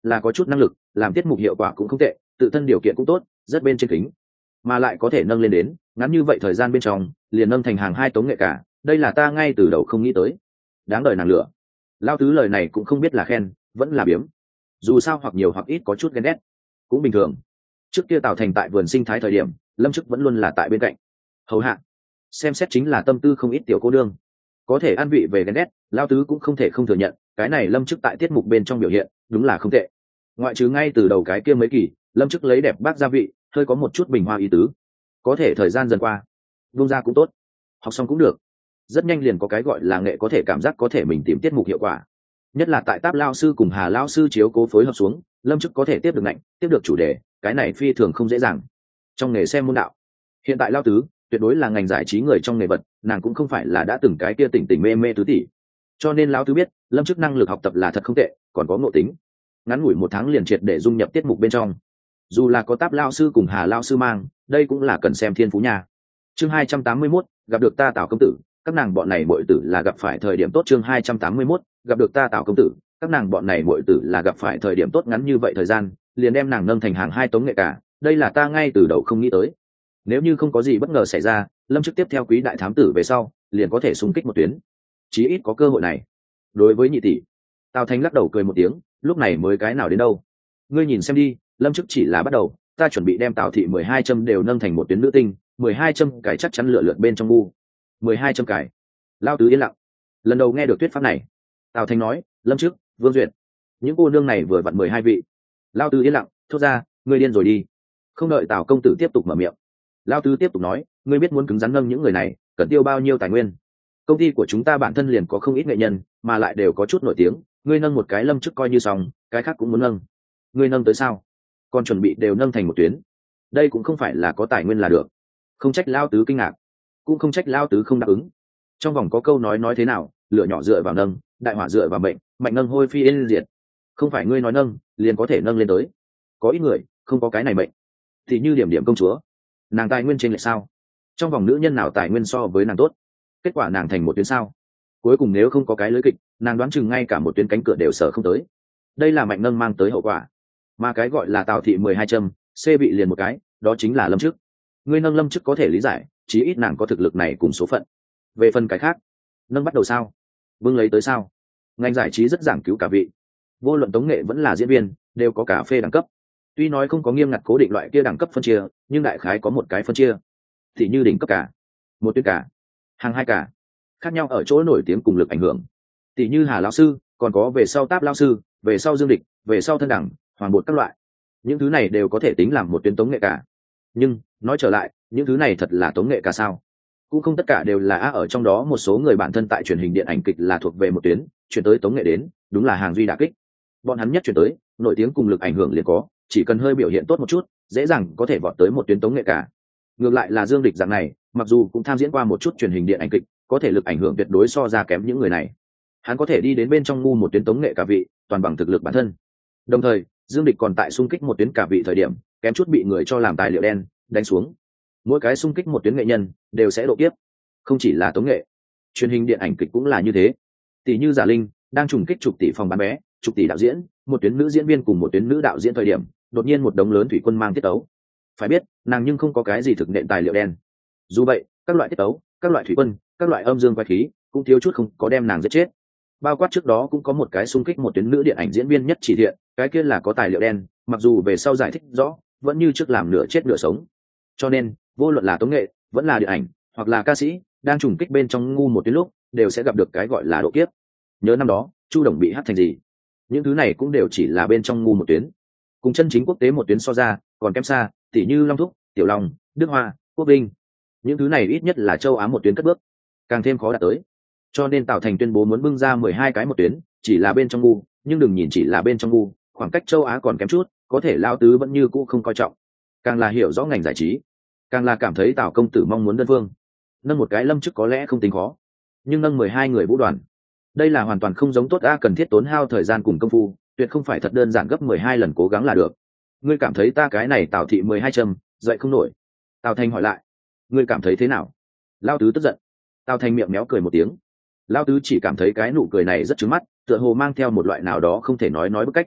là có chút năng lực, làm tiết mục hiệu quả cũng không tệ, tự thân điều kiện cũng tốt, rất bên trên kính, mà lại có thể nâng lên đến ngắn như vậy thời gian bên trong liền nâng thành hàng hai tống nghệ cả, đây là ta ngay từ đầu không nghĩ tới. Đáng đời nàng lửa. Lao tứ lời này cũng không biết là khen vẫn là biếm, dù sao hoặc nhiều hoặc ít có chút ghen ghét cũng bình thường. Trước kia Tào Thành tại vườn sinh thái thời điểm, lâm chức vẫn luôn là tại bên cạnh hầu hạ, xem xét chính là tâm tư không ít tiểu cô đương, có thể an vị về ghen ghét. Lao tứ cũng không thể không thừa nhận cái này lâm chức tại tiết mục bên trong biểu hiện đúng là không tệ, ngoại trừ ngay từ đầu cái kia mấy kỳ lâm chức lấy đẹp bác gia vị hơi có một chút bình hoa ý tứ, có thể thời gian dần qua vung ra cũng tốt, học xong cũng được, rất nhanh liền có cái gọi là nghệ có thể cảm giác có thể mình tìm tiết mục hiệu quả. Nhất là tại Táp lao sư cùng Hà lao sư chiếu cố phối hợp xuống, lâm chức có thể tiếp được ngạnh, tiếp được chủ đề, cái này phi thường không dễ dàng trong nghề xem môn đạo. Hiện tại Lao tứ tuyệt đối là ngành giải trí người trong nghề vật, nàng cũng không phải là đã từng cái kia tỉnh tỉnh mê mê tứ tỷ, cho nên Lao tứ biết lâm chức năng lực học tập là thật không tệ, còn có ngộ tính, ngắn ngủi một tháng liền triệt để dung nhập tiết mục bên trong. Dù là có Táp lao sư cùng Hà lao sư mang, đây cũng là cần xem thiên phú nha. Chương hai trăm tám mươi mốt, gặp được ta Tào công tử, các nàng bọn này muội tử là gặp phải thời điểm tốt. Chương hai trăm tám mươi mốt, gặp được ta Tào công tử, các nàng bọn này muội tử là gặp phải thời điểm tốt, ngắn như vậy thời gian liền đem nàng nâng thành hàng hai tống nghệ cả, đây là ta ngay từ đầu không nghĩ tới. Nếu như không có gì bất ngờ xảy ra, lâm chức tiếp theo quý đại thám tử về sau liền có thể xung kích một tuyến, chí ít có cơ hội này. Đối với nhị tỷ, Tào Thanh lắc đầu cười một tiếng, lúc này mới cái nào đến đâu, ngươi nhìn xem đi, lâm chức chỉ là bắt đầu, ta chuẩn bị đem Tào thị mười hai châm đều nâng thành một tuyến nữ tinh, mười hai châm cải chắc chắn lựa lượt bên trong ngu. Mười hai châm cải. Lao tứ yên lặng, lần đầu nghe được thuyết pháp này. Tào Thanh nói, lâm chức, Vương Duyệt, những cô nương này vừa vặn mười hai vị. Lao tứ yên lặng, thốt ra, ngươi điên rồi đi. Không đợi Tào công tử tiếp tục mở miệng, Lao tứ tiếp tục nói, ngươi biết muốn cứng rắn nâng những người này cần tiêu bao nhiêu tài nguyên. Công ty của chúng ta bản thân liền có không ít nghệ nhân, mà lại đều có chút nổi tiếng, ngươi nâng một cái lâm chức coi như xong, cái khác cũng muốn nâng. Ngươi nâng tới sao? Còn chuẩn bị đều nâng thành một tuyến, đây cũng không phải là có tài nguyên là được. Không trách Lao tứ kinh ngạc, cũng không trách Lao tứ không đáp ứng. Trong vòng có câu nói nói thế nào, lửa nhỏ dựa vào nâng, đại hỏa dựa vào mệnh, mạnh nâng hôi phi yên diệt. Không phải ngươi nói nâng liền có thể nâng lên tới, có ít người không có cái này mệnh, thì như điểm điểm công chúa, nàng tài nguyên trên lệch sao? Trong vòng nữ nhân nào tài nguyên so với nàng tốt, kết quả nàng thành một tuyến sao? Cuối cùng nếu không có cái lưới kịch, nàng đoán chừng ngay cả một tuyến cánh cửa đều sở không tới. Đây là mạnh nâng mang tới hậu quả. Mà cái gọi là Tào thị mười hai châm c bị liền một cái, đó chính là lâm chức. Ngươi nâng lâm chức có thể lý giải, chí ít nàng có thực lực này cùng số phận. Về phần cái khác, nâng bắt đầu sao, vương lấy tới sao? Ngành giải trí rất giảng cứu cả vị, vô luận tống nghệ vẫn là diễn viên đều có cà phê đẳng cấp. Tuy nói không có nghiêm ngặt cố định loại kia đẳng cấp phân chia, nhưng đại khái có một cái phân chia. Thì như đỉnh cấp cả, một tuyến cả, hàng hai cả, khác nhau ở chỗ nổi tiếng cùng lực ảnh hưởng. Tỷ như Hà lão sư, còn có về sau Táp lão sư, về sau Dương Địch, về sau Thân Đẳng, Hoàng Bột các loại. Những thứ này đều có thể tính làm một tuyến tống nghệ cả. Nhưng nói trở lại, những thứ này thật là tống nghệ cả sao? Cũng không tất cả đều là a, ở trong đó một số người bản thân tại truyền hình điện ảnh kịch là thuộc về một tuyến, chuyển tới tống nghệ đến, đúng là hàng duy đả kích. Bọn hắn nhất chuyển tới, nổi tiếng cùng lực ảnh hưởng liền có, chỉ cần hơi biểu hiện tốt một chút, dễ dàng có thể vọt tới một tuyến tống nghệ cả. Ngược lại là Dương Địch dạng này, mặc dù cũng tham diễn qua một chút truyền hình điện ảnh kịch, có thể lực ảnh hưởng tuyệt đối so ra kém những người này. Hắn có thể đi đến bên trong ngu một tuyến tống nghệ cả vị, toàn bằng thực lực bản thân. Đồng thời, Dương Địch còn tại xung kích một tuyến cả vị thời điểm, kém chút bị người cho làm tài liệu đen đánh xuống. Mỗi cái xung kích một tuyến nghệ nhân đều sẽ độ kiếp, không chỉ là tống nghệ, truyền hình điện ảnh kịch cũng là như thế. Tỷ như Giả Linh đang trùng kích chục tỷ phòng bán vé, chục tỷ đạo diễn, một tuyến nữ diễn viên cùng một tuyến nữ đạo diễn thời điểm, đột nhiên một đống lớn thủy quân mang tiết tấu. Phải biết, nàng nhưng không có cái gì thực nện tài liệu đen. Dù vậy, các loại tiết tấu, các loại thủy quân, các loại âm dương quái khí, cũng thiếu chút không có đem nàng giết chết. Bao quát trước đó cũng có một cái xung kích một tuyến nữ điện ảnh diễn viên nhất chỉ thiện, cái kia là có tài liệu đen, mặc dù về sau giải thích rõ, vẫn như trước làm nửa chết nửa sống. Cho nên, vô luận là tống nghệ, vẫn là điện ảnh, hoặc là ca sĩ, đang trùng kích bên trong ngu một tuyến lúc, đều sẽ gặp được cái gọi là độ kiếp. Nhớ năm đó, Chu Đồng bị hát thành gì? Những thứ này cũng đều chỉ là bên trong ngu một tuyến, cùng chân chính quốc tế một tuyến so ra, còn kém xa. Tỷ như Long Thúc, Tiểu Long, Đức Hoa, Quốc Vinh, những thứ này ít nhất là châu Á một tuyến cất bước, càng thêm khó đạt tới. Cho nên Tào Thành tuyên bố muốn bưng ra mười hai cái một tuyến, chỉ là bên trong ngu, nhưng đừng nhìn chỉ là bên trong ngu, khoảng cách châu Á còn kém chút, có thể Lao tứ vẫn như cũ không coi trọng. Càng là hiểu rõ ngành giải trí, càng là cảm thấy Tào công tử mong muốn đơn phương. Nâng một cái lâm chức có lẽ không tính khó, nhưng nâng mười hai người vũ đoàn, đây là hoàn toàn không giống tốt a, cần thiết tốn hao thời gian cùng công phu, tuyệt không phải thật đơn giản gấp mười hai lần cố gắng là được. Ngươi cảm thấy ta cái này Tào thị mười hai châm dậy không nổi? Tào Thành hỏi lại. Ngươi cảm thấy thế nào? Lao tứ tức giận. Tào Thành miệng méo cười một tiếng. Lao tứ chỉ cảm thấy cái nụ cười này rất trứng mắt, tựa hồ mang theo một loại nào đó không thể nói nói bức cách.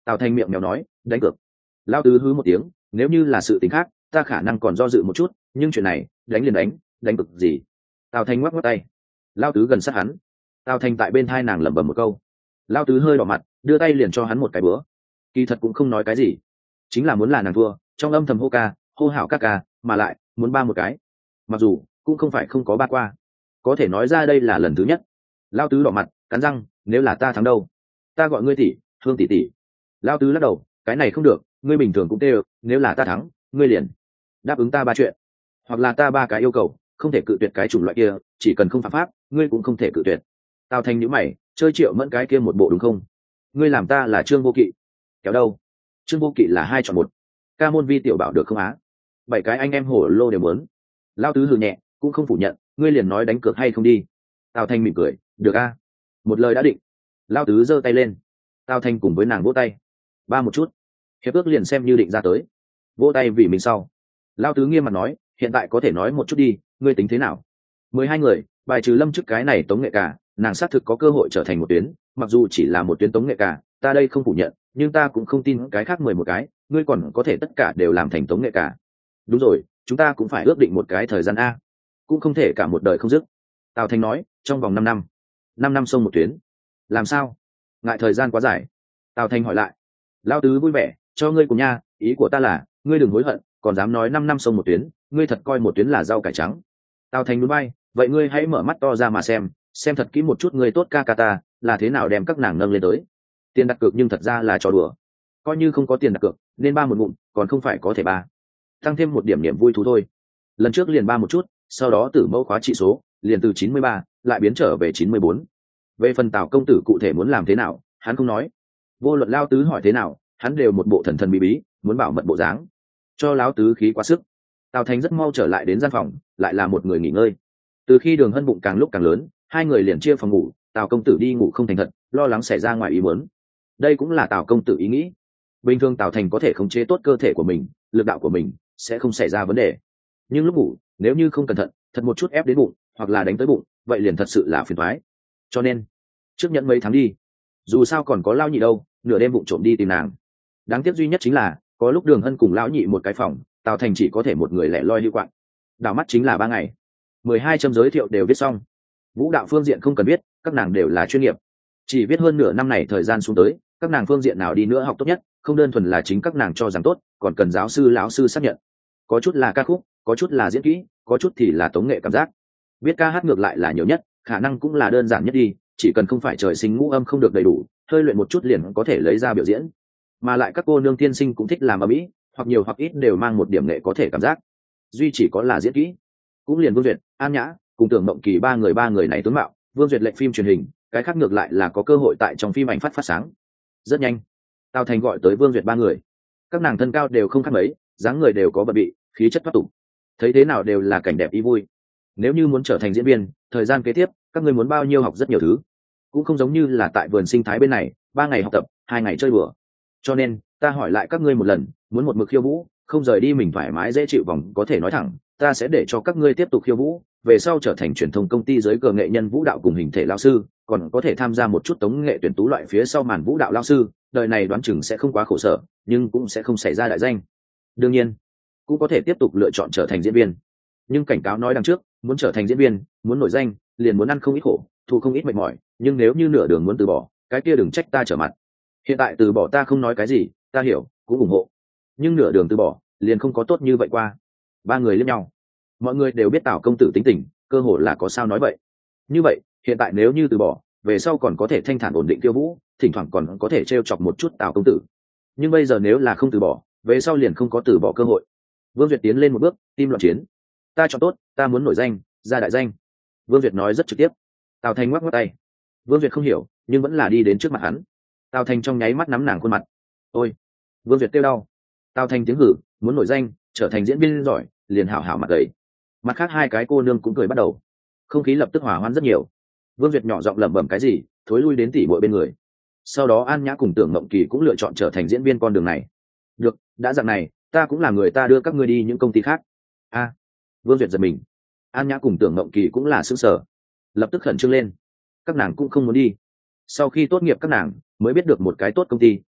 Tào Thanh miệng mèo nói, đánh cược. Lao tứ hứ một tiếng, nếu như là sự tình khác ta khả năng còn do dự một chút, nhưng chuyện này đánh liền đánh, đánh cược gì? Tào Thanh ngoắc ngoắc tay. Lao tứ gần sát hắn. Tào Thanh tại bên thai nàng lẩm bẩm một câu. Lao tứ hơi đỏ mặt, đưa tay liền cho hắn một cái bữa. Kỳ thật cũng không nói cái gì, chính là muốn là nàng thua, trong âm thầm hô ca, hô hảo các ca, mà lại muốn ba một cái. Mặc dù cũng không phải không có ba qua, có thể nói ra đây là lần thứ nhất. Lao tứ đỏ mặt, cắn răng, nếu là ta thắng đâu? Ta gọi ngươi tỷ, Hương tỷ tỷ. Lao tứ lắc đầu, cái này không được, ngươi bình thường cũng tê, nếu là ta thắng, ngươi liền đáp ứng ta ba chuyện, hoặc là ta ba cái yêu cầu, không thể cự tuyệt cái chủng loại kia, chỉ cần không phạm pháp, ngươi cũng không thể cự tuyệt. Tào Thanh nhíu mày, chơi Triệu Mẫn cái kia một bộ đúng không? Ngươi làm ta là Trương Vô Kỵ. Kéo đâu? Trương Vô Kỵ là hai chọn một. Ca môn vi tiểu bảo được không á? Bảy cái anh em hổ lô đều muốn. Lao tứ hừ nhẹ, cũng không phủ nhận, ngươi liền nói đánh cược hay không đi. Tào Thanh mỉm cười, được a. Một lời đã định. Lao tứ giơ tay lên. Tào Thanh cùng với nàng vỗ tay. Ba một chút. Hiệp ước liền xem như định ra tới. Vỗ tay vì mình sau. Lao tứ nghiêm mặt nói, hiện tại có thể nói một chút đi, ngươi tính thế nào? Mười hai người, bài trừ Lâm Chức cái này tống nghệ cả, nàng xác thực có cơ hội trở thành một tuyến, mặc dù chỉ là một tuyến tống nghệ cả, ta đây không phủ nhận, nhưng ta cũng không tin cái khác mười một cái, ngươi còn có thể tất cả đều làm thành tống nghệ cả. Đúng rồi, chúng ta cũng phải ước định một cái thời gian a, cũng không thể cả một đời không dứt. Tào Thanh nói, trong vòng năm năm. Năm năm xông một tuyến. Làm sao? Ngại thời gian quá dài. Tào Thanh hỏi lại. Lao tứ vui vẻ, cho ngươi cùng nha, ý của ta là, ngươi đừng hối hận, còn dám nói năm năm xông một tuyến, ngươi thật coi một tuyến là rau cải trắng. Tào Thanh núi bay, vậy ngươi hãy mở mắt to ra mà xem, xem thật kỹ một chút ngươi tốt ca ca ta là thế nào đem các nàng nâng lên tới. Tiền đặt cược nhưng thật ra là trò đùa, coi như không có tiền đặt cược nên ba một ngụm còn không phải có thể ba, tăng thêm một điểm niềm vui thú thôi. Lần trước liền ba một chút, sau đó tử mẫu khóa trị số liền từ chín mươi ba lại biến trở về chín mươi bốn. Về phần Tào công tử cụ thể muốn làm thế nào hắn không nói, vô luận Lao tứ hỏi thế nào hắn đều một bộ thần thần bí bí muốn bảo mật bộ dáng, cho Lão tứ khí quá sức. Tào Thanh rất mau trở lại đến gian phòng, lại là một người nghỉ ngơi. Từ khi Đường Hân bụng càng lúc càng lớn, hai người liền chia phòng ngủ, Tào công tử đi ngủ không thành thật, lo lắng xảy ra ngoài ý muốn. Đây cũng là Tào công tử ý nghĩ. Bình thường Tào Thành có thể khống chế tốt cơ thể của mình, lực đạo của mình sẽ không xảy ra vấn đề. Nhưng lúc ngủ, nếu như không cẩn thận, thật một chút ép đến bụng, hoặc là đánh tới bụng, vậy liền thật sự là phiền toái. Cho nên, trước nhận mấy tháng đi. Dù sao còn có Lao nhị đâu, nửa đêm bụng trộm đi tìm nàng. Đáng tiếc duy nhất chính là, có lúc Đường Hân cùng Lão nhị một cái phòng, Tào Thành chỉ có thể một người lẻ loi lưu quạng. Đảo mắt chính là ba ngày. Mười hai châm giới thiệu đều viết xong. Vũ đạo phương diện không cần biết, các nàng đều là chuyên nghiệp. Chỉ viết hơn nửa năm này thời gian xuống tới, các nàng phương diện nào đi nữa học tốt nhất, không đơn thuần là chính các nàng cho rằng tốt, còn cần giáo sư lão sư xác nhận. Có chút là ca khúc, có chút là diễn kỹ, có chút thì là tống nghệ cảm giác. Viết ca hát ngược lại là nhiều nhất, khả năng cũng là đơn giản nhất đi, chỉ cần không phải trời sinh ngũ âm không được đầy đủ, hơi luyện một chút liền có thể lấy ra biểu diễn. Mà lại các cô nương tiên sinh cũng thích làm ầm ĩ, hoặc nhiều hoặc ít đều mang một điểm nghệ có thể cảm giác. Duy chỉ có là diễn kỹ, cũng liền Vương Duyệt, An Nhã cùng Tưởng Mộng Kỳ ba người ba người này tướng mạo, Vương Duyệt lệnh phim truyền hình, cái khác ngược lại là có cơ hội tại trong phim ảnh phát phát sáng. Rất nhanh, Tào Thành gọi tới Vương Duyệt ba người. Các nàng thân cao đều không khác mấy, dáng người đều có bận bị, khí chất thoát tục, thấy thế nào đều là cảnh đẹp ý vui. Nếu như muốn trở thành diễn viên, thời gian kế tiếp các ngươi muốn bao nhiêu học rất nhiều thứ, cũng không giống như là tại vườn sinh thái bên này, ba ngày học tập, hai ngày chơi bừa. Cho nên ta hỏi lại các ngươi một lần, muốn một mực khiêu vũ, không rời đi mình thoải mái dễ chịu vòng, có thể nói thẳng, ta sẽ để cho các ngươi tiếp tục khiêu vũ, về sau trở thành truyền thông công ty giới cờ nghệ nhân vũ đạo cùng hình thể lao sư, còn có thể tham gia một chút tống nghệ tuyển tú loại phía sau màn vũ đạo lao sư, đời này đoán chừng sẽ không quá khổ sở, nhưng cũng sẽ không xảy ra đại danh. Đương nhiên, cũng có thể tiếp tục lựa chọn trở thành diễn viên. Nhưng cảnh cáo nói đằng trước, muốn trở thành diễn viên, muốn nổi danh, liền muốn ăn không ít khổ, thu không ít mệt mỏi, nhưng nếu như nửa đường muốn từ bỏ, cái kia đừng trách ta trở mặt. Hiện tại từ bỏ ta không nói cái gì, ta hiểu, cũng ủng hộ. Nhưng nửa đường từ bỏ, liền không có tốt như vậy qua. Ba người liếc nhau. Mọi người đều biết Tào công tử tính tình, cơ hội là có sao nói vậy. Như vậy, hiện tại nếu như từ bỏ, về sau còn có thể thanh thản ổn định khiêu vũ, thỉnh thoảng còn có thể trêu chọc một chút Tào công tử. Nhưng bây giờ nếu là không từ bỏ, về sau liền không có từ bỏ cơ hội. Vương Duyệt tiến lên một bước, tim loạn chiến. Ta chọn tốt, ta muốn nổi danh, ra đại danh. Vương Duyệt nói rất trực tiếp. Tào Thành ngoắc ngoắc tay. Vương Duyệt không hiểu, nhưng vẫn là đi đến trước mặt hắn. Tào Thành trong nháy mắt nắm nàng khuôn mặt. Ôi! Vương Duyệt kêu đau. Tào Thành tiếng hử, muốn nổi danh, trở thành diễn viên giỏi, liền hảo hảo mặt gầy. Mặt khác hai cái cô nương cũng cười bắt đầu. Không khí lập tức hòa hoãn rất nhiều. Vương Duyệt nhỏ giọng lẩm bẩm cái gì, thối lui đến tỉ muội bên người. Sau đó An Nhã cùng Tưởng Mộng Kỳ cũng lựa chọn trở thành diễn viên con đường này. Được, đã dạng này, ta cũng là người ta đưa các ngươi đi những công ty khác. A, à, Vương Duyệt giật mình. An Nhã cùng Tưởng Mộng Kỳ cũng là sững sờ, lập tức khẩn trương lên. Các nàng cũng không muốn đi. Sau khi tốt nghiệp các nàng mới biết được một cái tốt công ty,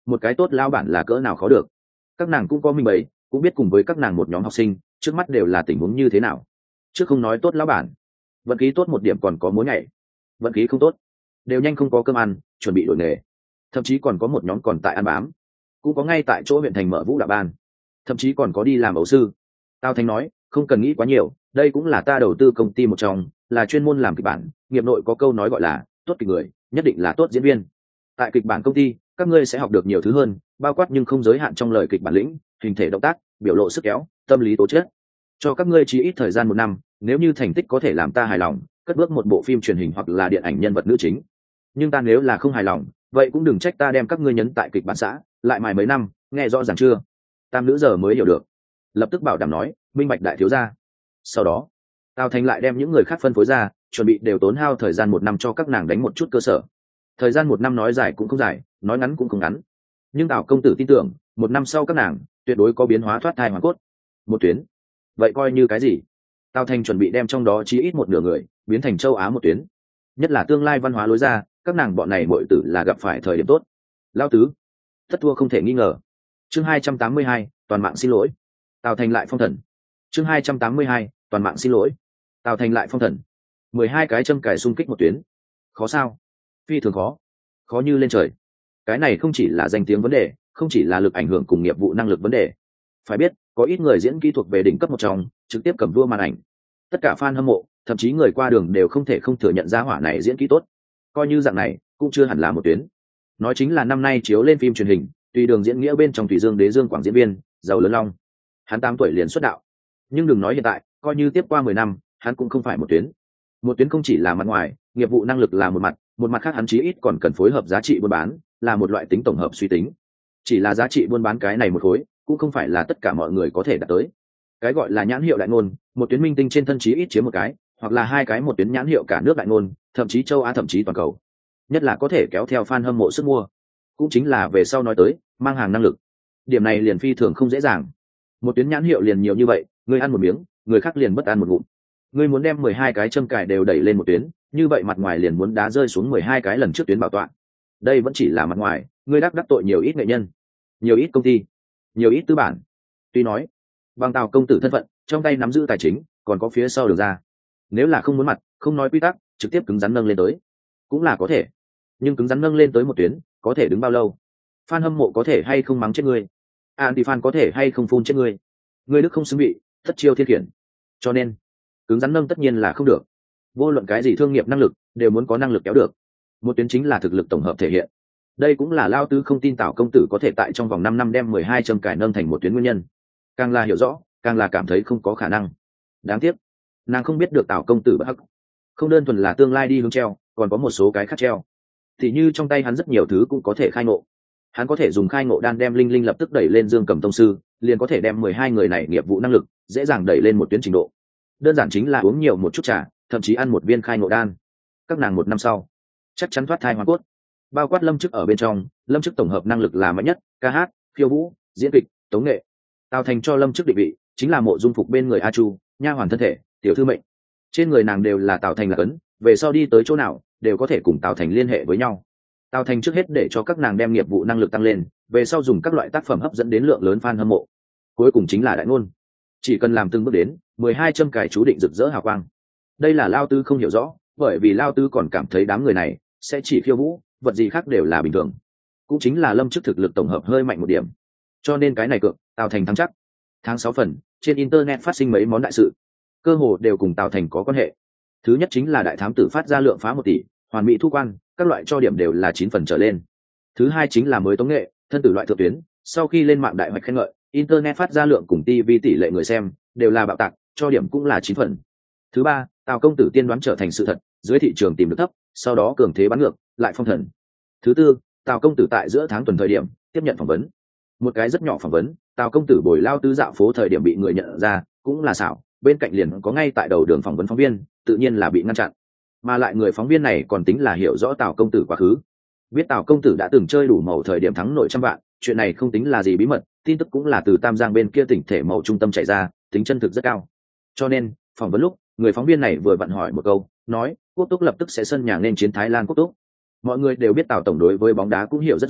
một cái tốt lao bản là cỡ nào khó được. Các nàng cũng có minh bày, cũng biết cùng với các nàng một nhóm học sinh trước mắt đều là tình huống như thế nào. Trước không nói tốt lão bản, vận khí tốt một điểm còn có mỗi ngày, vận khí không tốt đều nhanh không có cơm ăn, chuẩn bị đổi nghề. Thậm chí còn có một nhóm còn tại ăn bám, cũng có ngay tại chỗ huyện thành mở vũ đạo ban, thậm chí còn có đi làm ấu sư. Tao Thanh nói, không cần nghĩ quá nhiều, đây cũng là ta đầu tư công ty một trong, là chuyên môn làm kịch bản. Nghiệp nội có câu nói gọi là tốt kịch người nhất định là tốt diễn viên. Tại kịch bản công ty, các ngươi sẽ học được nhiều thứ hơn, bao quát nhưng không giới hạn trong lời kịch bản lĩnh, hình thể động tác, biểu lộ sức kéo, tâm lý tố chất. Cho các ngươi chỉ ít thời gian một năm, nếu như thành tích có thể làm ta hài lòng, cất bước một bộ phim truyền hình hoặc là điện ảnh nhân vật nữ chính. Nhưng ta nếu là không hài lòng, vậy cũng đừng trách ta đem các ngươi nhấn tại kịch bản xã lại mài mấy năm, nghe rõ ràng chưa? Tam nữ giờ mới hiểu được, lập tức bảo đảm nói, minh bạch đại thiếu gia. Sau đó Tào Thành lại đem những người khác phân phối ra, chuẩn bị đều tốn hao thời gian một năm cho các nàng đánh một chút cơ sở. Thời gian một năm nói dài cũng không dài, nói ngắn cũng không ngắn, nhưng Tào công tử tin tưởng một năm sau các nàng tuyệt đối có biến hóa thoát thai hoàn cốt. Một tuyến vậy coi như cái gì? Tào Thành chuẩn bị đem trong đó chí ít một nửa người biến thành châu Á một tuyến, nhất là tương lai văn hóa lối ra, các nàng bọn này mọi tử là gặp phải thời điểm tốt. Lao tứ thất thua không thể nghi ngờ. Chương hai trăm tám mươi hai, toàn mạng xin lỗi. Tào Thành lại phong thần. Chương hai trăm tám mươi hai, toàn mạng xin lỗi. Tào Thành lại phong thần. Mười hai cái châm cài xung kích một tuyến, khó sao? Phi thường khó, khó như lên trời. Cái này không chỉ là danh tiếng vấn đề, không chỉ là lực ảnh hưởng cùng nghiệp vụ năng lực vấn đề. Phải biết, có ít người diễn kỹ thuộc về đỉnh cấp một trong, trực tiếp cầm vua màn ảnh. Tất cả fan hâm mộ, thậm chí người qua đường đều không thể không thừa nhận ra hỏa này diễn kỹ tốt. Coi như dạng này, cũng chưa hẳn là một tuyến. Nói chính là năm nay chiếu lên phim truyền hình, tùy đường diễn nghĩa bên trong Thủy Dương Đế Dương Quảng diễn viên, giàu lớn long. Hắn tám tuổi liền xuất đạo. Nhưng đừng nói hiện tại, coi như tiếp qua mười năm, hắn cũng không phải một tuyến. Một tuyến không chỉ là mặt ngoài, nghiệp vụ năng lực là một mặt, một mặt khác hắn chí ít còn cần phối hợp giá trị buôn bán, là một loại tính tổng hợp suy tính. Chỉ là giá trị buôn bán cái này một khối, cũng không phải là tất cả mọi người có thể đạt tới. Cái gọi là nhãn hiệu đại ngôn, một tuyến minh tinh trên thân chí ít chiếm một cái, hoặc là hai cái một tuyến nhãn hiệu cả nước đại ngôn, thậm chí châu Á thậm chí toàn cầu. Nhất là có thể kéo theo fan hâm mộ sức mua, cũng chính là về sau nói tới mang hàng năng lực. Điểm này liền phi thường không dễ dàng. Một tuyến nhãn hiệu liền nhiều như vậy, người ăn một miếng, người khác liền bất ăn một ngụm. Ngươi muốn đem mười hai cái châm cài đều đẩy lên một tuyến, như vậy mặt ngoài liền muốn đá rơi xuống mười hai cái lần trước tuyến bảo tọa. Đây vẫn chỉ là mặt ngoài, ngươi đắc đắc tội nhiều ít nghệ nhân, nhiều ít công ty, nhiều ít tư bản. Tuy nói, bằng Tào công tử thân phận, trong tay nắm giữ tài chính, còn có phía sau đường ra. Nếu là không muốn mặt, không nói quy tắc, trực tiếp cứng rắn nâng lên tới, cũng là có thể. Nhưng cứng rắn nâng lên tới một tuyến, có thể đứng bao lâu? Fan hâm mộ có thể hay không mắng chết ngươi? Anti fan có thể hay không phun chết ngươi? Ngươi đức không xứng bị, thất chiêu thiên khiển. Cho nên, cứng rắn nâng tất nhiên là không được. Vô luận cái gì thương nghiệp năng lực, đều muốn có năng lực kéo được. Một tuyến chính là thực lực tổng hợp thể hiện. Đây cũng là Lao Tứ không tin Tào công tử có thể tại trong vòng năm năm đem mười hai châm cài nâng thành một tuyến nguyên nhân. Càng là hiểu rõ, càng là cảm thấy không có khả năng. Đáng tiếc, nàng không biết được Tào công tử bất hắc. Không đơn thuần là tương lai đi hướng treo, còn có một số cái khác treo. Thì như trong tay hắn rất nhiều thứ cũng có thể khai ngộ. Hắn có thể dùng khai ngộ đan đem Linh Linh lập tức đẩy lên Dương Cầm tông sư, liền có thể đem mười hai người này nghiệp vụ năng lực dễ dàng đẩy lên một tuyến trình độ. Đơn giản chính là uống nhiều một chút trà, thậm chí ăn một viên khai ngộ đan. Các nàng một năm sau chắc chắn thoát thai hoàn cốt. Bao quát Lâm Chức ở bên trong, Lâm Chức tổng hợp năng lực là mạnh nhất, ca hát, khiêu vũ, diễn kịch, tống nghệ. Tào Thành cho Lâm Chức định vị chính là mộ dung phục bên người A Chu, nha hoàn thân thể, tiểu thư mệnh. Trên người nàng đều là Tào Thành là cấn, về sau đi tới chỗ nào đều có thể cùng Tào Thành liên hệ với nhau. Tào Thành trước hết để cho các nàng đem nghiệp vụ năng lực tăng lên, về sau dùng các loại tác phẩm hấp dẫn đến lượng lớn fan hâm mộ. Cuối cùng chính là đại ngôn. Chỉ cần làm từng bước đến, mười hai châm cài chú định rực rỡ hào quang. Đây là Lao Tư không hiểu rõ, bởi vì Lao Tư còn cảm thấy đám người này sẽ chỉ khiêu vũ, vật gì khác đều là bình thường. Cũng chính là Lâm Chức thực lực tổng hợp hơi mạnh một điểm. Cho nên cái này cược, Tào Thành thắng chắc. Tháng sáu phần, trên internet phát sinh mấy món đại sự, cơ hồ đều cùng Tào Thành có quan hệ. Thứ nhất chính là đại thám tử phát ra lượng phá một tỷ, hoàn mỹ thu quan, các loại cho điểm đều là chín phần trở lên. Thứ hai chính là mới tống nghệ, thân tử loại thượng tuyến, sau khi lên mạng đại hoạch khen ngợi, internet phát ra lượng cùng ti vi tỷ lệ người xem đều là bạo tạc, cho điểm cũng là chín phần. Thứ ba, Tào công tử tiên đoán trở thành sự thật, dưới thị trường tìm được thấp, sau đó cường thế bắn ngược, lại phong thần. Thứ tư, Tào công tử tại giữa tháng tuần thời điểm tiếp nhận phỏng vấn, một cái rất nhỏ phỏng vấn, Tào công tử bồi Lao Tứ dạo phố thời điểm bị người nhận ra, cũng là xảo, bên cạnh liền có ngay tại đầu đường phỏng vấn phóng viên, tự nhiên là bị ngăn chặn. Mà lại người phóng viên này còn tính là hiểu rõ Tào công tử quá khứ, biết Tào công tử đã từng chơi đủ màu thời điểm thắng nội trăm vạn, chuyện này không tính là gì bí mật, tin tức cũng là từ Tam Giang bên kia tỉnh thể màu trung tâm chạy ra, tính chân thực rất cao. Cho nên phỏng vấn lúc, người phóng viên này vừa vặn hỏi một câu, nói Quốc Túc lập tức sẽ sân nhà nên chiến Thái Lan Quốc Túc. Mọi người đều biết Tào tổng đối với bóng đá cũng hiểu rất rõ,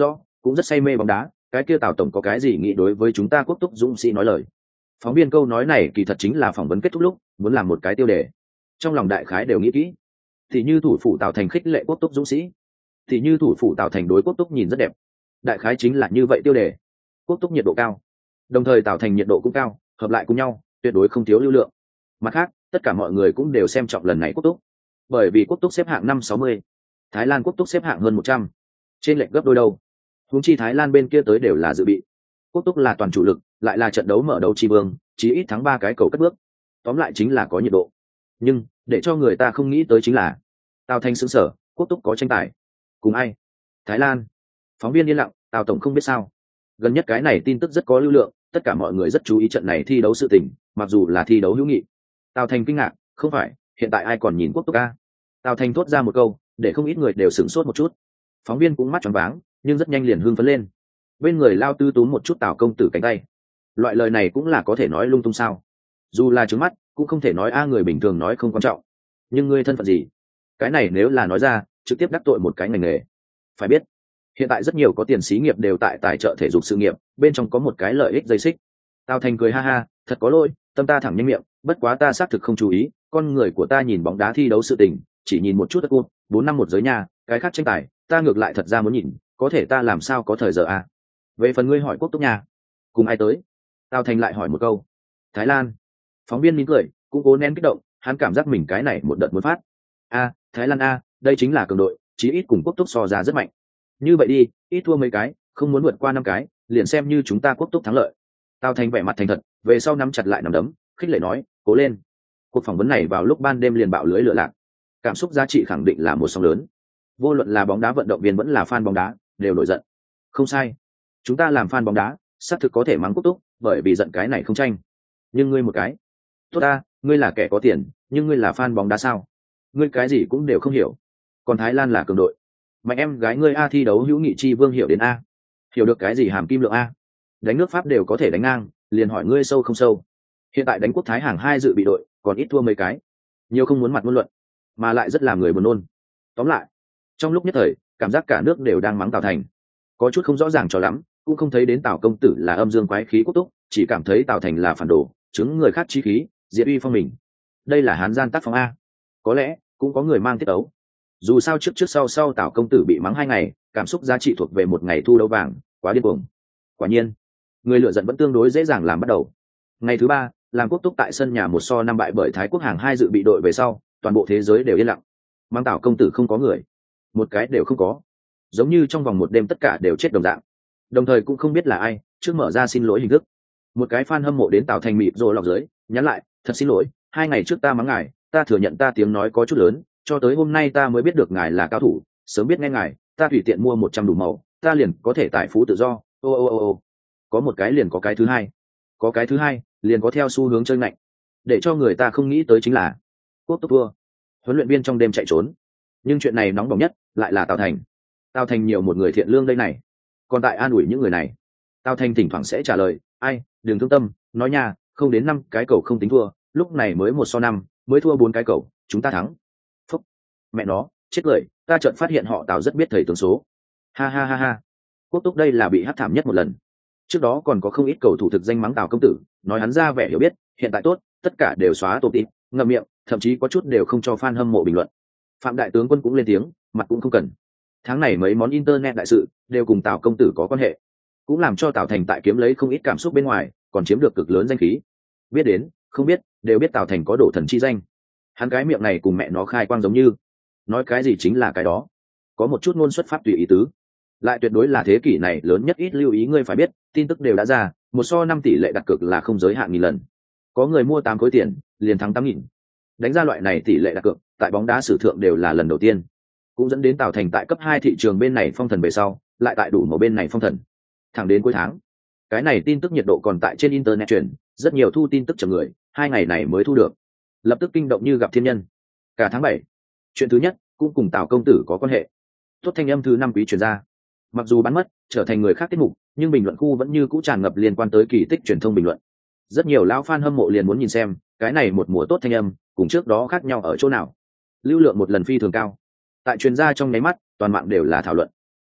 cũng rất say mê bóng đá, cái kia Tào tổng có cái gì nghĩ đối với chúng ta Quốc Túc dũng sĩ nói lời. Phóng viên câu nói này kỳ thật chính là phỏng vấn kết thúc lúc muốn làm một cái tiêu đề, trong lòng đại khái đều nghĩ kỹ. Thì như thủ phủ Tào Thành khích lệ Quốc Túc dũng sĩ, thì như thủ phủ Tào Thành đối Quốc Túc nhìn rất đẹp, đại khái chính là như vậy tiêu đề. Quốc Túc nhiệt độ cao, đồng thời Tào Thành nhiệt độ cũng cao, hợp lại cùng nhau tuyệt đối không thiếu lưu lượng. Mặt khác, tất cả mọi người cũng đều xem trọng lần này Quốc Túc, bởi vì Quốc Túc xếp hạng năm sáu mươi, Thái Lan Quốc Túc xếp hạng hơn một trăm, trên lệch gấp đôi đâu. Huống chi Thái Lan bên kia tới đều là dự bị, Quốc Túc là toàn chủ lực, lại là trận đấu mở đầu chi vương, chí ít thắng ba cái cầu cất bước. Tóm lại chính là có nhiệt độ. Nhưng để cho người ta không nghĩ tới chính là Tào Thành sững sờ, Quốc Túc có tranh tài cùng ai? Thái Lan. Phóng viên yên lặng, Tào tổng không biết sao? Gần nhất cái này tin tức rất có lưu lượng, tất cả mọi người rất chú ý trận này thi đấu sự tình, mặc dù là thi đấu hữu nghị. Tào Thành kinh ngạc, không phải, hiện tại ai còn nhìn Quốc Túc a? Tào Thành thốt ra một câu, để không ít người đều sửng sốt một chút. Phóng viên cũng mắt tròn váng, nhưng rất nhanh liền hưng phấn lên. Bên người lao tư túm một chút Tào công tử cánh tay. Loại lời này cũng là có thể nói lung tung sao? Dù là trứng mắt, cũng không thể nói a, người bình thường nói không quan trọng. Nhưng ngươi thân phận gì? Cái này nếu là nói ra, trực tiếp đắc tội một cái ngành nghề. Phải biết, hiện tại rất nhiều có tiền xí nghiệp đều tại tài trợ thể dục sự nghiệp, bên trong có một cái lợi ích dây xích. Tào Thành cười ha ha, thật có lỗi, tâm ta thẳng nhanh miệng, bất quá ta xác thực không chú ý, con người của ta nhìn bóng đá thi đấu sự tình, chỉ nhìn một chút đất cột, bốn năm một giới nhà, cái khác tranh tài, ta ngược lại thật ra muốn nhìn, có thể ta làm sao có thời giờ à? Về phần ngươi hỏi Quốc Túc nhà, cùng ai tới? Tào Thành lại hỏi một câu. Thái Lan. Phóng viên mỉm cười, cũng cố nén kích động, hắn cảm giác mình cái này một đợt muốn phát. A, Thái Lan a, đây chính là cường đội, chí ít cùng Quốc Túc so ra rất mạnh. Như vậy đi, ít thua mấy cái, không muốn vượt qua năm cái, liền xem như chúng ta Quốc Túc thắng lợi. Tào Thành vẻ mặt thành thật, về sau nắm chặt lại nắm đấm, khích lệ nói, cố lên. Cuộc phỏng vấn này vào lúc ban đêm liền bạo lưới lửa lạc. Cảm xúc giá trị khẳng định là một sóng lớn. Vô luận là bóng đá vận động viên vẫn là fan bóng đá, đều nổi giận. Không sai, chúng ta làm fan bóng đá, xác thực có thể mắng Quốc Túc, bởi vì giận cái này không tranh. Nhưng ngươi một cái, tốt ta, ngươi là kẻ có tiền, nhưng ngươi là fan bóng đá sao? Ngươi cái gì cũng đều không hiểu. Còn Thái Lan là cường đội, mạnh em gái ngươi a, thi đấu hữu nghị chi vương hiểu đến a, hiểu được cái gì hàm kim lượng a, đánh nước Pháp đều có thể đánh ngang, liền hỏi ngươi sâu không sâu. Hiện tại đánh Quốc Thái hàng hai dự bị đội, còn ít thua mấy cái, nhiều không muốn mặt ngôn luận, mà lại rất làm người buồn nôn. Tóm lại, trong lúc nhất thời, cảm giác cả nước đều đang mắng Tào Thành, có chút không rõ ràng cho lắm, cũng không thấy đến Tào công tử là âm dương quái khí Quốc Túc, chỉ cảm thấy Tào Thành là phản đồ, chứng người khác chí khí, diệt uy phong mình. Đây là hán gian tác phong a. Có lẽ cũng có người mang tiết ấu. Dù sao trước trước sau sau Tào công tử bị mắng hai ngày, cảm xúc giá trị thuộc về một ngày thu đấu vàng, quá điên cuồng. Quả nhiên, người lựa giận vẫn tương đối dễ dàng làm bắt đầu. Ngày thứ ba, làm Quốc Túc tại sân nhà một so năm bại bởi Thái Quốc hàng hai dự bị đội về sau, toàn bộ thế giới đều yên lặng. Mang Tào công tử không có người, một cái đều không có, giống như trong vòng một đêm tất cả đều chết đồng dạng. Đồng thời cũng không biết là ai trước mở ra xin lỗi hình thức. Một cái fan hâm mộ đến Tào Thành mịt rồi lọc dưới, nhắn lại, thật xin lỗi, hai ngày trước ta mắng ngài, ta thừa nhận ta tiếng nói có chút lớn, cho tới hôm nay ta mới biết được ngài là cao thủ, sớm biết nghe ngài, ta tùy tiện mua một trăm đủ màu, ta liền có thể tài phú tự do. Ô ô ô ô, có một cái liền có cái thứ hai, có cái thứ hai liền có theo xu hướng chơi mạnh. Để cho người ta không nghĩ tới chính là Quốc Túc thua, huấn luyện viên trong đêm chạy trốn. Nhưng chuyện này nóng bỏng nhất lại là Tào Thành. Tào Thành nhiều một người thiện lương đây này, còn tại an ủi những người này. Tào Thành thỉnh thoảng sẽ trả lời, ai, đừng thương tâm, nói nha, không đến năm cái cầu không tính thua, lúc này mới một so năm, mới thua bốn cái cầu, chúng ta thắng. Phúc, mẹ nó, chết cười, ta chợt phát hiện họ Tào rất biết thầy tướng số. Ha ha ha ha, Quốc Túc đây là bị hắt thảm nhất một lần. Trước đó còn có không ít cầu thủ thực danh mắng Tào công tử, nói hắn ra vẻ hiểu biết, hiện tại tốt, tất cả đều xóa tổ tịp, ngậm miệng, thậm chí có chút đều không cho fan hâm mộ bình luận. Phạm đại tướng quân cũng lên tiếng, mặt cũng không cần. Tháng này mấy món internet đại sự đều cùng Tào công tử có quan hệ, cũng làm cho Tào Thành tại kiếm lấy không ít cảm xúc bên ngoài, còn chiếm được cực lớn danh khí. Biết đến, không biết, đều biết Tào Thành có đổ thần chi danh. Hắn cái miệng này cùng mẹ nó khai quang giống như, nói cái gì chính là cái đó, có một chút ngôn xuất pháp tùy ý tứ, lại tuyệt đối là thế kỷ này lớn nhất ít lưu ý. Ngươi phải biết, tin tức đều đã ra, một so năm tỷ lệ đặt cược là không giới hạn nghìn lần, có người mua tám khối tiền liền thắng tám nghìn. Đánh ra loại này tỷ lệ đặt cược tại bóng đá sử thượng đều là lần đầu tiên, cũng dẫn đến Tào Thành tại cấp hai thị trường bên này phong thần về sau, lại tại đủ màu bên này phong thần. Thẳng đến cuối tháng, cái này tin tức nhiệt độ còn tại trên internet truyền, rất nhiều thu tin tức chậm người, hai ngày này mới thu được, lập tức kinh động như gặp thiên nhân. Cả tháng bảy, chuyện thứ nhất cũng cùng Tào công tử có quan hệ. Tốt thanh âm thứ năm quý truyền ra, mặc dù bán mất, trở thành người khác tiết mục, nhưng bình luận khu vẫn như cũ tràn ngập liên quan tới kỳ tích truyền thông bình luận. Rất nhiều lão fan hâm mộ liền muốn nhìn xem, cái này một mùa tốt thanh âm, cùng trước đó khác nhau ở chỗ nào. Lưu lượng một lần phi thường cao. Tại truyền ra trong nháy mắt, toàn mạng đều là thảo luận.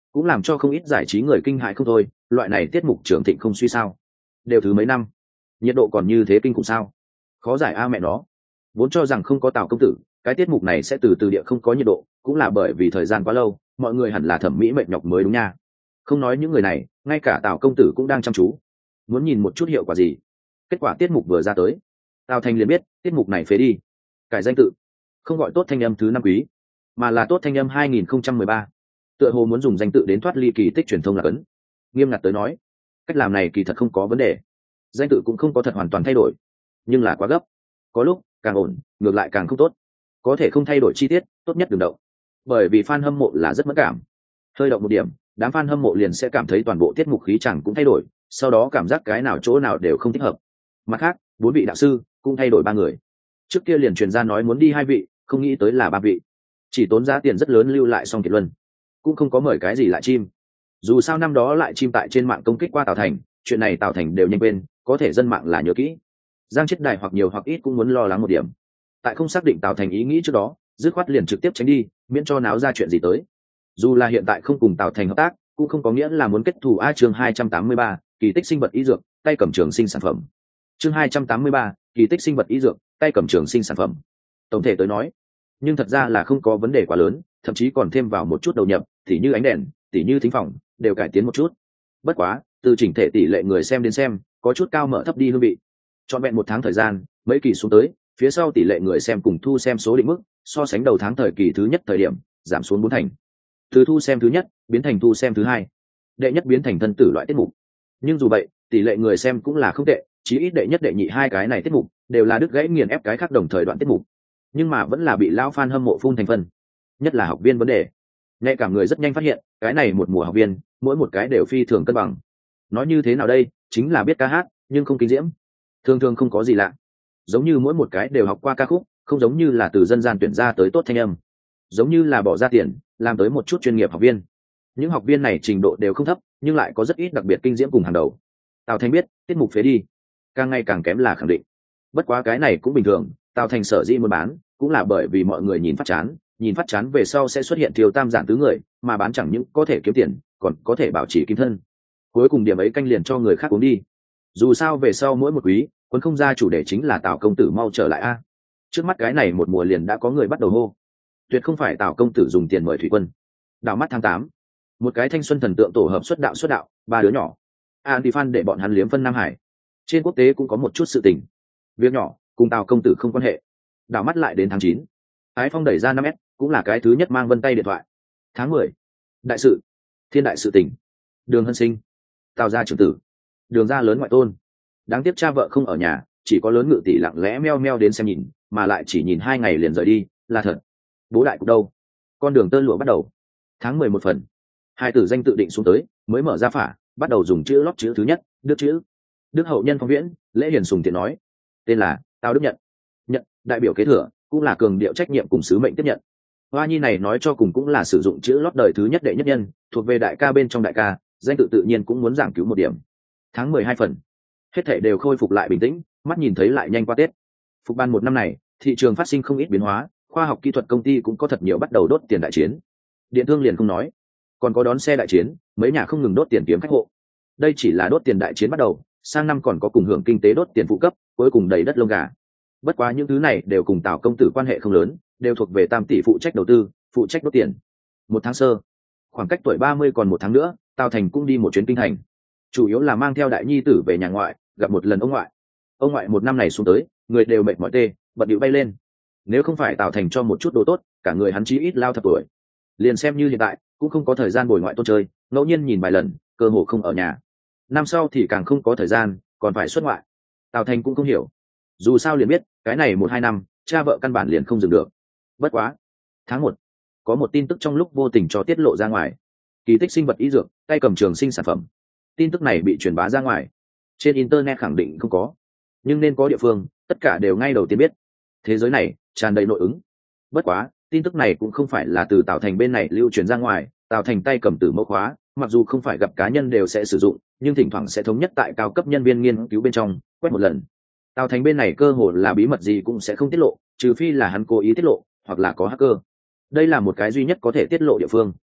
cũng làm cho không ít giải trí người kinh hại không thôi. Loại này tiết mục trường thịnh không suy sao, đều thứ mấy năm, nhiệt độ còn như thế kinh khủng sao? Khó giải a mẹ nó. Vốn cho rằng không có Tào công tử, cái tiết mục này sẽ từ từ địa không có nhiệt độ, cũng là bởi vì thời gian quá lâu, mọi người hẳn là thẩm mỹ mệt nhọc mới đúng nha. Không nói những người này, ngay cả Tào công tử cũng đang chăm chú, muốn nhìn một chút hiệu quả gì. Kết quả tiết mục vừa ra tới, Tào Thành liền biết tiết mục này phế đi, cải danh tự, không gọi Tốt Thanh Âm thứ năm quý, mà là Tốt Thanh Âm hai nghìn không trăm mười ba. Tựa hồ muốn dùng danh tự đến thoát ly kỳ tích truyền thông là cấn. Nghiêm ngặt tới nói, cách làm này kỳ thật không có vấn đề, danh tự cũng không có thật hoàn toàn thay đổi, nhưng là quá gấp, có lúc càng ổn ngược lại càng không tốt. Có thể không thay đổi chi tiết, tốt nhất đừng động, bởi vì fan hâm mộ là rất mất cảm, hơi động một điểm, đám fan hâm mộ liền sẽ cảm thấy toàn bộ tiết mục khí chẳng cũng thay đổi, sau đó cảm giác cái nào chỗ nào đều không thích hợp. Mặt khác, bốn vị đạo sư cũng thay đổi ba người, trước kia liền truyền ra nói muốn đi hai vị, không nghĩ tới là ba vị, chỉ tốn giá tiền rất lớn lưu lại xong Kiệt Luân, cũng không có mời cái gì lại chim. Dù sao năm đó lại chim tại trên mạng công kích qua Tào Thành, chuyện này Tào Thành đều nhanh quên, có thể dân mạng là nhớ kỹ. Giang Chết Đài hoặc nhiều hoặc ít cũng muốn lo lắng một điểm, tại không xác định Tào Thành ý nghĩ trước đó, dứt khoát liền trực tiếp tránh đi, miễn cho náo ra chuyện gì tới. Dù là hiện tại không cùng Tào Thành hợp tác, cũng không có nghĩa là muốn kết thù. A chương hai trăm tám mươi ba, kỳ tích sinh vật y dược, tay cầm trường sinh sản phẩm. Chương hai trăm tám mươi ba, kỳ tích sinh vật y dược, tay cầm trường sinh sản phẩm. Tổng thể tới nói, nhưng thật ra là không có vấn đề quá lớn, thậm chí còn thêm vào một chút đầu nhập, tỉ như ánh đèn, tỉ như thính phòng, đều cải tiến một chút. Bất quá, từ chỉnh thể tỷ lệ người xem đến xem, có chút cao mở thấp đi hương vị. Trọn vẹn một tháng thời gian, mấy kỳ xuống tới, phía sau tỷ lệ người xem cùng thu xem số định mức, so sánh đầu tháng thời kỳ thứ nhất thời điểm, giảm xuống bốn thành. Từ thu xem thứ nhất biến thành thu xem thứ hai, đệ nhất biến thành thân tử loại tiết mục. Nhưng dù vậy, tỷ lệ người xem cũng là không tệ, chí ít đệ nhất đệ nhị hai cái này tiết mục đều là đứt gãy nghiền ép cái khác đồng thời đoạn tiết mục, nhưng mà vẫn là bị lão fan hâm mộ phun thành phần. Nhất là học viên vấn đề, nhạy cảm người rất nhanh phát hiện, cái này một mùa học viên, mỗi một cái đều phi thường cân bằng. Nói như thế nào đây, chính là biết ca hát, nhưng không kinh diễm. Thường thường không có gì lạ, giống như mỗi một cái đều học qua ca khúc, không giống như là từ dân gian tuyển ra tới Tốt Thanh Âm, giống như là bỏ ra tiền làm tới một chút chuyên nghiệp học viên. Những học viên này trình độ đều không thấp, nhưng lại có rất ít đặc biệt kinh diễm cùng hàng đầu. Tào Thành biết tiết mục phế đi, càng ngày càng kém là khẳng định. Bất quá cái này cũng bình thường, Tào Thành sở dĩ muốn bán, cũng là bởi vì mọi người nhìn phát chán, nhìn phát chán về sau sẽ xuất hiện thiếu tam giản tứ người, mà bán chẳng những có thể kiếm tiền, còn có thể bảo trì kim thân. Cuối cùng điểm ấy canh liền cho người khác uống đi. Dù sao về sau mỗi một quý, quân không ra chủ đề chính là Tào công tử mau trở lại a. Trước mắt cái này một mùa liền đã có người bắt đầu hô, tuyệt không phải Tào công tử dùng tiền mời thủy quân. Đảo mắt tháng tám, một cái thanh xuân thần tượng tổ hợp xuất đạo xuất đạo, ba đứa nhỏ. Anti fan để bọn hắn liếm phân Nam Hải. Trên quốc tế cũng có một chút sự tình. Việc nhỏ, cùng Tào công tử không quan hệ. Đảo mắt lại đến tháng chín, Ái Phong đẩy ra năm S, cũng là cái thứ nhất mang vân tay điện thoại. Tháng mười, đại sự, thiên đại sự tình. Đường Hân sinh, Tào gia trưởng tử, Đường gia lớn ngoại tôn. Đáng tiếc cha vợ không ở nhà, chỉ có lớn Ngự tỷ lặng lẽ meo meo đến xem nhìn, mà lại chỉ nhìn hai ngày liền rời đi, là thật. Bố đại cục đâu? Con đường tơ lụa bắt đầu. Tháng mười một phần, hai tử danh tự định xuống tới, mới mở ra phả, bắt đầu dùng chữ lót chữ thứ nhất, Đức chữ. Đức hậu nhân Phong Viễn, Lễ Hiền Sùng Thiện nói, tên là Tào Đức Nhận. Nhận, đại biểu kế thừa, cũng là cường điệu trách nhiệm cùng sứ mệnh tiếp nhận. Hoa nhi này nói cho cùng cũng là sử dụng chữ lót đời thứ nhất đệ nhất nhân, thuộc về đại ca bên trong đại ca, danh tự tự nhiên cũng muốn giảng cứu một điểm. Tháng mười hai phần, hết thảy đều khôi phục lại bình tĩnh, mắt nhìn thấy lại nhanh qua Tết. Phục ban một năm này, thị trường phát sinh không ít biến hóa, khoa học kỹ thuật công ty cũng có thật nhiều bắt đầu đốt tiền đại chiến. Điện thương liền không nói, còn có đón xe đại chiến, mấy nhà không ngừng đốt tiền kiếm khách hộ. Đây chỉ là đốt tiền đại chiến bắt đầu, sang năm còn có cùng hưởng kinh tế đốt tiền phụ cấp, cuối cùng đầy đất lông gà. Bất quá những thứ này đều cùng Tào công tử quan hệ không lớn, đều thuộc về Tam tỷ phụ trách đầu tư, phụ trách đốt tiền. Một tháng sơ, khoảng cách tuổi ba mươi còn một tháng nữa, Tào Thành cũng đi một chuyến kinh thành, chủ yếu là mang theo đại nhi tử về nhà ngoại, gặp một lần ông ngoại. Ông ngoại một năm này xuống tới, người đều mệt mỏi tê, bận điệu bay lên. Nếu không phải Tào Thành cho một chút đồ tốt, cả người hắn chí ít lao thập tuổi. Liền xem như hiện tại, cũng không có thời gian bồi ngoại tôn chơi, ngẫu nhiên nhìn vài lần, cơ hồ không ở nhà. Năm sau thì càng không có thời gian, còn phải xuất ngoại. Tào Thành cũng không hiểu, dù sao liền biết cái này một hai năm cha vợ căn bản liền không dừng được. Bất quá tháng một, có một tin tức trong lúc vô tình cho tiết lộ ra ngoài, kỳ tích sinh vật y dược, tay cầm trường sinh sản phẩm. Tin tức này bị truyền bá ra ngoài, trên internet khẳng định không có, nhưng nên có địa phương tất cả đều ngay đầu tiên biết. Thế giới này tràn đầy nội ứng. Bất quá tin tức này cũng không phải là từ Tào Thành bên này lưu truyền ra ngoài. Tào Thành tay cầm từ mẫu khóa, mặc dù không phải gặp cá nhân đều sẽ sử dụng, nhưng thỉnh thoảng sẽ thống nhất tại cao cấp nhân viên nghiên cứu bên trong quét một lần. Tào Thành bên này cơ hồ là bí mật gì cũng sẽ không tiết lộ, trừ phi là hắn cố ý tiết lộ, hoặc là có hacker. Đây là một cái duy nhất có thể tiết lộ địa phương.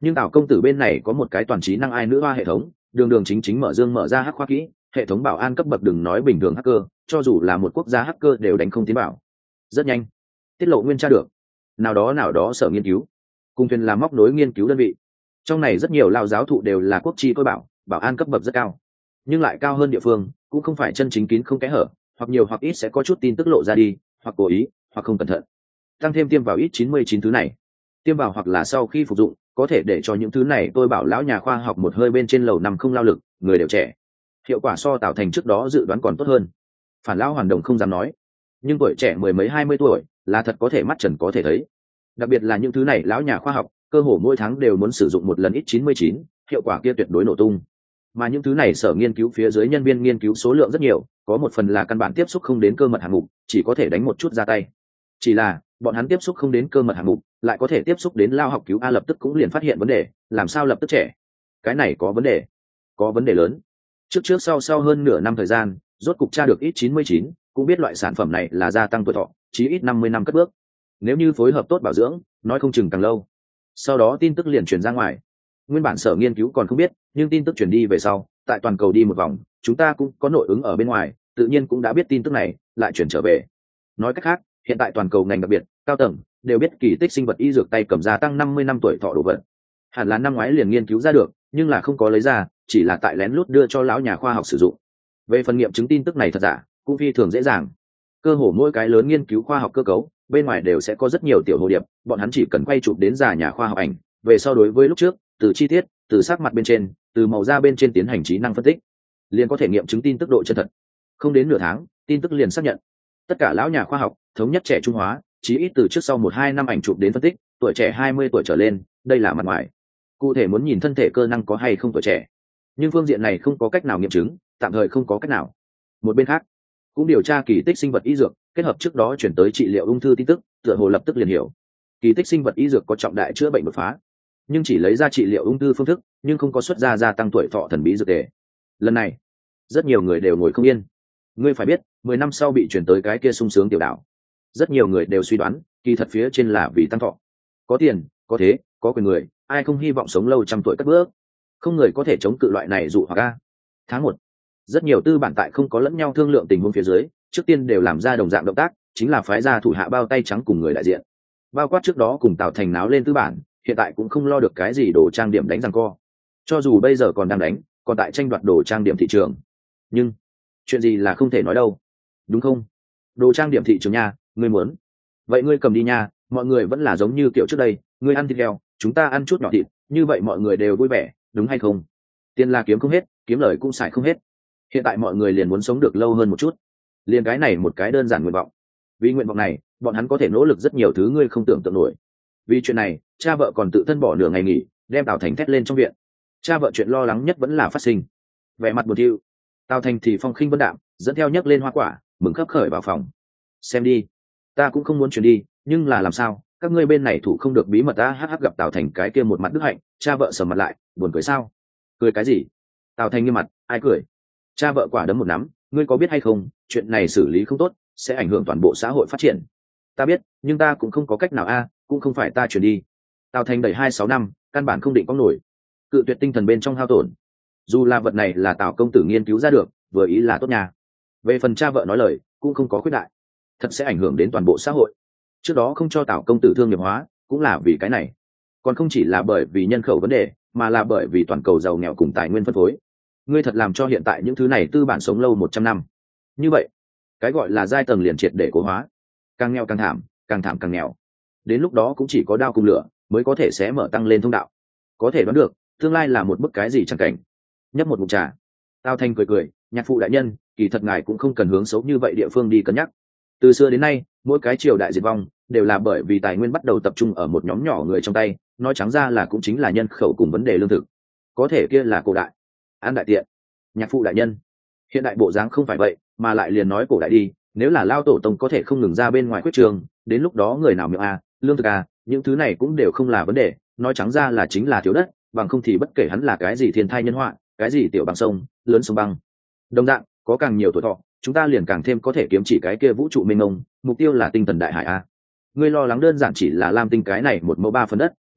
Nhưng Tào công tử bên này có một cái toàn trí năng ai nữ hoa hệ thống, đường đường chính chính mở dương mở ra hắc khoa kỹ, hệ thống bảo an cấp bậc đừng nói bình thường hacker, cho dù là một quốc gia hacker đều đánh không tiến bảo. Rất nhanh, tiết lộ nguyên tra được, nào đó nào đó sở nghiên cứu, cùng thuyền làm móc nối nghiên cứu đơn vị. Trong này rất nhiều lao giáo thụ đều là quốc chi tôi bảo, bảo an cấp bậc rất cao, nhưng lại cao hơn địa phương, cũng không phải chân chính kín không kẽ hở, hoặc nhiều hoặc ít sẽ có chút tin tức lộ ra đi, hoặc cố ý, hoặc không cẩn thận. Tăng thêm tiêm vào ít chín mươi chín thứ này, tiêm vào hoặc là sau khi phục dụng, có thể để cho những thứ này tôi bảo lão nhà khoa học một hơi bên trên lầu năm không lao lực, người đều trẻ. Hiệu quả so tạo thành trước đó dự đoán còn tốt hơn. Phản lão hoàn đồng không dám nói, nhưng tuổi trẻ mười mấy hai mươi tuổi là thật có thể mắt trần có thể thấy. Đặc biệt là những thứ này lão nhà khoa học, cơ hồ mỗi tháng đều muốn sử dụng một lần ít chín mươi chín, hiệu quả kia tuyệt đối nổ tung. Mà những thứ này sở nghiên cứu phía dưới nhân viên nghiên cứu số lượng rất nhiều, có một phần là căn bản tiếp xúc không đến cơ mật hạng mục, chỉ có thể đánh một chút ra tay. Chỉ là bọn hắn tiếp xúc không đến cơ mật hạng mục, lại có thể tiếp xúc đến lao học cứu a, lập tức cũng liền phát hiện vấn đề, làm sao lập tức trẻ? Cái này có vấn đề, có vấn đề lớn. Trước trước sau sau hơn nửa năm thời gian, rốt cục tra được ít chín mươi chín, cũng biết loại sản phẩm này là gia tăng tuổi thọ, chí ít năm mươi năm cất bước. Nếu như phối hợp tốt bảo dưỡng, nói không chừng càng lâu. Sau đó tin tức liền truyền ra ngoài. Nguyên bản sở nghiên cứu còn không biết, nhưng tin tức truyền đi về sau, tại toàn cầu đi một vòng, chúng ta cũng có nội ứng ở bên ngoài, tự nhiên cũng đã biết tin tức này, lại chuyển trở về. Nói cách khác, hiện tại toàn cầu ngành đặc biệt, cao tầng đều biết kỳ tích sinh vật y dược tay cầm gia tăng năm mươi năm tuổi thọ đồ vật. Hẳn là năm ngoái liền nghiên cứu ra được, nhưng là không có lấy ra, chỉ là tại lén lút đưa cho lão nhà khoa học sử dụng. Về phần nghiệm chứng tin tức này thật giả, cũng phi thường dễ dàng. Cơ hồ mỗi cái lớn nghiên cứu khoa học cơ cấu, bên ngoài đều sẽ có rất nhiều tiểu hồ điệp, bọn hắn chỉ cần quay chụp đến giả nhà khoa học ảnh, về sau đối với lúc trước, từ chi tiết, từ sắc mặt bên trên, từ màu da bên trên tiến hành trí năng phân tích, liền có thể nghiệm chứng tin tức độ chân thật. Không đến nửa tháng, tin tức liền xác nhận. Tất cả lão nhà khoa học thống nhất trẻ trung hóa, chí ít từ trước sau một hai năm ảnh chụp đến phân tích, tuổi trẻ hai mươi tuổi trở lên, đây là mặt ngoài. Cụ thể muốn nhìn thân thể cơ năng có hay không tuổi trẻ, nhưng phương diện này không có cách nào nghiệm chứng, tạm thời không có cách nào. Một bên khác, cũng điều tra kỳ tích sinh vật y dược, kết hợp trước đó chuyển tới trị liệu ung thư tin tức, tựa hồ lập tức liền hiểu, kỳ tích sinh vật y dược có trọng đại chữa bệnh đột phá, nhưng chỉ lấy ra trị liệu ung thư phương thức, nhưng không có xuất ra gia tăng tuổi thọ thần bí dược tề. Lần này, rất nhiều người đều ngồi không yên. Ngươi phải biết, mười năm sau bị chuyển tới cái kia sung sướng tiểu đảo, rất nhiều người đều suy đoán, kỳ thật phía trên là vì tăng thọ. Có tiền, có thế, có quyền người, ai không hy vọng sống lâu trăm tuổi cất bước? Không người có thể chống cự loại này dụ hoặc a. Tháng một, rất nhiều tư bản tại không có lẫn nhau thương lượng tình huống phía dưới, trước tiên đều làm ra đồng dạng động tác, chính là phái ra thủ hạ bao tay trắng cùng người đại diện. Bao quát trước đó cùng tạo thành náo lên tư bản, hiện tại cũng không lo được cái gì đồ trang điểm đánh răng co. Cho dù bây giờ còn đang đánh, còn tại tranh đoạt đồ trang điểm thị trường. Nhưng chuyện gì là không thể nói đâu, đúng không? Đồ trang điểm thị trường nha, ngươi muốn, vậy ngươi cầm đi nha, mọi người vẫn là giống như kiểu trước đây, ngươi ăn thịt heo, chúng ta ăn chút nhỏ thịt, như vậy mọi người đều vui vẻ, đúng hay không? Tiền là kiếm không hết, kiếm lời cũng xài không hết. Hiện tại mọi người liền muốn sống được lâu hơn một chút, liền cái này một cái đơn giản nguyện vọng. Vì nguyện vọng này, bọn hắn có thể nỗ lực rất nhiều thứ ngươi không tưởng tượng nổi. Vì chuyện này, cha vợ còn tự thân bỏ nửa ngày nghỉ, đem Tào Thành thét lên trong viện. Cha vợ chuyện lo lắng nhất vẫn là phát sinh. Vẻ mặt buồn thiu, Tào Thành thì phong khinh vân đạm, dẫn theo nhấc lên hoa quả, mừng khấp khởi vào phòng. Xem đi, ta cũng không muốn chuyển đi, nhưng là làm sao, các ngươi bên này thủ không được bí mật. Ta hắc hắc gặp Tào Thành cái kia một mặt đức hạnh, cha vợ sầm mặt lại, buồn cười sao? Cười cái gì? Tào Thành nghiêm mặt, ai cười? Cha vợ quả đấm một nắm, ngươi có biết hay không, chuyện này xử lý không tốt, sẽ ảnh hưởng toàn bộ xã hội phát triển. Ta biết, nhưng ta cũng không có cách nào a, cũng không phải ta chuyển đi. Tào Thành đầy hai sáu năm, căn bản không định có nổi, cự tuyệt tinh thần bên trong hao tổn. Dù là vật này là Tào công tử nghiên cứu ra được, vừa ý là tốt nhà. Về phần cha vợ nói lời, cũng không có khuyết đại, thật sẽ ảnh hưởng đến toàn bộ xã hội. Trước đó không cho Tào công tử thương nghiệp hóa, cũng là vì cái này, còn không chỉ là bởi vì nhân khẩu vấn đề, mà là bởi vì toàn cầu giàu nghèo cùng tài nguyên phân phối. Ngươi thật làm cho hiện tại những thứ này tư bản sống lâu một trăm năm. Như vậy, cái gọi là giai tầng liền triệt để cố hóa, càng nghèo càng thảm, càng thảm càng nghèo. Đến lúc đó cũng chỉ có đao cùng lửa mới có thể sẽ mở tăng lên thông đạo. Có thể đoán được, tương lai là một bức cái gì chẳng cảnh. Nhấp một ngụm trà, Tào Thanh cười cười, nhạc phụ đại nhân, kỳ thật ngài cũng không cần hướng xấu như vậy địa phương đi cân nhắc. Từ xưa đến nay, mỗi cái triều đại diệt vong đều là bởi vì tài nguyên bắt đầu tập trung ở một nhóm nhỏ người trong tay, nói trắng ra là cũng chính là nhân khẩu cùng vấn đề lương thực. Có thể kia là cổ đại, an đại tiện. Nhạc phụ đại nhân, hiện đại bộ dáng không phải vậy, mà lại liền nói cổ đại đi, nếu là lao tổ tông có thể không ngừng ra bên ngoài khuyết trường, đến lúc đó người nào miệng a, lương thực a, những thứ này cũng đều không là vấn đề, nói trắng ra là chính là thiếu đất, bằng không thì bất kể hắn là cái gì thiên thai nhân họa, cái gì tiểu bằng sông, lớn sông băng. Đồng dạng, có càng nhiều tuổi thọ, chúng ta liền càng thêm có thể kiếm chỉ cái kia vũ trụ mênh mông, mục tiêu là tinh thần đại hải a. Ngươi lo lắng đơn giản chỉ là Lam Tinh cái này một mẫu ba phần đất, nhỏ,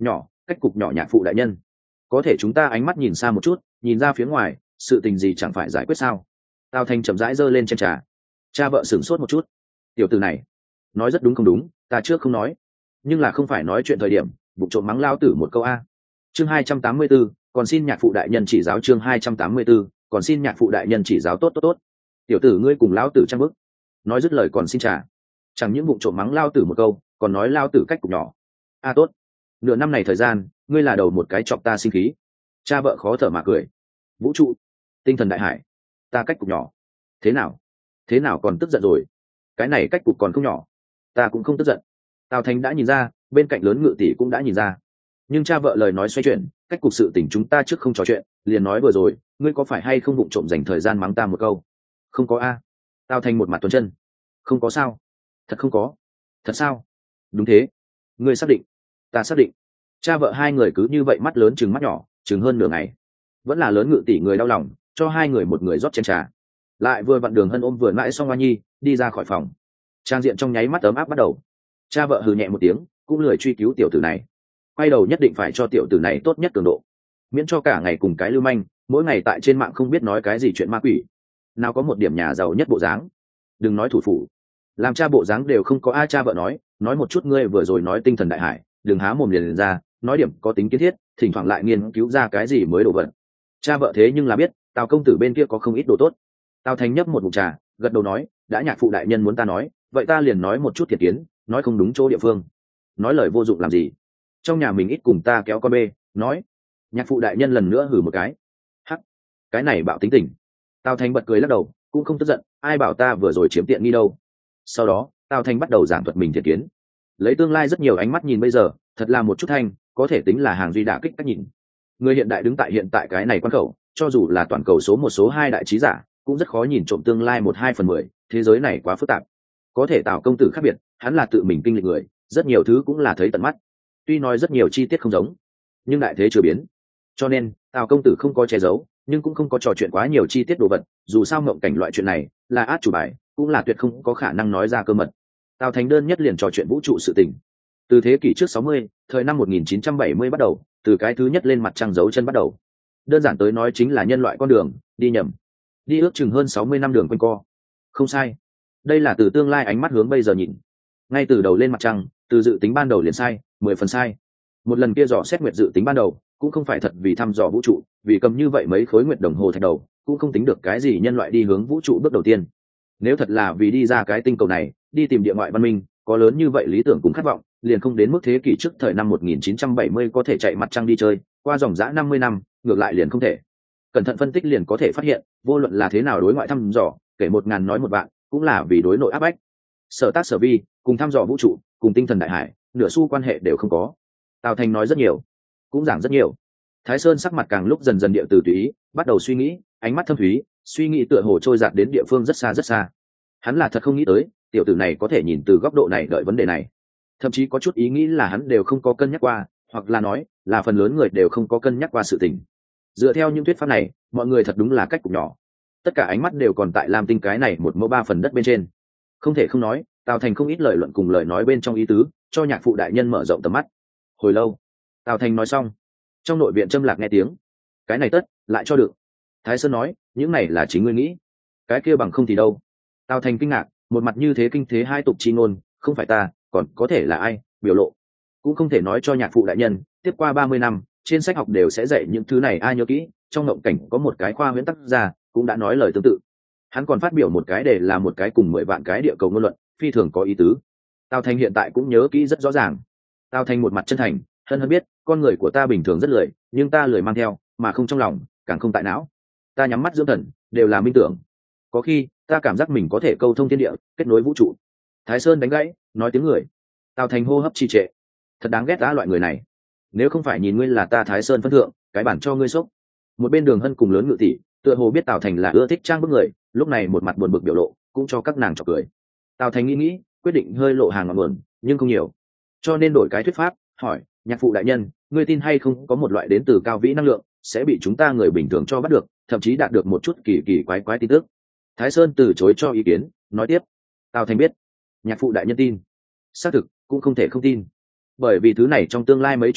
cách cục nhỏ nhạc phụ đại nhân, có thể chúng ta ánh mắt nhìn xa một chút, nhìn ra phía ngoài, sự tình gì chẳng phải giải quyết sao? Tào Thành chậm rãi giơ lên chén trà. Cha vợ sửng sốt một chút. Tiểu tử này nói rất đúng không đúng, ta trước không nói, nhưng là không phải nói chuyện thời điểm bụng trộm mắng lao tử một câu a. Chương hai trăm tám mươi 84, còn xin nhạc phụ đại nhân chỉ giáo. Chương hai trăm tám mươi 84, còn xin nhạc phụ đại nhân chỉ giáo. Tốt tốt tốt, tiểu tử ngươi cùng lão tử trang bức. Nói dứt lời còn xin trả, chẳng những bụng trộm mắng lao tử một câu, còn nói lao tử cách cục nhỏ. A tốt, nửa năm này thời gian ngươi là đầu một cái chọc ta sinh khí. Cha vợ khó thở mà cười. Vũ trụ, tinh thần đại hải, ta cách cục nhỏ, thế nào thế nào còn tức giận rồi? Cái này cách cục còn không nhỏ, ta cũng không tức giận. Tào Thành đã nhìn ra, bên cạnh lớn ngự tỷ cũng đã nhìn ra, nhưng cha vợ lời nói xoay chuyển, cách cục sự tình chúng ta trước không trò chuyện, liền nói vừa rồi ngươi có phải hay không vụng trộm dành thời gian mắng ta một câu? Không có a. Tào Thành một mặt tuấn chân. Không có sao? Thật không có? Thật sao? Đúng thế. Ngươi xác định? Ta xác định. Cha vợ hai người cứ như vậy mắt lớn chừng mắt nhỏ, chừng hơn nửa ngày, vẫn là lớn ngự tỷ người đau lòng, cho hai người một người rót chén trà. Lại vừa vặn Đường Hân ôm vừa mãi xong Hoa Nhi đi ra khỏi phòng. Trang diện trong nháy mắt ấm áp bắt đầu. Cha vợ hừ nhẹ một tiếng, cũng lười truy cứu tiểu tử này, quay đầu nhất định phải cho tiểu tử này tốt nhất cường độ, miễn cho cả ngày cùng cái lưu manh, mỗi ngày tại trên mạng không biết nói cái gì chuyện ma quỷ, nào có một điểm nhà giàu nhất bộ dáng. Đừng nói thủ phủ, làm cha bộ dáng đều không có. A. Cha vợ nói nói một chút ngươi vừa rồi nói tinh thần đại hải, đừng há mồm liền, liền ra nói điểm có tính kiến thiết, thỉnh thoảng lại nghiên cứu ra cái gì mới đổ vật. Cha vợ thế nhưng là biết Tào công tử bên kia có không ít đồ tốt. Tào Thành nhấp một ngụm trà, gật đầu nói, đã nhạc phụ đại nhân muốn ta nói, vậy ta liền nói một chút thiệt kiến, nói không đúng chỗ địa phương, nói lời vô dụng làm gì, trong nhà mình ít cùng ta kéo con bê. Nói. Nhạc phụ đại nhân lần nữa hử một cái. Hắc, cái này bạo tính tình. Tào Thành bật cười lắc đầu, cũng không tức giận, ai bảo ta vừa rồi chiếm tiện nghi đâu. Sau đó Tào Thành bắt đầu giảng thuật mình thiệt kiến, lấy tương lai rất nhiều ánh mắt nhìn bây giờ, thật là một chút thanh có thể tính là hàng duy đả kích cách nhìn. Người hiện đại đứng tại hiện tại cái này quan khẩu, cho dù là toàn cầu số một số hai đại trí giả cũng rất khó nhìn trộm tương lai một hai phần mười, thế giới này quá phức tạp. Có thể Tào công tử khác biệt, hắn là tự mình kinh lịch người, rất nhiều thứ cũng là thấy tận mắt. Tuy nói rất nhiều chi tiết không giống, nhưng đại thế chưa biến, cho nên Tào công tử không có che giấu, nhưng cũng không có trò chuyện quá nhiều chi tiết đồ vật. Dù sao mộng cảnh loại chuyện này là át chủ bài, cũng là tuyệt không có khả năng nói ra cơ mật. Tào Thành đơn nhất liền trò chuyện vũ trụ sự tình, từ thế kỷ trước sáu mươi, thời năm một nghìn chín trăm bảy mươi bắt đầu, từ cái thứ nhất lên mặt trăng giấu chân bắt đầu. Đơn giản tới nói chính là nhân loại con đường đi nhầm, đi ước chừng hơn sáu mươi năm đường quanh co. Không sai, đây là từ tương lai ánh mắt hướng bây giờ nhìn. Ngay từ đầu lên mặt trăng, từ dự tính ban đầu liền sai, mười phần sai. Một lần kia dò xét nguyệt dự tính ban đầu cũng không phải thật vì thăm dò vũ trụ, vì cầm như vậy mấy khối nguyệt đồng hồ thạch đầu cũng không tính được cái gì nhân loại đi hướng vũ trụ bước đầu tiên. Nếu thật là vì đi ra cái tinh cầu này, đi tìm địa ngoại văn minh, có lớn như vậy lý tưởng cùng khát vọng, liền không đến mức thế kỷ trước thời năm một nghìn chín trăm bảy mươi có thể chạy mặt trăng đi chơi, qua dòng dã năm mươi năm, ngược lại liền không thể. Cẩn thận phân tích liền có thể phát hiện, vô luận là thế nào đối ngoại thăm dò, kể một ngàn nói một vạn, cũng là vì đối nội áp bách. Sở tác sở vi, cùng thăm dò vũ trụ, cùng tinh thần đại hải, nửa xu quan hệ đều không có. Tào Thành nói rất nhiều, cũng giảng rất nhiều. Thái Sơn sắc mặt càng lúc dần dần địa từ tùy ý, bắt đầu suy nghĩ, ánh mắt thâm thúy, suy nghĩ tựa hồ trôi dạt đến địa phương rất xa rất xa. Hắn là thật không nghĩ tới, tiểu tử này có thể nhìn từ góc độ này đợi vấn đề này. Thậm chí có chút ý nghĩ là hắn đều không có cân nhắc qua, hoặc là nói, là phần lớn người đều không có cân nhắc qua sự tình. Dựa theo những thuyết pháp này, mọi người thật đúng là cách cục nhỏ. Tất cả ánh mắt đều còn tại Lam Tinh cái này một mẫu ba phần đất bên trên. Không thể không nói, Tào Thành không ít lời luận cùng lời nói bên trong ý tứ, cho nhạc phụ đại nhân mở rộng tầm mắt. Hồi lâu, Tào Thành nói xong, trong nội viện Trâm Lạc nghe tiếng. Cái này tất, lại cho được. Thái Sơn nói, những này là chính ngươi nghĩ. Cái kia bằng không thì đâu. Tào Thành kinh ngạc, một mặt như thế kinh thế hai tục chi ngôn, không phải ta, còn có thể là ai, biểu lộ. Cũng không thể nói cho nhạc phụ đại nhân, tiếp qua ba mươi năm, trên sách học đều sẽ dạy những thứ này ai nhớ kỹ, trong mộng cảnh có một cái khoa huyễn tác gia, cũng đã nói lời tương tự. Hắn còn phát biểu một cái để là một cái cùng mười vạn cái địa cầu ngôn luận, phi thường có ý tứ. Tào Thành hiện tại cũng nhớ kỹ rất rõ ràng. Tào Thành một mặt chân thành, hân hân biết, con người của ta bình thường rất lười, nhưng ta lười mang theo, mà không trong lòng, càng không tại não. Ta nhắm mắt dưỡng thần, đều là minh tưởng. Có khi, ta cảm giác mình có thể câu thông thiên địa, kết nối vũ trụ. Thái Sơn đánh gãy, nói tiếng người. Tào Thành hô hấp trì trệ. Thật đáng ghét đã loại người này. Nếu không phải nhìn ngươi là ta Thái Sơn phân thượng, cái bản cho ngươi sốc. Một bên Đường Hân cùng lớn ngự tỷ, tựa hồ biết Tào Thành là ưa thích trang bức người, lúc này một mặt buồn bực biểu lộ, cũng cho các nàng chọc cười. Tào Thành nghĩ nghĩ, quyết định hơi lộ hàng ngọn nguồn, nhưng không nhiều, cho nên đổi cái thuyết pháp, hỏi, nhạc phụ đại nhân, ngươi tin hay không có một loại đến từ cao vĩ năng lượng, sẽ bị chúng ta người bình thường cho bắt được, thậm chí đạt được một chút kỳ kỳ quái quái tin tức. Thái Sơn từ chối cho ý kiến, nói tiếp. Tào Thành biết, nhạc phụ đại nhân tin, xác thực cũng không thể không tin, bởi vì thứ này trong tương lai mấy chục năm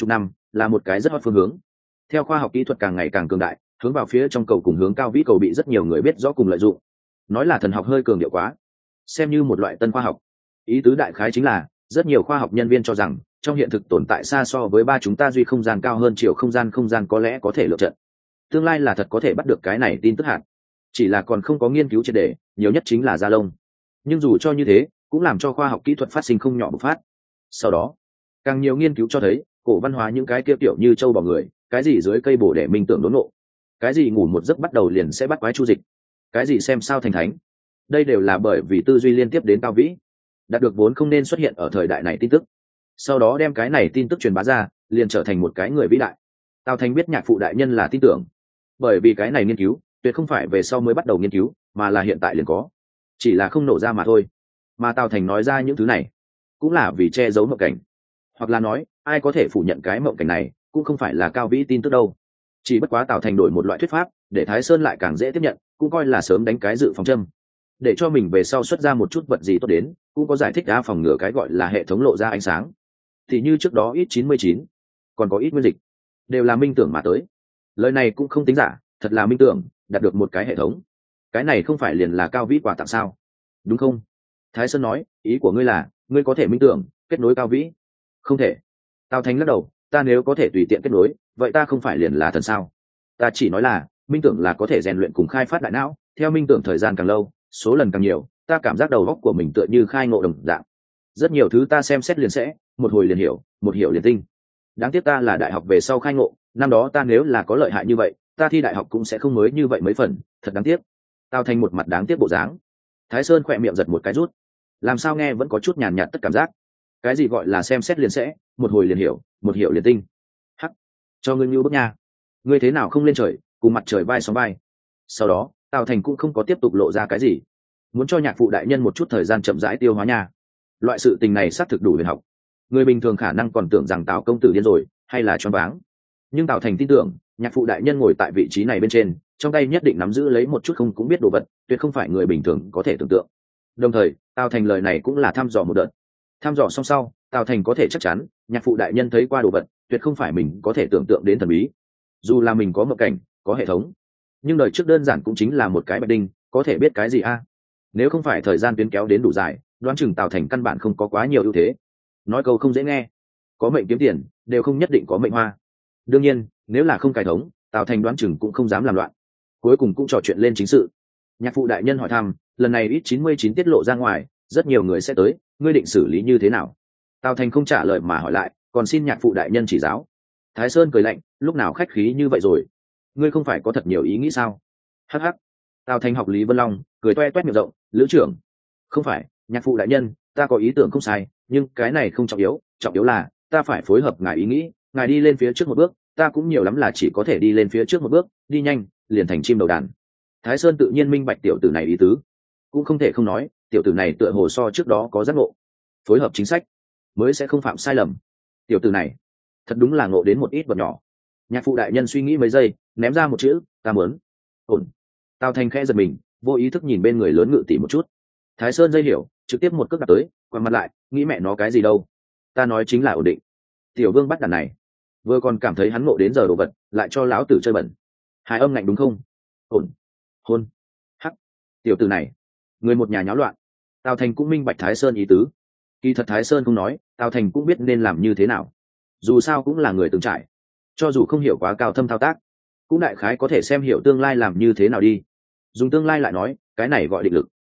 là một cái rất hot phương hướng. Theo khoa học kỹ thuật càng ngày càng cường đại, hướng vào phía trong cầu cùng hướng cao vĩ cầu bị rất nhiều người biết rõ cùng lợi dụng. Nói là thần học hơi cường điệu quá, xem như một loại tân khoa học. Ý tứ đại khái chính là rất nhiều khoa học nhân viên cho rằng trong hiện thực tồn tại xa so với ba chúng ta duy không gian cao hơn chiều không gian không gian có lẽ có thể lựa trận. Tương lai là thật có thể bắt được cái này tin tức hạt, chỉ là còn không có nghiên cứu triệt để, nhiều nhất chính là da lông. Nhưng dù cho như thế, cũng làm cho khoa học kỹ thuật phát sinh không nhỏ bộc phát. Sau đó, càng nhiều nghiên cứu cho thấy, cổ văn hóa những cái kia kiểu như châu bò người, cái gì dưới cây bổ để minh tưởng đốn ngộ, cái gì ngủ một giấc bắt đầu liền sẽ bắt quái chu dịch, cái gì xem sao thành thánh, đây đều là bởi vì tư duy liên tiếp đến cao vĩ, đạt được vốn không nên xuất hiện ở thời đại này tin tức. Sau đó đem cái này tin tức truyền bá ra, liền trở thành một cái người vĩ đại. Tào Thành biết nhạc phụ đại nhân là tin tưởng, bởi vì cái này nghiên cứu tuyệt không phải về sau mới bắt đầu nghiên cứu, mà là hiện tại liền có, chỉ là không nổ ra mà thôi. Mà Tào Thành nói ra những thứ này cũng là vì che giấu mộng cảnh, hoặc là nói ai có thể phủ nhận cái mộng cảnh này cũng không phải là cao vĩ tin tức đâu. Chỉ bất quá Tào Thành đổi một loại thuyết pháp để Thái Sơn lại càng dễ tiếp nhận, cũng coi là sớm đánh cái dự phòng châm, để cho mình về sau xuất ra một chút vật gì tốt đến, cũng có giải thích ra phòng ngừa cái gọi là hệ thống lộ ra ánh sáng. Thì như trước đó ít chín mươi chín, còn có ít nguyên dịch, đều là minh tưởng mà tới. Lời này cũng không tính giả, thật là minh tưởng đạt được một cái hệ thống. Cái này không phải liền là cao vĩ quà tặng sao, đúng không? Thái Sơn nói, ý của ngươi là ngươi có thể minh tưởng kết nối cao vĩ? Không thể. Tào Thành lắc đầu, ta nếu có thể tùy tiện kết nối, vậy ta không phải liền là thần sao? Ta chỉ nói là minh tưởng là có thể rèn luyện cùng khai phát đại não, theo minh tưởng thời gian càng lâu, số lần càng nhiều, ta cảm giác đầu óc của mình tựa như khai ngộ đồng dạng. Rất nhiều thứ ta xem xét liền sẽ, một hồi liền hiểu, một hiểu liền tinh. Đáng tiếc ta là đại học về sau khai ngộ, năm đó ta nếu là có lợi hại như vậy, ta thi đại học cũng sẽ không mới như vậy mấy phần, thật đáng tiếc. Tao Thành một mặt đáng tiếc bộ dáng. Thái Sơn khỏe miệng giật một cái rút, làm sao nghe vẫn có chút nhàn nhạt tất cảm giác. Cái gì gọi là xem xét liền sẽ, một hồi liền hiểu, một hiểu liền tinh. Hắc, cho ngươi như bước nha. Ngươi thế nào không lên trời, cùng mặt trời vai sóng vai. Sau đó, Tào Thành cũng không có tiếp tục lộ ra cái gì, muốn cho nhạc phụ đại nhân một chút thời gian chậm rãi tiêu hóa nha. Loại sự tình này xác thực đủ huyền học, người bình thường khả năng còn tưởng rằng Tào công tử điên rồi hay là choáng váng, nhưng Tào Thành tin tưởng nhạc phụ đại nhân ngồi tại vị trí này bên trên, trong tay nhất định nắm giữ lấy một chút không cũng biết đồ vật, tuyệt không phải người bình thường có thể tưởng tượng. Đồng thời Tào Thành lời này cũng là thăm dò một đợt. Thăm dò xong sau, Tào Thành có thể chắc chắn nhạc phụ đại nhân thấy qua đồ vật tuyệt không phải mình có thể tưởng tượng đến thần bí. Dù là mình có mộng cảnh, có hệ thống, nhưng đời trước đơn giản cũng chính là một cái bạch đinh, có thể biết cái gì a? Nếu không phải thời gian tuyến kéo đến đủ dài, đoán chừng Tào Thành căn bản không có quá nhiều ưu thế. Nói câu không dễ nghe, có mệnh kiếm tiền đều không nhất định có mệnh hoa. Đương nhiên nếu là không cải thống, Tào Thành đoán chừng cũng không dám làm loạn. Cuối cùng cũng trò chuyện lên chính sự. Nhạc phụ đại nhân hỏi thăm, lần này ít chín mươi chín tiết lộ ra ngoài, rất nhiều người sẽ tới, ngươi định xử lý như thế nào? Tào Thành không trả lời mà hỏi lại, còn xin nhạc phụ đại nhân chỉ giáo. Thái Sơn cười lạnh, lúc nào khách khí như vậy rồi? Ngươi không phải có thật nhiều ý nghĩ sao? Hắc hắc. Tào Thành học Lý Vân Long, cười toe toét miệng rộng, lữ trưởng, không phải, nhạc phụ đại nhân, ta có ý tưởng không sai, nhưng cái này không trọng yếu, trọng yếu là ta phải phối hợp ngài ý nghĩ, ngài đi lên phía trước một bước, ta cũng nhiều lắm là chỉ có thể đi lên phía trước một bước, đi nhanh liền thành chim đầu đàn. Thái Sơn tự nhiên minh bạch tiểu tử này ý tứ, cũng không thể không nói, tiểu tử này tựa hồ so trước đó có giác ngộ, phối hợp chính sách mới sẽ không phạm sai lầm. Tiểu tử này thật đúng là ngộ đến một ít vật nhỏ. Nhạc phụ đại nhân suy nghĩ mấy giây, ném ra một chữ, ta muốn. Ổn. Tào Thành khẽ giật mình, vô ý thức nhìn bên người lớn ngự tỷ một chút. Thái Sơn dây hiểu, trực tiếp một cước đặt tới, quay mặt lại, nghĩ mẹ nó cái gì đâu, ta nói chính là ổn định. Tiểu Vương bắt đàn này vừa còn cảm thấy hắn ngộ đến giờ đồ vật, lại cho lão tử chơi bẩn. Hai âm ngạnh đúng không? Ổn. Hôn. Hắc. Tiểu tử này người một nhà nháo loạn. Tào Thành cũng minh bạch Thái Sơn ý tứ. Kỳ thật Thái Sơn không nói, Tào Thành cũng biết nên làm như thế nào. Dù sao cũng là người từng trải, cho dù không hiểu quá cao thâm thao tác, cũng đại khái có thể xem hiểu tương lai làm như thế nào đi. Dùng tương lai lại nói, cái này gọi định lực.